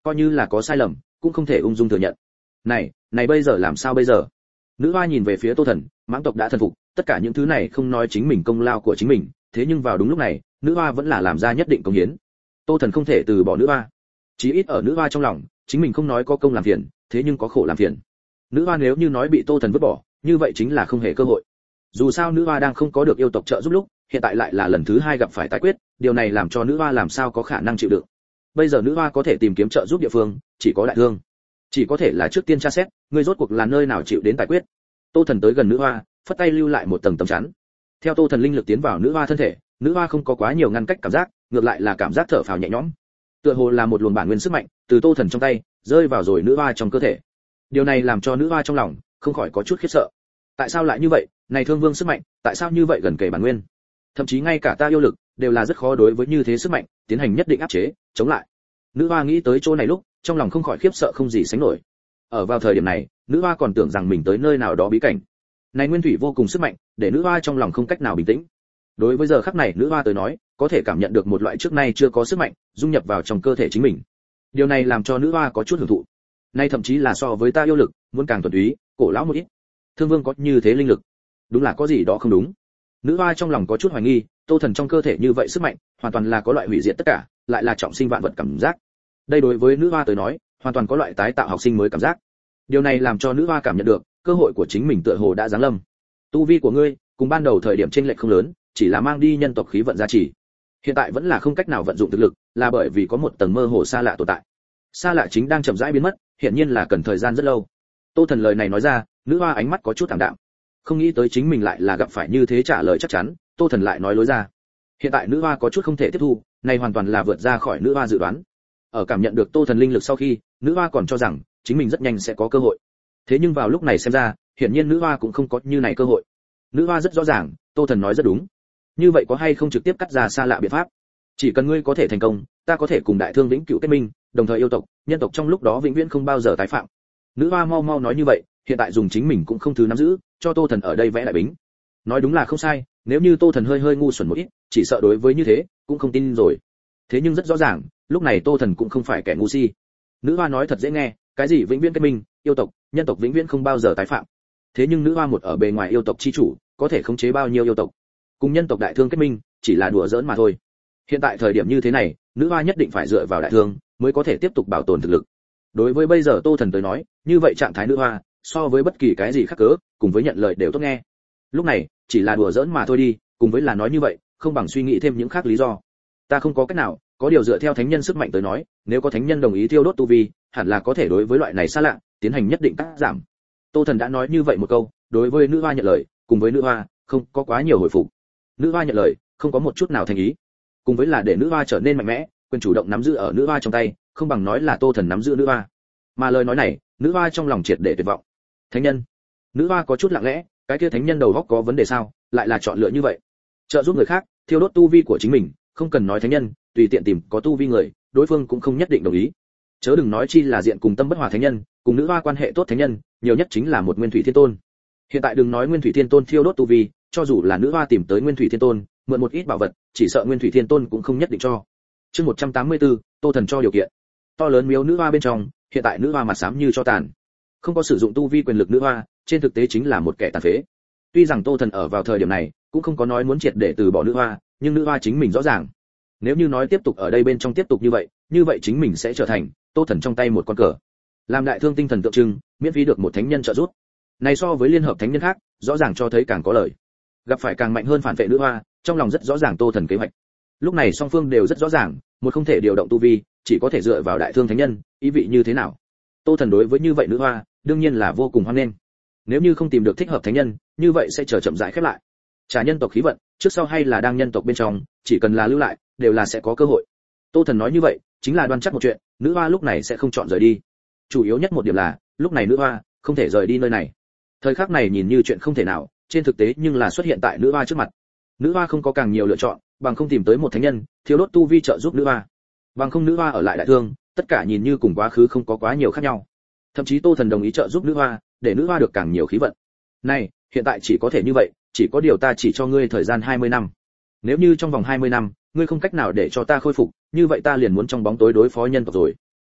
coi như là có sai lầm cũng không thể ung dung thừa nhận. Này bây giờ làm sao bây giờ? Nữ hoa nhìn về phía Tô Thần, mãng tộc đã thần phục, tất cả những thứ này không nói chính mình công lao của chính mình, thế nhưng vào đúng lúc này, nữ hoa vẫn là làm ra nhất định công hiến. Tô Thần không thể từ bỏ nữ hoa. Chí ít ở nữ hoa trong lòng, chính mình không nói có công làm phiền, thế nhưng có khổ làm phiền. Nữ hoa nếu như nói bị Tô Thần vứt bỏ, như vậy chính là không hề cơ hội. Dù sao nữ hoa đang không có được yêu tộc trợ giúp lúc, hiện tại lại là lần thứ hai gặp phải tái quyết, điều này làm cho nữ hoa làm sao có khả năng chịu đựng. Bây giờ nữ hoa có thể tìm kiếm trợ giúp địa phương, chỉ có đại thương. Chỉ có thể là trước tiên tra xét, ngươi rốt cuộc là nơi nào chịu đến tái quyết. Tô Thần tới gần nữ hoa, phất tay lưu lại một tầng tấm chắn. Theo Tô Thần linh lực tiến vào nữ hoa thân thể, nữ hoa không có quá nhiều ngăn cách cảm giác, ngược lại là cảm giác thở phào nhẹ nhõm. Tựa hồ là một luồng bản nguyên sức mạnh từ Tô Thần trong tay rơi vào rồi nữ hoa trong cơ thể. Điều này làm cho nữ hoa trong lòng không khỏi có chút khiếp sợ. Tại sao lại như vậy? Này Thương Vương sức mạnh, tại sao như vậy gần kề bản nguyên? Thậm chí ngay cả ta yêu lực đều là rất khó đối với như thế sức mạnh tiến hành nhất định áp chế, chống lại. Nữ hoa nghĩ tới chỗ này lúc, trong lòng không khỏi khiếp sợ không gì sánh nổi. Ở vào thời điểm này, nữ hoa còn tưởng rằng mình tới nơi nào đó bí cảnh. Này nguyên thủy vô cùng sức mạnh, để nữ hoa trong lòng không cách nào bình tĩnh. Đối với giờ khắc này nữ hoa tới nói, có thể cảm nhận được một loại trước nay chưa có sức mạnh dung nhập vào trong cơ thể chính mình. Điều này làm cho nữ hoa có chút hưởng thụ. Nay thậm chí là so với ta yêu lực muốn càng thuần túy, cổ lão một ít. Thương Vương có như thế linh lực, đúng là có gì đó không đúng. Nữ hoa trong lòng có chút hoài nghi, Tô Thần trong cơ thể như vậy sức mạnh, hoàn toàn là có loại hủy diệt tất cả, lại là trọng sinh vạn vật cảm giác. Đây đối với nữ hoa tới nói, hoàn toàn có loại tái tạo học sinh mới cảm giác. Điều này làm cho nữ hoa cảm nhận được, cơ hội của chính mình tựa hồ đã giáng lâm. Tu vi của ngươi, cùng ban đầu thời điểm chênh lệch không lớn, chỉ là mang đi nhân tộc khí vận gia trì. Hiện tại vẫn là không cách nào vận dụng thực lực, là bởi vì có một tầng mơ hồ xa lạ tồn tại. Xa lạ chính đang chậm rãi biến mất, hiển nhiên là cần thời gian rất lâu. Tô Thần lời này nói ra, nữ hoa ánh mắt có chút thảm đạm. Không nghĩ tới chính mình lại là gặp phải như thế trả lời chắc chắn, Tô Thần lại nói lối ra. Hiện tại nữ hoa có chút không thể tiếp thu, này hoàn toàn là vượt ra khỏi nữ hoa dự đoán. Ở cảm nhận được Tô Thần linh lực sau khi, nữ hoa còn cho rằng chính mình rất nhanh sẽ có cơ hội. Thế nhưng vào lúc này xem ra, hiển nhiên nữ hoa cũng không có như này cơ hội. Nữ hoa rất rõ ràng, Tô Thần nói rất đúng. Như vậy có hay không trực tiếp cắt ra xa lạ biện pháp? Chỉ cần ngươi có thể thành công, ta có thể cùng đại thương vĩnh cửu kết minh, đồng thời yêu tộc, nhân tộc trong lúc đó vĩnh viễn không bao giờ tái phạm. Nữ hoa mau mau nói như vậy, hiện tại dùng chính mình cũng không thứ nắm giữ, cho Tô Thần ở đây vẽ đại bính. Nói đúng là không sai, nếu như Tô Thần hơi hơi ngu xuẩn một ít, chỉ sợ đối với như thế, cũng không tin rồi. Thế nhưng rất rõ ràng, lúc này Tô Thần cũng không phải kẻ ngu si. Nữ hoa nói thật dễ nghe, cái gì vĩnh viễn kết minh, yêu tộc, nhân tộc vĩnh viễn không bao giờ tái phạm. Thế nhưng nữ hoa một ở bề ngoài yêu tộc chi chủ, có thể khống chế bao nhiêu yêu tộc? Cùng nhân tộc đại thương kết minh, chỉ là đùa giỡn mà thôi. Hiện tại thời điểm như thế này, nữ hoa nhất định phải dựa vào đại thương mới có thể tiếp tục bảo tồn thực lực. Đối với bây giờ Tô Thần tới nói, như vậy trạng thái nữ hoa, so với bất kỳ cái gì khác cớ, cùng với nhận lời đều tốt nghe. Lúc này, chỉ là đùa giỡn mà thôi đi, cùng với là nói như vậy, không bằng suy nghĩ thêm những khác lý do. Ta không có cách nào, có điều dựa theo thánh nhân sức mạnh tới nói, nếu có thánh nhân đồng ý thiêu đốt tu vi, hẳn là có thể đối với loại này xa lạ, tiến hành nhất định cắt giảm. Tô Thần đã nói như vậy một câu, đối với nữ hoa nhận lời, cùng với nữ hoa, không có quá nhiều hồi phục. Nữ hoa nhận lời, không có một chút nào thành ý. Cùng với là để nữ hoa trở nên mạnh mẽ, quyền chủ động nắm giữ ở nữ hoa trong tay, không bằng nói là Tô Thần nắm giữ nữ hoa. Mà lời nói này, nữ hoa trong lòng triệt để tuyệt vọng. Thánh nhân? Nữ hoa có chút lặng lẽ, cái kia thánh nhân đầu óc có vấn đề sao, lại là chọn lựa như vậy? Trợ giúp người khác, thiêu đốt tu vi của chính mình, không cần nói thánh nhân, tùy tiện tìm có tu vi người, đối phương cũng không nhất định đồng ý. Chớ đừng nói chi là diện cùng tâm bất hòa thánh nhân, cùng nữ hoa quan hệ tốt thánh nhân, nhiều nhất chính là một Nguyên Thủy Thiên Tôn. Hiện tại đừng nói Nguyên Thủy Thiên Tôn thiêu đốt tu vi, cho dù là nữ hoa tìm tới Nguyên Thủy Thiên Tôn, mượn một ít bảo vật, chỉ sợ Nguyên Thủy Thiên Tôn cũng không nhất định cho. Chương 184, Tô Thần cho điều kiện. To lớn miếu nữ hoa bên trong, hiện tại nữ hoa mặt xám như cho tàn. Không có sử dụng tu vi quyền lực nữ hoa, trên thực tế chính là một kẻ tàn phế. Tuy rằng Tô Thần ở vào thời điểm này, cũng không có nói muốn triệt để từ bỏ nữ hoa, nhưng nữ hoa chính mình rõ ràng. Nếu như nói tiếp tục ở đây bên trong tiếp tục như vậy chính mình sẽ trở thành Tô Thần trong tay một con cờ. Làm đại thương tinh thần tượng trưng, miễn phí được một thánh nhân trợ giúp. Này so với liên hợp thánh nhân khác, rõ ràng cho thấy càng có lợi. Gặp phải càng mạnh hơn phản vệ nữ hoa, trong lòng rất rõ ràng Tô Thần kế hoạch. Lúc này song phương đều rất rõ ràng, một không thể điều động tu vi, chỉ có thể dựa vào đại thương thánh nhân, ý vị như thế nào. Tô Thần đối với như vậy nữ hoa, đương nhiên là vô cùng hoan nghênh. Nếu như không tìm được thích hợp thánh nhân, như vậy sẽ chờ chậm rãi khép lại. Trả nhân tộc khí vận, trước sau hay là đang nhân tộc bên trong, chỉ cần là lưu lại, đều là sẽ có cơ hội. Tô Thần nói như vậy, chính là đoan chắc một chuyện, nữ hoa lúc này sẽ không chọn rời đi. Chủ yếu nhất một điểm là, lúc này nữ hoa không thể rời đi nơi này. Thời khắc này nhìn như chuyện không thể nào, trên thực tế nhưng là xuất hiện tại nữ hoa trước mặt. Nữ hoa không có càng nhiều lựa chọn, bằng không tìm tới một thánh nhân, thiếu đốt tu vi trợ giúp nữ hoa. Bằng không nữ hoa ở lại đại thương, tất cả nhìn như cùng quá khứ không có quá nhiều khác nhau. Thậm chí Tô Thần đồng ý trợ giúp nữ hoa, để nữ hoa được càng nhiều khí vận. Này, hiện tại chỉ có thể như vậy, chỉ có điều ta chỉ cho ngươi thời gian 20 năm. Nếu như trong vòng 20 năm, ngươi không cách nào để cho ta khôi phục, như vậy ta liền muốn trong bóng tối đối phó nhân tộc rồi.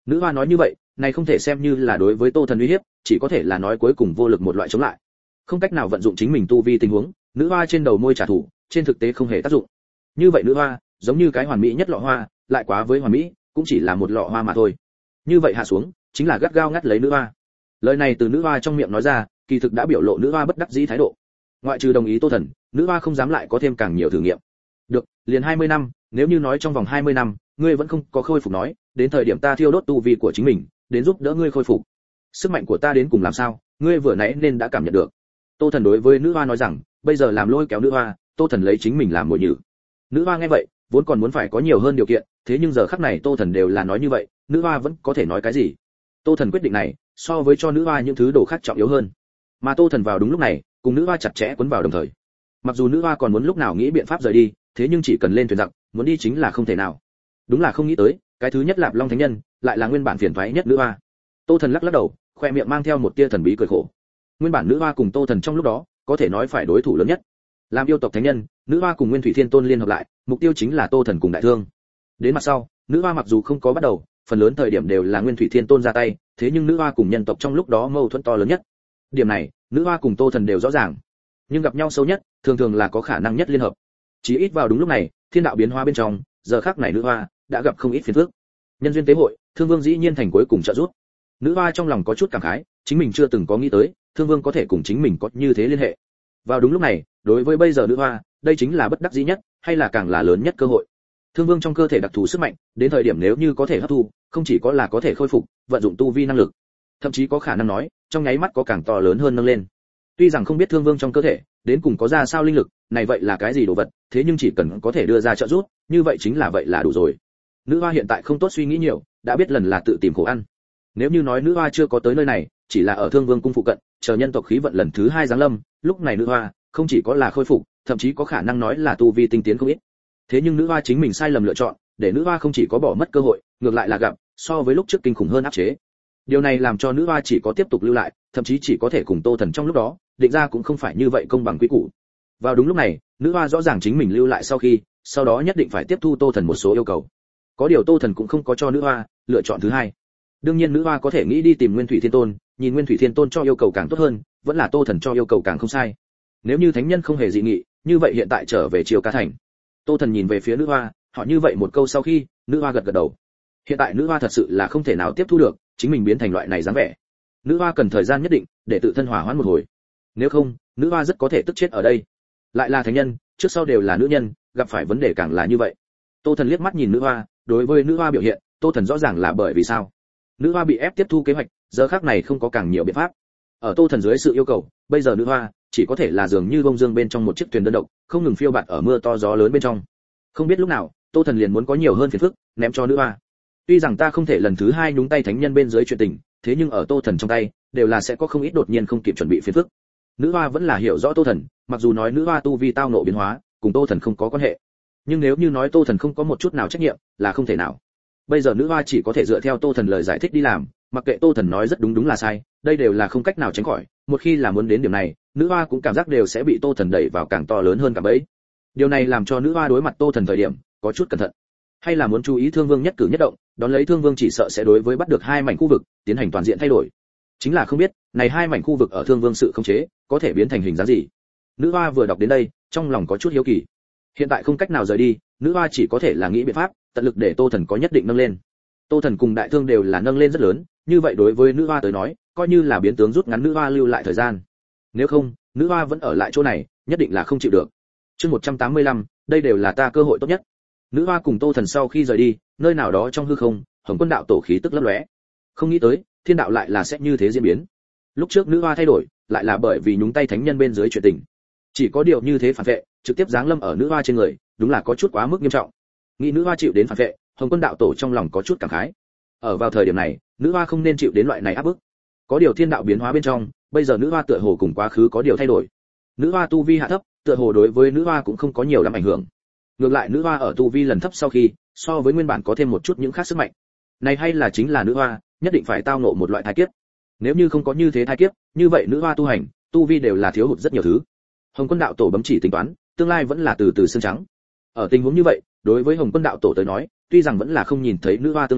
Nữ hoa nói như vậy, này không thể xem như là đối với Tô Thần uy hiếp, chỉ có thể là nói cuối cùng vô lực một loại chống lại. Không cách nào vận dụng chính mình tu vi tình huống, nữ hoa trên đầu môi trả thù, trên thực tế không hề tác dụng. Như vậy nữ hoa, giống như cái hoàn mỹ nhất lọ hoa, lại quá với hoàn mỹ, cũng chỉ là một lọ hoa mà thôi. Như vậy hạ xuống, chính là gắt gao ngắt lấy nữ hoa. Lời này từ nữ hoa trong miệng nói ra, kỳ thực đã biểu lộ nữ hoa bất đắc dĩ thái độ. Ngoại trừ đồng ý Tô Thần, nữ hoa không dám lại có thêm càng nhiều thử nghiệm. Được, liền 20 năm, nếu như nói trong vòng 20 năm, ngươi vẫn không có khôi phục nói, đến thời điểm ta thiêu đốt tu vi của chính mình, đến giúp đỡ ngươi khôi phục. Sức mạnh của ta đến cùng làm sao, ngươi vừa nãy nên đã cảm nhận được. Tô Thần đối với nữ hoa nói rằng, bây giờ làm lôi kéo nữ hoa, Tô Thần lấy chính mình làm mồi nhử. Nữ hoa nghe vậy, vốn còn muốn phải có nhiều hơn điều kiện, thế nhưng giờ khắc này Tô Thần đều là nói như vậy, nữ hoa vẫn có thể nói cái gì? Tô Thần quyết định này, so với cho nữ hoa những thứ đồ khác trọng yếu hơn. Mà Tô Thần vào đúng lúc này, cùng nữ hoa chặt chẽ quấn vào đồng thời. Mặc dù nữ hoa còn muốn lúc nào nghĩ biện pháp rời đi, thế nhưng chỉ cần lên thuyền giặc, muốn đi chính là không thể nào. Đúng là không nghĩ tới, cái thứ nhất Lạp Long Thánh Nhân, lại là nguyên bản phiền toái nhất nữ hoa. Tô Thần lắc lắc đầu, khoe miệng mang theo một tia thần bí cười khổ. Nguyên bản nữ hoa cùng Tô Thần trong lúc đó, có thể nói phải đối thủ lớn nhất. Làm yêu tộc thánh nhân, nữ hoa cùng Nguyên Thủy Thiên Tôn liên hợp lại, mục tiêu chính là Tô Thần cùng Đại Thương. Đến mặt sau, nữ hoa mặc dù không có bắt đầu, phần lớn thời điểm đều là Nguyên Thủy Thiên Tôn ra tay, thế nhưng nữ hoa cùng nhân tộc trong lúc đó mâu thuẫn to lớn nhất. Điểm này, nữ hoa cùng Tô Thần đều rõ ràng. Nhưng gặp nhau sâu nhất, thường thường là có khả năng nhất liên hợp. Chỉ ít vào đúng lúc này, thiên đạo biến hóa bên trong, giờ khắc này nữ hoa đã gặp không ít phiền phức. Nhân duyên tế hội, Thương Vương dĩ nhiên thành cuối cùng trợ giúp. Nữ hoa trong lòng có chút cảm khái, chính mình chưa từng có nghĩ tới, Thương Vương có thể cùng chính mình có như thế liên hệ. Vào đúng lúc này, đối với bây giờ nữ hoa, đây chính là bất đắc dĩ nhất, hay là càng là lớn nhất cơ hội. Thương Vương trong cơ thể đặc thù sức mạnh, đến thời điểm nếu như có thể hấp thu, không chỉ có là có thể khôi phục, vận dụng tu vi năng lực, thậm chí có khả năng nói, trong nháy mắt có càng to lớn hơn nâng lên. Tuy rằng không biết Thương Vương trong cơ thể đến cùng có ra sao linh lực, này vậy là cái gì đồ vật, thế nhưng chỉ cần có thể đưa ra trợ giúp, như vậy chính là vậy là đủ rồi. Nữ hoa hiện tại không tốt suy nghĩ nhiều, đã biết lần là tự tìm khổ ăn. Nếu như nói nữ hoa chưa có tới nơi này, chỉ là ở Thương Vương cung phụ cận, chờ nhân tộc khí vận lần thứ 2 giáng lâm, lúc này nữ hoa không chỉ có là khôi phục, thậm chí có khả năng nói là tu vi tinh tiến không ít. Thế nhưng nữ hoa chính mình sai lầm lựa chọn, để nữ hoa không chỉ có bỏ mất cơ hội, ngược lại là gặp so với lúc trước kinh khủng hơn áp chế. Điều này làm cho nữ hoa chỉ có tiếp tục lưu lại, thậm chí chỉ có thể cùng Tô Thần trong lúc đó, định ra cũng không phải như vậy công bằng quý củ. Vào đúng lúc này, nữ hoa rõ ràng chính mình lưu lại sau đó nhất định phải tiếp thu Tô Thần một số yêu cầu. Có điều Tô Thần cũng không có cho nữ hoa lựa chọn thứ hai. Đương nhiên nữ hoa có thể nghĩ đi tìm Nguyên Thủy Thiên Tôn, nhìn Nguyên Thủy Thiên Tôn cho yêu cầu càng tốt hơn, vẫn là Tô Thần cho yêu cầu càng không sai. Nếu như thánh nhân không hề dị nghị, như vậy hiện tại trở về Triều Ca thành. Tô Thần nhìn về phía nữ hoa, hỏi như vậy một câu sau khi, nữ hoa gật gật đầu. Hiện tại nữ hoa thật sự là không thể nào tiếp thu được, chính mình biến thành loại này dáng vẻ. Nữ hoa cần thời gian nhất định để tự thân hòa hoãn một hồi. Nếu không, nữ hoa rất có thể tức chết ở đây. Lại là thánh nhân, trước sau đều là nữ nhân, gặp phải vấn đề càng là như vậy. Tô Thần liếc mắt nhìn nữ hoa, đối với nữ hoa biểu hiện, Tô Thần rõ ràng là bởi vì sao? Nữ hoa bị ép tiếp thu kế hoạch, giờ khắc này không có càng nhiều biện pháp. Ở Tô Thần dưới sự yêu cầu, bây giờ nữ hoa chỉ có thể là dường như bông dương bên trong một chiếc thuyền đơn độc, không ngừng phiêu bạt ở mưa to gió lớn bên trong. Không biết lúc nào, Tô Thần liền muốn có nhiều hơn phiền phức, ném cho nữ hoa. Tuy rằng ta không thể lần thứ 2 nhúng tay thánh nhân bên dưới chuyện tình, thế nhưng ở Tô Thần trong tay, đều là sẽ có không ít đột nhiên không kịp chuẩn bị phiền phức. Nữ hoa vẫn là hiểu rõ Tô Thần, mặc dù nói nữ hoa tu vi tao ngộ biến hóa, cùng Tô Thần không có quan hệ. Nhưng nếu như nói Tô Thần không có một chút nào trách nhiệm, là không thể nào. Bây giờ nữ hoa chỉ có thể dựa theo Tô Thần lời giải thích đi làm, mặc kệ Tô Thần nói rất đúng là sai, đây đều là không cách nào tránh khỏi, một khi là muốn đến điểm này, nữ hoa cũng cảm giác đều sẽ bị Tô Thần đẩy vào càng to lớn hơn cả bẫy. Điều này làm cho nữ hoa đối mặt Tô Thần thời điểm có chút cẩn thận, hay là muốn chú ý Thương Vương nhất cử nhất động, đón lấy Thương Vương chỉ sợ sẽ đối với bắt được 2 mảnh khu vực tiến hành toàn diện thay đổi. Chính là không biết, này 2 mảnh khu vực ở Thương Vương sự khống chế, có thể biến thành hình dáng gì. Nữ hoa vừa đọc đến đây, trong lòng có chút hiếu kỳ. Hiện tại không cách nào rời đi, nữ hoa chỉ có thể là nghĩ biện pháp, tận lực để Tô Thần có nhất định nâng lên. Tô Thần cùng Đại Thương đều là nâng lên rất lớn, như vậy đối với nữ hoa tới nói, coi như là biến tướng rút ngắn nữ hoa lưu lại thời gian. Nếu không, nữ hoa vẫn ở lại chỗ này, nhất định là không chịu được. Chương 185, đây đều là ta cơ hội tốt nhất. Nữ hoa cùng Tô Thần sau khi rời đi, nơi nào đó trong hư không, Hồng Quân đạo tổ khí tức lấp lóe. Không nghĩ tới, thiên đạo lại là sẽ như thế diễn biến. Lúc trước nữ hoa thay đổi, lại là bởi vì nhúng tay thánh nhân bên dưới chuyện tình. Chỉ có điều như thế phản vệ, trực tiếp giáng lâm ở nữ hoa trên người, đúng là có chút quá mức nghiêm trọng. Nghĩ nữ hoa chịu đến phản vệ, Hồng Quân đạo tổ trong lòng có chút cảm khái. Ở vào thời điểm này, nữ hoa không nên chịu đến loại này áp bức. Có điều thiên đạo biến hóa bên trong, bây giờ nữ hoa tựa hồ cùng quá khứ có điều thay đổi. Nữ hoa tu vi hạ thấp, tựa hồ đối với nữ hoa cũng không có nhiều lắm ảnh hưởng. Ngược lại nữ hoa ở tu vi lần thấp sau khi, so với nguyên bản có thêm một chút những khác sức mạnh. Này hay là chính là nữ hoa, nhất định phải tao ngộ một loại thai kiếp. Nếu như không có như thế thai kiếp, như vậy nữ hoa tu hành, tu vi đều là thiếu hụt rất nhiều thứ. Hồng Quân đạo tổ bấm chỉ tính toán, tương lai vẫn là từ từ xương trắng. Ở tình huống như vậy, đối với Hồng Quân đạo tổ tới nói, tuy rằng vẫn là không nhìn thấy nữ hoa tương lai,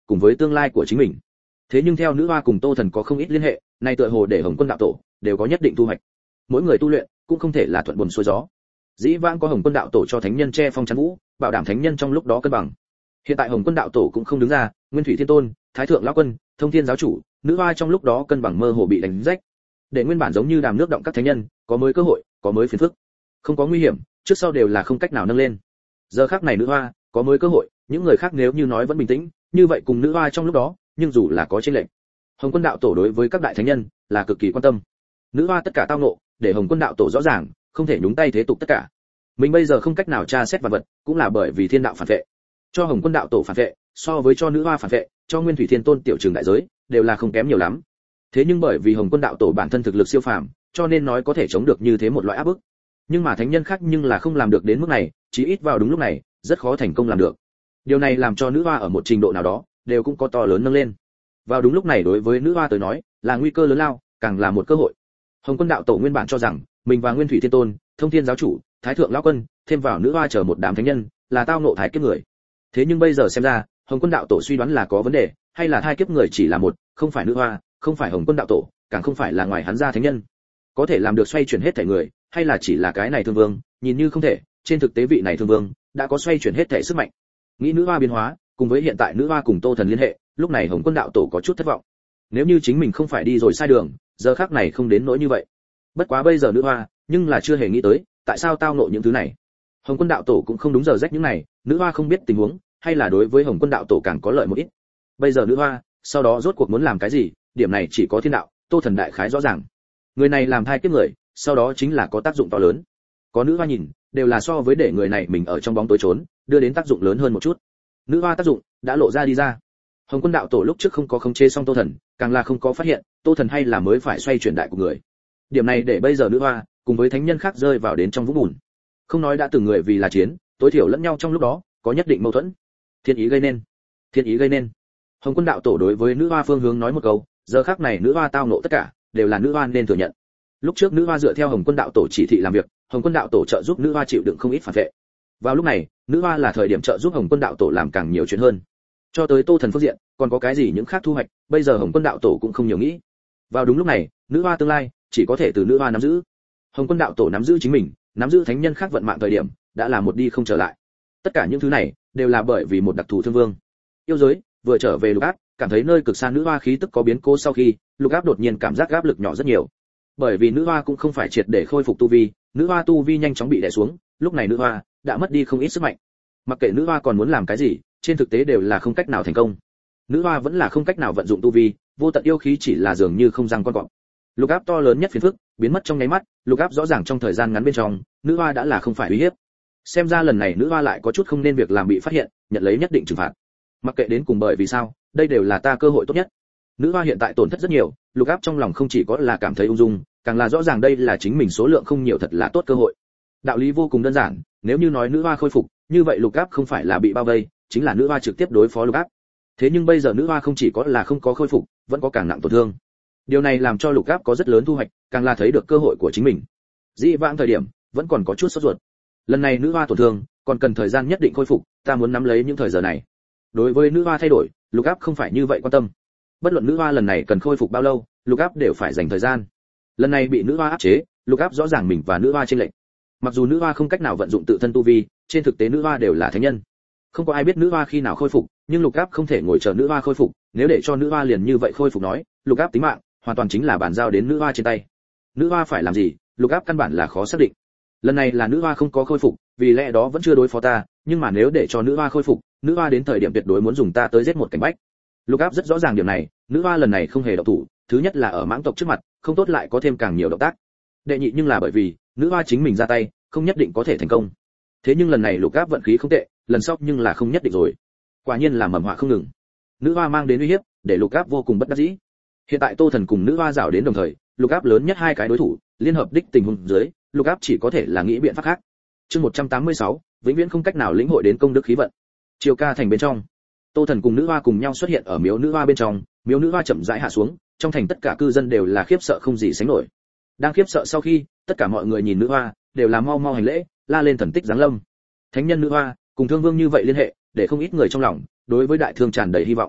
cùng với tương lai của chính mình. Thế nhưng theo nữ hoa cùng Tô Thần có không ít liên hệ, nay tựa hồ để Hồng Quân đạo tổ đều có nhất định thu hoạch. Mỗi người tu luyện cũng không thể là thuận buồm xuôi gió. Dĩ vãng có Hồng Quân đạo tổ cho thánh nhân che phong chắn vũ, bảo đảm thánh nhân trong lúc đó cân bằng. Hiện tại Hồng Quân đạo tổ cũng không đứng ra, Nguyên Thủy Thiên Tôn, Thái Thượng lão quân, Thông Thiên giáo chủ, nữ hoa trong lúc đó cân bằng mơ hồ bị đánh rách. Để nguyên bản giống như đàm nước động các thánh nhân, có mới cơ hội, có mới phiền phức. Không có nguy hiểm, trước sau đều là không cách nào nâng lên. Giờ khắc này nữ hoa có mới cơ hội, những người khác nếu như nói vẫn bình tĩnh, như vậy cùng nữ hoa trong lúc đó, nhưng dù là có chênh lệch. Hồng Quân đạo tổ đối với các đại thánh nhân là cực kỳ quan tâm. Nữ hoa tất cả tao ngộ, để Hồng Quân đạo tổ rõ ràng, không thể nhúng tay thế tục tất cả. Mình bây giờ không cách nào tra xét vật vật, cũng là bởi vì thiên đạo phản vệ. Cho Hồng Quân đạo tổ phản vệ, so với cho nữ hoa phản vệ, cho Nguyên Thủy Thiên Tôn tiểu trường đại giới, đều là không kém nhiều lắm. Thế nhưng bởi vì Hồng Quân đạo tổ bản thân thực lực siêu phàm, cho nên nói có thể chống được như thế một loại áp bức. Nhưng mà thánh nhân khác nhưng là không làm được đến mức này, chí ít vào đúng lúc này, rất khó thành công làm được. Điều này làm cho nữ hoa ở một trình độ nào đó, đều cũng có to lớn nâng lên. Vào đúng lúc này đối với nữ hoa tới nói, là nguy cơ lớn lao, càng là một cơ hội. Hồng Quân đạo tổ nguyên bản cho rằng, mình và Nguyên Thủy Thiên Tôn, Thông Thiên giáo chủ, Thái Thượng lão quân, thêm vào nữ hoa chờ một đám thánh nhân, là tao ngộ thái kiếp người. Thế nhưng bây giờ xem ra, Hồng Quân đạo tổ suy đoán là có vấn đề, hay là thai kiếp người chỉ là một, không phải nữ hoa, không phải Hồng Quân đạo tổ, càng không phải là ngoài hắn ra thánh nhân. Có thể làm được xoay chuyển hết thể người, hay là chỉ là cái này thương vương, nhìn như không thể, trên thực tế vị này thương vương đã có xoay chuyển hết thể sức mạnh. Nghĩ nữ hoa biến hóa, cùng với hiện tại nữ hoa cùng Tô Thần liên hệ, lúc này Hồng Quân đạo tổ có chút thất vọng. Nếu như chính mình không phải đi rồi sai đường, giờ khắc này không đến nỗi như vậy. Bất quá bây giờ nữ hoa, nhưng là chưa hề nghĩ tới, tại sao tao ngộ những thứ này. Hồng Quân đạo tổ cũng không đúng giờ rách những này, nữ hoa không biết tình huống, hay là đối với Hồng Quân đạo tổ càng có lợi một ít. Bây giờ nữ hoa, sau đó rốt cuộc muốn làm cái gì, điểm này chỉ có thiên đạo, Tô Thần đại khái rõ ràng. Người này làm thai kiếp người, sau đó chính là có tác dụng to lớn. Có nữ hoa nhìn, đều là so với để người này mình ở trong bóng tối trốn, đưa đến tác dụng lớn hơn một chút. Nữ hoa tác dụng đã lộ ra đi ra. Hồng Quân đạo tổ lúc trước không có khống chế xong Tô Thần, càng là không có phát hiện, Tô Thần hay là mới phải xoay chuyển đại của người. Điểm này để bây giờ nữ hoa cùng với thánh nhân khác rơi vào đến trong vũng bùn. Không nói đã từng người vì là chiến, tối thiểu lẫn nhau trong lúc đó có nhất định mâu thuẫn. Thiên ý gây nên. Thiên ý gây nên. Hồng Quân đạo tổ đối với nữ hoa phương hướng nói một câu, giờ khắc này nữ hoa tao nộ tất cả, đều là nữ hoa nên thừa nhận. Lúc trước nữ hoa dựa theo Hồng Quân đạo tổ chỉ thị làm việc, Hồng Quân đạo tổ trợ giúp nữ hoa chịu đựng không ít phản vệ. Vào lúc này, nữ hoa là thời điểm trợ giúp Hồng Quân đạo tổ làm càng nhiều chuyện hơn. Cho tới Tô Thần phương diện, còn có cái gì những khác thu hoạch, bây giờ Hồng Quân đạo tổ cũng không nhiều nghĩ. Vào đúng lúc này, nữ hoa tương lai chỉ có thể từ nữ hoa nắm giữ. Hồng Quân đạo tổ nắm giữ chính mình, nắm giữ thánh nhân khác vận mạng thời điểm, đã là một đi không trở lại. Tất cả những thứ này đều là bởi vì một đặc thù thương vương. Yêu giới vừa trở về Lục Áp, cảm thấy nơi cực xa nữ hoa khí tức có biến cố sau khi, Lục Áp đột nhiên cảm giác áp lực nhỏ rất nhiều. Bởi vì nữ hoa cũng không phải triệt để khôi phục tu vi, nữ hoa tu vi nhanh chóng bị đè xuống, lúc này nữ hoa đã mất đi không ít sức mạnh. Mặc kệ nữ hoa còn muốn làm cái gì, trên thực tế đều là không cách nào thành công. Nữ hoa vẫn là không cách nào vận dụng tu vi, vô tận yêu khí chỉ là dường như không răng con cọp. Lục Áp to lớn nhất phiền phức biến mất trong nháy mắt, Lục Áp rõ ràng trong thời gian ngắn bên trong, nữ hoa đã là không phải uy hiếp. Xem ra lần này nữ hoa lại có chút không nên việc làm bị phát hiện, nhận lấy nhất định trừng phạt. Mặc kệ đến cùng bởi vì sao, đây đều là ta cơ hội tốt nhất. Nữ hoa hiện tại tổn thất rất nhiều, Lục Áp trong lòng không chỉ có là cảm thấy ung dung, càng là rõ ràng đây là chính mình số lượng không nhiều thật là tốt cơ hội. Đạo lý vô cùng đơn giản, nếu như nói nữ hoa khôi phục, như vậy Lục Áp không phải là bị bao vây, chính là nữ hoa trực tiếp đối phó Lục Áp. Thế nhưng bây giờ nữ hoa không chỉ có là không có khôi phục, vẫn có càng nặng tổn thương. Điều này làm cho Lục Áp có rất lớn thu hoạch, càng là thấy được cơ hội của chính mình. Dĩ vãng thời điểm, vẫn còn có chút sốt ruột. Lần này nữ hoa tổn thương, còn cần thời gian nhất định khôi phục, ta muốn nắm lấy những thời giờ này. Đối với nữ hoa thay đổi, Lục Áp không phải như vậy quan tâm. Bất luận nữ hoa lần này cần khôi phục bao lâu, Lục Áp đều phải dành thời gian. Lần này bị nữ hoa áp chế, Lục Áp rõ ràng mình và nữ hoa chênh lệch. Mặc dù nữ hoa không cách nào vận dụng tự thân tu vi, trên thực tế nữ hoa đều là thánh nhân. Không có ai biết nữ hoa khi nào khôi phục, nhưng Lục Áp không thể ngồi chờ nữ hoa khôi phục, nếu để cho nữ hoa liền như vậy khôi phục nói, Lục Áp tính mạng hoàn toàn chính là bàn giao đến nữ hoa trên tay. Nữ hoa phải làm gì, Lục Áp căn bản là khó xác định. Lần này là nữ hoa không có khôi phục, vì lẽ đó vẫn chưa đối phó ta, nhưng mà nếu để cho nữ hoa khôi phục, nữ hoa đến thời điểm tuyệt đối muốn dùng ta tới giết một cảnh bách. Lục Áp rất rõ ràng điểm này, nữ hoa lần này không hề động thủ, thứ nhất là ở mãng tộc trước mặt, không tốt lại có thêm càng nhiều động tác. Đệ nhị nhưng là bởi vì nữ hoa chính mình ra tay, không nhất định có thể thành công. Thế nhưng lần này Lục Áp vận khí không tệ, lần sau nhưng là không nhất định rồi. Quả nhiên là mầm họa không ngừng. Nữ hoa mang đến uy hiếp, để Lục Áp vô cùng bất đắc dĩ. Hiện tại Tô Thần cùng nữ hoa rảo đến đồng thời, Lục Áp lớn nhất hai cái đối thủ, liên hợp đích tình huống dưới, Lục Áp chỉ có thể là nghĩ biện pháp khác. Chương 186, vĩnh viễn không cách nào lĩnh hội đến công đức khí vận. Triều Ca thành bên trong, Tô Thần cùng nữ hoa cùng nhau xuất hiện ở miếu nữ hoa bên trong, miếu nữ hoa chậm rãi hạ xuống, trong thành tất cả cư dân đều là khiếp sợ không gì sánh nổi. Đang khiếp sợ sau khi, tất cả mọi người nhìn nữ hoa, đều là mau mau hành lễ, la lên thần tích giáng lâm. Thánh nhân nữ hoa, cùng thương vương như vậy liên hệ, để không ít người trong lòng đối với đại thương tràn đầy hy vọng.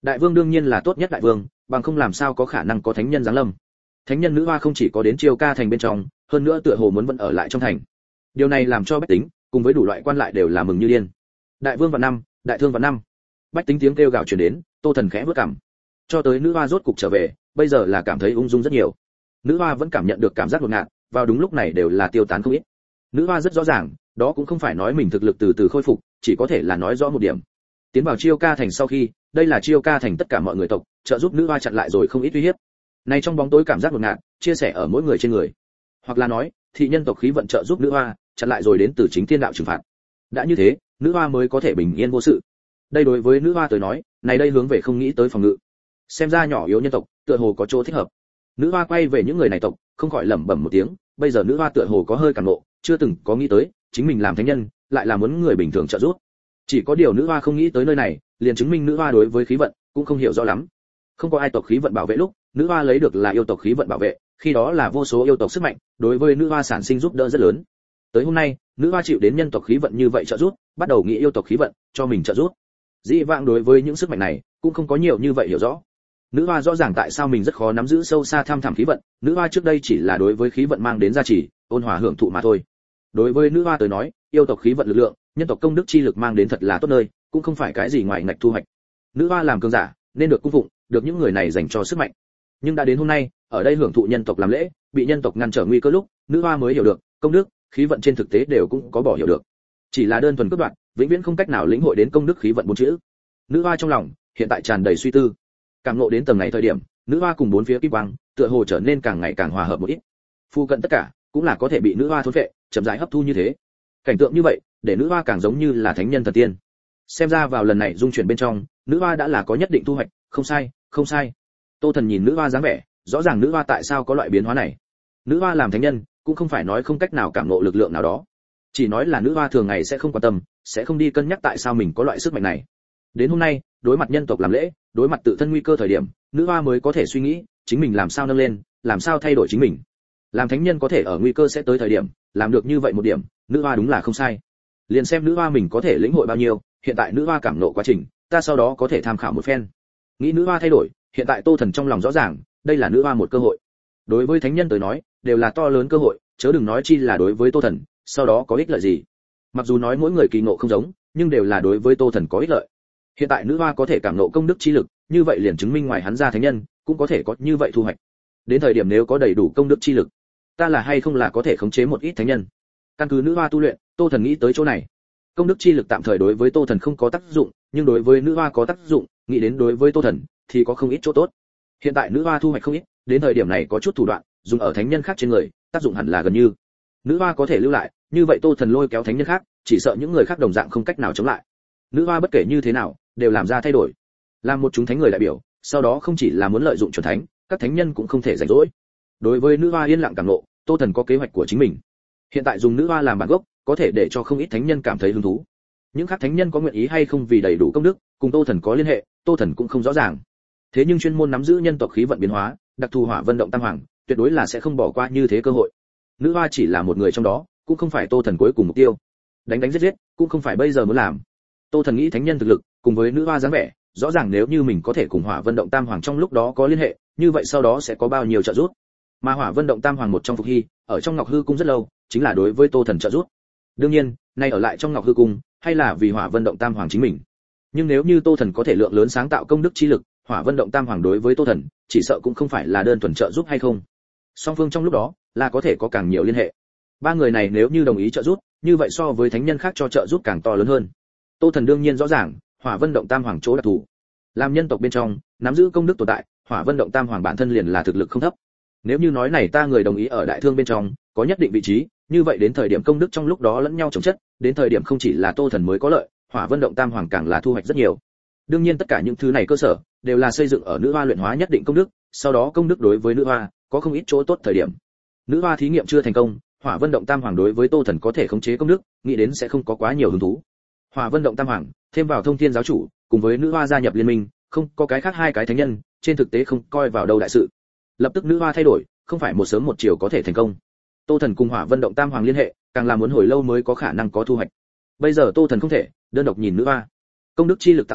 Đại vương đương nhiên là tốt nhất đại vương, bằng không làm sao có khả năng có thánh nhân giáng lâm. Thánh nhân nữ hoa không chỉ có đến Chiêu Ca thành bên trong, hơn nữa tựa hồ muốn vẫn ở lại trong thành. Điều này làm cho bách tính cùng với đủ loại quan lại đều là mừng như điên. Đại vương vạn năm, đại thương vạn năm. Bách tính tiếng kêu gào truyền đến, Tô Thần khẽ bước cằm. Cho tới nữ hoa rốt cục trở về, bây giờ là cảm thấy ung dung rất nhiều. Nữ hoa vẫn cảm nhận được cảm giác đột ngạt, vào đúng lúc này đều là tiêu tán không ít. Nữ hoa rất rõ ràng, đó cũng không phải nói mình thực lực từ từ khôi phục, chỉ có thể là nói rõ một điểm. Tiến vào Chiêu Ca thành sau khi, đây là Chiêu Ca thành tất cả mọi người tộc, trợ giúp nữ hoa chặn lại rồi không ít uy hiếp. Này trong bóng tối cảm giác đột ngạt, chia sẻ ở mỗi người trên người. Hoặc là nói, thị nhân tộc khí vận trợ giúp nữ hoa, chặn lại rồi đến từ chính thiên đạo trừng phạt. Đã như thế, nữ hoa mới có thể bình yên vô sự. Đây đối với nữ hoa tới nói, này đây hướng về không nghĩ tới phòng ngự. Xem ra nhỏ yếu nhân tộc, tựa hồ có chỗ thích hợp. Nữ hoa quay về những người này tộc, không khỏi lẩm bẩm một tiếng, bây giờ nữ hoa tựa hồ có hơi cảm nộ, chưa từng có nghĩ tới, chính mình làm thánh nhân, lại là muốn người bình thường trợ giúp. Chỉ có điều nữ hoa không nghĩ tới nơi này, liền chứng minh nữ hoa đối với khí vận cũng không hiểu rõ lắm. Không có ai tộc khí vận bảo vệ lúc, nữ hoa lấy được là yêu tộc khí vận bảo vệ, khi đó là vô số yêu tộc sức mạnh, đối với nữ hoa sản sinh giúp đỡ rất lớn. Tới hôm nay, nữ hoa chịu đến nhân tộc khí vận như vậy trợ giúp, bắt đầu nghĩ yêu tộc khí vận, cho mình trợ giúp. Dĩ vãng đối với những sức mạnh này, cũng không có nhiều như vậy hiểu rõ. Nữ hoa rõ ràng tại sao mình rất khó nắm giữ sâu xa tham thẳm khí vận, nữ hoa trước đây chỉ là đối với khí vận mang đến gia trì, ôn hòa hưởng thụ mà thôi. Đối với nữ hoa tới nói, yêu tộc khí vận lực lượng, nhân tộc công đức chi lực mang đến thật là tốt nơi, cũng không phải cái gì ngoài ngạch thu hoạch. Nữ hoa làm cường giả, nên được cung phụng, được những người này dành cho sức mạnh. Nhưng đã đến hôm nay, ở đây hưởng thụ nhân tộc làm lễ, bị nhân tộc ngăn trở nguy cơ lúc, nữ hoa mới hiểu được, công đức, khí vận trên thực tế đều cũng có bỏ hiểu được. Chỉ là đơn thuần cướp đoạt, vĩnh viễn không cách nào lĩnh hội đến công đức khí vận bốn chữ. Nữ hoa trong lòng hiện tại tràn đầy suy tư. Cảm ngộ đến tầng này thời điểm, nữ hoa cùng bốn phía kim quang, tựa hồ trở nên càng ngày càng hòa hợp một ít. Phu cận tất cả cũng là có thể bị nữ hoa thôn phệ, chậm rãi hấp thu như thế. Cảnh tượng như vậy, để nữ hoa càng giống như là thánh nhân thần tiên. Xem ra vào lần này dung chuyển bên trong, nữ hoa đã là có nhất định thu hoạch, không sai, không sai. Tô Thần nhìn nữ hoa dáng vẻ, rõ ràng nữ hoa tại sao có loại biến hóa này. Nữ hoa làm thánh nhân, cũng không phải nói không cách nào cảm ngộ lực lượng nào đó, chỉ nói là nữ hoa thường ngày sẽ không quan tâm, sẽ không đi cân nhắc tại sao mình có loại sức mạnh này. Đến hôm nay, đối mặt nhân tộc làm lễ, đối mặt tự thân nguy cơ thời điểm, nữ hoa mới có thể suy nghĩ, chính mình làm sao nâng lên, làm sao thay đổi chính mình. Làm thánh nhân có thể ở nguy cơ sẽ tới thời điểm, làm được như vậy một điểm, nữ hoa đúng là không sai. Liền xem nữ hoa mình có thể lĩnh hội bao nhiêu, hiện tại nữ hoa cảm ngộ quá trình, ta sau đó có thể tham khảo một phen. Nghĩ nữ hoa thay đổi, hiện tại Tô Thần trong lòng rõ ràng, đây là nữ hoa một cơ hội. Đối với thánh nhân tới nói, đều là to lớn cơ hội, chớ đừng nói chi là đối với Tô Thần, sau đó có ích lợi gì. Mặc dù nói mỗi người kỳ ngộ không giống, nhưng đều là đối với Tô Thần có ích lợi. Hiện tại nữ hoa có thể cảm ngộ công đức chi lực, như vậy liền chứng minh ngoài hắn ra thánh nhân, cũng có thể có như vậy thu hoạch. Đến thời điểm nếu có đầy đủ công đức chi lực, ta là hay không là có thể khống chế một ít thánh nhân. Căn cứ nữ hoa tu luyện, Tô Thần nghĩ tới chỗ này. Công đức chi lực tạm thời đối với Tô Thần không có tác dụng, nhưng đối với nữ hoa có tác dụng, nghĩ đến đối với Tô Thần thì có không ít chỗ tốt. Hiện tại nữ hoa thu hoạch không ít, đến thời điểm này có chút thủ đoạn, dùng ở thánh nhân khác trên người, tác dụng hẳn là gần như. Nữ hoa có thể lưu lại, như vậy Tô Thần lôi kéo thánh nhân khác, chỉ sợ những người khác đồng dạng không cách nào chống lại. Nữ hoa bất kể như thế nào, đều làm ra thay đổi. Làm một chúng thánh người đại biểu, sau đó không chỉ là muốn lợi dụng chuẩn thánh, các thánh nhân cũng không thể rảnh rỗi. Đối với nữ hoa yên lặng cảm ngộ, Tô Thần có kế hoạch của chính mình. Hiện tại dùng nữ hoa làm bản gốc, có thể để cho không ít thánh nhân cảm thấy hứng thú. Những khác thánh nhân có nguyện ý hay không vì đầy đủ công đức, cùng Tô Thần có liên hệ, Tô Thần cũng không rõ ràng. Thế nhưng chuyên môn nắm giữ nhân tộc khí vận biến hóa, đặc thù hỏa vân động tam hoàng, tuyệt đối là sẽ không bỏ qua như thế cơ hội. Nữ hoa chỉ là một người trong đó, cũng không phải Tô Thần cuối cùng mục tiêu. Đánh giết, cũng không phải bây giờ muốn làm. Tô Thần nghĩ thánh nhân thực lực, cùng với nữ hoa dáng vẻ, rõ ràng nếu như mình có thể cùng hỏa vân động tam hoàng trong lúc đó có liên hệ, như vậy sau đó sẽ có bao nhiêu trợ giúp. Mà hỏa vân động tam hoàng một trong Phục Hy, ở trong Ngọc Hư cung rất lâu, chính là đối với Tô Thần trợ giúp. Đương nhiên, nay ở lại trong Ngọc Hư cung, hay là vì hỏa vân động tam hoàng chính mình. Nhưng nếu như Tô Thần có thể lượng lớn sáng tạo công đức chi lực, hỏa vân động tam hoàng đối với Tô Thần, chỉ sợ cũng không phải là đơn thuần trợ giúp hay không. Song phương trong lúc đó, là có thể có càng nhiều liên hệ. Ba người này nếu như đồng ý trợ giúp, như vậy so với thánh nhân khác cho trợ giúp càng to lớn hơn. Tô Thần đương nhiên rõ ràng, hỏa vân động tam hoàng chỗ đặc thù. Làm nhân tộc bên trong, nắm giữ công đức tồn tại, hỏa vân động tam hoàng bản thân liền là thực lực không thấp. Nếu như nói này ta người đồng ý ở đại thương bên trong, có nhất định vị trí, như vậy đến thời điểm công đức trong lúc đó lẫn nhau chồng chất, đến thời điểm không chỉ là Tô Thần mới có lợi, hỏa vân động tam hoàng càng là thu hoạch rất nhiều. Đương nhiên tất cả những thứ này cơ sở đều là xây dựng ở nữ hoa luyện hóa nhất định công đức, sau đó công đức đối với nữ hoa có không ít chỗ tốt thời điểm. Nữ hoa thí nghiệm chưa thành công, hỏa vân động tam hoàng đối với Tô Thần có thể khống chế công đức, nghĩ đến sẽ không có quá nhiều hứng thú. Hỏa vân động tam hoàng thêm vào thông thiên giáo chủ, cùng với nữ hoa gia nhập liên minh, không có cái khác hai cái thánh nhân, trên thực tế không coi vào đâu đại sự. Lập tức nữ hoa thay đổi, không phải một sớm một chiều có thể thành công. Tô Thần cùng hỏa vân động tam hoàng liên hệ, càng là muốn hồi lâu mới có khả năng có thu hoạch. Bây giờ Tô Thần không thể đơn độc nhìn nữ hoa. Công đức chi lực tặng lại,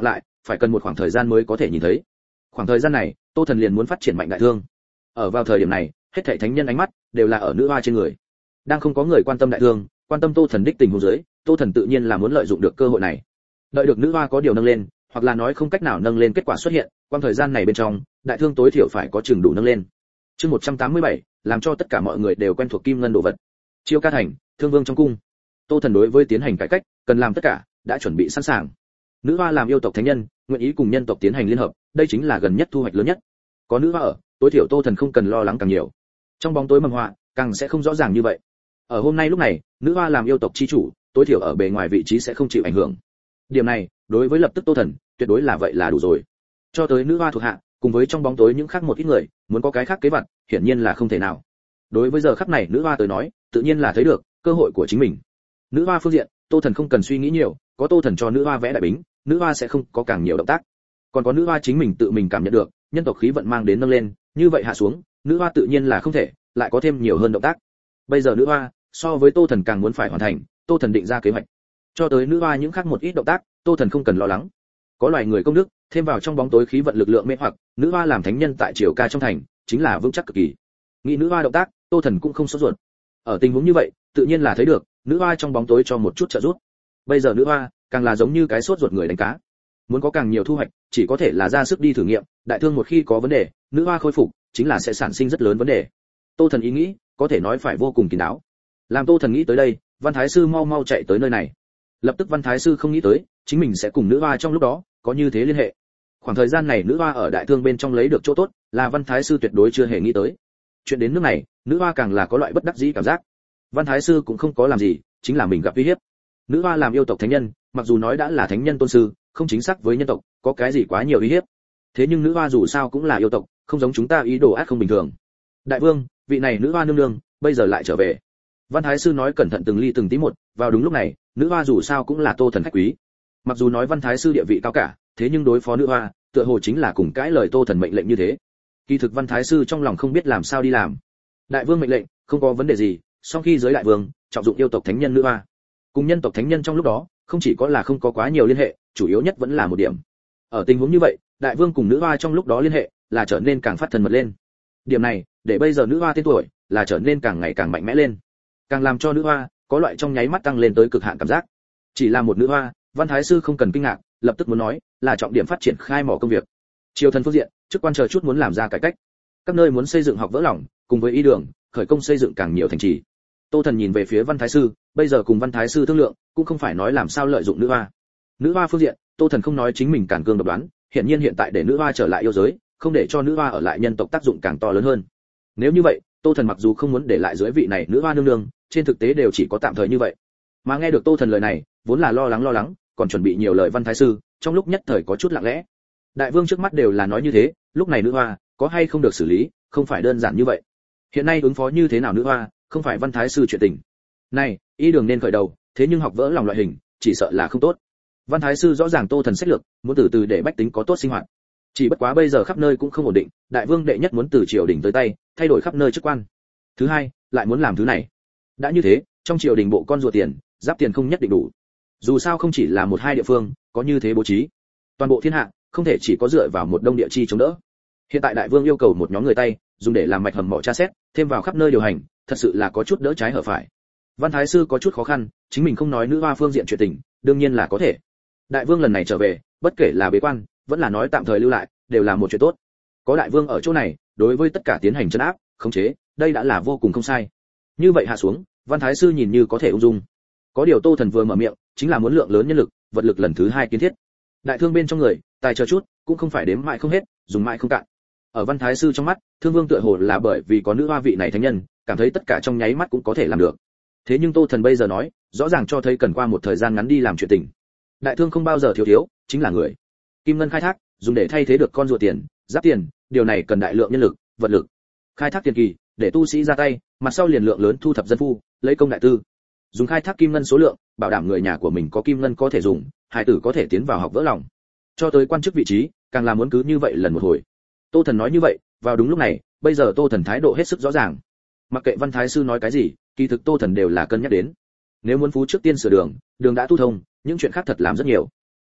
phải cần một khoảng thời gian mới có thể nhìn thấy. Khoảng thời gian này, Tô Thần liền muốn phát triển mạnh đại thương. Ở vào thời điểm này, hết thảy thánh nhân ánh mắt đều là ở nữ hoa trên người. Đang không có người quan tâm đại thương, quan tâm Tô Thần đích tình huống dưới, Tô Thần tự nhiên là muốn lợi dụng được cơ hội này. Đợi được nữ hoa có điều nâng lên, hoặc là nói không cách nào nâng lên kết quả xuất hiện, quang thời gian này bên trong, đại thương tối thiểu phải có chừng đủ nâng lên. Chương 187, làm cho tất cả mọi người đều quen thuộc kim ngân đồ vật. Chiêu ca thành, Thương Vương trong cung. Tô Thần đối với tiến hành cải cách, cần làm tất cả, đã chuẩn bị sẵn sàng. Nữ hoa làm yêu tộc thánh nhân, nguyện ý cùng nhân tộc tiến hành liên hợp, đây chính là gần nhất thu hoạch lớn nhất. Có nữ hoa ở, tối thiểu Tô Thần không cần lo lắng càng nhiều. Trong bóng tối mầm họa, càng sẽ không rõ ràng như vậy. Ở hôm nay lúc này, nữ hoa làm yêu tộc chi chủ, tối thiểu ở bề ngoài vị trí sẽ không chịu ảnh hưởng. Điểm này, đối với lập tức Tô Thần, tuyệt đối là vậy là đủ rồi. Cho tới nữ hoa thuộc hạ, cùng với trong bóng tối những khác một ít người, muốn có cái khác kế vật, hiển nhiên là không thể nào. Đối với giờ khắc này nữ hoa tới nói, tự nhiên là thấy được cơ hội của chính mình. Nữ hoa phương diện, Tô Thần không cần suy nghĩ nhiều, có Tô Thần cho nữ hoa vẽ đại bính, nữ hoa sẽ không có càng nhiều động tác. Còn có nữ hoa chính mình tự mình cảm nhận được, nhân tộc khí vận mang đến nâng lên, như vậy hạ xuống, nữ hoa tự nhiên là không thể, lại có thêm nhiều hơn động tác. Bây giờ nữ hoa, so với Tô Thần càng muốn phải hoàn thành, Tô Thần định ra kế hoạch. Cho tới nữ hoa những khác một ít động tác, Tô Thần không cần lo lắng. Có loài người công đức, thêm vào trong bóng tối khí vận lực lượng mê hoặc, nữ hoa làm thánh nhân tại triều ca trong thành, chính là vững chắc cực kỳ. Nghĩ nữ hoa động tác, Tô Thần cũng không sốt ruột. Ở tình huống như vậy, tự nhiên là thấy được, nữ hoa trong bóng tối cho một chút trợ giúp. Bây giờ nữ hoa, càng là giống như cái sốt ruột người đánh cá. Muốn có càng nhiều thu hoạch, chỉ có thể là ra sức đi thử nghiệm, đại thương một khi có vấn đề, nữ hoa khôi phục, chính là sẽ sản sinh rất lớn vấn đề. Tô Thần ý nghĩ, có thể nói phải vô cùng kín đáo. Làm Tô Thần nghĩ tới đây, Văn Thái sư mau mau chạy tới nơi này. Lập tức Văn Thái sư không nghĩ tới, chính mình sẽ cùng nữ hoa trong lúc đó có như thế liên hệ. Khoảng thời gian này nữ hoa ở đại thương bên trong lấy được chỗ tốt, là Văn Thái sư tuyệt đối chưa hề nghĩ tới. Chuyện đến nước này, nữ hoa càng là có loại bất đắc dĩ cảm giác. Văn Thái sư cũng không có làm gì, chính là mình gặp uy hiếp. Nữ hoa làm yêu tộc thánh nhân, mặc dù nói đã là thánh nhân tôn sư, không chính xác với nhân tộc, có cái gì quá nhiều uy hiếp. Thế nhưng nữ hoa dù sao cũng là yêu tộc, không giống chúng ta ý đồ ác không bình thường. Đại vương, vị này nữ hoa nương nương, bây giờ lại trở về. Văn Thái sư nói cẩn thận từng ly từng tí một, vào đúng lúc này, nữ hoa dù sao cũng là Tô Thần khách quý. Mặc dù nói Văn Thái sư địa vị cao cả, thế nhưng đối phó nữ hoa, tựa hồ chính là cùng cãi lời Tô Thần mệnh lệnh như thế. Kỳ thực Văn Thái sư trong lòng không biết làm sao đi làm. Đại vương mệnh lệnh, không có vấn đề gì, sau khi giới đại vương, trọng dụng yêu tộc thánh nhân nữ hoa. Cùng nhân tộc thánh nhân trong lúc đó, không chỉ có là không có quá nhiều liên hệ, chủ yếu nhất vẫn là một điểm. Ở tình huống như vậy, đại vương cùng nữ hoa trong lúc đó liên hệ, là trở nên càng phát thân mật lên. Điểm này, để bây giờ nữ hoa tên tuổi, là trở nên càng ngày càng mạnh mẽ lên. Càng làm cho nữ hoa có loại trong nháy mắt tăng lên tới cực hạn cảm giác. Chỉ là một nữ hoa, Văn Thái sư không cần kinh ngạc, lập tức muốn nói, là trọng điểm phát triển khai mỏ công việc. Triều thần phương diện, chức quan chờ chút muốn làm ra cải cách. Các nơi muốn xây dựng học vỡ lòng, cùng với y đường, khởi công xây dựng càng nhiều thành trì. Tô Thần nhìn về phía Văn Thái sư, bây giờ cùng Văn Thái sư thương lượng, cũng không phải nói làm sao lợi dụng nữ hoa. Nữ hoa phương diện, Tô Thần không nói chính mình cản cương độc đoán, hiện nhiên hiện tại để nữ hoa trở lại yêu giới, không để cho nữ hoa ở lại nhân tộc tác dụng càng to lớn hơn. Nếu như vậy, Tô Thần mặc dù không muốn để lại dưới vị này nữ hoa nương nương, trên thực tế đều chỉ có tạm thời như vậy. Mà nghe được Tô Thần lời này, vốn là lo lắng, còn chuẩn bị nhiều lời Văn Thái sư, trong lúc nhất thời có chút lặng lẽ. Đại vương trước mắt đều là nói như thế, lúc này nữ hoa có hay không được xử lý, không phải đơn giản như vậy. Hiện nay ứng phó như thế nào nữ hoa, không phải Văn Thái sư chuyện tình. Này, ý đường nên khởi đầu, thế nhưng học vỡ lòng loại hình, chỉ sợ là không tốt. Văn Thái sư rõ ràng Tô Thần sách lược, muốn từ từ để bách tính có tốt sinh hoạt. Chỉ bất quá bây giờ khắp nơi cũng không ổn định, đại vương đệ nhất muốn từ triều đình tới tay, thay đổi khắp nơi chức quan. Thứ hai, lại muốn làm thứ này. Đã như thế, trong triều đình bộ con rùa tiền, giáp tiền không nhất định đủ. Dù sao không chỉ là một hai địa phương, có như thế bố trí. Toàn bộ thiên hạ, không thể chỉ có dựa vào một đông địa chi chống đỡ. Hiện tại đại vương yêu cầu một nhóm người tay, dùng để làm mạch hầm mỏ tra xét, thêm vào khắp nơi điều hành, thật sự là có chút đỡ trái hở phải. Văn Thái sư có chút khó khăn, chính mình không nói nữ hoa phương diện chuyện tình, đương nhiên là có thể. Đại vương lần này trở về, bất kể là bế quan, vẫn là nói tạm thời lưu lại, đều là một chuyện tốt. Có đại vương ở chỗ này, đối với tất cả tiến hành trấn áp, khống chế, đây đã là vô cùng không sai. Như vậy hạ xuống, Văn Thái sư nhìn như có thể ung dung. Có điều Tô Thần vừa mở miệng, chính là muốn lượng lớn nhân lực, vật lực lần thứ hai kiến thiết. Đại thương bên trong người, tài chờ chút, cũng không phải đếm mãi không hết, dùng mãi không cạn. Ở Văn Thái sư trong mắt, Thương Vương tựa hồ là bởi vì có nữ hoa vị này thánh nhân, cảm thấy tất cả trong nháy mắt cũng có thể làm được. Thế nhưng Tô Thần bây giờ nói, rõ ràng cho thấy cần qua một thời gian ngắn đi làm chuyện tình. Đại thương không bao giờ thiếu, chính là người. Kim ngân khai thác, dùng để thay thế được con rùa tiền, giáp tiền, điều này cần đại lượng nhân lực, vật lực. Khai thác tiền kỳ, để tu sĩ ra tay, mặt sau liền lượng lớn thu thập dân phu, lấy công đại tư. Dùng khai thác kim ngân số lượng, bảo đảm người nhà của mình có kim ngân có thể dùng, hài tử có thể tiến vào học vỡ lòng. Cho tới quan chức vị trí, càng là muốn cứ như vậy lần một hồi. Tô Thần nói như vậy, vào đúng lúc này, bây giờ Tô Thần thái độ hết sức rõ ràng. Mặc kệ Văn Thái sư nói cái gì, kỳ thực Tô Thần đều là cân nhắc đến. Nếu muốn phú trước tiên sửa đường, đường đã tu thông, những chuyện khác thật làm rất nhiều.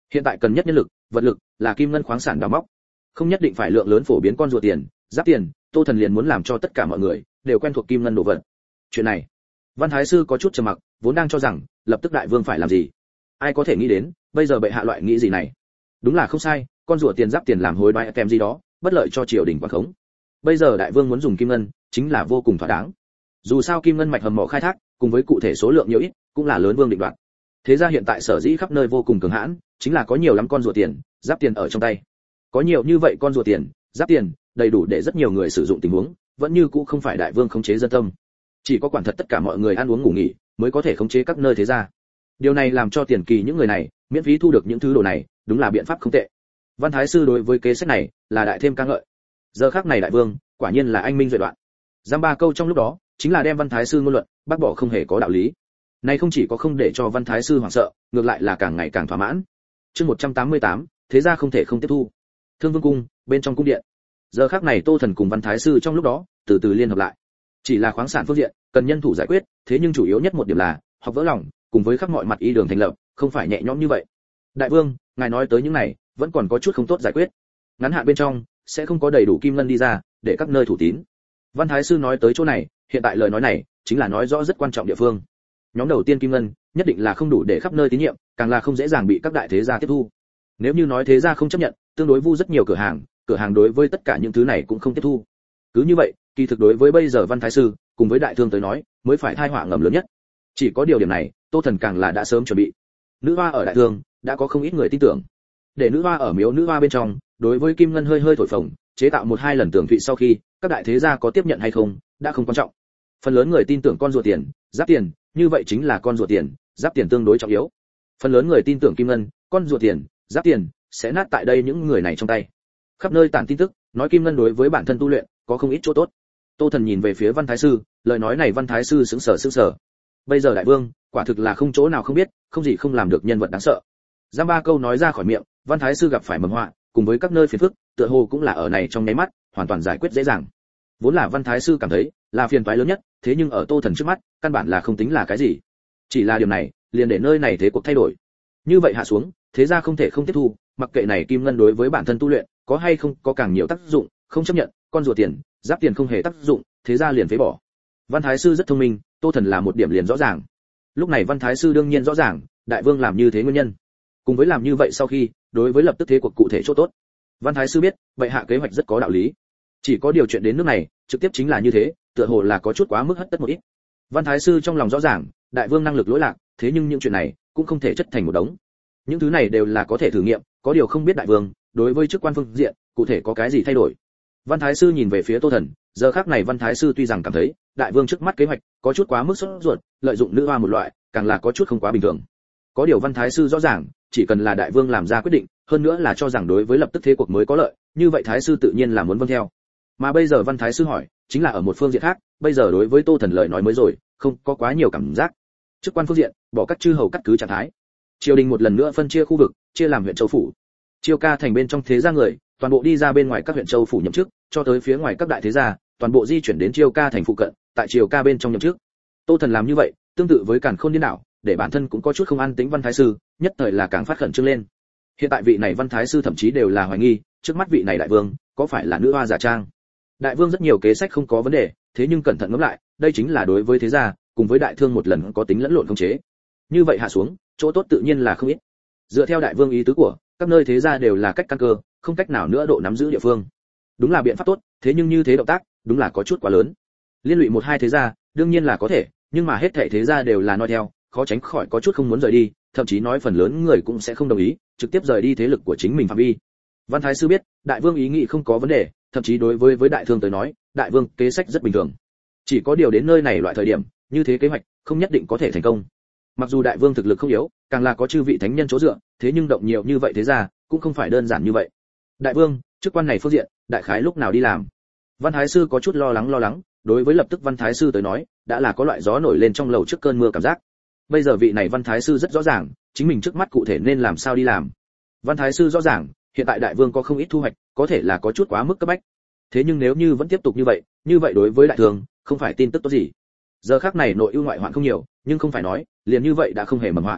Hiện tại cần nhất nhân lực, vật lực, là kim ngân khoáng sản đào móc, không nhất định phải lượng lớn phổ biến con rùa tiền, giáp tiền. Tô Thần liền muốn làm cho tất cả mọi người đều quen thuộc kim ngân đồ vật. Chuyện này, Văn Thái sư có chút trầm mặc, vốn đang cho rằng lập tức đại vương phải làm gì, ai có thể nghĩ đến bây giờ bệ hạ loại nghĩ gì này. Đúng là không sai, con rùa tiền giáp tiền làm hối đoái kèm gì đó, bất lợi cho triều đình quản khống. Bây giờ đại vương muốn dùng kim ngân, chính là vô cùng thỏa đáng. Dù sao kim ngân mạch hầm mỏ khai thác, cùng với cụ thể số lượng nhiều ít, cũng là lớn vương định đoạt. Thế ra hiện tại sở dĩ khắp nơi vô cùng cường hãn, chính là có nhiều lắm con rùa tiền, giáp tiền ở trong tay. Có nhiều như vậy con rùa tiền, giáp tiền, đầy đủ để rất nhiều người sử dụng tình huống, vẫn như cũ không phải đại vương khống chế dân tâm. Chỉ có quản thật tất cả mọi người ăn uống ngủ nghỉ, mới có thể khống chế các nơi thế gia. Điều này làm cho Tiền Kỳ những người này miễn phí thu được những thứ đồ này, đúng là biện pháp không tệ. Văn Thái sư đối với kế sách này là đại thêm ca ngợi. Giờ khắc này đại vương, quả nhiên là anh minh duệ đoạn. Giam ba câu trong lúc đó, chính là đem Văn Thái sư ngôn luận bác bỏ không hề có đạo lý. Này không chỉ có không để cho Văn Thái sư hoảng sợ, ngược lại là càng ngày càng thỏa mãn. Chương 188, thế gia không thể không tiếp thu. Thương Vương cung, bên trong cung điện. Giờ khắc này Tô Thần cùng Văn Thái sư trong lúc đó, từ từ liên hợp lại. Chỉ là khoáng sản phương diện, cần nhân thủ giải quyết, thế nhưng chủ yếu nhất một điểm là học vỡ lòng, cùng với khắp mọi mặt y đường thành lập, không phải nhẹ nhõm như vậy. Đại vương, ngài nói tới những này, vẫn còn có chút không tốt giải quyết. Ngắn hạn bên trong sẽ không có đầy đủ kim ngân đi ra, để các nơi thủ tín. Văn Thái sư nói tới chỗ này, hiện tại lời nói này chính là nói rõ rất quan trọng địa phương. Nhóm đầu tiên kim ngân, nhất định là không đủ để khắp nơi tín nhiệm, càng là không dễ dàng bị các đại thế gia tiếp thu. Nếu như nói thế gia không chấp nhận, tương đối vu rất nhiều cửa hàng đối với tất cả những thứ này cũng không tiếp thu. Cứ như vậy, kỳ thực đối với bây giờ Văn Thái sư cùng với đại thương tới nói, mới phải tai họa ngầm lớn nhất. Chỉ có điều điểm này, Tô Thần càng là đã sớm chuẩn bị. Nữ hoa ở đại thương đã có không ít người tin tưởng. Để nữ hoa ở miếu nữ hoa bên trong, đối với kim ngân hơi hơi thổi phồng, chế tạo một hai lần tường thụy sau khi, các đại thế gia có tiếp nhận hay không, đã không quan trọng. Phần lớn người tin tưởng con rùa tiền, giáp tiền, như vậy chính là con rùa tiền, giáp tiền tương đối trọng yếu. Phần lớn người tin tưởng kim ngân, con rùa tiền, giáp tiền sẽ nát tại đây những người này trong tay. Khắp nơi tản tin tức, nói kim ngân đối với bản thân tu luyện có không ít chỗ tốt. Tô Thần nhìn về phía Văn Thái sư, lời nói này Văn Thái sư sững sờ. Bây giờ đại vương, quả thực là không chỗ nào không biết, không gì không làm được nhân vật đáng sợ. Giam ba câu nói ra khỏi miệng, Văn Thái sư gặp phải mầm họa, cùng với các nơi phiền phức, tựa hồ cũng là ở này trong nháy mắt, hoàn toàn giải quyết dễ dàng. Vốn là Văn Thái sư cảm thấy là phiền toái lớn nhất, thế nhưng ở Tô Thần trước mắt, căn bản là không tính là cái gì. Chỉ là điều này, liền để nơi này thế cuộc thay đổi. Như vậy hạ xuống, thế gia không thể không tiếp thu, mặc kệ này kim ngân đối với bản thân tu luyện có hay không có càng nhiều tác dụng, không chấp nhận, con rùa tiền, giáp tiền không hề tác dụng, thế gia liền phế bỏ. Văn Thái sư rất thông minh, Tô Thần là một điểm liền rõ ràng. Lúc này Văn Thái sư đương nhiên rõ ràng, đại vương làm như thế nguyên nhân. Cùng với làm như vậy sau khi, đối với lập tức thế cuộc cụ thể chỗ tốt. Văn Thái sư biết, vậy hạ kế hoạch rất có đạo lý. Chỉ có điều chuyện đến nước này, trực tiếp chính là như thế, tựa hồ là có chút quá mức hất tất một ít. Văn Thái sư trong lòng rõ ràng, đại vương năng lực lỗi lạc, thế nhưng những chuyện này cũng không thể chất thành một đống. Những thứ này đều là có thể thử nghiệm, có điều không biết đại vương đối với chức quan phương diện cụ thể có cái gì thay đổi. Văn Thái sư nhìn về phía Tô Thần, giờ khắc này Văn Thái sư tuy rằng cảm thấy đại vương trước mắt kế hoạch có chút quá mức sốt ruột, lợi dụng nữ hoa một loại, càng là có chút không quá bình thường. Có điều Văn Thái sư rõ ràng, chỉ cần là đại vương làm ra quyết định, hơn nữa là cho rằng đối với lập tức thế cuộc mới có lợi, như vậy Thái sư tự nhiên là muốn vâng theo. Mà bây giờ Văn Thái sư hỏi, chính là ở một phương diện khác, bây giờ đối với Tô Thần lời nói mới rồi, không có quá nhiều cảm giác. Chức quan phương diện, bỏ các chư hầu cắt cứ trạng thái. Triều đình một lần nữa phân chia khu vực, chia làm huyện châu phủ. Chiêu Ca thành bên trong thế gia người, toàn bộ đi ra bên ngoài các huyện châu phủ nhậm chức, cho tới phía ngoài các đại thế gia, toàn bộ di chuyển đến Chiêu Ca thành phụ cận, tại Chiêu Ca bên trong nhậm chức. Tô Thần làm như vậy, tương tự với Càn Khôn điên đảo, để bản thân cũng có chút không an tính Văn Thái sư, nhất thời là càng phát khẩn trương lên. Hiện tại vị này Văn Thái sư thậm chí đều là hoài nghi, trước mắt vị này đại vương, có phải là nữ hoa giả trang? Đại vương rất nhiều kế sách không có vấn đề, thế nhưng cẩn thận ngẫm lại, đây chính là đối với thế gia, cùng với đại thương một lần có tính lẫn lộn khống chế. Như vậy hạ xuống, chỗ tốt tự nhiên là không ít. Dựa theo đại vương ý tứ của, các nơi thế gia đều là cách căn cơ, không cách nào nữa độ nắm giữ địa phương. Đúng là biện pháp tốt, thế nhưng như thế động tác, đúng là có chút quá lớn. Liên lụy một hai thế gia, đương nhiên là có thể, nhưng mà hết thảy thế gia đều là nói theo, khó tránh khỏi có chút không muốn rời đi, thậm chí nói phần lớn người cũng sẽ không đồng ý, trực tiếp rời đi thế lực của chính mình phạm vi. Văn Thái sư biết, đại vương ý nghĩ không có vấn đề, thậm chí đối với đại thương tới nói, đại vương kế sách rất bình thường. Chỉ có điều đến nơi này loại thời điểm, như thế kế hoạch không nhất định có thể thành công. Mặc dù đại vương thực lực không yếu, càng là có chư vị thánh nhân chỗ dựa, thế nhưng động nhiều như vậy thế ra, cũng không phải đơn giản như vậy. Đại vương, chức quan này phương diện, đại khái lúc nào đi làm? Văn Thái sư có chút lo lắng, đối với lập tức Văn Thái sư tới nói, đã là có loại gió nổi lên trong lầu trước cơn mưa cảm giác. Bây giờ vị này Văn Thái sư rất rõ ràng, chính mình trước mắt cụ thể nên làm sao đi làm. Văn Thái sư rõ ràng, hiện tại đại vương có không ít thu hoạch, có thể là có chút quá mức cấp bách. Thế nhưng nếu như vẫn tiếp tục như vậy đối với đại thương, không phải tin tức tốt gì. Giờ khắc này nội ưu ngoại hoạn không nhiều, nhưng không phải nói, liền như vậy đã không hề mầm họa.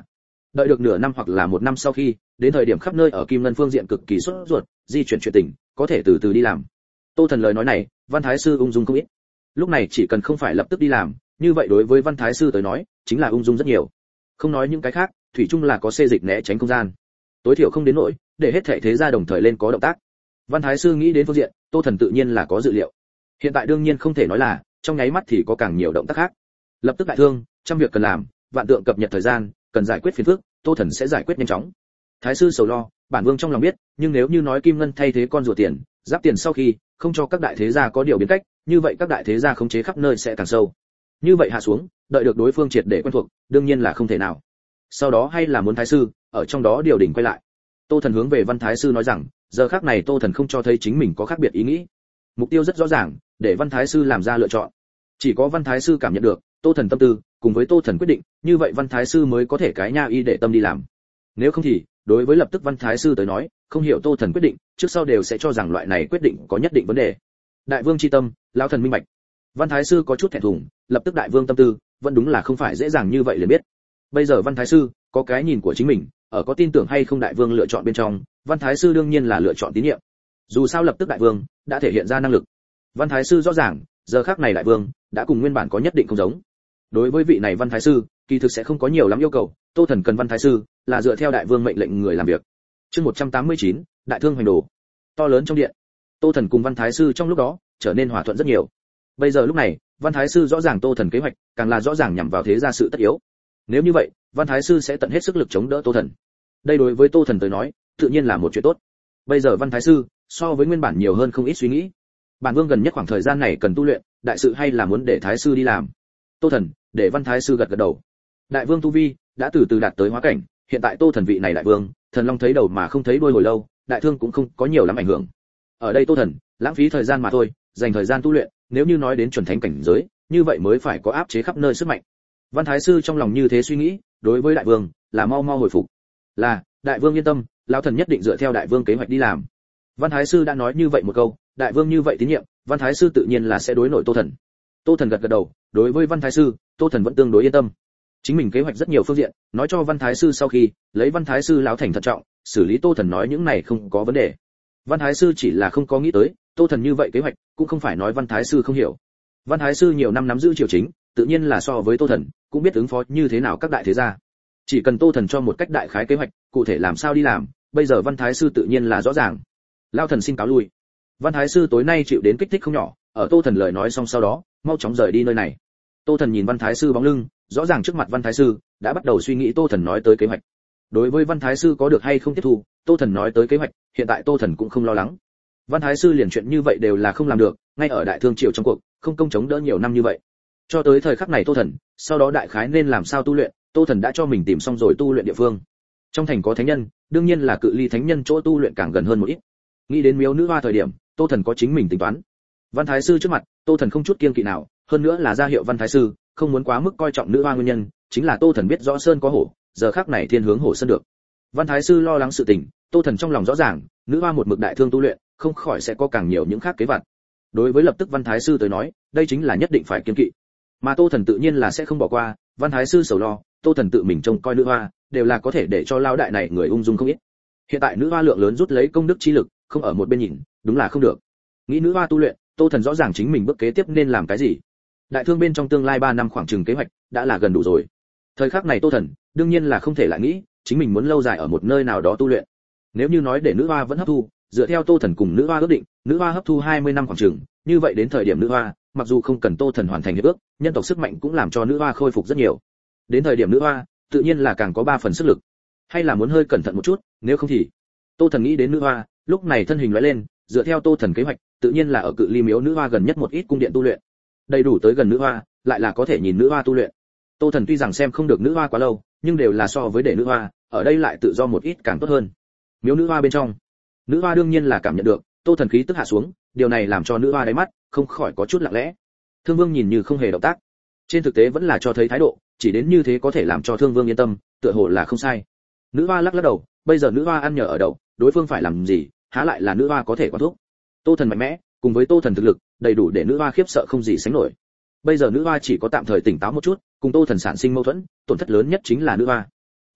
Đợi được nửa năm hoặc là một năm sau khi, đến thời điểm khắp nơi ở Kim Ngân phương diện cực kỳ sốt ruột, di chuyển chuyện tình, có thể từ từ đi làm. Tô Thần lời nói này, Văn Thái sư ung dung không ít. Lúc này chỉ cần không phải lập tức đi làm, như vậy đối với Văn Thái sư tới nói, chính là ung dung rất nhiều. Không nói những cái khác, thủy chung là có xê dịch né tránh không gian. Tối thiểu không đến nỗi để hết thảy thế gia đồng thời lên có động tác. Văn Thái sư nghĩ đến phương diện, Tô Thần tự nhiên là có dự liệu. Hiện tại đương nhiên không thể nói là, trong nháy mắt thì có càng nhiều động tác khác. Lập tức đại thương, trăm việc cần làm, vạn tượng cập nhật thời gian, cần giải quyết phiền phức, Tô Thần sẽ giải quyết nhanh chóng. Thái sư sầu lo, bản vương trong lòng biết, nhưng nếu như nói Kim Ngân thay thế con rùa tiền, giáp tiền sau khi, không cho các đại thế gia có điều biến cách, như vậy các đại thế gia khống chế khắp nơi sẽ càng sâu. Như vậy hạ xuống, đợi được đối phương triệt để quen thuộc, đương nhiên là không thể nào. Sau đó hay là muốn Thái sư ở trong đó điều đỉnh quay lại. Tô Thần hướng về Văn Thái sư nói rằng, giờ khắc này Tô Thần không cho thấy chính mình có khác biệt ý nghĩ. Mục tiêu rất rõ ràng, để Văn Thái sư làm ra lựa chọn. Chỉ có Văn Thái sư cảm nhận được Tô Thần tâm tư, cùng với Tô Thần quyết định, như vậy Văn Thái sư mới có thể cái nha y để tâm đi làm. Nếu không thì, đối với lập tức Văn Thái sư tới nói, không hiểu Tô Thần quyết định, trước sau đều sẽ cho rằng loại này quyết định có nhất định vấn đề. Đại vương chi tâm, lão thần minh bạch. Văn Thái sư có chút thẹn thùng, lập tức đại vương tâm tư, vẫn đúng là không phải dễ dàng như vậy liền biết. Bây giờ Văn Thái sư có cái nhìn của chính mình, ở có tin tưởng hay không đại vương lựa chọn bên trong, Văn Thái sư đương nhiên là lựa chọn tín nhiệm. Dù sao lập tức đại vương đã thể hiện ra năng lực. Văn Thái sư rõ ràng, giờ khắc này đại vương đã cùng nguyên bản có nhất định không giống. Đối với vị này Văn Thái sư, kỳ thực sẽ không có nhiều lắm yêu cầu, Tô Thần cần Văn Thái sư là dựa theo đại vương mệnh lệnh người làm việc. Chương 189, đại thương hoành đồ. To lớn trong điện, Tô Thần cùng Văn Thái sư trong lúc đó trở nên hòa thuận rất nhiều. Bây giờ lúc này, Văn Thái sư rõ ràng Tô Thần kế hoạch, càng là rõ ràng nhằm vào thế gia sự tất yếu. Nếu như vậy, Văn Thái sư sẽ tận hết sức lực chống đỡ Tô Thần. Đây đối với Tô Thần tới nói, tự nhiên là một chuyện tốt. Bây giờ Văn Thái sư so với nguyên bản nhiều hơn không ít suy nghĩ. Bản vương gần nhất khoảng thời gian này cần tu luyện, đại sự hay là muốn để Thái sư đi làm. Tô Thần, để Văn Thái sư gật gật đầu. Đại vương tu vi đã từ từ đạt tới hóa cảnh, hiện tại Tô Thần vị này đại vương, thần long thấy đầu mà không thấy đuôi hồi lâu, đại thương cũng không có nhiều lắm ảnh hưởng. Ở đây Tô Thần lãng phí thời gian mà thôi, dành thời gian tu luyện, nếu như nói đến chuẩn thánh cảnh giới, như vậy mới phải có áp chế khắp nơi sức mạnh. Văn Thái sư trong lòng như thế suy nghĩ, đối với đại vương là mau mau hồi phục. Là, đại vương yên tâm, lão thần nhất định dựa theo đại vương kế hoạch đi làm. Văn Thái sư đã nói như vậy một câu, đại vương như vậy tín nhiệm, Văn Thái sư tự nhiên là sẽ đối nội Tô Thần. Tô Thần gật gật đầu, đối với Văn Thái sư, Tô Thần vẫn tương đối yên tâm. Chính mình kế hoạch rất nhiều phương diện, nói cho Văn Thái sư sau khi, lấy Văn Thái sư lão thành thận trọng, xử lý Tô Thần nói những này không có vấn đề. Văn Thái sư chỉ là không có nghĩ tới, Tô Thần như vậy kế hoạch, cũng không phải nói Văn Thái sư không hiểu. Văn Thái sư nhiều năm nắm giữ triều chính, tự nhiên là so với Tô Thần, cũng biết ứng phó như thế nào các đại thế gia. Chỉ cần Tô Thần cho một cách đại khái kế hoạch, cụ thể làm sao đi làm, bây giờ Văn Thái sư tự nhiên là rõ ràng. Lão thần xin cáo lui. Văn Thái sư tối nay chịu đến kích thích không nhỏ, ở Tô Thần lời nói xong sau đó, mau chóng rời đi nơi này. Tô Thần nhìn Văn Thái sư bóng lưng, rõ ràng trước mặt Văn Thái sư đã bắt đầu suy nghĩ Tô Thần nói tới kế hoạch. Đối với Văn Thái sư có được hay không tiếp thu, Tô Thần nói tới kế hoạch, hiện tại Tô Thần cũng không lo lắng. Văn Thái sư liền chuyện như vậy đều là không làm được, ngay ở đại thương triều trong cuộc, không công chống đỡ nhiều năm như vậy. Cho tới thời khắc này Tô Thần, sau đó đại khái nên làm sao tu luyện, Tô Thần đã cho mình tìm xong rồi tu luyện địa phương. Trong thành có thánh nhân, đương nhiên là cự ly thánh nhân chỗ tu luyện càng gần hơn một ít. Nghĩ đến miếu nữ hoa thời điểm, Tô Thần có chính mình tính toán. Văn Thái sư trước mặt, Tô Thần không chút kiêng kỵ nào, hơn nữa là ra hiệu Văn Thái sư không muốn quá mức coi trọng nữ hoa nguyên nhân, chính là Tô Thần biết rõ sơn có hổ, giờ khắc này thiên hướng hổ sơn được. Văn Thái sư lo lắng sự tình, Tô Thần trong lòng rõ ràng, nữ hoa một mực đại thương tu luyện, không khỏi sẽ có càng nhiều những khác kế vật. Đối với lập tức Văn Thái sư tới nói, đây chính là nhất định phải kiêng kỵ. Mà Tô Thần tự nhiên là sẽ không bỏ qua, Văn Thái sư sầu lo, Tô Thần tự mình trông coi nữ hoa, đều là có thể để cho lao đại này người ung dung không ít. Hiện tại nữ hoa lượng lớn rút lấy công đức chi lực, không ở một bên nhìn, đúng là không được. Nghĩ nữ hoa tu luyện, Tô Thần rõ ràng chính mình bước kế tiếp nên làm cái gì. Đại thương bên trong tương lai 3 năm khoảng chừng kế hoạch đã là gần đủ rồi. Thời khắc này Tô Thần đương nhiên là không thể lại nghĩ, chính mình muốn lâu dài ở một nơi nào đó tu luyện. Nếu như nói để nữ hoa vẫn hấp thu, dựa theo Tô Thần cùng nữ hoa ước định, nữ hoa hấp thu 20 năm khoảng chừng, như vậy đến thời điểm nữ hoa, mặc dù không cần Tô Thần hoàn thành hiệp ước, nhân tộc sức mạnh cũng làm cho nữ hoa khôi phục rất nhiều. Đến thời điểm nữ hoa, tự nhiên là càng có 3 phần sức lực. Hay là muốn hơi cẩn thận một chút, nếu không thì Tô Thần nghĩ đến nữ hoa, lúc này thân hình lóe lên, dựa theo Tô Thần kế hoạch, tự nhiên là ở cự ly miếu nữ hoa gần nhất một ít cung điện tu luyện. Đầy đủ tới gần nữ hoa, lại là có thể nhìn nữ hoa tu luyện. Tô Thần tuy rằng xem không được nữ hoa quá lâu, nhưng đều là so với để nữ hoa, ở đây lại tự do một ít càng tốt hơn. Miếu nữ hoa bên trong, nữ hoa đương nhiên là cảm nhận được Tô Thần khí tức hạ xuống, điều này làm cho nữ hoa đáy mắt không khỏi có chút lặng lẽ. Thương Vương nhìn như không hề động tác, trên thực tế vẫn là cho thấy thái độ, chỉ đến như thế có thể làm cho Thương Vương yên tâm, tựa hồ là không sai. Nữ hoa lắc lắc đầu, bây giờ nữ hoa ăn nhờ ở đậu, đối phương phải làm gì, há lại là nữ hoa có thể quản thúc. Tô Thần mạnh mẽ, cùng với Tô Thần thực lực, đầy đủ để nữ hoa khiếp sợ không gì sánh nổi. Bây giờ nữ hoa chỉ có tạm thời tỉnh táo một chút, cùng Tô Thần sản sinh mâu thuẫn, tổn thất lớn nhất chính là nữ hoa.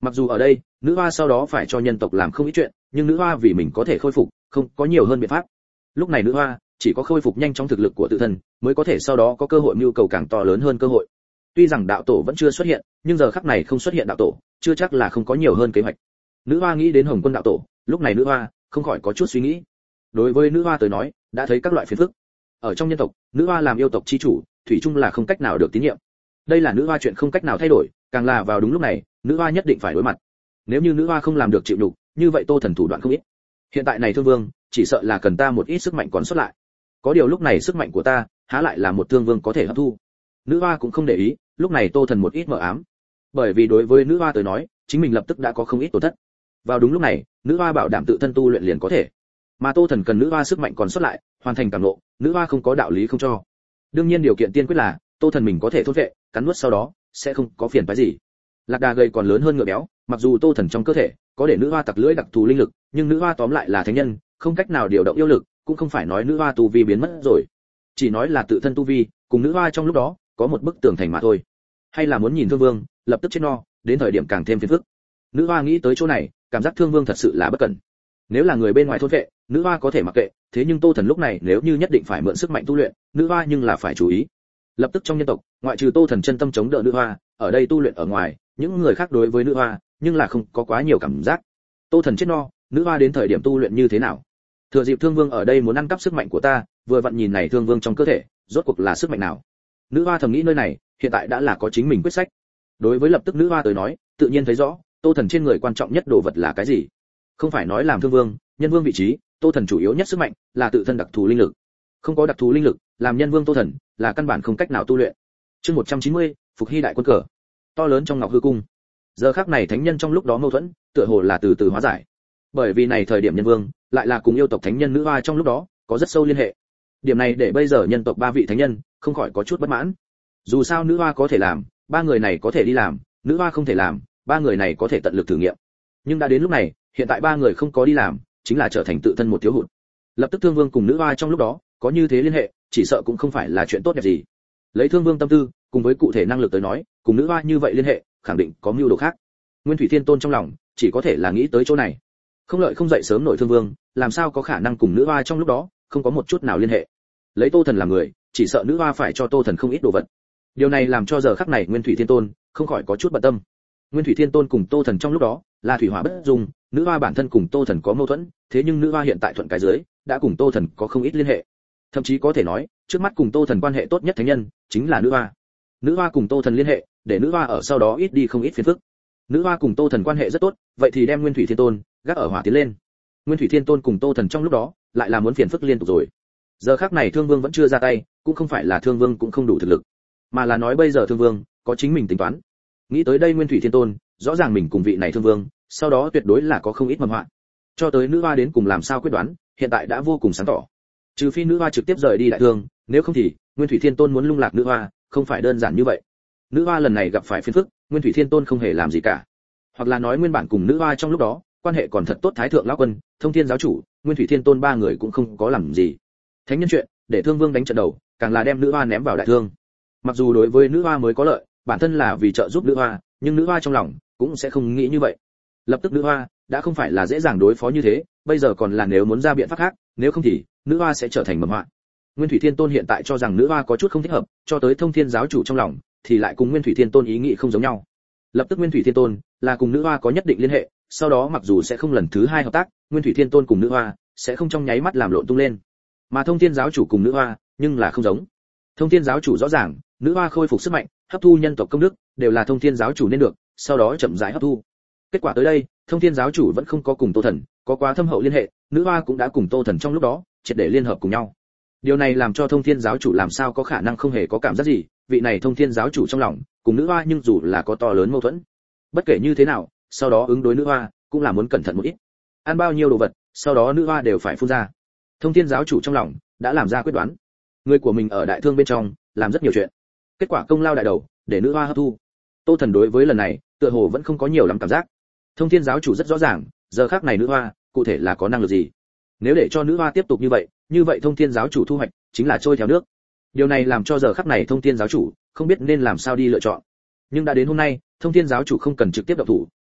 Mặc dù ở đây nữ hoa sau đó phải cho nhân tộc làm không ít chuyện, nhưng nữ hoa vì mình có thể khôi phục không có nhiều hơn biện pháp. Lúc này nữ hoa chỉ có khôi phục nhanh trong thực lực của tự thân mới có thể sau đó có cơ hội mưu cầu càng to lớn hơn cơ hội. Tuy rằng đạo tổ vẫn chưa xuất hiện, nhưng giờ khắc này không xuất hiện đạo tổ chưa chắc là không có nhiều hơn kế hoạch. Nữ hoa nghĩ đến Hồng Quân đạo tổ, lúc này nữ hoa không khỏi có chút suy nghĩ. Đối với nữ hoa tới nói, đã thấy các loại phiền phức. Ở trong nhân tộc, nữ hoa làm yêu tộc chi chủ, thủy chung là không cách nào được tín nhiệm. Đây là nữ hoa chuyện không cách nào thay đổi, càng là vào đúng lúc này, nữ hoa nhất định phải đối mặt. Nếu như nữ hoa không làm được chịu nhục, như vậy Tô Thần thủ đoạn không ít. Hiện tại này Thương Vương, chỉ sợ là cần ta một ít sức mạnh còn sót lại. Có điều lúc này sức mạnh của ta, há lại là một Thương Vương có thể hấp thu. Nữ hoa cũng không để ý, lúc này Tô Thần một ít mờ ám. Bởi vì đối với nữ hoa tới nói, chính mình lập tức đã có không ít tổn thất. Vào đúng lúc này, nữ hoa bảo đảm tự thân tu luyện liền có thể. Mà Tô Thần cần nữ hoa sức mạnh còn sót lại, hoàn thành cảm ngộ, nữ hoa không có đạo lý không cho. Đương nhiên điều kiện tiên quyết là Tô Thần mình có thể thôn vệ, cắn nuốt sau đó sẽ không có phiền phức gì. Lạc đà gầy còn lớn hơn ngựa béo, mặc dù Tô Thần trong cơ thể có để nữ hoa tặc lưỡi đặc thù linh lực, nhưng nữ hoa tóm lại là thánh nhân, không cách nào điều động yêu lực, cũng không phải nói nữ hoa tu vi biến mất rồi, chỉ nói là tự thân tu vi cùng nữ hoa trong lúc đó có một bức tường thành mà thôi. Hay là muốn nhìn Thương Vương lập tức chết no, đến thời điểm càng thêm phiền phức. Nữ hoa nghĩ tới chỗ này, cảm giác Thương Vương thật sự là bất cẩn. Nếu là người bên ngoài thôn vệ, nữ hoa có thể mặc kệ, thế nhưng Tô Thần lúc này nếu như nhất định phải mượn sức mạnh tu luyện, nữ hoa nhưng là phải chú ý. Lập tức trong nhân tộc, ngoại trừ Tô Thần chân tâm chống đỡ nữ hoa, ở đây tu luyện ở ngoài, những người khác đối với nữ hoa nhưng là không có quá nhiều cảm giác. Tô Thần chết no, nữ hoa đến thời điểm tu luyện như thế nào? Thừa dịp Thương Vương ở đây muốn ăn cắp sức mạnh của ta, vừa vặn nhìn này Thương Vương trong cơ thể, rốt cuộc là sức mạnh nào? Nữ hoa thầm nghĩ nơi này, hiện tại đã là có chính mình quyết sách. Đối với lập tức nữ hoa tới nói, tự nhiên thấy rõ, Tô Thần trên người quan trọng nhất đồ vật là cái gì? Không phải nói làm Thương Vương, nhân vương vị trí, Tô Thần chủ yếu nhất sức mạnh là tự thân đặc thù linh lực. Không có đặc thù linh lực, làm nhân vương Tô Thần là căn bản không cách nào tu luyện. Chương 190, phục hy đại quân cờ. To lớn trong Ngọc Hư cung. Giờ khắc này thánh nhân trong lúc đó mâu thuẫn, tựa hồ là từ từ hóa giải. Bởi vì này thời điểm nhân vương lại là cùng yêu tộc thánh nhân nữ hoa trong lúc đó có rất sâu liên hệ. Điểm này để bây giờ nhân tộc ba vị thánh nhân không khỏi có chút bất mãn. Dù sao nữ hoa có thể làm, ba người này có thể đi làm, nữ hoa không thể làm, ba người này có thể tận lực thử nghiệm. Nhưng đã đến lúc này, hiện tại ba người không có đi làm, chính là trở thành tự thân một thiếu hụt. Lập tức Thương Vương cùng nữ hoa trong lúc đó có như thế liên hệ, chỉ sợ cũng không phải là chuyện tốt đẹp gì. Lấy Thương Vương tâm tư cùng với cụ thể năng lực tới nói, cùng nữ hoa như vậy liên hệ, khẳng định có mưu đồ khác. Nguyên Thủy Thiên Tôn trong lòng chỉ có thể là nghĩ tới chỗ này. Không lợi không dậy sớm nổi Thương Vương, làm sao có khả năng cùng nữ hoa trong lúc đó không có một chút nào liên hệ. Lấy Tô Thần làm người, chỉ sợ nữ hoa phải cho Tô Thần không ít đồ vật. Điều này làm cho giờ khắc này Nguyên Thủy Thiên Tôn không khỏi có chút bận tâm. Nguyên Thủy Thiên Tôn cùng Tô Thần trong lúc đó là thủy hỏa bất dung, nữ hoa bản thân cùng Tô Thần có mâu thuẫn, thế nhưng nữ hoa hiện tại thuận cái dưới, đã cùng Tô Thần có không ít liên hệ. Thậm chí có thể nói, trước mắt cùng Tô Thần quan hệ tốt nhất thánh nhân chính là nữ hoa. Nữ hoa cùng Tô Thần liên hệ, để nữ hoa ở sau đó ít đi không ít phiền phức. Nữ hoa cùng Tô Thần quan hệ rất tốt, vậy thì đem Nguyên Thủy Thiên Tôn gác ở hỏa tiến lên. Nguyên Thủy Thiên Tôn cùng Tô Thần trong lúc đó lại là muốn phiền phức liên tục rồi. Giờ khắc này Thương Vương vẫn chưa ra tay, cũng không phải là Thương Vương cũng không đủ thực lực, mà là nói bây giờ Thương Vương có chính mình tính toán. Nghĩ tới đây Nguyên Thủy Thiên Tôn rõ ràng mình cùng vị này Thương Vương, sau đó tuyệt đối là có không ít mầm họa. Cho tới nữ hoa đến cùng làm sao quyết đoán, hiện tại đã vô cùng sáng tỏ. Trừ phi nữ hoa trực tiếp rời đi đại thương, nếu không thì Nguyên Thủy Thiên Tôn muốn lung lạc nữ hoa, không phải đơn giản như vậy. Nữ hoa lần này gặp phải phiền phức, Nguyên Thủy Thiên Tôn không hề làm gì cả. Hoặc là nói nguyên bản cùng nữ hoa trong lúc đó, quan hệ còn thật tốt, Thái thượng lão quân, Thông Thiên giáo chủ, Nguyên Thủy Thiên Tôn ba người cũng không có làm gì. Thánh nhân chuyện, để Thương Vương đánh trận đầu, càng là đem nữ hoa ném vào đại thương. Mặc dù đối với nữ hoa mới có lợi, bản thân là vì trợ giúp nữ hoa, nhưng nữ hoa trong lòng cũng sẽ không nghĩ như vậy. Lập tức nữ hoa đã không phải là dễ dàng đối phó như thế, bây giờ còn là nếu muốn ra biện pháp khác, nếu không thì nữ hoa sẽ trở thành mầm họa. Nguyên Thủy Thiên Tôn hiện tại cho rằng nữ hoa có chút không thích hợp, cho tới Thông Thiên giáo chủ trong lòng thì lại cùng Nguyên Thủy Thiên Tôn ý nghĩ không giống nhau. Lập tức Nguyên Thủy Thiên Tôn là cùng nữ hoa có nhất định liên hệ, sau đó mặc dù sẽ không lần thứ hai hợp tác, Nguyên Thủy Thiên Tôn cùng nữ hoa sẽ không trong nháy mắt làm lộn tung lên. Mà Thông Thiên giáo chủ cùng nữ hoa nhưng là không giống. Thông Thiên giáo chủ rõ ràng, nữ hoa khôi phục sức mạnh, hấp thu nhân tộc công đức, đều là Thông Thiên giáo chủ nên được, sau đó chậm rãi hấp thu. Kết quả tới đây, Thông Thiên giáo chủ vẫn không có cùng Tô Thần có quá thâm hậu liên hệ, nữ hoa cũng đã cùng Tô Thần trong lúc đó triệt để liên hợp cùng nhau. Điều này làm cho Thông Thiên giáo chủ làm sao có khả năng không hề có cảm giác gì, vị này Thông Thiên giáo chủ trong lòng cùng nữ hoa nhưng dù là có to lớn mâu thuẫn. Bất kể như thế nào, sau đó ứng đối nữ hoa cũng là muốn cẩn thận một ít. Ăn bao nhiêu đồ vật, sau đó nữ hoa đều phải phun ra. Thông Thiên giáo chủ trong lòng đã làm ra quyết đoán. Người của mình ở đại thương bên trong làm rất nhiều chuyện. Kết quả công lao đại đầu để nữ hoa hấp thu. Tô Thần đối với lần này, tựa hồ vẫn không có nhiều lắm cảm giác. Thông Thiên giáo chủ rất rõ ràng, giờ khắc này nữ hoa cụ thể là có năng lực gì. Nếu để cho nữ hoa tiếp tục như vậy Thông Thiên giáo chủ thu hoạch chính là trôi theo nước. Điều này làm cho giờ khắc này Thông Thiên giáo chủ không biết nên làm sao đi lựa chọn. Nhưng đã đến hôm nay, Thông Thiên giáo chủ không cần trực tiếp động thủ,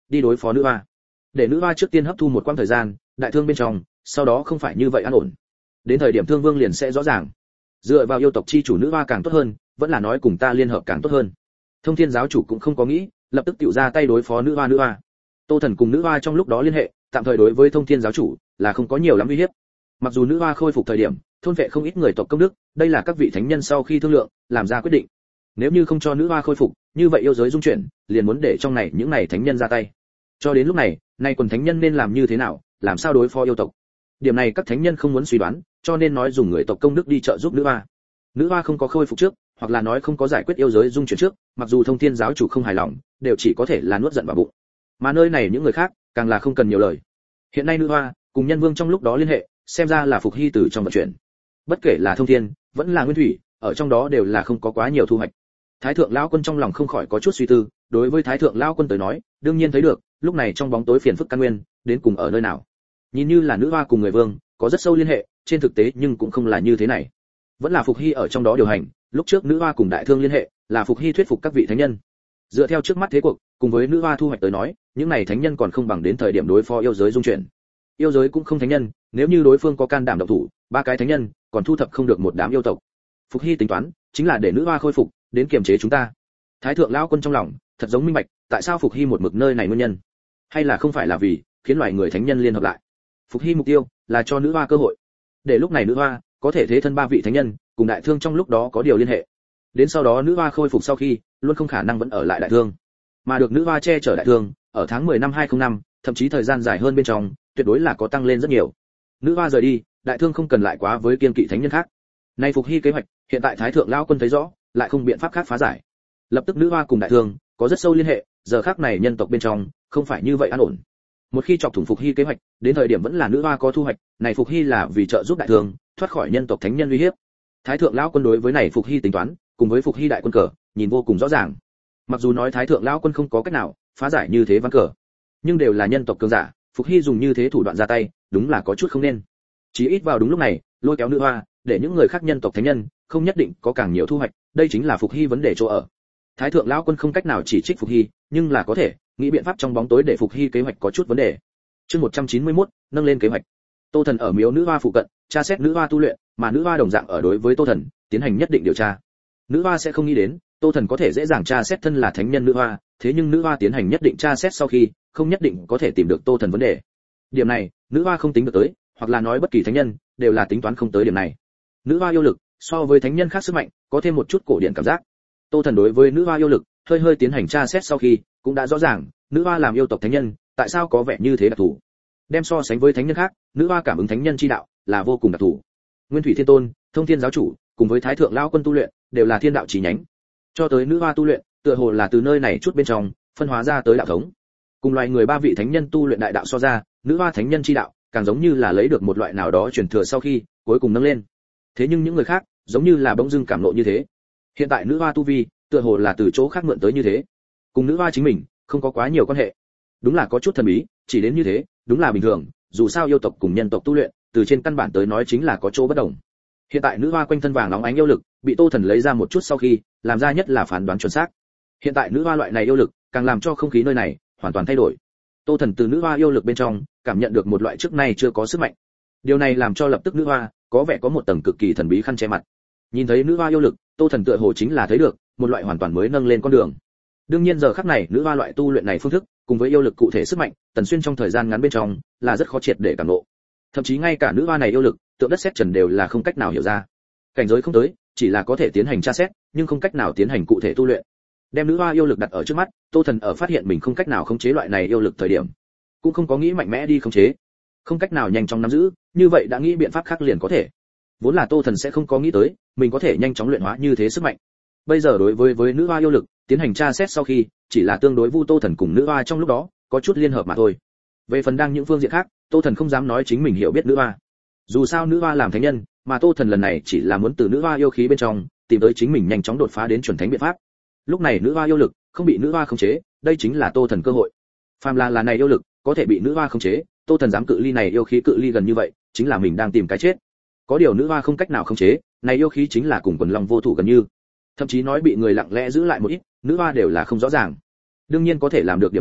đi đối phó nữ hoa. Để nữ hoa trước tiên hấp thu một quãng thời gian đại thương bên trong, sau đó không phải như vậy an ổn. Đến thời điểm Thương Vương liền sẽ rõ ràng. Dựa vào yêu tộc chi chủ nữ hoa càng tốt hơn, vẫn là nói cùng ta liên hợp càng tốt hơn. Thông Thiên giáo chủ cũng không có nghĩ, lập tức tiểu ra tay đối phó nữ hoa. Tô Thần cùng nữ hoa trong lúc đó liên hệ, tạm thời đối với Thông Thiên giáo chủ là không có nhiều lắm uy hiếp. Mặc dù nữ hoa khôi phục thời điểm, thôn vệ không ít người tộc công đức, đây là các vị thánh nhân sau khi thương lượng, làm ra quyết định. Nếu như không cho nữ hoa khôi phục, như vậy yêu giới dung chuyển, liền muốn để trong này những này thánh nhân ra tay. Cho đến lúc này, nay quần thánh nhân nên làm như thế nào, làm sao đối phó yêu tộc? Điểm này các thánh nhân không muốn suy đoán, cho nên nói dùng người tộc công đức đi trợ giúp nữ hoa. Nữ hoa không có khôi phục trước, hoặc là nói không có giải quyết yêu giới dung chuyển trước, mặc dù Thông Thiên giáo chủ không hài lòng, đều chỉ có thể là nuốt giận vào bụng. Mà nơi này những người khác, càng là không cần nhiều lời. Hiện nay nữ hoa cùng nhân vương trong lúc đó liên hệ, xem ra là phục hy từ trong vận chuyển. Bất kể là Thông Thiên, vẫn là Nguyên Thủy, ở trong đó đều là không có quá nhiều thu hoạch. Thái thượng lão quân trong lòng không khỏi có chút suy tư, đối với Thái thượng lão quân tới nói, đương nhiên thấy được, lúc này trong bóng tối phiền phức căn nguyên, đến cùng ở nơi nào. Nhìn như là nữ hoa cùng người vương có rất sâu liên hệ, trên thực tế nhưng cũng không là như thế này. Vẫn là phục hy ở trong đó điều hành, lúc trước nữ hoa cùng đại thương liên hệ, là phục hy thuyết phục các vị thánh nhân. Dựa theo trước mắt thế cuộc, cùng với nữ hoa thu hoạch tới nói, những này thánh nhân còn không bằng đến thời điểm đối phó yêu giới dung chuyển. Yêu giới cũng không thánh nhân, nếu như đối phương có can đảm động thủ, ba cái thánh nhân còn thu thập không được một đám yêu tộc. Phục hy tính toán chính là để nữ hoa khôi phục, đến kiềm chế chúng ta. Thái thượng lão quân trong lòng thật giống minh bạch, tại sao phục hy một mực nơi này nguyên nhân, hay là không phải là vì khiến loài người thánh nhân liên hợp lại. Phục hy mục tiêu là cho nữ hoa cơ hội, để lúc này nữ hoa có thể thế thân ba vị thánh nhân cùng đại thương trong lúc đó có điều liên hệ. Đến sau đó nữ hoa khôi phục sau khi, luôn không khả năng vẫn ở lại đại thương, mà được nữ hoa che chở đại thương, ở tháng 10 năm 2005, thậm chí thời gian dài hơn bên trong, tuyệt đối là có tăng lên rất nhiều. Nữ hoa rời đi, đại thương không cần lại quá với kiên kỵ thánh nhân khác. Nay phục hy kế hoạch, hiện tại Thái thượng lão quân thấy rõ, lại không biện pháp khác phá giải. Lập tức nữ hoa cùng đại thương có rất sâu liên hệ, giờ khác này nhân tộc bên trong không phải như vậy an ổn. Một khi chọc thủng phục hy kế hoạch, đến thời điểm vẫn là nữ hoa có thu hoạch, này phục hy là vì trợ giúp đại thương thoát khỏi nhân tộc thánh nhân uy hiếp. Thái thượng lão quân đối với này phục hy tính toán, cùng với phục hy đại quân cờ, nhìn vô cùng rõ ràng. Mặc dù nói Thái thượng lão quân không có cách nào phá giải như thế ván cờ, nhưng đều là nhân tộc cường giả, phục hy dùng như thế thủ đoạn ra tay, đúng là có chút không nên. Chỉ ít vào đúng lúc này, lôi kéo nữ hoa, để những người khác nhân tộc thánh nhân không nhất định có càng nhiều thu hoạch, đây chính là phục hy vấn đề chỗ ở. Thái thượng lão quân không cách nào chỉ trích phục hy, nhưng là có thể nghĩ biện pháp trong bóng tối để phục hy kế hoạch có chút vấn đề. Chương 191, nâng lên kế hoạch. Tô Thần ở miếu nữ hoa phụ cận, tra xét nữ hoa tu luyện, mà nữ hoa đồng dạng ở đối với Tô Thần tiến hành nhất định điều tra. Nữ hoa sẽ không nghĩ đến, Tô Thần có thể dễ dàng tra xét thân là thánh nhân nữ hoa, thế nhưng nữ hoa tiến hành nhất định tra xét sau khi, không nhất định có thể tìm được Tô Thần vấn đề. Điểm này, nữ hoa không tính được tới, hoặc là nói bất kỳ thánh nhân đều là tính toán không tới điểm này. Nữ hoa yêu lực so với thánh nhân khác sức mạnh, có thêm một chút cổ điển cảm giác. Tô Thần đối với nữ hoa yêu lực hơi tiến hành tra xét sau khi, cũng đã rõ ràng, nữ hoa làm yêu tộc thánh nhân, tại sao có vẻ như thế đặc thù. Đem so sánh với thánh nhân khác, nữ hoa cảm ứng thánh nhân chi đạo là vô cùng đặc thù. Nguyên Thủy Thiên Tôn, Thông Thiên giáo chủ, cùng với Thái thượng lão quân tu luyện, đều là thiên đạo chỉ nhánh. Cho tới nữ hoa tu luyện, tựa hồ là từ nơi này chút bên trong phân hóa ra tới đạo thống. Cùng loài người ba vị thánh nhân tu luyện đại đạo so ra, nữ hoa thánh nhân chi đạo càng giống như là lấy được một loại nào đó truyền thừa sau khi cuối cùng nâng lên. Thế nhưng những người khác, giống như là bỗng dưng cảm ngộ như thế. Hiện tại nữ hoa tu vi, tựa hồ là từ chỗ khác mượn tới như thế. Cùng nữ hoa chính mình không có quá nhiều quan hệ. Đúng là có chút thần bí, chỉ đến như thế, đúng là bình thường, dù sao yêu tộc cùng nhân tộc tu luyện, từ trên căn bản tới nói chính là có chỗ bất đồng. Hiện tại nữ hoa quanh thân vàng nóng ánh yêu lực, bị Tô Thần lấy ra một chút sau khi, làm ra nhất là phán đoán chuẩn xác. Hiện tại nữ hoa loại này yêu lực, càng làm cho không khí nơi này hoàn toàn thay đổi. Tô Thần từ nữ hoa yêu lực bên trong, cảm nhận được một loại trước nay chưa có sức mạnh. Điều này làm cho lập tức nữ hoa có vẻ có một tầng cực kỳ thần bí khăn che mặt. Nhìn thấy nữ hoa yêu lực, Tô Thần tựa hồ chính là thấy được một loại hoàn toàn mới nâng lên con đường. Đương nhiên giờ khắc này nữ hoa loại tu luyện này phương thức, cùng với yêu lực cụ thể sức mạnh, Tần Xuyên trong thời gian ngắn bên trong là rất khó triệt để cảm ngộ. Thậm chí ngay cả nữ hoa này yêu lực, tượng đất sét trần đều là không cách nào hiểu ra. Cảnh giới không tới, chỉ là có thể tiến hành tra xét, nhưng không cách nào tiến hành cụ thể tu luyện. Đem nữ hoa yêu lực đặt ở trước mắt, Tô Thần ở phát hiện mình không cách nào khống chế loại này yêu lực thời điểm, cũng không có nghĩ mạnh mẽ đi khống chế, không cách nào nhanh chóng nắm giữ, như vậy đã nghĩ biện pháp khác liền có thể. Vốn là Tô Thần sẽ không có nghĩ tới, mình có thể nhanh chóng luyện hóa như thế sức mạnh. Bây giờ đối với nữ hoa yêu lực, tiến hành tra xét sau khi, chỉ là tương đối vu Tô Thần cùng nữ hoa trong lúc đó có chút liên hợp mà thôi. Về phần đang những phương diện khác, Tô Thần không dám nói chính mình hiểu biết nữ hoa. Dù sao nữ hoa làm thánh nhân, mà Tô Thần lần này chỉ là muốn từ nữ hoa yêu khí bên trong tìm tới chính mình nhanh chóng đột phá đến chuẩn thánh biện pháp. Lúc này nữ hoa yêu lực không bị nữ hoa khống chế, đây chính là Tô Thần cơ hội. Phàm là này yêu lực có thể bị nữ hoa khống chế, Tô Thần dám cự ly này yêu khí cự ly gần như vậy, chính là mình đang tìm cái chết. Có điều nữ hoa không cách nào khống chế, này yêu khí chính là cùng quần long vô thủ gần như. Thậm chí nói bị người lặng lẽ giữ lại một ít, nữ hoa đều là không rõ ràng. Đương nhiên có thể làm được điểm này,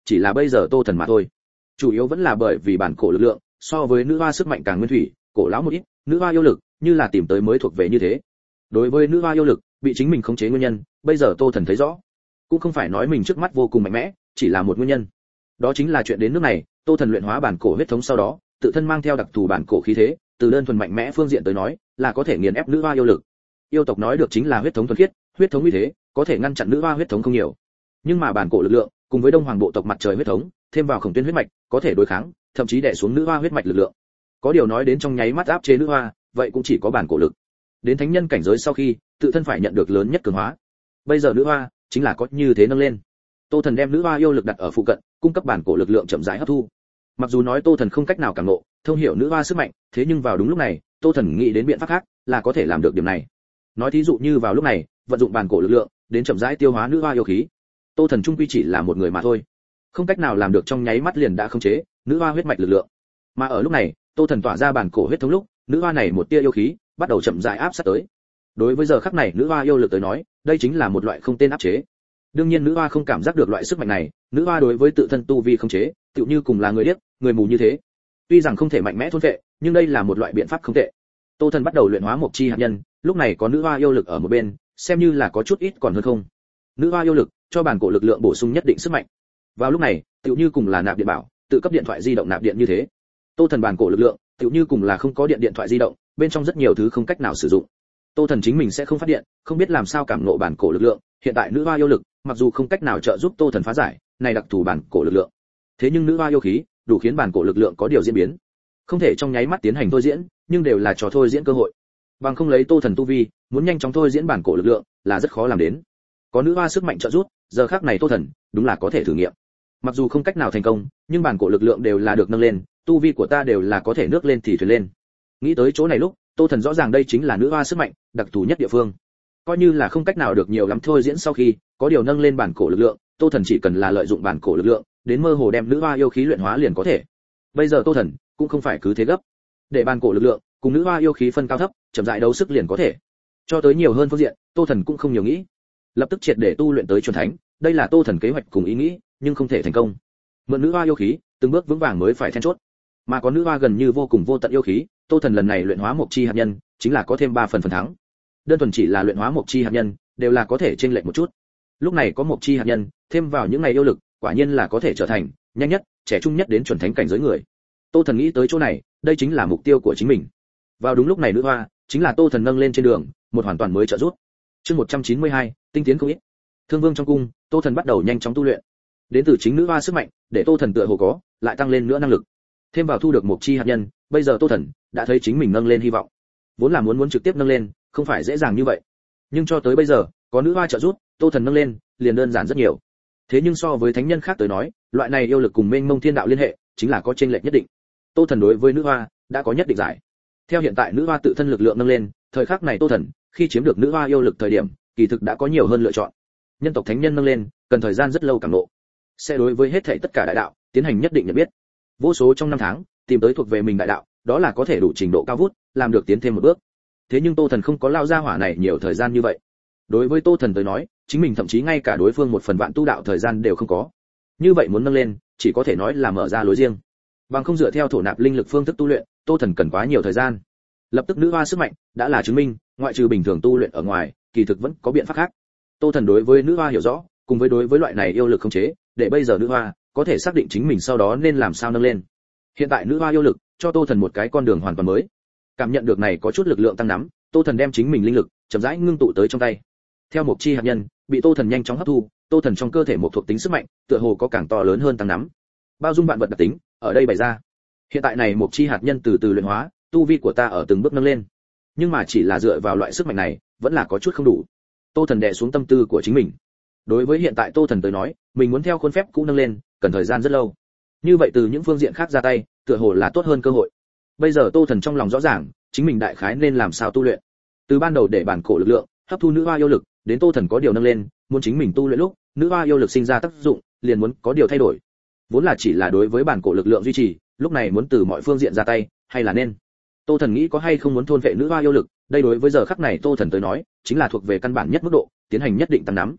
chỉ là bây giờ Tô Thần mà thôi. Chủ yếu vẫn là bởi vì bản cổ lực lượng so với nữ hoa sức mạnh càng nguyên thủy, cổ lão một ít, nữ hoa yêu lực như là tìm tới mới thuộc về như thế. Đối với nữ hoa yêu lực bị chính mình khống chế nguyên nhân, bây giờ Tô Thần thấy rõ, cũng không phải nói mình trước mắt vô cùng mạnh mẽ, chỉ là một nguyên nhân. Đó chính là chuyện đến nước này, Tô Thần luyện hóa bản cổ huyết thống sau đó, tự thân mang theo đặc thù bản cổ khí thế, từ đơn thuần mạnh mẽ phương diện tới nói, là có thể nghiền ép nữ hoa yêu lực. Yêu tộc nói được chính là huyết thống thuần khiết, huyết thống uy thế, có thể ngăn chặn nữ hoa huyết thống không nhiều. Nhưng mà bản cổ lực lượng, cùng với Đông Hoàng bộ tộc mặt trời huyết thống, thêm vào Khổng Tuyên huyết mạch, có thể đối kháng, thậm chí đè xuống nữ hoa huyết mạch lực lượng. Có điều nói đến trong nháy mắt áp chế nữ hoa, vậy cũng chỉ có bản cổ lực. Đến thánh nhân cảnh giới sau khi, tự thân phải nhận được lớn nhất cường hóa. Bây giờ nữ hoa chính là có như thế nâng lên. Tô Thần đem nữ hoa yêu lực đặt ở phụ cận, cung cấp bản cổ lực lượng chậm rãi hấp thu. Mặc dù nói Tô Thần không cách nào cảm ngộ, thông hiểu nữ hoa sức mạnh, thế nhưng vào đúng lúc này, Tô Thần nghĩ đến biện pháp khác, là có thể làm được điểm này. Nói thí dụ như vào lúc này, vận dụng bản cổ lực lượng, đến chậm rãi tiêu hóa nữ hoa yêu khí. Tô Thần trung quy chỉ là một người mà thôi, không cách nào làm được trong nháy mắt liền đã khống chế nữ hoa huyết mạch lực lượng. Mà ở lúc này, Tô Thần tỏa ra bản cổ huyết thống lúc, nữ hoa này một tia yêu khí bắt đầu chậm rãi áp sát tới. Đối với giờ khắc này nữ hoa yêu lực tới nói, đây chính là một loại không tên áp chế. Đương nhiên nữ hoa không cảm giác được loại sức mạnh này, nữ hoa đối với tự thân tu vi không chế, tựu như cùng là người điếc, người mù như thế. Tuy rằng không thể mạnh mẽ thôn phệ, nhưng đây là một loại biện pháp không tệ. Tô Thần bắt đầu luyện hóa mộc chi hạt nhân, lúc này có nữ hoa yêu lực ở một bên, xem như là có chút ít còn hơn không. Nữ hoa yêu lực cho bản cổ lực lượng bổ sung nhất định sức mạnh. Vào lúc này, tựu như cùng là nạp điện bảo, tự cấp điện thoại di động nạp điện như thế. Tô Thần bản cổ lực lượng, tựu như cùng là không có điện thoại di động, bên trong rất nhiều thứ không cách nào sử dụng. Tô Thần chính mình sẽ không phát điện, không biết làm sao cảm ngộ bản cổ lực lượng, hiện tại nữ hoa yêu lực, mặc dù không cách nào trợ giúp Tô Thần phá giải, này đặc thù bản cổ lực lượng. Thế nhưng nữ hoa yêu khí, đủ khiến bản cổ lực lượng có điều diễn biến. Không thể trong nháy mắt tiến hành thôi diễn, nhưng đều là trò thôi diễn cơ hội. Bằng không lấy Tô Thần tu vi, muốn nhanh chóng thôi diễn bản cổ lực lượng là rất khó làm đến. Có nữ hoa sức mạnh trợ giúp, giờ khắc này Tô Thần đúng là có thể thử nghiệm. Mặc dù không cách nào thành công, nhưng bản cổ lực lượng đều là được nâng lên, tu vi của ta đều là có thể nước lên thì thuyền lên. Nghĩ tới chỗ này lúc, Tô Thần rõ ràng đây chính là nữ hoa sức mạnh đặc thù nhất địa phương. Coi như là không cách nào được nhiều lắm thôi diễn sau khi có điều nâng lên bản cổ lực lượng, Tô Thần chỉ cần là lợi dụng bản cổ lực lượng, đến mơ hồ đem nữ hoa yêu khí luyện hóa liền có thể. Bây giờ Tô Thần cũng không phải cứ thế gấp, để bản cổ lực lượng cùng nữ hoa yêu khí phân cao thấp, chậm rãi đấu sức liền có thể. Cho tới nhiều hơn phương diện, Tô Thần cũng không nhiều nghĩ, lập tức triệt để tu luyện tới chuẩn thánh, đây là Tô Thần kế hoạch cùng ý nghĩ, nhưng không thể thành công. Mượn nữ hoa yêu khí, từng bước vững vàng mới phải then chốt. Mà có nữ hoa gần như vô cùng vô tận yêu khí, Tô Thần lần này luyện hóa mộc chi hạt nhân, chính là có thêm 3 phần thắng. Đơn thuần chỉ là luyện hóa mộc chi hạt nhân, đều là có thể chênh lệch một chút. Lúc này có mộc chi hạt nhân, thêm vào những ngày yêu lực, quả nhiên là có thể trở thành nhanh nhất, trẻ trung nhất đến chuẩn thánh cảnh giới người. Tô Thần nghĩ tới chỗ này, đây chính là mục tiêu của chính mình. Vào đúng lúc này nữ hoa, chính là Tô Thần nâng lên trên đường, một hoàn toàn mới trợ giúp. Chương 192, tinh tiến không ít. Thương Vương trong cung, Tô Thần bắt đầu nhanh chóng tu luyện. Đến từ chính nữ hoa sức mạnh, để Tô Thần tựa hồ có, lại tăng lên nữa năng lực. Thêm vào thu được mộc chi hạt nhân, bây giờ Tô Thần đã thấy chính mình nâng lên hy vọng. Vốn là muốn trực tiếp nâng lên, không phải dễ dàng như vậy. Nhưng cho tới bây giờ, có nữ hoa trợ giúp, Tô Thần nâng lên, liền đơn giản rất nhiều. Thế nhưng so với thánh nhân khác tới nói, loại này yêu lực cùng mênh mông thiên đạo liên hệ, chính là có chênh lệch nhất định. Tô Thần đối với nữ hoa đã có nhất định giải. Theo hiện tại nữ hoa tự thân lực lượng nâng lên, thời khắc này Tô Thần khi chiếm được nữ hoa yêu lực thời điểm, kỳ thực đã có nhiều hơn lựa chọn. Nhân tộc thánh nhân nâng lên, cần thời gian rất lâu cảm ngộ. Sẽ đối với hết thảy tất cả đại đạo tiến hành nhất định nhận biết. Vô số trong năm tháng, tìm tới thuộc về mình đại đạo, đó là có thể đủ trình độ cao vút, làm được tiến thêm một bước. Thế nhưng Tô Thần không có lao ra hỏa này nhiều thời gian như vậy. Đối với Tô Thần tới nói, chính mình thậm chí ngay cả đối phương một phần vạn tu đạo thời gian đều không có. Như vậy muốn nâng lên, chỉ có thể nói là mở ra lối riêng. Bằng không dựa theo thổ nạp linh lực phương thức tu luyện, Tô Thần cần quá nhiều thời gian. Lập tức nữ hoa sức mạnh đã là chứng minh, ngoại trừ bình thường tu luyện ở ngoài, kỳ thực vẫn có biện pháp khác. Tô Thần đối với nữ hoa hiểu rõ, cùng với đối với loại này yêu lực khống chế, để bây giờ nữ hoa có thể xác định chính mình sau đó nên làm sao nâng lên. Hiện tại nữ hoa yêu lực cho Tô Thần một cái con đường hoàn toàn mới. Cảm nhận được này có chút lực lượng tăng nắm, Tô Thần đem chính mình linh lực chậm rãi ngưng tụ tới trong tay. Theo mộc chi hạt nhân bị Tô Thần nhanh chóng hấp thu, Tô Thần trong cơ thể một thuộc tính sức mạnh, tựa hồ có càng to lớn hơn tăng nắm. Bao dung vạn vật đặc tính, ở đây bày ra. Hiện tại này mộc chi hạt nhân từ từ luyện hóa, tu vi của ta ở từng bước nâng lên. Nhưng mà chỉ là dựa vào loại sức mạnh này, vẫn là có chút không đủ. Tô Thần đè xuống tâm tư của chính mình. Đối với hiện tại Tô Thần tới nói, mình muốn theo khuôn phép cũ nâng lên, cần thời gian rất lâu. Như vậy từ những phương diện khác ra tay, tựa hồ là tốt hơn cơ hội. Bây giờ Tô Thần trong lòng rõ ràng, chính mình đại khái nên làm sao tu luyện. Từ ban đầu để bản cổ lực lượng hấp thu nữ hoa yêu lực, đến Tô Thần có điều nâng lên, muốn chính mình tu luyện lúc, nữ hoa yêu lực sinh ra tác dụng, liền muốn có điều thay đổi. Vốn là chỉ là đối với bản cổ lực lượng duy trì, lúc này muốn từ mọi phương diện ra tay, hay là nên. Tô Thần nghĩ có hay không muốn thôn vệ nữ hoa yêu lực, đây đối với giờ khắc này Tô Thần tới nói, chính là thuộc về căn bản nhất mức độ, tiến hành nhất định tăng nắm.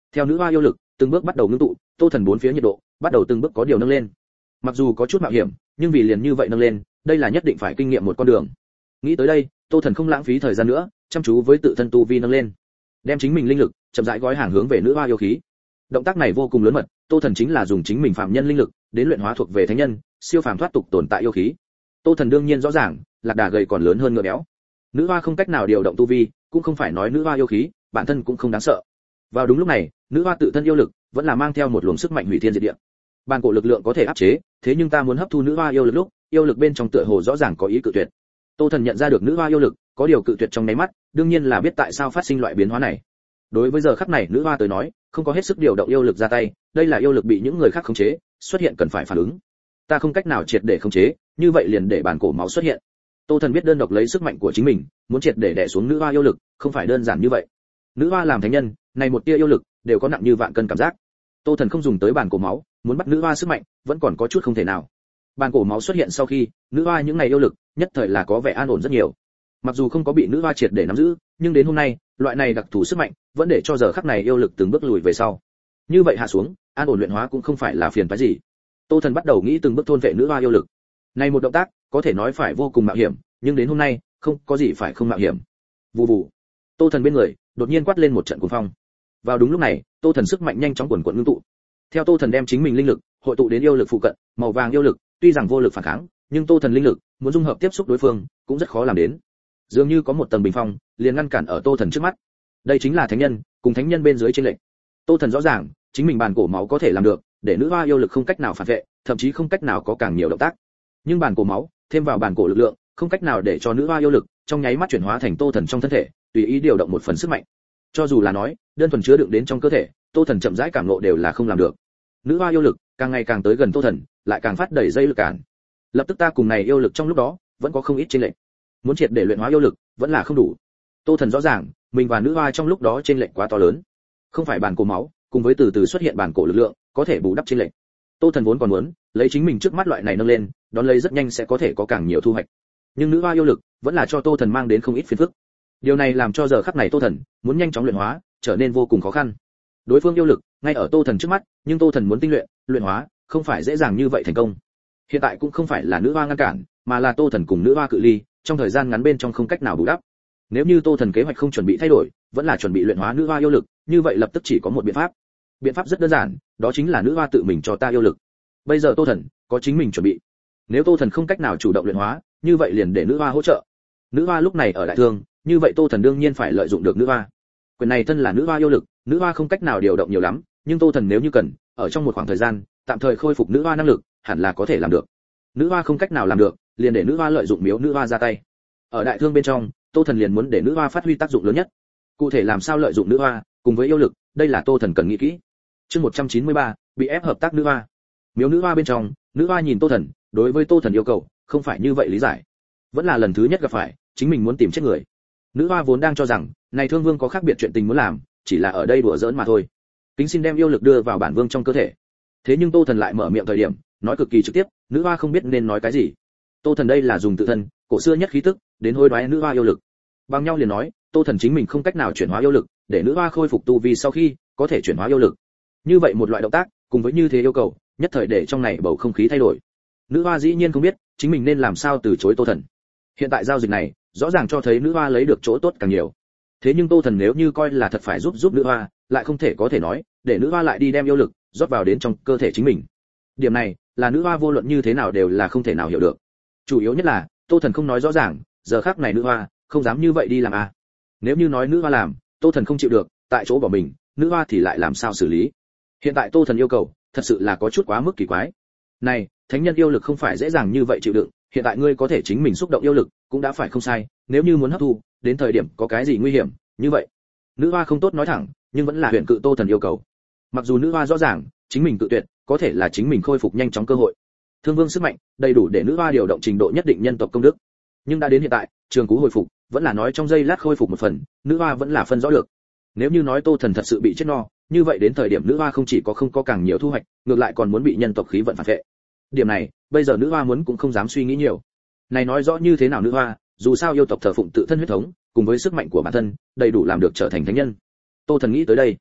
Theo nữ hoa yêu lực từng bước bắt đầu ngưng tụ, Tô Thần bốn phía nhiệt độ bắt đầu từng bước có điều nâng lên. Mặc dù có chút mạo hiểm, nhưng vì liền như vậy nâng lên, đây là nhất định phải kinh nghiệm một con đường. Nghĩ tới đây, Tô Thần không lãng phí thời gian nữa, chăm chú với tự thân tu vi nâng lên, đem chính mình linh lực chậm rãi gói hàng hướng về nữ hoa yêu khí. Động tác này vô cùng lớn mật, Tô Thần chính là dùng chính mình phàm nhân linh lực đến luyện hóa thuộc về thánh nhân, siêu phàm thoát tục tồn tại yêu khí. Tô Thần đương nhiên rõ ràng, lạc đà gầy còn lớn hơn ngựa béo. Nữ hoa không cách nào điều động tu vi, cũng không phải nói nữ hoa yêu khí bản thân cũng không đáng sợ. Vào đúng lúc này, nữ hoa tự thân yêu lực vẫn là mang theo một luồng sức mạnh hủy thiên diệt địa. Bàn cổ lực lượng có thể áp chế, thế nhưng ta muốn hấp thu nữ hoa yêu lực lúc, yêu lực bên trong tựa hồ rõ ràng có ý cự tuyệt. Tô Thần nhận ra được nữ hoa yêu lực có điều cự tuyệt trong nháy mắt, đương nhiên là biết tại sao phát sinh loại biến hóa này. Đối với giờ khắc này nữ hoa tới nói, không có hết sức điều động yêu lực ra tay, đây là yêu lực bị những người khác khống chế, xuất hiện cần phải phản ứng. Ta không cách nào triệt để khống chế, như vậy liền để bản cổ máu xuất hiện. Tô Thần biết đơn độc lấy sức mạnh của chính mình, muốn triệt để đè xuống nữ hoa yêu lực, không phải đơn giản như vậy. Nữ hoa làm thánh nhân, này một tia yêu lực đều có nặng như vạn cân cảm giác. Tô Thần không dùng tới bản cổ máu, muốn bắt nữ hoa sức mạnh, vẫn còn có chút không thể nào. Bản cổ máu xuất hiện sau khi, nữ hoa những ngày yêu lực, nhất thời là có vẻ an ổn rất nhiều. Mặc dù không có bị nữ hoa triệt để nắm giữ, nhưng đến hôm nay, loại này đặc thù sức mạnh, vẫn để cho giờ khắc này yêu lực từng bước lùi về sau. Như vậy hạ xuống, an ổn luyện hóa cũng không phải là phiền phức gì. Tô Thần bắt đầu nghĩ từng bước thôn vệ nữ hoa yêu lực. Này một động tác, có thể nói phải vô cùng mạo hiểm, nhưng đến hôm nay, không có gì phải không mạo hiểm. Vù vù. Tô Thần bên người, đột nhiên quát lên một trận cuồng phong. Vào đúng lúc này, Tô Thần sức mạnh nhanh chóng quần quật ngưng tụ. Theo Tô Thần đem chính mình linh lực hội tụ đến yêu lực phụ cận, màu vàng yêu lực, tuy rằng vô lực phản kháng, nhưng Tô Thần linh lực muốn dung hợp tiếp xúc đối phương, cũng rất khó làm đến. Dường như có một tầng bình phong, liền ngăn cản ở Tô Thần trước mắt. Đây chính là thánh nhân, cùng thánh nhân bên dưới trên lệnh. Tô Thần rõ ràng, chính mình bản cổ máu có thể làm được, để nữ hoa yêu lực không cách nào phản vệ, thậm chí không cách nào có càng nhiều động tác. Nhưng bản cổ máu, thêm vào bản cổ lực lượng, không cách nào để cho nữ hoa yêu lực trong nháy mắt chuyển hóa thành Tô Thần trong thân thể, tùy ý điều động một phần sức mạnh. Cho dù là nói, đơn thuần chứa đựng đến trong cơ thể, Tô Thần chậm rãi cảm ngộ đều là không làm được. Nữ hoa yêu lực càng ngày càng tới gần Tô Thần, lại càng phát đẩy dây lực cản. Lập tức ta cùng này yêu lực trong lúc đó, vẫn có không ít chênh lệch. Muốn triệt để luyện hóa yêu lực, vẫn là không đủ. Tô Thần rõ ràng, mình và nữ hoa trong lúc đó chênh lệch quá to lớn. Không phải bản cổ máu, cùng với từ từ xuất hiện bản cổ lực lượng, có thể bù đắp chênh lệch. Tô Thần vốn còn muốn lấy chính mình trước mắt loại này nâng lên, đón lấy rất nhanh sẽ có thể có càng nhiều thu hoạch. Nhưng nữ hoa yêu lực vẫn là cho Tô Thần mang đến không ít phiền phức. Điều này làm cho giờ khắc này Tô Thần muốn nhanh chóng luyện hóa, trở nên vô cùng khó khăn. Đối phương yêu lực ngay ở Tô Thần trước mắt, nhưng Tô Thần muốn tinh luyện, luyện hóa, không phải dễ dàng như vậy thành công. Hiện tại cũng không phải là nữ hoa ngăn cản, mà là Tô Thần cùng nữ hoa cự ly, trong thời gian ngắn bên trong không cách nào bù đắp. Nếu như Tô Thần kế hoạch không chuẩn bị thay đổi, vẫn là chuẩn bị luyện hóa nữ hoa yêu lực, như vậy lập tức chỉ có một biện pháp. Biện pháp rất đơn giản, đó chính là nữ hoa tự mình cho ta yêu lực. Bây giờ Tô Thần có chính mình chuẩn bị. Nếu Tô Thần không cách nào chủ động luyện hóa, như vậy liền để nữ hoa hỗ trợ. Nữ hoa lúc này ở đại thương, như vậy Tô Thần đương nhiên phải lợi dụng được nữ hoa. Quyền này thân là nữ hoa yêu lực, nữ hoa không cách nào điều động nhiều lắm, nhưng Tô Thần nếu như cần, ở trong một khoảng thời gian, tạm thời khôi phục nữ hoa năng lực, hẳn là có thể làm được. Nữ hoa không cách nào làm được, liền để nữ hoa lợi dụng miếu nữ hoa ra tay. Ở đại thương bên trong, Tô Thần liền muốn để nữ hoa phát huy tác dụng lớn nhất. Cụ thể làm sao lợi dụng nữ hoa, cùng với yêu lực, đây là Tô Thần cần nghĩ kỹ. Chương 193, bị ép hợp tác nữ hoa. Miếu nữ hoa bên trong, nữ hoa nhìn Tô Thần, đối với Tô Thần yêu cầu, không phải như vậy lý giải. Vẫn là lần thứ nhất gặp phải, chính mình muốn tìm chết người. Nữ hoa vốn đang cho rằng, này Thương Vương có khác biệt chuyện tình muốn làm, chỉ là ở đây đùa giỡn mà thôi. Kính xin đem yêu lực đưa vào bản vương trong cơ thể. Thế nhưng Tô Thần lại mở miệng thời điểm, nói cực kỳ trực tiếp, nữ hoa không biết nên nói cái gì. Tô Thần đây là dùng tự thân, cổ xưa nhất khí tức, đến hối đoái nữ hoa yêu lực. Bằng nhau liền nói, Tô Thần chính mình không cách nào chuyển hóa yêu lực, để nữ hoa khôi phục tu vi sau khi có thể chuyển hóa yêu lực. Như vậy một loại động tác, cùng với như thế yêu cầu, nhất thời để trong này bầu không khí thay đổi. Nữ hoa dĩ nhiên không biết, chính mình nên làm sao từ chối Tô Thần. Hiện tại giao dịch này, rõ ràng cho thấy nữ hoa lấy được chỗ tốt càng nhiều. Thế nhưng Tô Thần nếu như coi là thật phải giúp nữ hoa, lại không thể có thể nói, để nữ hoa lại đi đem yêu lực rót vào đến trong cơ thể chính mình. Điểm này, là nữ hoa vô luận như thế nào đều là không thể nào hiểu được. Chủ yếu nhất là, Tô Thần không nói rõ ràng, giờ khắc này nữ hoa không dám như vậy đi làm à. Nếu như nói nữ hoa làm, Tô Thần không chịu được, tại chỗ bỏ mình, nữ hoa thì lại làm sao xử lý? Hiện tại Tô Thần yêu cầu, thật sự là có chút quá mức kỳ quái. Này, thánh nhân yêu lực không phải dễ dàng như vậy chịu đựng, hiện tại ngươi có thể chính mình xúc động yêu lực, cũng đã phải không sai, nếu như muốn hấp thu, đến thời điểm có cái gì nguy hiểm, như vậy. Nữ hoa không tốt nói thẳng, nhưng vẫn là huyền cự Tô Thần yêu cầu. Mặc dù nữ hoa rõ ràng, chính mình tự tuyệt, có thể là chính mình khôi phục nhanh chóng cơ hội. Thương Vương sức mạnh, đầy đủ để nữ hoa điều động trình độ nhất định nhân tộc công đức. Nhưng đã đến hiện tại, trường cú hồi phục, vẫn là nói trong giây lát khôi phục một phần, nữ hoa vẫn là phân rõ được. Nếu như nói Tô Thần thật sự bị chết no, như vậy đến thời điểm nữ hoa không chỉ có không có càng nhiều thu hoạch, ngược lại còn muốn bị nhân tộc khí vận phản vệ. Điểm này, bây giờ nữ hoa muốn cũng không dám suy nghĩ nhiều. Này nói rõ như thế nào nữ hoa, dù sao yêu tộc thờ phụng tự thân huyết thống, cùng với sức mạnh của bản thân, đầy đủ làm được trở thành thánh nhân. Tô Thần nghĩ tới đây,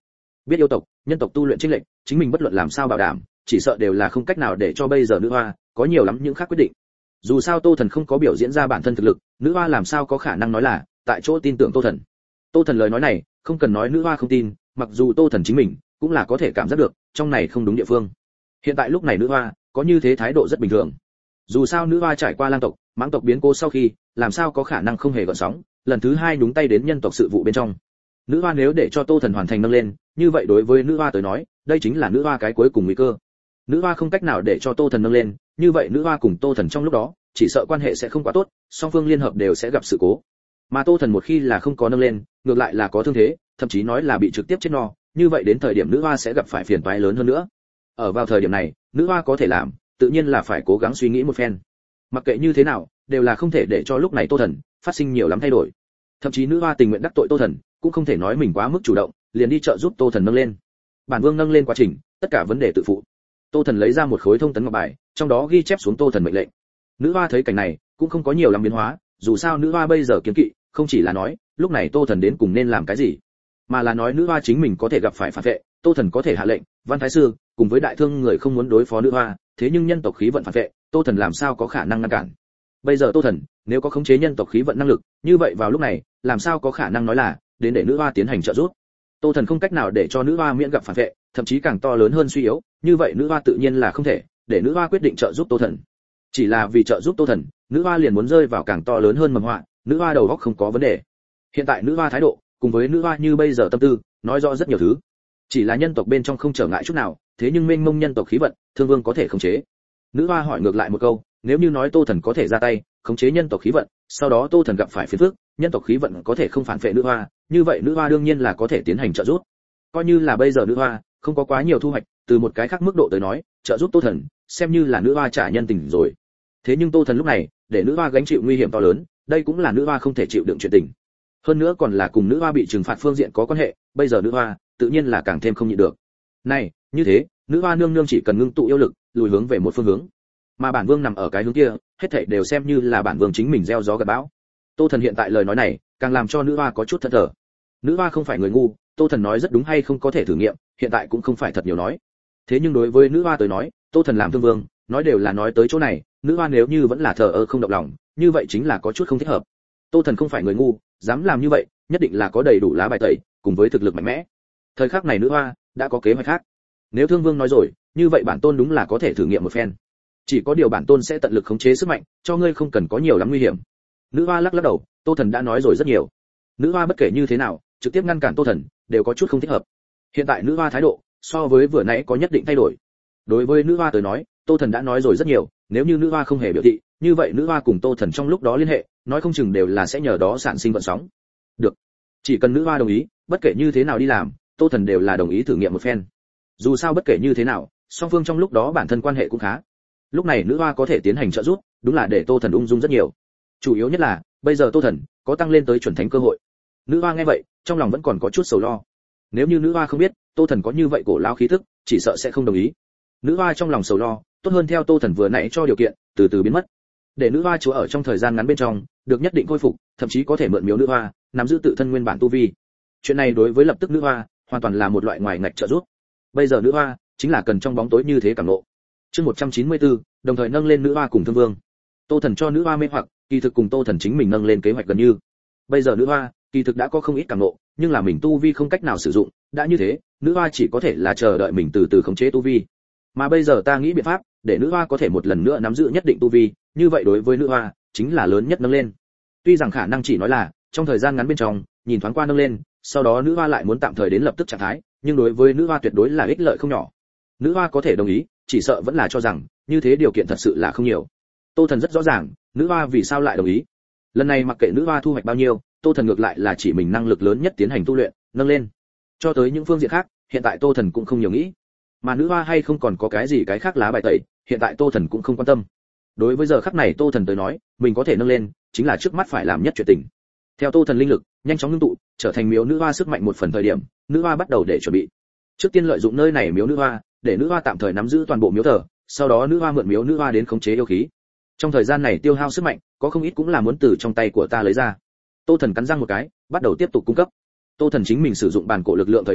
biết yêu tộc nhân tộc tu luyện chênh lệch, chính mình bất luận làm sao bảo đảm, chỉ sợ đều là không cách nào để cho bây giờ nữ hoa có nhiều lắm những khác quyết định. Dù sao Tô Thần không có biểu diễn ra bản thân thực lực, nữ hoa làm sao có khả năng nói là tại chỗ tin tưởng Tô Thần. Tô Thần lời nói này, không cần nói nữ hoa không tin, mặc dù Tô Thần chính mình cũng là có thể cảm giác được, trong này không đúng địa phương. Hiện tại lúc này nữ hoa có như thế thái độ rất bình thường. Dù sao nữ hoa trải qua lang tộc, mãng tộc biến cố sau khi, làm sao có khả năng không hề gợn sóng, lần thứ hai nhúng tay đến nhân tộc sự vụ bên trong. Nữ hoa nếu để cho Tô Thần hoàn thành nâng lên, như vậy đối với nữ hoa tới nói, đây chính là nữ hoa cái cuối cùng nguy cơ. Nữ hoa không cách nào để cho Tô Thần nâng lên, như vậy nữ hoa cùng Tô Thần trong lúc đó, chỉ sợ quan hệ sẽ không quá tốt, song phương liên hợp đều sẽ gặp sự cố. Mà Tô Thần một khi là không có nâng lên, ngược lại là có thương thế, thậm chí nói là bị trực tiếp chết no, như vậy đến thời điểm nữ hoa sẽ gặp phải phiền toái lớn hơn nữa. Ở vào thời điểm này, nữ hoa có thể làm, tự nhiên là phải cố gắng suy nghĩ một phen. Mặc kệ như thế nào, đều là không thể để cho lúc này Tô Thần phát sinh nhiều lắm thay đổi. Thậm chí nữ hoa tình nguyện đắc tội Tô Thần, cũng không thể nói mình quá mức chủ động, liền đi trợ giúp Tô Thần nâng lên. Bản Vương nâng lên quá trình, tất cả vấn đề tự phụ. Tô Thần lấy ra một khối thông tấn ngọc bài, trong đó ghi chép xuống Tô Thần mệnh lệnh. Nữ hoa thấy cảnh này, cũng không có nhiều lắm biến hóa, dù sao nữ hoa bây giờ kiến kỵ, không chỉ là nói, lúc này Tô Thần đến cùng nên làm cái gì, mà là nói nữ hoa chính mình có thể gặp phải phản vệ, Tô Thần có thể hạ lệnh, Văn Thái sư cùng với đại thương người không muốn đối phó nữ hoa, thế nhưng nhân tộc khí vận phản vệ, Tô Thần làm sao có khả năng ngăn cản. Bây giờ Tô Thần nếu có khống chế nhân tộc khí vận năng lực, như vậy vào lúc này, làm sao có khả năng nói là đến để nữ hoa tiến hành trợ giúp. Tô Thần không cách nào để cho nữ hoa miễn gặp phản vệ, thậm chí càng to lớn hơn suy yếu, như vậy nữ hoa tự nhiên là không thể để nữ hoa quyết định trợ giúp Tô Thần. Chỉ là vì trợ giúp Tô Thần, nữ hoa liền muốn rơi vào càng to lớn hơn mầm họa, nữ hoa đầu óc không có vấn đề. Hiện tại nữ hoa thái độ, cùng với nữ hoa như bây giờ tâm tư, nói rõ rất nhiều thứ. Chỉ là nhân tộc bên trong không trở ngại chút nào, thế nhưng mênh mông nhân tộc khí vận, Thương Vương có thể khống chế. Nữ hoa hỏi ngược lại một câu, nếu như nói Tô Thần có thể ra tay, khống chế nhân tộc khí vận, sau đó Tô Thần gặp phải phiền phức, nhân tộc khí vận có thể không phản phệ nữ hoa, như vậy nữ hoa đương nhiên là có thể tiến hành trợ giúp. Coi như là bây giờ nữ hoa không có quá nhiều thu hoạch, từ một cái khác mức độ tới nói, trợ giúp Tô Thần, xem như là nữ hoa trả nhân tình rồi. Thế nhưng Tô Thần lúc này, để nữ hoa gánh chịu nguy hiểm to lớn, đây cũng là nữ hoa không thể chịu đựng chuyện tình. Hơn nữa còn là cùng nữ hoa bị trừng phạt phương diện có quan hệ, bây giờ nữ hoa tự nhiên là càng thêm không nhịn được. Này, như thế, nữ hoa nương nương chỉ cần ngưng tụ yêu lực, lùi hướng về một phương hướng. Mà bản vương nằm ở cái hướng kia, hết thảy đều xem như là bản vương chính mình gieo gió gặt bão. Tô Thần hiện tại lời nói này, càng làm cho nữ hoa có chút thẫn thờ. Nữ hoa không phải người ngu, Tô Thần nói rất đúng hay không có thể thử nghiệm, hiện tại cũng không phải thật nhiều nói. Thế nhưng đối với nữ hoa tới nói, Tô Thần làm thương vương, nói đều là nói tới chỗ này, nữ hoa nếu như vẫn là thờ ơ không động lòng, như vậy chính là có chút không thích hợp. Tô Thần không phải người ngu, dám làm như vậy, nhất định là có đầy đủ lá bài tẩy, cùng với thực lực mạnh mẽ. Thời khắc này nữ hoa đã có kế hoạch khác. Nếu Thương Vương nói rồi, như vậy bản tôn đúng là có thể thử nghiệm một phen. Chỉ có điều bản tôn sẽ tận lực khống chế sức mạnh, cho ngươi không cần có nhiều lắm nguy hiểm. Nữ hoa lắc lắc đầu, Tô Thần đã nói rồi rất nhiều. Nữ hoa bất kể như thế nào, trực tiếp ngăn cản Tô Thần, đều có chút không thích hợp. Hiện tại nữ hoa thái độ, so với vừa nãy có nhất định thay đổi. Đối với nữ hoa tới nói, Tô Thần đã nói rồi rất nhiều, nếu như nữ hoa không hề biểu thị, như vậy nữ hoa cùng Tô Thần trong lúc đó liên hệ, nói không chừng đều là sẽ nhờ đó sản sinh vận sóng. Được, chỉ cần nữ hoa đồng ý, bất kể như thế nào đi làm, Tô Thần đều là đồng ý thử nghiệm một phen. Dù sao bất kể như thế nào, song phương trong lúc đó bản thân quan hệ cũng khá. Lúc này nữ hoa có thể tiến hành trợ giúp, đúng là để Tô Thần ung dung rất nhiều. Chủ yếu nhất là, bây giờ Tô Thần có tăng lên tới chuẩn thánh cơ hội. Nữ hoa nghe vậy, trong lòng vẫn còn có chút sầu lo. Nếu như nữ hoa không biết, Tô Thần có như vậy cổ lao khí thức, chỉ sợ sẽ không đồng ý. Nữ hoa trong lòng sầu lo, tốt hơn theo Tô Thần vừa nãy cho điều kiện, từ từ biến mất. Để nữ hoa chúa ở trong thời gian ngắn bên trong, được nhất định khôi phục, thậm chí có thể mượn miếu nữ hoa, nắm giữ tự thân nguyên bản tu vi. Chuyện này đối với lập tức nữ hoa, hoàn toàn là một loại ngoài ngạch trợ giúp. Bây giờ nữ hoa chính là cần trong bóng tối như thế cảm ngộ. Chương 194, đồng thời nâng lên nữ hoa cùng Thương Vương. Tô Thần cho nữ hoa mê hoặc, kỳ thực cùng Tô Thần chính mình nâng lên kế hoạch gần như. Bây giờ nữ hoa, kỳ thực đã có không ít cảm ngộ, nhưng là mình tu vi không cách nào sử dụng, đã như thế, nữ hoa chỉ có thể là chờ đợi mình từ từ khống chế tu vi. Mà bây giờ ta nghĩ biện pháp, để nữ hoa có thể một lần nữa nắm giữ nhất định tu vi, như vậy đối với nữ hoa, chính là lớn nhất nâng lên. Tuy rằng khả năng chỉ nói là, trong thời gian ngắn bên trong, nhìn thoáng qua nâng lên, sau đó nữ hoa lại muốn tạm thời đến lập tức trạng thái, nhưng đối với nữ hoa tuyệt đối là ích lợi không nhỏ. Nữ hoa có thể đồng ý, chỉ sợ vẫn là cho rằng, như thế điều kiện thật sự là không nhiều. Tô Thần rất rõ ràng, nữ hoa vì sao lại đồng ý. Lần này mặc kệ nữ hoa thu hoạch bao nhiêu, Tô Thần ngược lại là chỉ mình năng lực lớn nhất tiến hành tu luyện, nâng lên. Cho tới những phương diện khác, hiện tại Tô Thần cũng không nhiều nghĩ. Mà nữ hoa hay không còn có cái gì cái khác lá bài tẩy, hiện tại Tô Thần cũng không quan tâm. Đối với giờ khắc này Tô Thần tới nói, mình có thể nâng lên, chính là trước mắt phải làm nhất chuyện tình. Theo Tô Thần linh lực nhanh chóng ngưng tụ, trở thành miếu nữ hoa sức mạnh một phần thời điểm, nữ hoa bắt đầu để chuẩn bị. Trước tiên lợi dụng nơi này miếu nữ hoa, để nữ hoa tạm thời nắm giữ toàn bộ miếu thờ, sau đó nữ hoa mượn miếu nữ hoa đến khống chế yêu khí. Trong thời gian này tiêu hao sức mạnh, có không ít cũng là muốn từ trong tay của ta lấy ra. Tô Thần cắn răng một cái, bắt đầu tiếp tục cung cấp. Tô Thần chính mình sử dụng bản cổ lực lượng thời điểm,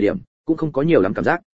cũng không có nhiều lắm cảm giác.